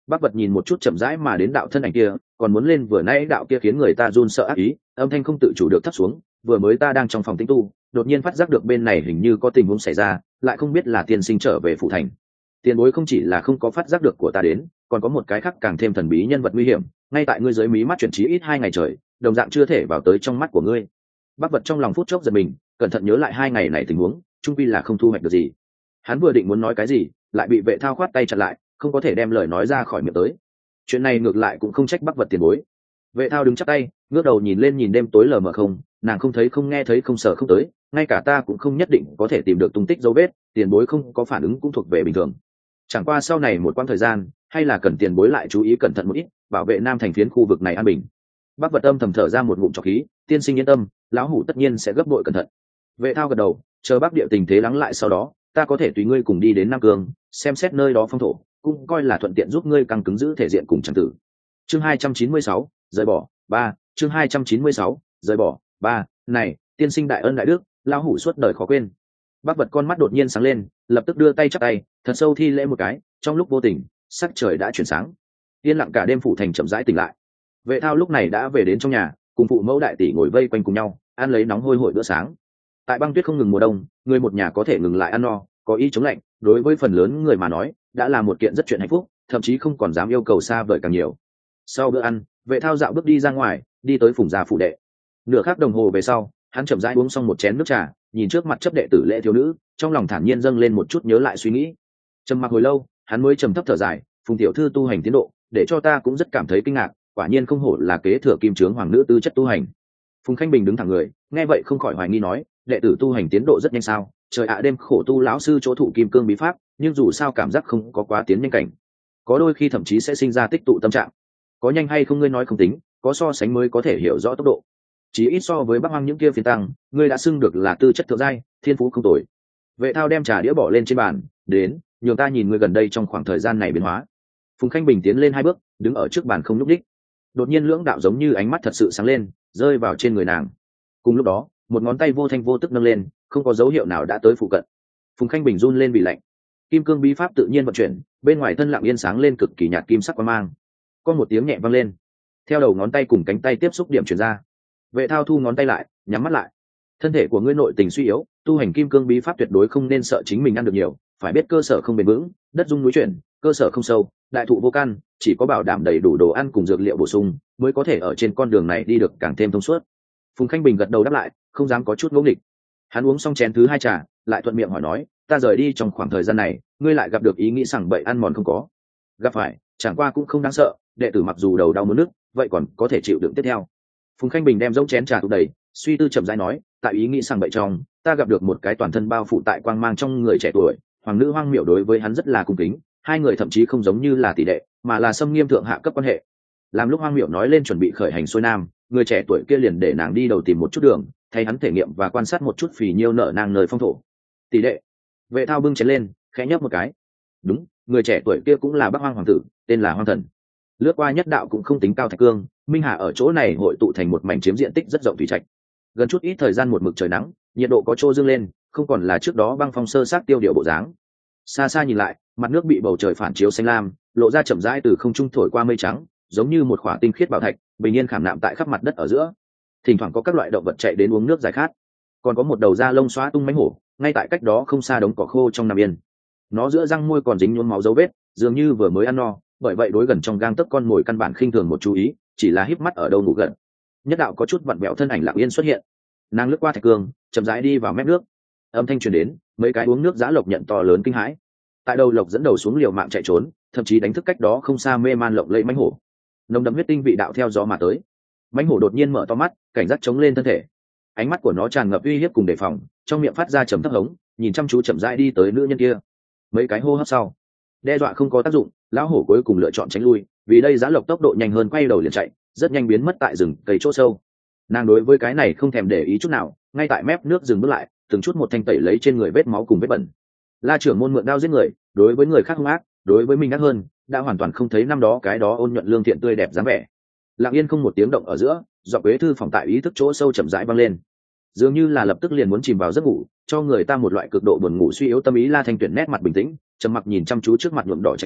Bác vật nhìn một chút chậm rãi mà đến đạo thân ảnh kia, còn muốn lên vừa nãy đạo kia khiến người ta run sợ ác ý, âm thanh không tự chủ được thấp xuống. Vừa mới ta đang trong phòng tĩnh tu, đột nhiên phát giác được bên này hình như có tình huống xảy ra, lại không biết là tiên sinh trở về phủ thành. Tiền bối không chỉ là không có phát giác được của ta đến, còn có một cái khác càng thêm thần bí nhân vật nguy hiểm, ngay tại ngươi dưới mí mắt chuyển trí ít 2 ngày trời, đồng dạng chưa thể vào tới trong mắt của ngươi. Bác vật trong lòng phút chốc giật mình, cẩn thận nhớ lại 2 ngày này tình huống, chung quy là không thu hoạch được gì. Hắn vừa định muốn nói cái gì, lại bị vệ thao khoát tay chặn lại, không có thể đem lời nói ra khỏi miệng tới. Chuyện này ngược lại cũng không trách Bác vật tiền bối. Vệ thao đứng chắp tay, ngước đầu nhìn lên nhìn đêm tối lờ mờ không, nàng không thấy không nghe thấy không sợ không tới, ngay cả ta cũng không nhất định có thể tìm được tung tích dấu vết, tiền bối không có phản ứng cũng thuộc về bình thường. Chẳng qua sau này một quãng thời gian, hay là cần tiền bối lại chú ý cẩn thận một ít, bảo vệ Nam thành phiến khu vực này an bình. Bác vật âm thầm thở ra một ngụm trọc khí, tiên sinh yên tâm, lão hủ tất nhiên sẽ gấp bội cẩn thận. Vệ thao gật đầu, chờ bác địa tình thế lắng lại sau đó, ta có thể tùy ngươi cùng đi đến Nam Cương, xem xét nơi đó phong thổ, cũng coi là thuận tiện giúp ngươi căng cứng giữ thể diện cùng tràng tử. Chương 296, rời bỏ 3, chương 296, rời bỏ 3, này, tiên sinh đại ân đại đức, lão hủ suốt đời khó quên. Bác vật con mắt đột nhiên sáng lên, lập tức đưa tay chắp tay, thật sâu thi lễ một cái, trong lúc vô tình, sắc trời đã chuyển sáng. Yên lặng cả đêm phủ thành chậm rãi tỉnh lại. Vệ thao lúc này đã về đến trong nhà, cùng phụ mẫu đại tỷ ngồi vây quanh cùng nhau, ăn lấy nóng hôi hổi bữa sáng. Tại băng tuyết không ngừng mùa đông, người một nhà có thể ngừng lại ăn no, có ý chống lạnh, đối với phần lớn người mà nói, đã là một kiện rất chuyện hạnh phúc, thậm chí không còn dám yêu cầu xa vời càng nhiều. Sau bữa ăn, vệ thao dạo bước đi ra ngoài, đi tới phùng gia phủ đệ. Nửa khắc đồng hồ về sau, hắn chậm rãi uống xong một chén nước trà, nhìn trước mặt chấp đệ tử Lễ thiếu nữ, trong lòng thản nhiên dâng lên một chút nhớ lại suy nghĩ. Trầm mặc hồi lâu, hắn mới trầm thấp thở dài, Phùng tiểu thư tu hành tiến độ, để cho ta cũng rất cảm thấy kinh ngạc, quả nhiên không hổ là kế thừa kim trướng hoàng nữ tư chất tu hành. Phùng Khanh Bình đứng thẳng người, nghe vậy không khỏi hoài nghi nói, đệ tử tu hành tiến độ rất nhanh sao? Trời ạ, đêm khổ tu lão sư chỗ thụ kim cương bí pháp, nhưng dù sao cảm giác không có quá tiến nhanh cảnh, có đôi khi thậm chí sẽ sinh ra tích tụ tâm trạng. Có nhanh hay không ngươi nói không tính, có so sánh mới có thể hiểu rõ tốc độ. Chỉ ít so với Bắc Hoang những kia phiến tăng, ngươi đã xưng được là tư chất thượng giai, thiên phú không tồi. Vệ thao đem trà đĩa bỏ lên trên bàn, đến, nhường ta nhìn ngươi gần đây trong khoảng thời gian này biến hóa. Phùng Khanh Bình tiến lên 2 bước, đứng ở trước bàn không nhúc nhích. Đột nhiên lưỡng đạo giống như ánh mắt thật sự sáng lên, rơi vào trên người nàng. Cùng lúc đó, một ngón tay vô thanh vô tức nâng lên, không có dấu hiệu nào đã tới phụ cận. Phùng Khanh Bình run lên vì lạnh. Kim cương bí pháp tự nhiên vận chuyển, bên ngoài thân lặng yên sáng lên cực kỳ nhạt kim sắc quang mang. Có một tiếng nhẹ vang lên, theo đầu ngón tay cùng cánh tay tiếp xúc điểm chuyển ra. Vệ thao thu ngón tay lại, nhắm mắt lại. Thân thể của ngươi nội tình suy yếu, tu hành kim cương bí pháp tuyệt đối không nên sợ chính mình ăn được nhiều, phải biết cơ sở không bền vững, đất rung núi chuyển, cơ sở không sâu, đại thụ vô căn, chỉ có bảo đảm đầy đủ đồ ăn cùng dược liệu bổ sung, mới có thể ở trên con đường này đi được càng thêm thông suốt. Phùng Khanh Bình gật đầu đáp lại, không dám có chút ngỗ nghịch. Hắn uống xong chén thứ 2 trà, lại thuận miệng hỏi nói, ta rời đi trong khoảng thời gian này, ngươi lại gặp được ý nghĩ sảng bậy ăn mòn không có? Gặp phải, chẳng qua cũng không đáng sợ, đệ tử mặc dù đầu đau muốn nức, vậy còn có thể chịu đựng tiếp theo. Phùng Khanh Bình đem dốc chén trà tụ đầy, suy tư chậm rãi nói, tại ý nghĩ sảng bậy trong, ta gặp được một cái toàn thân bao phủ tại quang mang trong người trẻ tuổi, hoàng nữ Hoang Miểu đối với hắn rất là cung kính, 2 người thậm chí không giống như là tỷ đệ, mà là xâm nghiêm thượng hạ cấp quan hệ. Làm lúc Hoang Miểu nói lên chuẩn bị khởi hành xuôi nam, người trẻ tuổi kia liền để nàng đi đầu tìm một chút đường, thay hắn thể nghiệm và quan sát một chút phì nhiêu nợ nàng nơi phong thổ. Tỷ đệ. Vệ thao bưng chén lên, khẽ nhấp một cái. Đúng, người trẻ tuổi kia cũng là Bắc Hoang hoàng tử, tên là Hoang Thần. Lướt qua nhất đạo cũng không tính cao thạch cương, Minh Hà ở chỗ này hội tụ thành một mảnh chiếm diện tích rất rộng thủy trạch. Gần chút ít thời gian một mực trời nắng, nhiệt độ có trô dương lên, không còn là trước đó băng phong sơ sát tiêu điệu bộ dáng. Xa xa nhìn lại, mặt nước bị bầu trời phản chiếu xanh lam, lộ ra chậm rãi từ không trung thổi qua mây trắng, giống như một khỏa tinh khiết bảo thạch, bình yên khảm nạm tại khắp mặt đất ở giữa. Thỉnh thoảng có các loại động vật chạy đến uống nước giải khát, còn có một đầu da lông xóa tung mánh hổ, ngay tại cách đó không xa đống cỏ khô trong nằm yên. Nó giữa răng môi còn dính nhuốm máu dấu vết, dường như vừa mới ăn no, bởi vậy đối gần trong gang tấc con mồi căn bản khinh thường một chú ý, chỉ là híp mắt ở đâu ngủ gần. Nhất đạo có chút vặn vẹo thân ảnh lặng yên xuất hiện, nàng lướt qua thạch cương, chậm rãi đi vào mép nước. Âm thanh truyền đến, mấy cái uống nước giã lộc nhận to lớn kinh hãi. Tại đầu lộc dẫn đầu xuống liều mạng chạy trốn, thậm chí đánh thức cách đó không xa mê man lộng lẫy mãnh hổ. Nồng đậm huyết tinh vị đạo theo gió mà tới. Mãnh hổ đột nhiên mở to mắt, cảnh giác chống lên thân thể. Ánh mắt của nó tràn ngập uy hiếp cùng đề phòng, trong miệng phát ra trầm thấp hống, nhìn chăm chú chậm rãi đi tới nữ nhân kia. Mấy cái hô hấp sau, đe dọa không có tác dụng, lão hổ cuối cùng lựa chọn tránh lui, vì đây giã lộc tốc độ nhanh hơn, quay đầu liền chạy, rất nhanh biến mất tại rừng cây chỗ sâu. Nàng đối với cái này không thèm để ý chút nào, ngay tại mép nước dừng bước lại, từng chút một thanh tẩy lấy trên người vết máu cùng vết bẩn. La trưởng môn mượn đao giết người, đối với người khác hung ác, đối với mình ác hơn, đã hoàn toàn không thấy năm đó cái đó ôn nhuận lương thiện tươi đẹp dáng vẻ. Lặng yên không một tiếng động ở giữa, giọng quế thư phòng tại ý thức chỗ sâu chậm rãi vang lên, dường như là lập tức liền muốn chìm vào giấc ngủ, cho người ta một loại cực độ buồn ngủ suy yếu tâm ý. La Thanh Tuyển nét mặt bình tĩnh, trầm mặc nhìn chăm chú trước mặt nhuộm đỏ trạch thủy,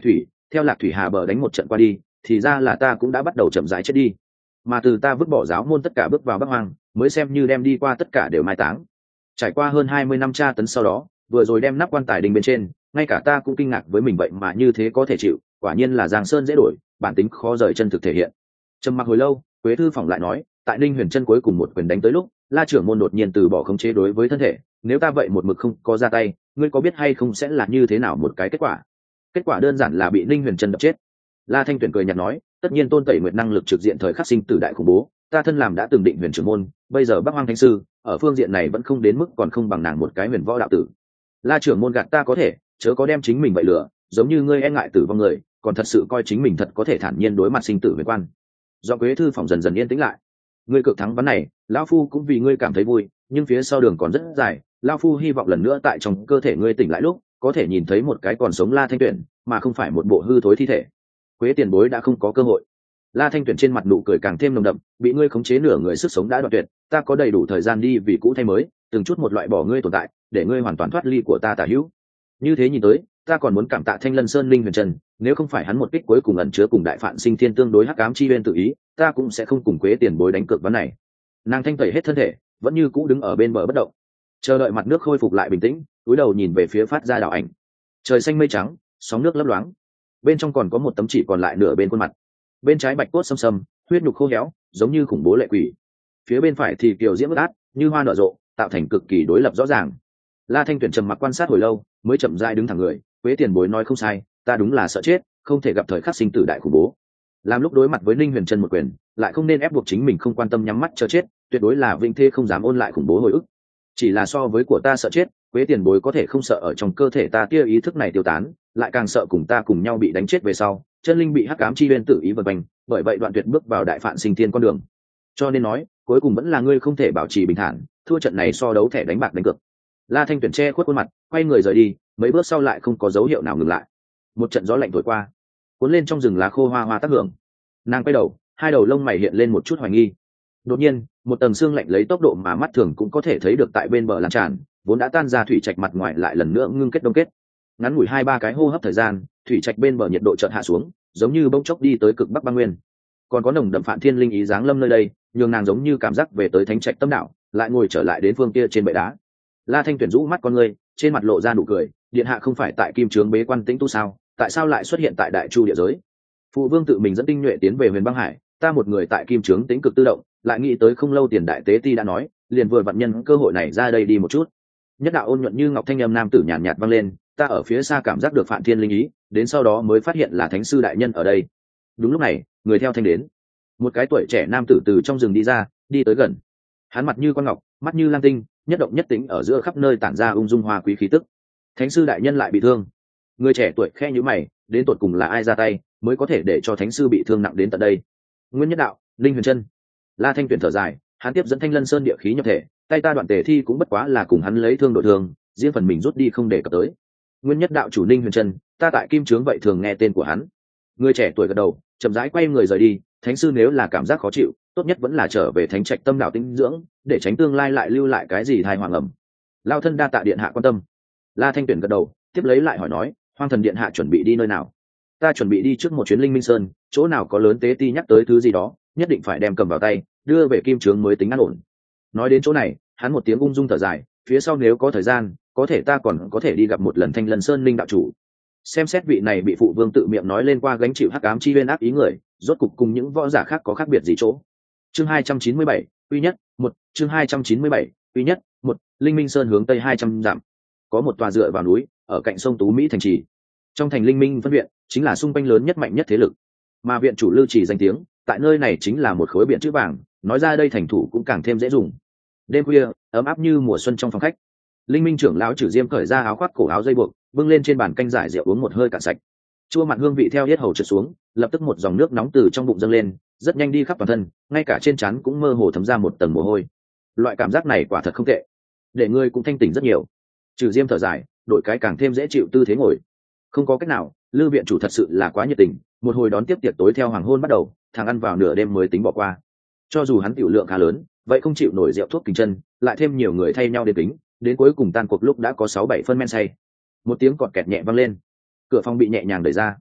theo Lạc Thủy Hà bờ đánh một trận qua đi, thì ra là ta cũng đã bắt đầu chậm rãi chết đi. Mà từ ta vứt bỏ giáo môn tất cả bước vào Bắc Hoang, mới xem như đem đi qua tất cả đều mai táng. Trải qua hơn 20 năm tra tấn sau đó, vừa rồi đem nắp quan tài đình bên trên, ngay cả ta cũng kinh ngạc với mình vậy mà như thế có thể chịu, quả nhiên là Giang Sơn dễ đổi, bản tính khó rời chân thực thể hiện. Trầm mặc hồi lâu, Quế Thư Phỏng lại nói, tại Ninh Huyền Chân cuối cùng một quyền đánh tới lúc, La trưởng môn đột nhiên từ bỏ khống chế đối với thân thể, nếu ta vậy một mực không có ra tay, ngươi có biết hay không sẽ là như thế nào một cái kết quả? Kết quả đơn giản là bị Ninh Huyền Chân đập chết. La Thanh Tuyển cười nhạt nói, tất nhiên Tôn Tẩy Nguyệt năng lực trực diện thời khắc sinh tử đại khủng bố, ta thân làm đã từng định huyền trưởng môn, bây giờ Bắc Hoang Thánh sư, ở phương diện này vẫn không đến mức còn không bằng nàng một cái huyền võ đạo tử. La trưởng môn gạt ta có thể, chớ có đem chính mình vậy lừa, giống như ngươi e ngại tử vong người, còn thật sự coi chính mình thật có thể thản nhiên đối mặt sinh tử huyền quan. Do Quế Thư Phỏng dần dần yên tĩnh lại. Ngươi cực thắng ván này, lão phu cũng vì ngươi cảm thấy vui, nhưng phía sau đường còn rất dài, lão phu hy vọng lần nữa tại trong cơ thể ngươi tỉnh lại lúc, có thể nhìn thấy một cái còn sống La Thanh Tuyển, mà không phải một bộ hư thối thi thể. Quế tiền bối đã không có cơ hội. La Thanh Tuyển trên mặt nụ cười càng thêm nồng đậm, bị ngươi khống chế nửa người sức sống đã đoạn tuyệt, ta có đầy đủ thời gian đi vì cũ thay mới, từng chút một loại bỏ ngươi tồn tại, để ngươi hoàn toàn thoát ly của ta tả hữu. Như thế nhìn tới, ta còn muốn cảm tạ Thanh Lân Sơn Linh Huyền Trần, nếu không phải hắn một kích cuối cùng ẩn chứa cùng đại phạn sinh thiên tương đối hắc ám chi uyên tự ý, ta cũng sẽ không cùng Quế tiền bối đánh cược ván này. Nàng thanh tẩy hết thân thể, vẫn như cũ đứng ở bên bờ bất động, chờ đợi mặt nước khôi phục lại bình tĩnh, cúi đầu nhìn về phía phát ra đảo ảnh. Trời xanh mây trắng, sóng nước lấp loáng, bên trong còn có một tấm chỉ còn lại nửa bên khuôn mặt, bên trái bạch cốt xâm xâm, huyết nhục khô héo, giống như khủng bố lệ quỷ, phía bên phải thì kiều diễm ướt át như hoa nở rộ, tạo thành cực kỳ đối lập rõ ràng. La Thanh Tuyển trầm mặc quan sát hồi lâu, mới chậm rãi đứng thẳng người. Quế tiền bối nói không sai, ta đúng là sợ chết, không thể gặp thời khắc sinh tử đại khủng bố. Làm lúc đối mặt với Ninh Huyền Trân một quyền, lại không nên ép buộc chính mình không quan tâm nhắm mắt chờ chết, tuyệt đối là vĩnh thế không dám ôn lại khủng bố hồi ức. Chỉ là so với của ta sợ chết, Quế tiền bối có thể không sợ ở trong cơ thể ta tia ý thức này tiêu tán, lại càng sợ cùng ta cùng nhau bị đánh chết về sau, chân linh bị hắc ám chi uyên tự ý vần quanh, bởi vậy đoạn tuyệt bước vào đại phạn sinh thiên con đường. Cho nên nói, cuối cùng vẫn là ngươi không thể bảo trì bình thản, thua trận này so đấu thẻ đánh bạc đánh cược. La Thanh Tuyển che khuất khuôn mặt, quay người rời đi, mấy bước sau lại không có dấu hiệu nào ngừng lại. Một trận gió lạnh thổi qua, cuốn lên trong rừng lá khô hoa hoa tác hưởng. Nàng quay đầu, hai đầu lông mày hiện lên một chút hoài nghi. Đột nhiên, một tầng sương lạnh lấy tốc độ mà mắt thường cũng có thể thấy được tại bên bờ lan tràn, vốn đã tan ra thủy trạch mặt ngoài lại lần nữa ngưng kết đông kết. Ngắn ngủi 2-3 cái hô hấp thời gian, thủy trạch bên bờ nhiệt độ chợt hạ xuống, giống như bỗng chốc đi tới cực bắc băng nguyên. Còn có nồng đậm phạn thiên linh ý giáng lâm nơi đây, nhường nàng giống như cảm giác về tới thánh trạch tâm đạo, lại ngồi trở lại đến phương kia trên bệ đá. La Thanh Tuyển rũ mắt con ngươi, trên mặt lộ ra nụ cười, điện hạ không phải tại Kim Trướng bế quan tĩnh tu sao, tại sao lại xuất hiện tại Đại Chu địa giới? Phụ vương tự mình dẫn tinh nhuệ tiến về Huyền Băng Hải, ta một người tại Kim Trướng tĩnh cực tự động, lại nghĩ tới không lâu tiền đại tế ti đã nói, liền vừa vặn nhân cơ hội này ra đây đi một chút. Nhất đạo ôn nhuận như ngọc thanh âm nam tử nhàn nhạt vang lên, ta ở phía xa cảm giác được phạn thiên linh ý, đến sau đó mới phát hiện là thánh sư đại nhân ở đây. Đúng lúc này, người theo thanh đến, một cái tuổi trẻ nam tử từ trong rừng đi ra, đi tới gần. Hắn mặt như con ngọc, mắt như lang tinh, nhất động nhất tính ở giữa khắp nơi tản ra ung dung hoa quý khí tức. Thánh sư đại nhân lại bị thương. Người trẻ tuổi khe nhíu mày, đến tột cùng là ai ra tay mới có thể để cho thánh sư bị thương nặng đến tận đây? Nguyên Nhất Đạo, Linh Huyền Trân. La Thanh Tuyển thở dài, hắn tiếp dẫn Thanh Lân Sơn địa khí nhập thể, tay ta đoạn tề thi cũng bất quá là cùng hắn lấy thương đội thương, riêng phần mình rút đi không để cập tới. Nguyên Nhất Đạo chủ Linh Huyền Trân, ta tại Kim Trướng vậy thường nghe tên của hắn. Người trẻ tuổi gật đầu, chậm rãi quay người rời đi. Thánh sư nếu là cảm giác khó chịu, tốt nhất vẫn là trở về thánh trạch tâm đạo tinh dưỡng, để tránh tương lai lại lưu lại cái gì thai hoàng ẩm. Lao thân đa tạ điện hạ quan tâm. La Thanh Tuyển gật đầu, tiếp lấy lại hỏi nói, Hoang thần điện hạ chuẩn bị đi nơi nào? Ta chuẩn bị đi trước một chuyến Linh Minh Sơn, chỗ nào có lớn tế ti nhắc tới thứ gì đó, nhất định phải đem cầm vào tay, đưa về Kim Trướng mới tính an ổn. Nói đến chỗ này, hắn một tiếng ung dung thở dài, phía sau nếu có thời gian, có thể ta còn có thể đi gặp một lần Thanh Lân Sơn Linh đạo chủ. Xem xét vị này bị phụ vương tự miệng nói lên qua gánh chịu hắc ám chi uyên ác ý người, rốt cục cùng những võ giả khác có khác biệt gì chỗ. Chương 297, Quy Nhất, 1, chương 297, Quy Nhất, 1, Linh Minh Sơn hướng tây 200 dặm. Có một tòa dựa vào núi, ở cạnh sông Tú Mỹ thành trì. Trong thành Linh Minh phân viện, chính là xung quanh lớn nhất mạnh nhất thế lực. Mà viện chủ Lưu Chỉ danh tiếng, tại nơi này chính là một khối biển chữ vàng, nói ra đây thành thủ cũng càng thêm dễ dùng. Đêm khuya, ấm áp như mùa xuân trong phòng khách. Linh Minh trưởng lão Trử Diêm cởi ra áo khoác cổ áo dây buộc, bưng lên trên bàn canh giải rượu uống một hơi cạn sạch. Chua mặn hương vị theo yết hầu trượt xuống, lập tức một dòng nước nóng từ trong bụng dâng lên, rất nhanh đi khắp toàn thân, ngay cả trên trán cũng mơ hồ thấm ra một tầng mồ hôi. Loại cảm giác này quả thật không tệ, để ngươi cũng thanh tỉnh rất nhiều. Trừ Diêm thở dài, đổi cái càng thêm dễ chịu tư thế ngồi. Không có cách nào, Lư viện chủ thật sự là quá nhiệt tình, một hồi đón tiếp tiệc tối theo hoàng hôn bắt đầu, thằng ăn vào nửa đêm mới tính bỏ qua. Cho dù hắn tiểu lượng khá lớn, vậy không chịu nổi rượu thuốc kình chân, lại thêm nhiều người thay nhau đến tính, đến cuối cùng tan cuộc lúc đã có 6-7 phân men say. Một tiếng cọt kẹt nhẹ vang lên, cửa phòng bị nhẹ nhàng đẩy ra.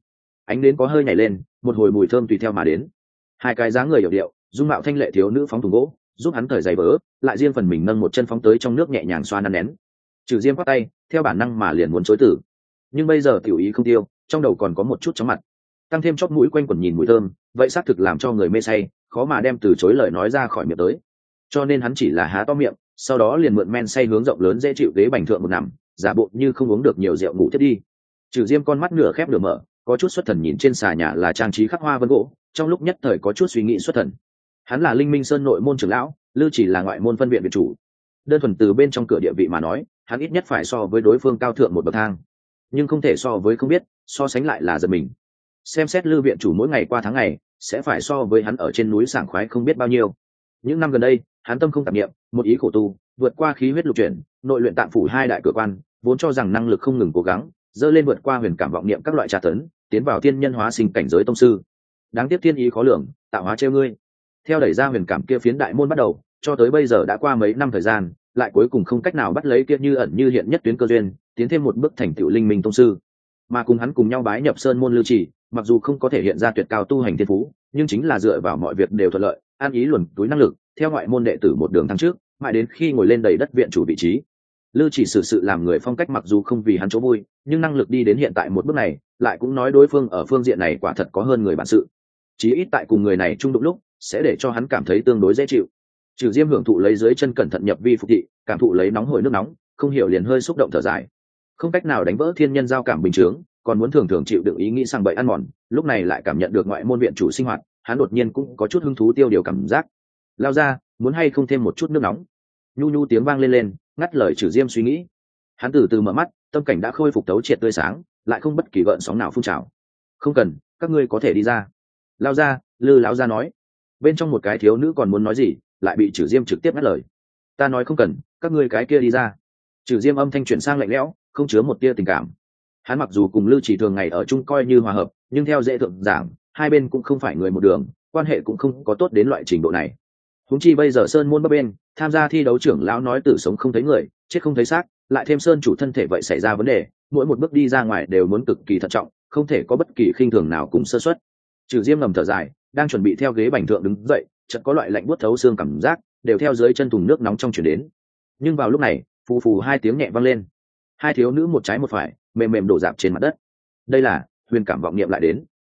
ánh đến có hơi nhảy lên, một hồi mùi thơm tùy theo mà đến. Hai cái dáng người hiểu điệu, dung mạo thanh lệ thiếu nữ phóng thùng gỗ, giúp hắn cởi giày vớ, lại riêng phần mình nâng một chân phóng tới trong nước nhẹ nhàng xoa nắn nén. Trừ Diêm quát tay, theo bản năng mà liền muốn chối từ, nhưng bây giờ tiểu ý không tiêu, trong đầu còn có một chút chóng mặt, tăng thêm chóp mũi quanh quẩn nhìn mùi thơm, vậy xác thực làm cho người mê say, khó mà đem từ chối lời nói ra khỏi miệng tới. Cho nên hắn chỉ là há to miệng, sau đó liền mượn men say hướng rộng lớn dễ chịu ghế bành thượng một nằm, giả bộ như không uống được nhiều rượu ngủ thiết đi. Trừ Diêm con mắt nửa khép nửa mở, có chút xuất thần nhìn trên xà nhà là trang trí khắc hoa vân gỗ, trong lúc nhất thời có chút suy nghĩ xuất thần. Hắn là Linh Minh Sơn nội môn trưởng lão, Lư Chỉ là ngoại môn phân viện viện chủ. Đơn thuần từ bên trong cửa địa vị mà nói, hắn ít nhất phải so với đối phương cao thượng một bậc thang, nhưng không thể so với không biết, so sánh lại là giật mình. Xem xét Lư viện chủ mỗi ngày qua tháng ngày, sẽ phải so với hắn ở trên núi sảng khoái không biết bao nhiêu. Những năm gần đây, hắn tâm không tạp niệm, một ý khổ tu, vượt qua khí huyết lục chuyển, nội luyện tạm phủ hai đại cửa quan, vốn cho rằng năng lực không ngừng cố gắng, dơ lên vượt qua huyền cảm vọng niệm các loại tra tấn, tiến vào thiên nhân hóa sinh cảnh giới tông sư. Đáng tiếc thiên ý khó lường, tạo hóa trêu ngươi. Theo đẩy ra huyền cảm kia phiến đại môn bắt đầu, cho tới bây giờ đã qua mấy năm thời gian, lại cuối cùng không cách nào bắt lấy kia như ẩn như hiện nhất tuyến cơ duyên, tiến thêm một bước thành tựu linh minh tông sư. Mà cùng hắn cùng nhau bái nhập sơn môn Lư Chỉ, mặc dù không có thể hiện ra tuyệt cao tu hành thiên phú, nhưng chính là dựa vào mọi việc đều thuận lợi, an ý luồn túi năng lực, theo ngoại môn đệ tử một đường thăng trước, mãi đến khi ngồi lên đầy đất viện chủ vị trí. Lư Chỉ xử sự làm người phong cách mặc dù không vì hắn chỗ vui, nhưng năng lực đi đến hiện tại một bước này, lại cũng nói đối phương ở phương diện này quả thật có hơn người bản sự. Chí ít tại cùng người này chung đụng lúc, sẽ để cho hắn cảm thấy tương đối dễ chịu. Trừ Diêm hưởng thụ lấy dưới chân cẩn thận nhập vi phục thị, cảm thụ lấy nóng hổi nước nóng, không hiểu liền hơi xúc động thở dài. Không cách nào đánh vỡ thiên nhân giao cảm bình thường, còn muốn thường thường chịu đựng ý nghĩ sang bậy ăn mòn, lúc này lại cảm nhận được ngoại môn viện chủ sinh hoạt, hắn đột nhiên cũng có chút hứng thú tiêu điều cảm giác. Lao ra, muốn hay không thêm một chút nước nóng? Nhu nhu tiếng vang lên, ngắt lời Trừ Diêm suy nghĩ. Hắn từ từ mở mắt, tâm cảnh đã khôi phục tấu triệt tươi sáng, lại không bất kỳ gợn sóng nào phun trào. Không cần, các ngươi có thể đi ra. Lao ra, Lư lão gia nói. Bên trong một cái thiếu nữ còn muốn nói gì, lại bị Trừ Diêm trực tiếp ngắt lời. Ta nói không cần, các ngươi cái kia đi ra. Trừ Diêm âm thanh chuyển sang lạnh lẽo, không chứa một tia tình cảm. Hắn mặc dù cùng Lư Chỉ thường ngày ở chung coi như hòa hợp, nhưng theo dễ thượng giảng, hai bên cũng không phải người một đường, quan hệ cũng không có tốt đến loại trình độ này. Huống chi bây giờ sơn môn bấp bên, tham gia thi đấu trưởng lão nói tử sống không thấy người, chết không thấy xác, lại thêm sơn chủ thân thể vậy xảy ra vấn đề, mỗi một bước đi ra ngoài đều muốn cực kỳ thận trọng, không thể có bất kỳ khinh thường nào cùng sơ suất. Trừ Diêm ngầm thở dài, đang chuẩn bị theo ghế bành thượng đứng dậy, chợt có loại lạnh buốt thấu xương cảm giác, đều theo dưới chân thùng nước nóng trong chuyển đến. Nhưng vào lúc này, phù phù hai tiếng nhẹ vang lên, hai thiếu nữ một trái một phải, mềm mềm đổ dạp trên mặt đất. Đây là huyền cảm vọng niệm lại đến.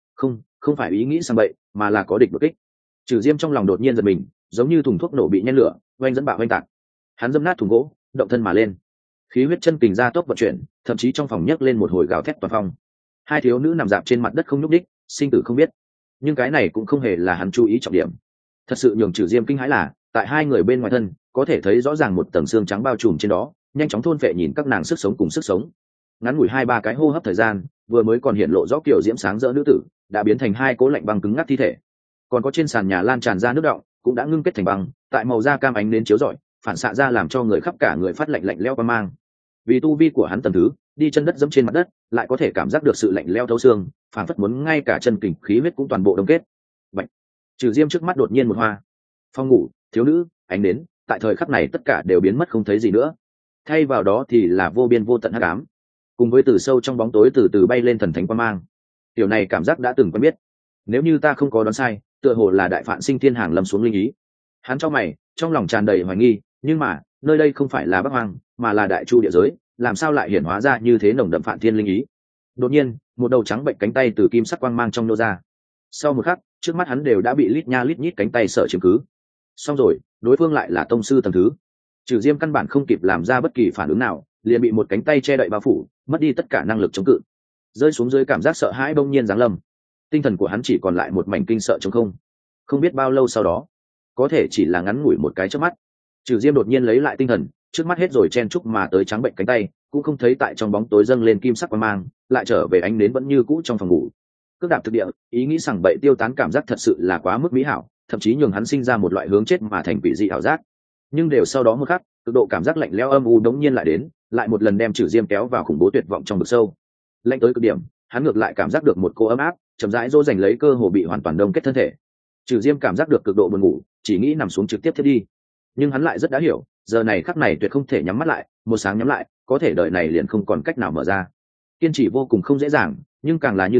Không phải ý nghĩ sang bậy, mà là có địch đột kích. Trừ Diêm trong lòng đột nhiên giật mình, giống như thùng thuốc nổ bị nhen lửa, oanh dẫn bạo oanh tạc. Hắn dẫm nát thùng gỗ, động thân mà lên, khí huyết chân kình ra tốc vận chuyển, thậm chí trong phòng nhấc lên một hồi gào thét toàn phong. Hai thiếu nữ nằm dạp trên mặt đất không nhúc đích, sinh tử không biết. Nhưng cái này cũng không hề là hắn chú ý trọng điểm. Thật sự nhường Trừ Diêm kinh hãi là, tại hai người bên ngoài thân, có thể thấy rõ ràng một tầng xương trắng bao trùm trên đó, nhanh chóng thôn phệ nhìn các nàng sức sống cùng sức sống. Ngắn ngủi 2-3 cái hô hấp thời gian, vừa mới còn hiện lộ rõ kiểu diễm sáng rỡ nữ tử, đã biến thành hai cố lạnh băng cứng ngắc thi thể. Còn có trên sàn nhà lan tràn ra nước đọng, cũng đã ngưng kết thành băng, tại màu da cam ánh đến chiếu rọi, phản xạ ra làm cho người khắp cả người phát lạnh lạnh lẽo qua mang. Vì tu vi của hắn tầm thứ, đi chân đất dẫm trên mặt đất, lại có thể cảm giác được sự lạnh lẽo thấu xương, phản phất muốn ngay cả chân kình khí huyết cũng toàn bộ đông kết. Bạch. Trừ Diêm trước mắt đột nhiên một hoa. Phòng ngủ, thiếu nữ, ánh đến, tại thời khắc này tất cả đều biến mất không thấy gì nữa. Thay vào đó thì là vô biên vô tận hắc ám, cùng với từ sâu trong bóng tối từ từ bay lên thần thánh quang mang. Điều này cảm giác đã từng quen biết. Nếu như ta không có đoán sai, tựa hồ là đại phạn sinh thiên hàng lâm xuống linh ý. Hắn cho mày, trong lòng tràn đầy hoài nghi, nhưng mà nơi đây không phải là Bắc Hoang, mà là Đại Chu địa giới, làm sao lại hiển hóa ra như thế nồng đậm phạn thiên linh ý? Đột nhiên, một đầu trắng bệnh cánh tay từ kim sắc quang mang trong nô ra. Sau một khắc, trước mắt hắn đều đã bị lít nha lít nhít cánh tay sợ chiếm cứ. Xong rồi, đối phương lại là tông sư tầng thứ. Trừ Diêm căn bản không kịp làm ra bất kỳ phản ứng nào, liền bị một cánh tay che đậy bao phủ, mất đi tất cả năng lực chống cự. Rơi xuống dưới cảm giác sợ hãi bỗng nhiên giáng lâm. Tinh thần của hắn chỉ còn lại một mảnh kinh sợ trống không. Không biết bao lâu sau đó, có thể chỉ là ngắn ngủi một cái chớp mắt, Trừ Diêm đột nhiên lấy lại tinh thần, trước mắt hết rồi chen chúc mà tới trắng bệnh cánh tay, cũng không thấy tại trong bóng tối dâng lên kim sắc quang mang, lại trở về ánh nến vẫn như cũ trong phòng ngủ. Cước đạp thực địa, ý nghĩ rằng bậy tiêu tán cảm giác thật sự là quá mức mỹ hảo, thậm chí nhường hắn sinh ra một loại hướng chết mà thành quỷ dị ảo giác. Nhưng đều sau đó một khắc, cực độ cảm giác lạnh lẽo âm u đống nhiên lại đến, lại một lần đem Trừ Diêm kéo vào khủng bố tuyệt vọng trong vực sâu. Lạnh tới cực điểm, hắn ngược lại cảm giác được một cô ấm áp, chậm rãi dỗ dành lấy cơ hồ bị hoàn toàn đông kết thân thể. Trừ Diêm cảm giác được cực độ buồn ngủ, chỉ nghĩ nằm xuống trực tiếp thiết đi. Nhưng hắn lại rất đã hiểu, giờ này khắc này tuyệt không thể nhắm mắt lại, một sáng nhắm lại, có thể đời này liền không còn cách nào mở ra. Kiên trì vô cùng không dễ dàng, nhưng càng là như thế,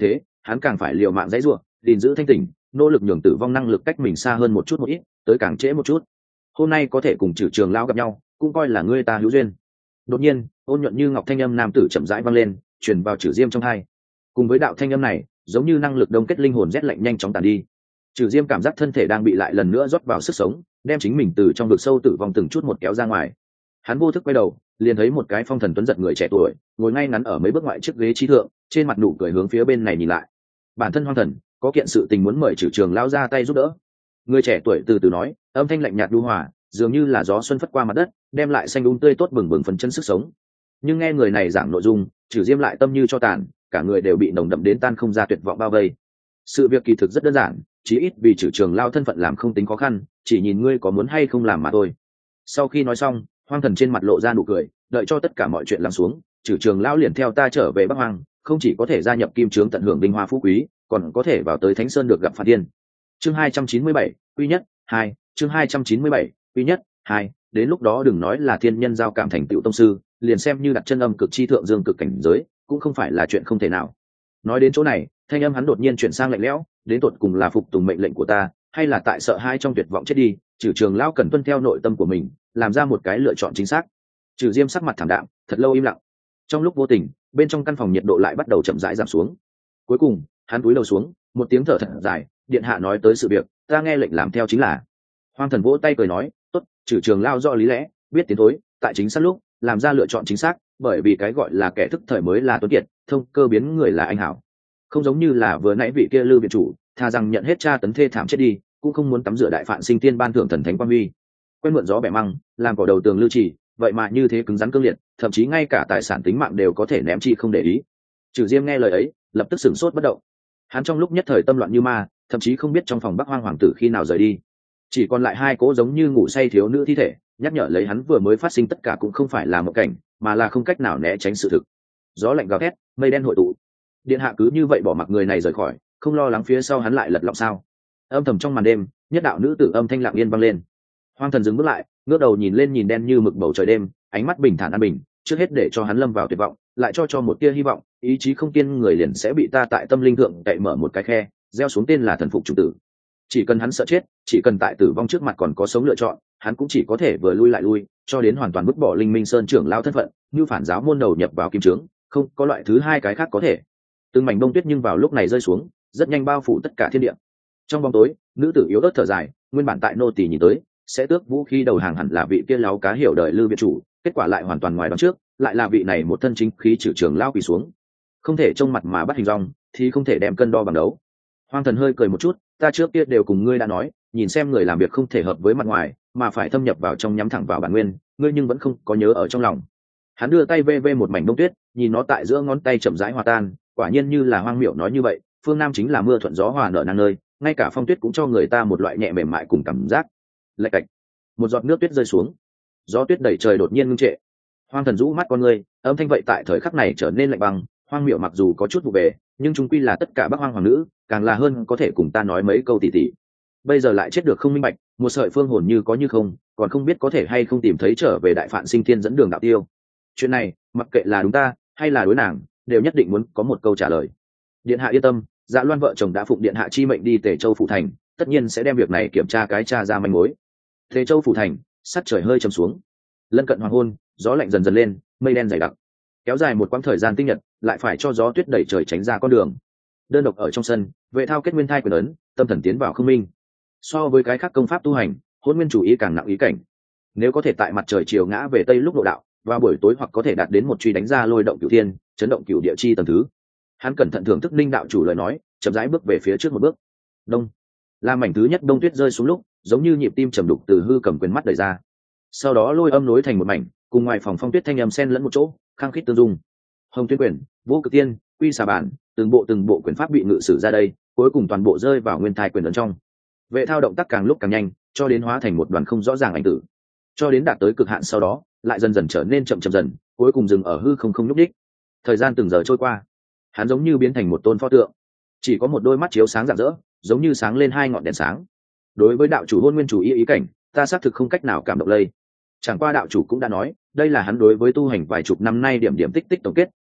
hắn càng phải liều mạng dãy ruộng gìn giữ thanh tỉnh, nỗ lực nhường tử vong năng lực cách mình xa hơn một chút một ít, tới càng trễ một chút. Hôm nay có thể cùng Trử Trường Lão gặp nhau, cũng coi là ngươi ta hữu duyên. Đột nhiên, ôn nhuận như ngọc thanh âm nam tử chậm rãi vang lên, truyền vào Trử Diêm trong tai. Cùng với đạo thanh âm này, giống như năng lực đông kết linh hồn rét lạnh nhanh chóng tàn đi. Trử Diêm cảm giác thân thể đang bị lại lần nữa rót vào sức sống, đem chính mình từ trong vực sâu tử vong từng chút một kéo ra ngoài. Hắn vô thức quay đầu, liền thấy một cái phong thần tuấn giật người trẻ tuổi, ngồi ngay ngắn ở mấy bước ngoại chiếc ghế trí thượng, trên mặt nụ cười hướng phía bên này nhìn lại. Bản thân Hoang Thần có kiện sự tình muốn mời Trử Trường Lão ra tay giúp đỡ. Người trẻ tuổi từ từ nói, âm thanh lạnh nhạt nhu hòa, dường như là gió xuân phất qua mặt đất, đem lại xanh tươi tốt bừng bừng phấn chân sức sống. Nhưng nghe người này giảng nội dung, Trử Diêm lại tâm như cho tàn, cả người đều bị nồng đậm đến tan không ra tuyệt vọng bao vây. Sự việc kỳ thực rất đơn giản, chí ít vì Trử Trường Lão thân phận làm không tính khó khăn, chỉ nhìn ngươi có muốn hay không làm mà thôi. Sau khi nói xong, Hoang Thần trên mặt lộ ra nụ cười, đợi cho tất cả mọi chuyện lắng xuống, Trử Trường Lão liền theo ta trở về Bắc Hoang, không chỉ có thể gia nhập Kim Trướng tận hưởng vinh hoa phú quý, còn có thể vào tới Thánh Sơn được gặp Phạt Tiên. Chương 297, quy nhất 2, chương 297, quy nhất 2, đến lúc đó đừng nói là thiên nhân giao cảm thành tựu tông sư, liền xem như đặt chân âm cực chi thượng dương cực cảnh giới, cũng không phải là chuyện không thể nào. Nói đến chỗ này, thanh âm hắn đột nhiên chuyển sang lạnh lẽo, đến tột cùng là phục tùng mệnh lệnh của ta, hay là tại sợ hai trong tuyệt vọng chết đi, Trử Trường Lão cần tuân theo nội tâm của mình, làm ra một cái lựa chọn chính xác. Trử Diêm sắc mặt thảm đạm, thật lâu im lặng. Trong lúc vô tình, bên trong căn phòng nhiệt độ lại bắt đầu chậm rãi giảm xuống. Cuối cùng, hắn cúi đầu xuống, một tiếng thở thật dài, điện hạ nói tới sự việc, ta nghe lệnh làm theo chính là. Hoang Thần vỗ tay cười nói, tốt, Trử Trường Lão rõ lý lẽ, biết tiến thối, tại chính xác lúc làm ra lựa chọn chính xác, bởi vì cái gọi là kẻ thức thời mới là tuấn kiệt, thông cơ biến người là anh hảo. Không giống như là vừa nãy vị kia Lư viện chủ, thà rằng nhận hết tra tấn thê thảm chết đi, cũng không muốn tắm rửa đại phạn sinh tiên ban thưởng thần thánh quan huy. Quen mượn gió bẻ măng, làm cỏ đầu tường lưu trì, vậy mà như thế cứng rắn cương liệt, thậm chí ngay cả tài sản tính mạng đều có thể ném chi không để ý. Trử Diêm nghe lời ấy, lập tức sửng sốt bất động. Hắn trong lúc nhất thời tâm loạn như ma, thậm chí không biết trong phòng Bắc Hoang hoàng tử khi nào rời đi. Chỉ còn lại hai cỗ giống như ngủ say thiếu nữ thi thể, nhắc nhở lấy hắn vừa mới phát sinh tất cả cũng không phải là một cảnh, mà là không cách nào né tránh sự thực. Gió lạnh gào thét, mây đen hội tụ. Điện hạ cứ như vậy bỏ mặc người này rời khỏi, không lo lắng phía sau hắn lại lật lọng sao? Âm thầm trong màn đêm, nhất đạo nữ tử âm thanh lặng yên vang lên. Hoang Thần dừng bước lại, ngước đầu nhìn lên nhìn đen như mực bầu trời đêm, ánh mắt bình thản an bình, trước hết để cho hắn lâm vào tuyệt vọng, lại cho một tia hy vọng, ý chí không kiên người liền sẽ bị ta tại tâm linh thượng cậy mở một cái khe, gieo xuống tên là thần phục chủ tử. Chỉ cần hắn sợ chết, chỉ cần tại tử vong trước mặt còn có sống lựa chọn, hắn cũng chỉ có thể vừa lui lại lui, cho đến hoàn toàn vứt bỏ Linh Minh Sơn trưởng lao thân phận, như phản giáo môn đầu nhập vào kim trướng, không có loại thứ hai cái khác có thể. Từng mảnh bông tuyết nhưng vào lúc này rơi xuống, rất nhanh bao phủ tất cả thiên địa. Trong bóng tối, nữ tử yếu ớt thở dài, nguyên bản tại nô tỳ nhìn tới, sẽ tước vũ khí đầu hàng hẳn là vị kia láo cá hiểu đời Lư viện chủ, kết quả lại hoàn toàn ngoài đoán trước, lại là vị này một thân chính khí Trử Trường Lão quỳ xuống. Không thể trông mặt mà bắt hình dong, thì không thể đem cân đo bằng đấu. Hoang Thần hơi cười một chút, ta trước kia đều cùng ngươi đã nói, nhìn xem người làm việc không thể hợp với mặt ngoài, mà phải thâm nhập vào trong nhắm thẳng vào bản nguyên, ngươi nhưng vẫn không có nhớ ở trong lòng. Hắn đưa tay vê vê một mảnh bông tuyết, nhìn nó tại giữa ngón tay chậm rãi hòa tan, quả nhiên như là Hoang Miểu nói như vậy, phương Nam chính là mưa thuận gió hòa nở năng nơi, ngay cả phong tuyết cũng cho người ta một loại nhẹ mềm mại cùng cảm giác. Lạch cạch, một giọt nước tuyết rơi xuống, gió tuyết đẩy trời đột nhiên ngưng trệ. Hoang Thần rũ mắt con ngươi, âm thanh vậy tại thời khắc này trở nên lạnh băng. Hoang Miểu mặc dù có chút vụ về, nhưng chúng quy là tất cả Bắc Hoang hoàng nữ, càng là hơn có thể cùng ta nói mấy câu tỉ tỉ. Bây giờ lại chết được không minh bạch, một sợi phương hồn như có như không, còn không biết có thể hay không tìm thấy trở về đại phạn sinh thiên dẫn đường đạo tiêu. Chuyện này, mặc kệ là đúng ta hay là đối nàng, đều nhất định muốn có một câu trả lời. Điện hạ yên tâm, Dạ Loan vợ chồng đã phụng điện hạ chi mệnh đi Tề Châu phủ thành, tất nhiên sẽ đem việc này kiểm tra cái tra ra manh mối. Tề Châu phủ thành, sắc trời hơi trầm xuống, lân cận hoàng hôn, gió lạnh dần dần lên, mây đen dày đặc, kéo dài một quãng thời gian tinh nhật, lại phải cho gió tuyết đẩy trời tránh ra con đường. Đơn độc ở trong sân, Vệ Thao kết nguyên thai quyền ấn, tâm thần tiến vào không minh. So với cái khác công pháp tu hành, Hỗn Nguyên chủ ý càng nặng ý cảnh. Nếu có thể tại mặt trời chiều ngã về tây lúc độ đạo, vào buổi tối hoặc có thể đạt đến một truy đánh ra lôi động cửu thiên, chấn động cửu địa chi tầng thứ. Hắn cẩn thận thưởng thức Ninh đạo chủ lời nói, chậm rãi bước về phía trước một bước. Đông, là mảnh thứ nhất đông tuyết rơi xuống lúc, giống như nhịp tim trầm đục từ hư cầm quyền mắt đẩy ra. Sau đó lôi âm nối thành một mảnh, cùng ngoài phòng phong tuyết thanh âm xen lẫn một chỗ, khăng khít tương dung. Hồng Tuyên quyền, Vô Cực Tiên, Quy Xà Bản, từng bộ quyền pháp bị ngự sử ra đây, cuối cùng toàn bộ rơi vào nguyên thai quyền ấn trong. Vệ Thao động tác càng lúc càng nhanh, cho đến hóa thành một đoàn không rõ ràng ảnh tử, cho đến đạt tới cực hạn sau đó, lại dần dần trở nên chậm dần, cuối cùng dừng ở hư không không nhúc nhích. Thời gian từng giờ trôi qua, hắn giống như biến thành một tôn pho tượng, chỉ có một đôi mắt chiếu sáng rạng rỡ, giống như sáng lên hai ngọn đèn sáng. Đối với đạo chủ Hôn Nguyên chủ ý cảnh, ta xác thực không cách nào cảm động lây. Chẳng qua đạo chủ cũng đã nói, đây là hắn đối với tu hành vài chục năm nay điểm điểm tích tích tổng kết,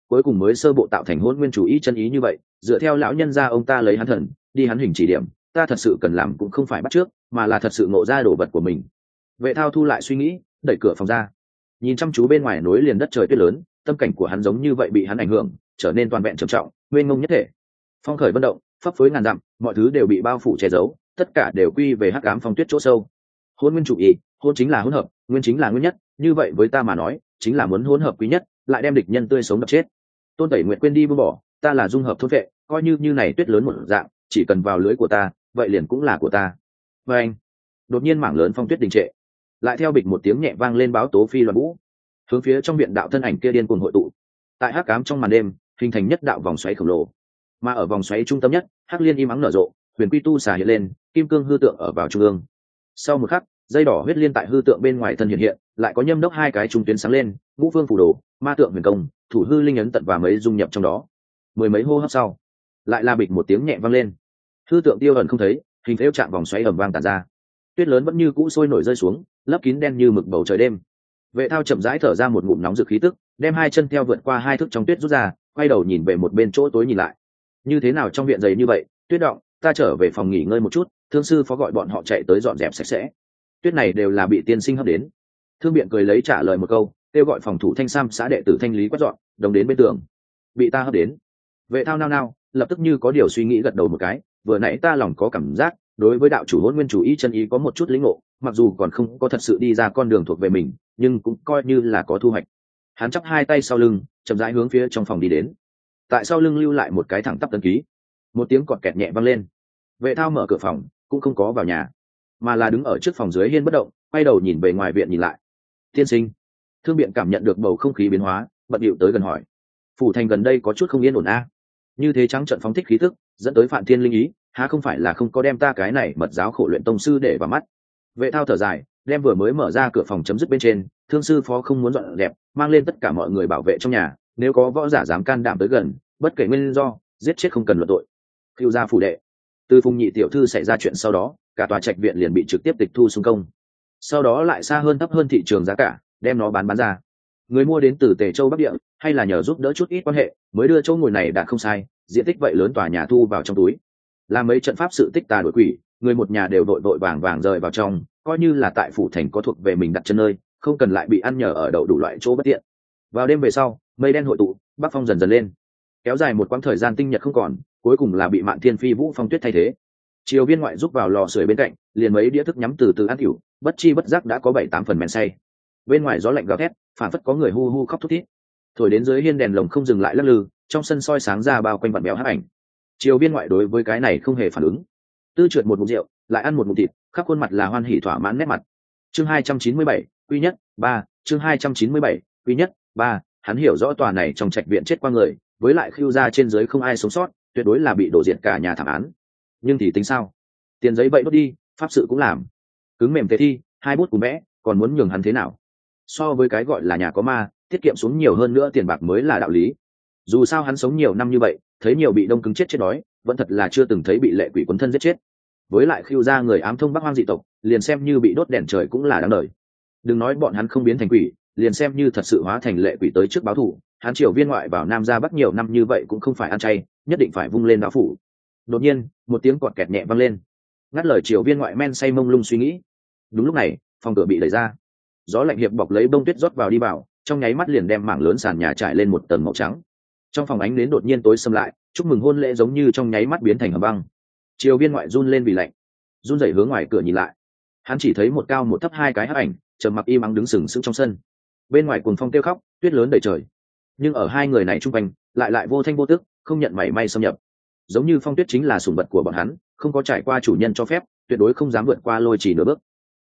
cuối cùng mới sơ bộ tạo thành hôn nguyên chủ ý chân ý như vậy. Dựa theo lão nhân gia ông ta lấy hắn thần đi hắn hình chỉ điểm, ta thật sự cần làm cũng không phải bắt trước, mà là thật sự ngộ ra đồ vật của mình. Vệ Thao thu lại suy nghĩ, đẩy cửa phòng ra, nhìn chăm chú bên ngoài nối liền đất trời tuyết lớn, tâm cảnh của hắn giống như vậy bị hắn ảnh hưởng, trở nên toàn vẹn trầm trọng, nguyên ngông nhất thể. Phong khởi vận động, phấp phới ngàn dặm, mọi thứ đều bị bao phủ che giấu, tất cả đều quy về hắc ám phong tuyết chỗ sâu. Hôn nguyên chủ ý, hôn chính là hỗn hợp, nguyên chính là nguyên nhất, như vậy với ta mà nói, chính là muốn hỗn hợp quý nhất, lại đem địch nhân tươi sống đập chết. Tôn Tẩy Nguyệt quên đi buông bỏ, ta là dung hợp thôn vệ, coi như này tuyết lớn một dạng, chỉ cần vào lưới của ta, vậy liền cũng là của ta. Và anh, đột nhiên mảng lớn phong tuyết đình trệ, lại theo bịch một tiếng nhẹ vang lên báo tố phi loạn vũ, hướng phía trong viện đạo thân ảnh kia điên cuồng hội tụ. Tại hắc ám trong màn đêm, hình thành nhất đạo vòng xoáy khổng lồ, mà ở vòng xoáy trung tâm nhất, hắc liên im ắng nở rộ, huyền quy tu xà hiện lên, kim cương hư tượng ở vào trung ương. Sau một khắc, dây đỏ huyết liên tại hư tượng bên ngoài thân hiện hiện, lại có nhâm đốc hai cái trung tuyến sáng lên, ngũ phương phù đồ, ma tượng huyền công, thủ hư linh ấn tận và mấy dung nhập trong đó. Mười mấy hô hấp sau, lại là bịch một tiếng nhẹ vang lên, hư tượng tiêu ẩn không thấy, hình phễu trạng vòng xoáy ầm vang tản ra. Tuyết lớn vẫn như cũ sôi nổi rơi xuống, lấp kín đen như mực bầu trời đêm. Vệ Thao chậm rãi thở ra một ngụm nóng rực khí tức, đem hai chân theo vượt qua hai thước trong tuyết rút ra, quay đầu nhìn về một bên chỗ tối nhìn lại. Như thế nào trong viện dày như vậy, tuyết động, ta trở về phòng nghỉ ngơi một chút, thương sư phó gọi bọn họ chạy tới dọn dẹp sạch sẽ. Tuyết này đều là bị tiên sinh hấp đến. Thương Biện cười lấy trả lời một câu, kêu gọi phòng thủ Thanh Sam xã đệ tử thanh lý quét dọn, đồng đến bên tường. Bị ta hấp đến. Vệ Thao nao nao, lập tức như có điều suy nghĩ gật đầu một cái, vừa nãy ta lòng có cảm giác, đối với đạo chủ hôn nguyên chủ ý chân ý có một chút lĩnh ngộ, mặc dù còn không có thật sự đi ra con đường thuộc về mình, nhưng cũng coi như là có thu hoạch. Hắn chắp hai tay sau lưng, chậm rãi hướng phía trong phòng đi đến. Tại sau lưng lưu lại một cái thẳng tắp tân ký. Một tiếng cọt kẹt nhẹ vang lên. Vệ Thao mở cửa phòng, cũng không có vào nhà, mà là đứng ở trước phòng dưới hiên bất động, quay đầu nhìn về ngoài viện nhìn lại. Tiên sinh. Thương Biện cảm nhận được bầu không khí biến hóa, bận điệu tới gần hỏi: phủ thành gần đây có chút không yên ổn a? Như thế trắng trận phóng thích khí tức, dẫn tới Phạm Thiên linh ý, há không phải là không có đem ta cái này mật giáo khổ luyện tông sư để vào mắt. Vệ Thao thở dài, đem vừa mới mở ra cửa phòng chấm dứt bên trên, thương sư phó không muốn dọn dẹp, mang lên tất cả mọi người bảo vệ trong nhà, nếu có võ giả dám can đảm tới gần, bất kể nguyên do, giết chết không cần luận tội. Phiêu gia phủ đệ, từ Phùng nhị tiểu thư xảy ra chuyện sau đó, cả tòa trạch viện liền bị trực tiếp tịch thu xung công, sau đó lại xa hơn thấp hơn thị trường giá cả, đem nó bán ra. Người mua đến từ Tề Châu Bắc Địa, hay là nhờ giúp đỡ chút ít quan hệ, mới đưa chỗ ngồi này đã không sai, diện tích vậy lớn tòa nhà thu vào trong túi. Làm mấy trận pháp sự tích tà đổi quỷ, người một nhà đều vội vội vàng vàng rời vào trong, coi như là tại phủ thành có thuộc về mình đặt chân nơi, không cần lại bị ăn nhờ ở đậu đủ loại chỗ bất tiện. Vào đêm về sau, mây đen hội tụ, bắc phong dần dần lên, kéo dài một quãng thời gian tinh nhật không còn, cuối cùng là bị Mạn Thiên Phi Vũ phong tuyết thay thế. Triều Viên ngoại giúp vào lò sưởi bên cạnh, liền mấy đĩa thức nhắm từ từ ăn tiểu, bất chi bất giác đã có 7-8 phần men say. Bên ngoài gió lạnh gào thét, phản phất có người hu hu khóc thút thít. Thổi đến dưới hiên đèn lồng không dừng lại lắc lư, trong sân soi sáng ra bao quanh vặn béo hắc ảnh. Triều Viên ngoại đối với cái này không hề phản ứng. Tư trượt một ngụm rượu, lại ăn một ngụm thịt, khắp khuôn mặt là hoan hỉ thỏa mãn nét mặt. Chương 297, quy nhất 3, chương 297, quy nhất 3, hắn hiểu rõ tòa này trong trạch viện chết qua người, với lại Khưu gia trên dưới không ai sống sót, tuyệt đối là bị đổ diệt cả nhà thảm án. Nhưng thì tính sao? Tiền giấy vậy đốt đi, pháp sự cũng làm. Cứng mềm thế thi, hai bút cùng vẽ, còn muốn nhường hắn thế nào? So với cái gọi là nhà có ma, tiết kiệm xuống nhiều hơn nữa tiền bạc mới là đạo lý. Dù sao hắn sống nhiều năm như vậy, thấy nhiều bị đông cứng chết đói, vẫn thật là chưa từng thấy bị lệ quỷ quấn thân giết chết. Với lại Khưu gia người ám thông Bắc Hoang dị tộc, liền xem như bị đốt đèn trời cũng là đáng đời. Đừng nói bọn hắn không biến thành quỷ, liền xem như thật sự hóa thành lệ quỷ tới trước báo thù, hắn Triều Viên ngoại vào Nam ra Bắc nhiều năm như vậy cũng không phải ăn chay, nhất định phải vung lên đạo phủ. Đột nhiên, một tiếng cọt kẹt nhẹ vang lên, ngắt lời Triều Viên ngoại men say mông lung suy nghĩ. Đúng lúc này, phòng cửa bị đẩy ra, gió lạnh hiệp bọc lấy bông tuyết rót vào đi vào, trong nháy mắt liền đem mảng lớn sàn nhà trải lên một tầng màu trắng. Trong phòng ánh nến đột nhiên tối sầm lại, chúc mừng hôn lễ giống như trong nháy mắt biến thành hầm băng. Triều Viên ngoại run lên vì lạnh, run rẩy hướng ngoài cửa nhìn lại, hắn chỉ thấy một cao một thấp hai cái hắc ảnh trầm mặc im ắng đứng sừng sững trong sân. Bên ngoài cuồng phong kêu khóc, tuyết lớn đầy trời, nhưng ở hai người này trung quanh lại vô thanh vô tức, không nhận mảy may xâm nhập, giống như phong tuyết chính là sủng vật của bọn hắn, không có trải qua chủ nhân cho phép, tuyệt đối không dám vượt qua lôi chỉ nửa bước.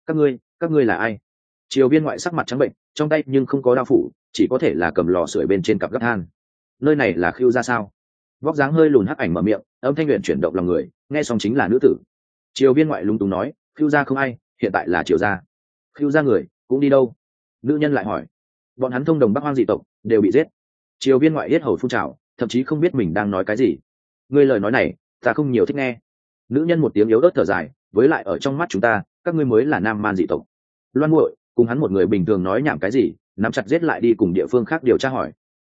Các ngươi là ai? Triều Viên ngoại sắc mặt trắng bệnh, trong tay nhưng không có đao phủ, chỉ có thể là cầm lò sưởi bên trên cặp gấp than. Nơi này là Khưu gia sao? Vóc dáng hơi lùn hắc ảnh mở miệng, âm thanh luyện chuyển động lòng người, nghe xong chính là nữ tử. Triều Viên ngoại lúng túng nói, Khưu gia không ai, hiện tại là Triều gia. Khưu gia người cũng đi đâu? Nữ nhân lại hỏi. Bọn hắn thông đồng Bắc Hoang dị tộc, đều bị giết. Triều Viên ngoại yết hầu phun trào, thậm chí không biết mình đang nói cái gì. Ngươi lời nói này, ta không nhiều thích nghe. Nữ nhân một tiếng yếu ớt thở dài, với lại ở trong mắt chúng ta, các ngươi mới là Nam Man dị tộc. Loan muội cùng hắn một người bình thường nói nhảm cái gì, nắm chặt giết lại đi cùng địa phương khác điều tra hỏi.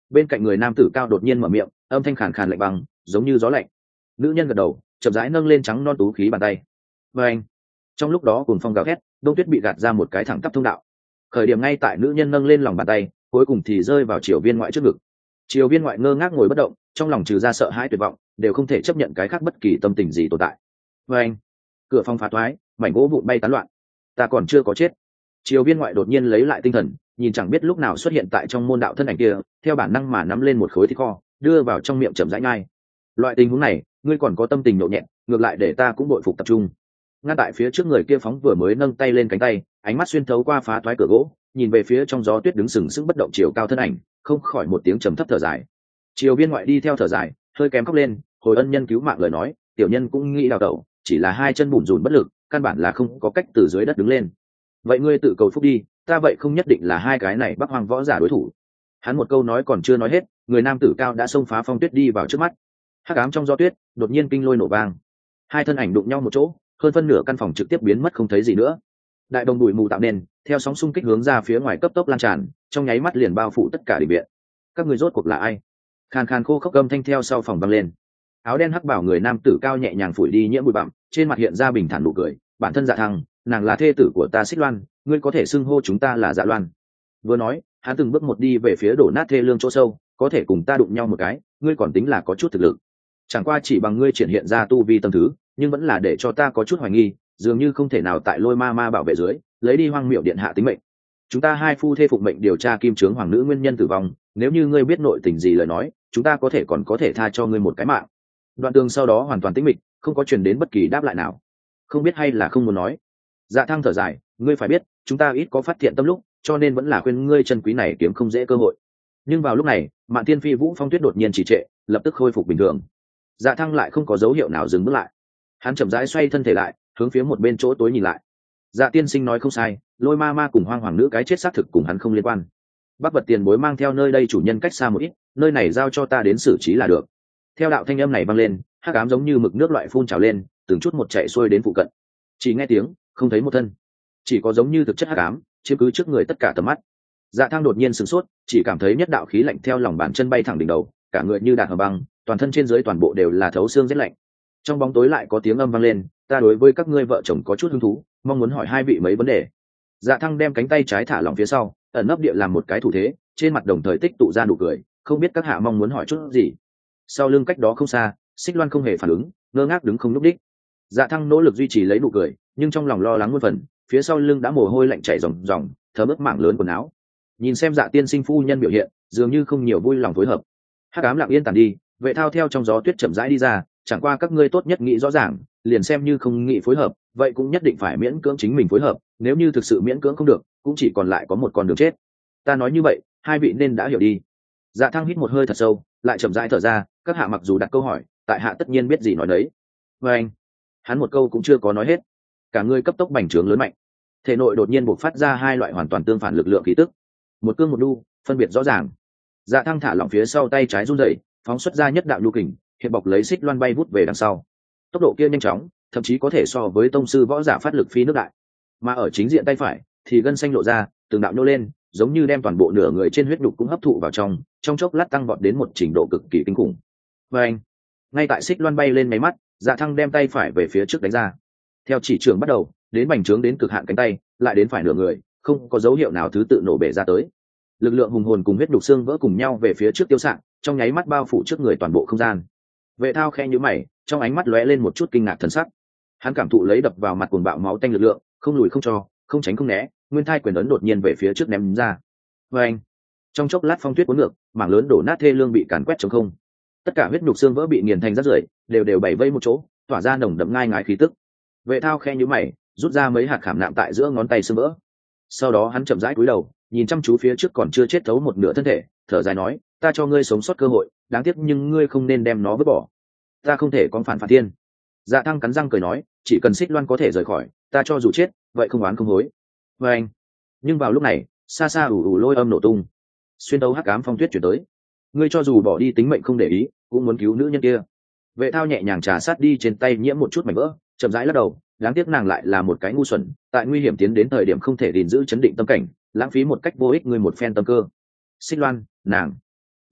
Bên cạnh người nam tử cao đột nhiên mở miệng, âm thanh khàn khàn lạnh băng, giống như gió lạnh. Nữ nhân gật đầu, chậm rãi nâng lên trắng non tú khí bàn tay. Và anh, trong lúc đó cùng phong gào thét, đông tuyết bị gạt ra một cái thẳng tắp thông đạo. Khởi điểm ngay tại nữ nhân nâng lên lòng bàn tay, cuối cùng thì rơi vào Triều Viên ngoại trước ngực. Triều Viên ngoại ngơ ngác ngồi bất động, trong lòng trừ ra sợ hãi tuyệt vọng, đều không thể chấp nhận cái khác bất kỳ tâm tình gì tồn tại. Và anh, cửa phòng phá toái, mảnh gỗ vụn bay tán loạn. Ta còn chưa có chết. Triều Viên ngoại đột nhiên lấy lại tinh thần, nhìn chẳng biết lúc nào xuất hiện tại trong môn đạo thân ảnh kia, theo bản năng mà nắm lên một khối thịt kho, đưa vào trong miệng chậm rãi nhai. Loại tình huống này, ngươi còn có tâm tình nhộn nhẹn, ngược lại để ta cũng bội phục tập trung. Ngay tại phía trước người kia phóng vừa mới nâng tay lên cánh tay, ánh mắt xuyên thấu qua phá toái cửa gỗ, nhìn về phía trong gió tuyết đứng sừng sững bất động chiều cao thân ảnh, không khỏi một tiếng trầm thấp thở dài. Triều Viên ngoại đi theo thở dài, hơi kém khóc lên, hồi ân nhân cứu mạng lời nói, tiểu nhân cũng nghĩ đào tẩu, chỉ là hai chân bủn rủn bất lực, căn bản là không có cách từ dưới đất đứng lên. Vậy ngươi tự cầu phúc đi, ta vậy không nhất định là hai cái này Bắc Hoang võ giả đối thủ. Hắn một câu nói còn chưa nói hết, người nam tử cao đã xông phá phong tuyết đi vào trước mắt. Hắc ám trong gió tuyết, đột nhiên kinh lôi nổ vang, hai thân ảnh đụng nhau một chỗ, hơn phân nửa căn phòng trực tiếp biến mất không thấy gì nữa. Đại đồng bụi mù tạo nên, theo sóng xung kích hướng ra phía ngoài cấp tốc lan tràn, trong nháy mắt liền bao phủ tất cả đình viện. Các người rốt cuộc là ai? Khàn khàn khô khốc âm thanh theo sau phòng vang lên. Áo đen hắc bảo người nam tử cao nhẹ nhàng phủi đi nhiễm bụi bặm, trên mặt hiện ra bình thản nụ cười. Bản thân Dạ Thăng, nàng là thê tử của ta Xích Loan, ngươi có thể xưng hô chúng ta là Dạ Loan. Vừa nói, hắn từng bước một đi về phía đổ nát thê lương chỗ sâu, có thể cùng ta đụng nhau một cái, ngươi còn tính là có chút thực lực. Chẳng qua chỉ bằng ngươi triển hiện ra tu vi tâm thứ, nhưng vẫn là để cho ta có chút hoài nghi, dường như không thể nào tại Lôi Ma Ma bảo vệ dưới lấy đi Hoang Miệu điện hạ tính mệnh. Chúng ta hai phu thê phụng mệnh điều tra kim trướng hoàng nữ nguyên nhân tử vong, nếu như ngươi biết nội tình gì lời nói, chúng ta có thể tha cho ngươi một cái mạng. Đoạn Tường sau đó hoàn toàn tĩnh mịch, không có truyền đến bất kỳ đáp lại nào. Không biết hay là không muốn nói. Dạ Thăng thở dài, ngươi phải biết, chúng ta ít có phát hiện tâm lúc, cho nên vẫn là khuyên ngươi chân quý này kiếm không dễ cơ hội. Nhưng vào lúc này, Mạn Tiên Phi Vũ Phong Tuyết đột nhiên trì trệ, lập tức khôi phục bình thường. Dạ Thăng lại không có dấu hiệu nào dừng bước lại. Hắn chậm rãi xoay thân thể lại, hướng phía một bên chỗ tối nhìn lại. Dạ tiên sinh nói không sai, Lôi Ma Ma cùng Hoang hoàng nữ cái chết xác thực cùng hắn không liên quan. Bắc vật tiền bối mang theo nơi đây chủ nhân cách xa một ít, nơi này giao cho ta đến xử trí là được. Theo đạo thanh âm này vang lên, hắc ám giống như mực nước loại phun trào lên, từng chút một chạy xuôi đến phụ cận. Chỉ nghe tiếng, không thấy một thân, chỉ có giống như thực chất hắc ám chiếm cứ trước người tất cả tầm mắt. Dạ Thăng đột nhiên sửng sốt, chỉ cảm thấy nhất đạo khí lạnh theo lòng bàn chân bay thẳng đỉnh đầu, cả người như đạn hầm băng, toàn thân trên dưới toàn bộ đều là thấu xương rét lạnh. Trong bóng tối lại có tiếng âm vang lên, ta đối với các ngươi vợ chồng có chút hứng thú, mong muốn hỏi hai vị mấy vấn đề. Dạ Thăng đem cánh tay trái thả lỏng phía sau, ẩn nấp địa làm một cái thủ thế, trên mặt đồng thời tích tụ ra nụ cười, không biết các hạ mong muốn hỏi chút gì. Sau lưng cách đó không xa, Xích Loan không hề phản ứng, ngơ ngác đứng không nhúc đích. Dạ Thăng nỗ lực duy trì lấy nụ cười, nhưng trong lòng lo lắng muôn phần, phía sau lưng đã mồ hôi lạnh chảy ròng ròng, thấm ướt mảng lớn quần áo. Nhìn xem Dạ tiên sinh phu nhân biểu hiện, dường như không nhiều vui lòng phối hợp. Hắc ám lặng yên tàn đi, Vệ Thao theo trong gió tuyết chậm rãi đi ra, chẳng qua các ngươi tốt nhất nghĩ rõ ràng, liền xem như không nghĩ phối hợp, vậy cũng nhất định phải miễn cưỡng chính mình phối hợp, nếu như thực sự miễn cưỡng không được, cũng chỉ còn lại có một con đường chết. Ta nói như vậy, hai vị nên đã hiểu đi. Dạ Thăng hít một hơi thật sâu, lại chậm rãi thở ra, các hạ mặc dù đặt câu hỏi, tại hạ tất nhiên biết gì nói đấy. Và anh, hắn một câu cũng chưa có nói hết, cả người cấp tốc bành trướng lớn mạnh, thể nội đột nhiên bộc phát ra hai loại hoàn toàn tương phản lực lượng khí tức, một cương một nhu, phân biệt rõ ràng. Dạ Thăng thả lỏng phía sau tay trái run rẩy, phóng xuất ra nhất đạo nhu kình, hiện bọc lấy Xích Loan bay vút về đằng sau. Tốc độ kia nhanh chóng, thậm chí có thể so với tông sư võ giả phát lực phi nước đại. Mà ở chính diện tay phải, thì gân xanh lộ ra, từng đạo nhô lên, giống như đem toàn bộ nửa người trên huyết nhục cũng hấp thụ vào trong chốc lát tăng vọt đến một trình độ cực kỳ kinh khủng. Và anh, ngay tại Xích Loan bay lên máy mắt, Dạ Thăng đem tay phải về phía trước đánh ra. Theo chỉ trường bắt đầu, đến bành trướng đến cực hạn cánh tay, lại đến phải nửa người, không có dấu hiệu nào thứ tự nổ bể ra tới. Lực lượng hùng hồn cùng huyết nhục xương vỡ cùng nhau về phía trước tiêu xạ, trong nháy mắt bao phủ trước người toàn bộ không gian. Vệ Thao khẽ nhíu mày, trong ánh mắt lóe lên một chút kinh ngạc thần sắc. Hắn cảm thụ lấy đập vào mặt cuồng bạo máu tanh lực lượng, không lùi không cho, không tránh không né, nguyên thai quyền ấn đột nhiên về phía trước ném ra. Và anh, trong chốc lát phong tuyết cuốn ngược, mảng lớn đổ nát thê lương bị càn quét trống không. Tất cả huyết nhục xương vỡ bị nghiền thành rác rưởi, đều bảy vây một chỗ, tỏa ra nồng đậm ngai ngái khí tức. Vệ Thao khẽ nhíu mày, rút ra mấy hạt khảm nạm tại giữa ngón tay xương vỡ. Sau đó hắn chậm rãi cúi đầu, nhìn chăm chú phía trước còn chưa chết thấu một nửa thân thể, thở dài nói, ta cho ngươi sống sót cơ hội, đáng tiếc nhưng ngươi không nên đem nó vứt bỏ. Ta không thể con phản phạt thiên. Dạ Thăng cắn răng cười nói, chỉ cần Xích Loan có thể rời khỏi, ta cho dù chết, vậy không oán không hối. Và anh, nhưng vào lúc này, xa xa ù ù lôi âm nổ tung, xuyên tấu hắc ám phong tuyết chuyển tới. Ngươi cho dù bỏ đi tính mệnh không để ý, cũng muốn cứu nữ nhân kia. Vệ Thao nhẹ nhàng trà sát đi trên tay nhiễm một chút mảnh vỡ, chậm rãi lắc đầu, đáng tiếc nàng lại là một cái ngu xuẩn, tại nguy hiểm tiến đến thời điểm không thể gìn giữ chấn định tâm cảnh, lãng phí một cách vô ích ngươi một phen tâm cơ. Xích Loan, nàng.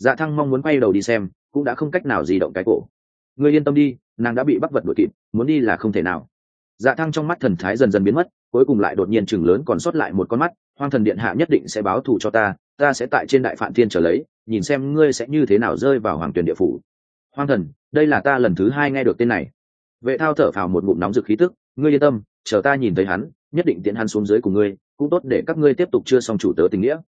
Dạ Thăng mong muốn quay đầu đi xem, cũng đã không cách nào di động cái cổ. Ngươi yên tâm đi, nàng đã bị bắt vật đuổi kịp, muốn đi là không thể nào. Dạ Thăng trong mắt thần thái dần dần biến mất, cuối cùng lại đột nhiên chừng lớn còn sót lại một con mắt. Hoang thần điện hạ nhất định sẽ báo thù cho ta sẽ tại trên đại phạn thiên trở lấy, nhìn xem ngươi sẽ như thế nào rơi vào hoàng tuyển địa phủ. Hoang thần, đây là ta lần thứ 2 nghe được tên này. Vệ Thao thở phào một ngụm nóng rực khí tức, ngươi yên tâm, chờ ta nhìn thấy hắn, nhất định tiễn hắn xuống dưới cùng ngươi, cũng tốt để các ngươi tiếp tục chưa xong chủ tớ tình nghĩa.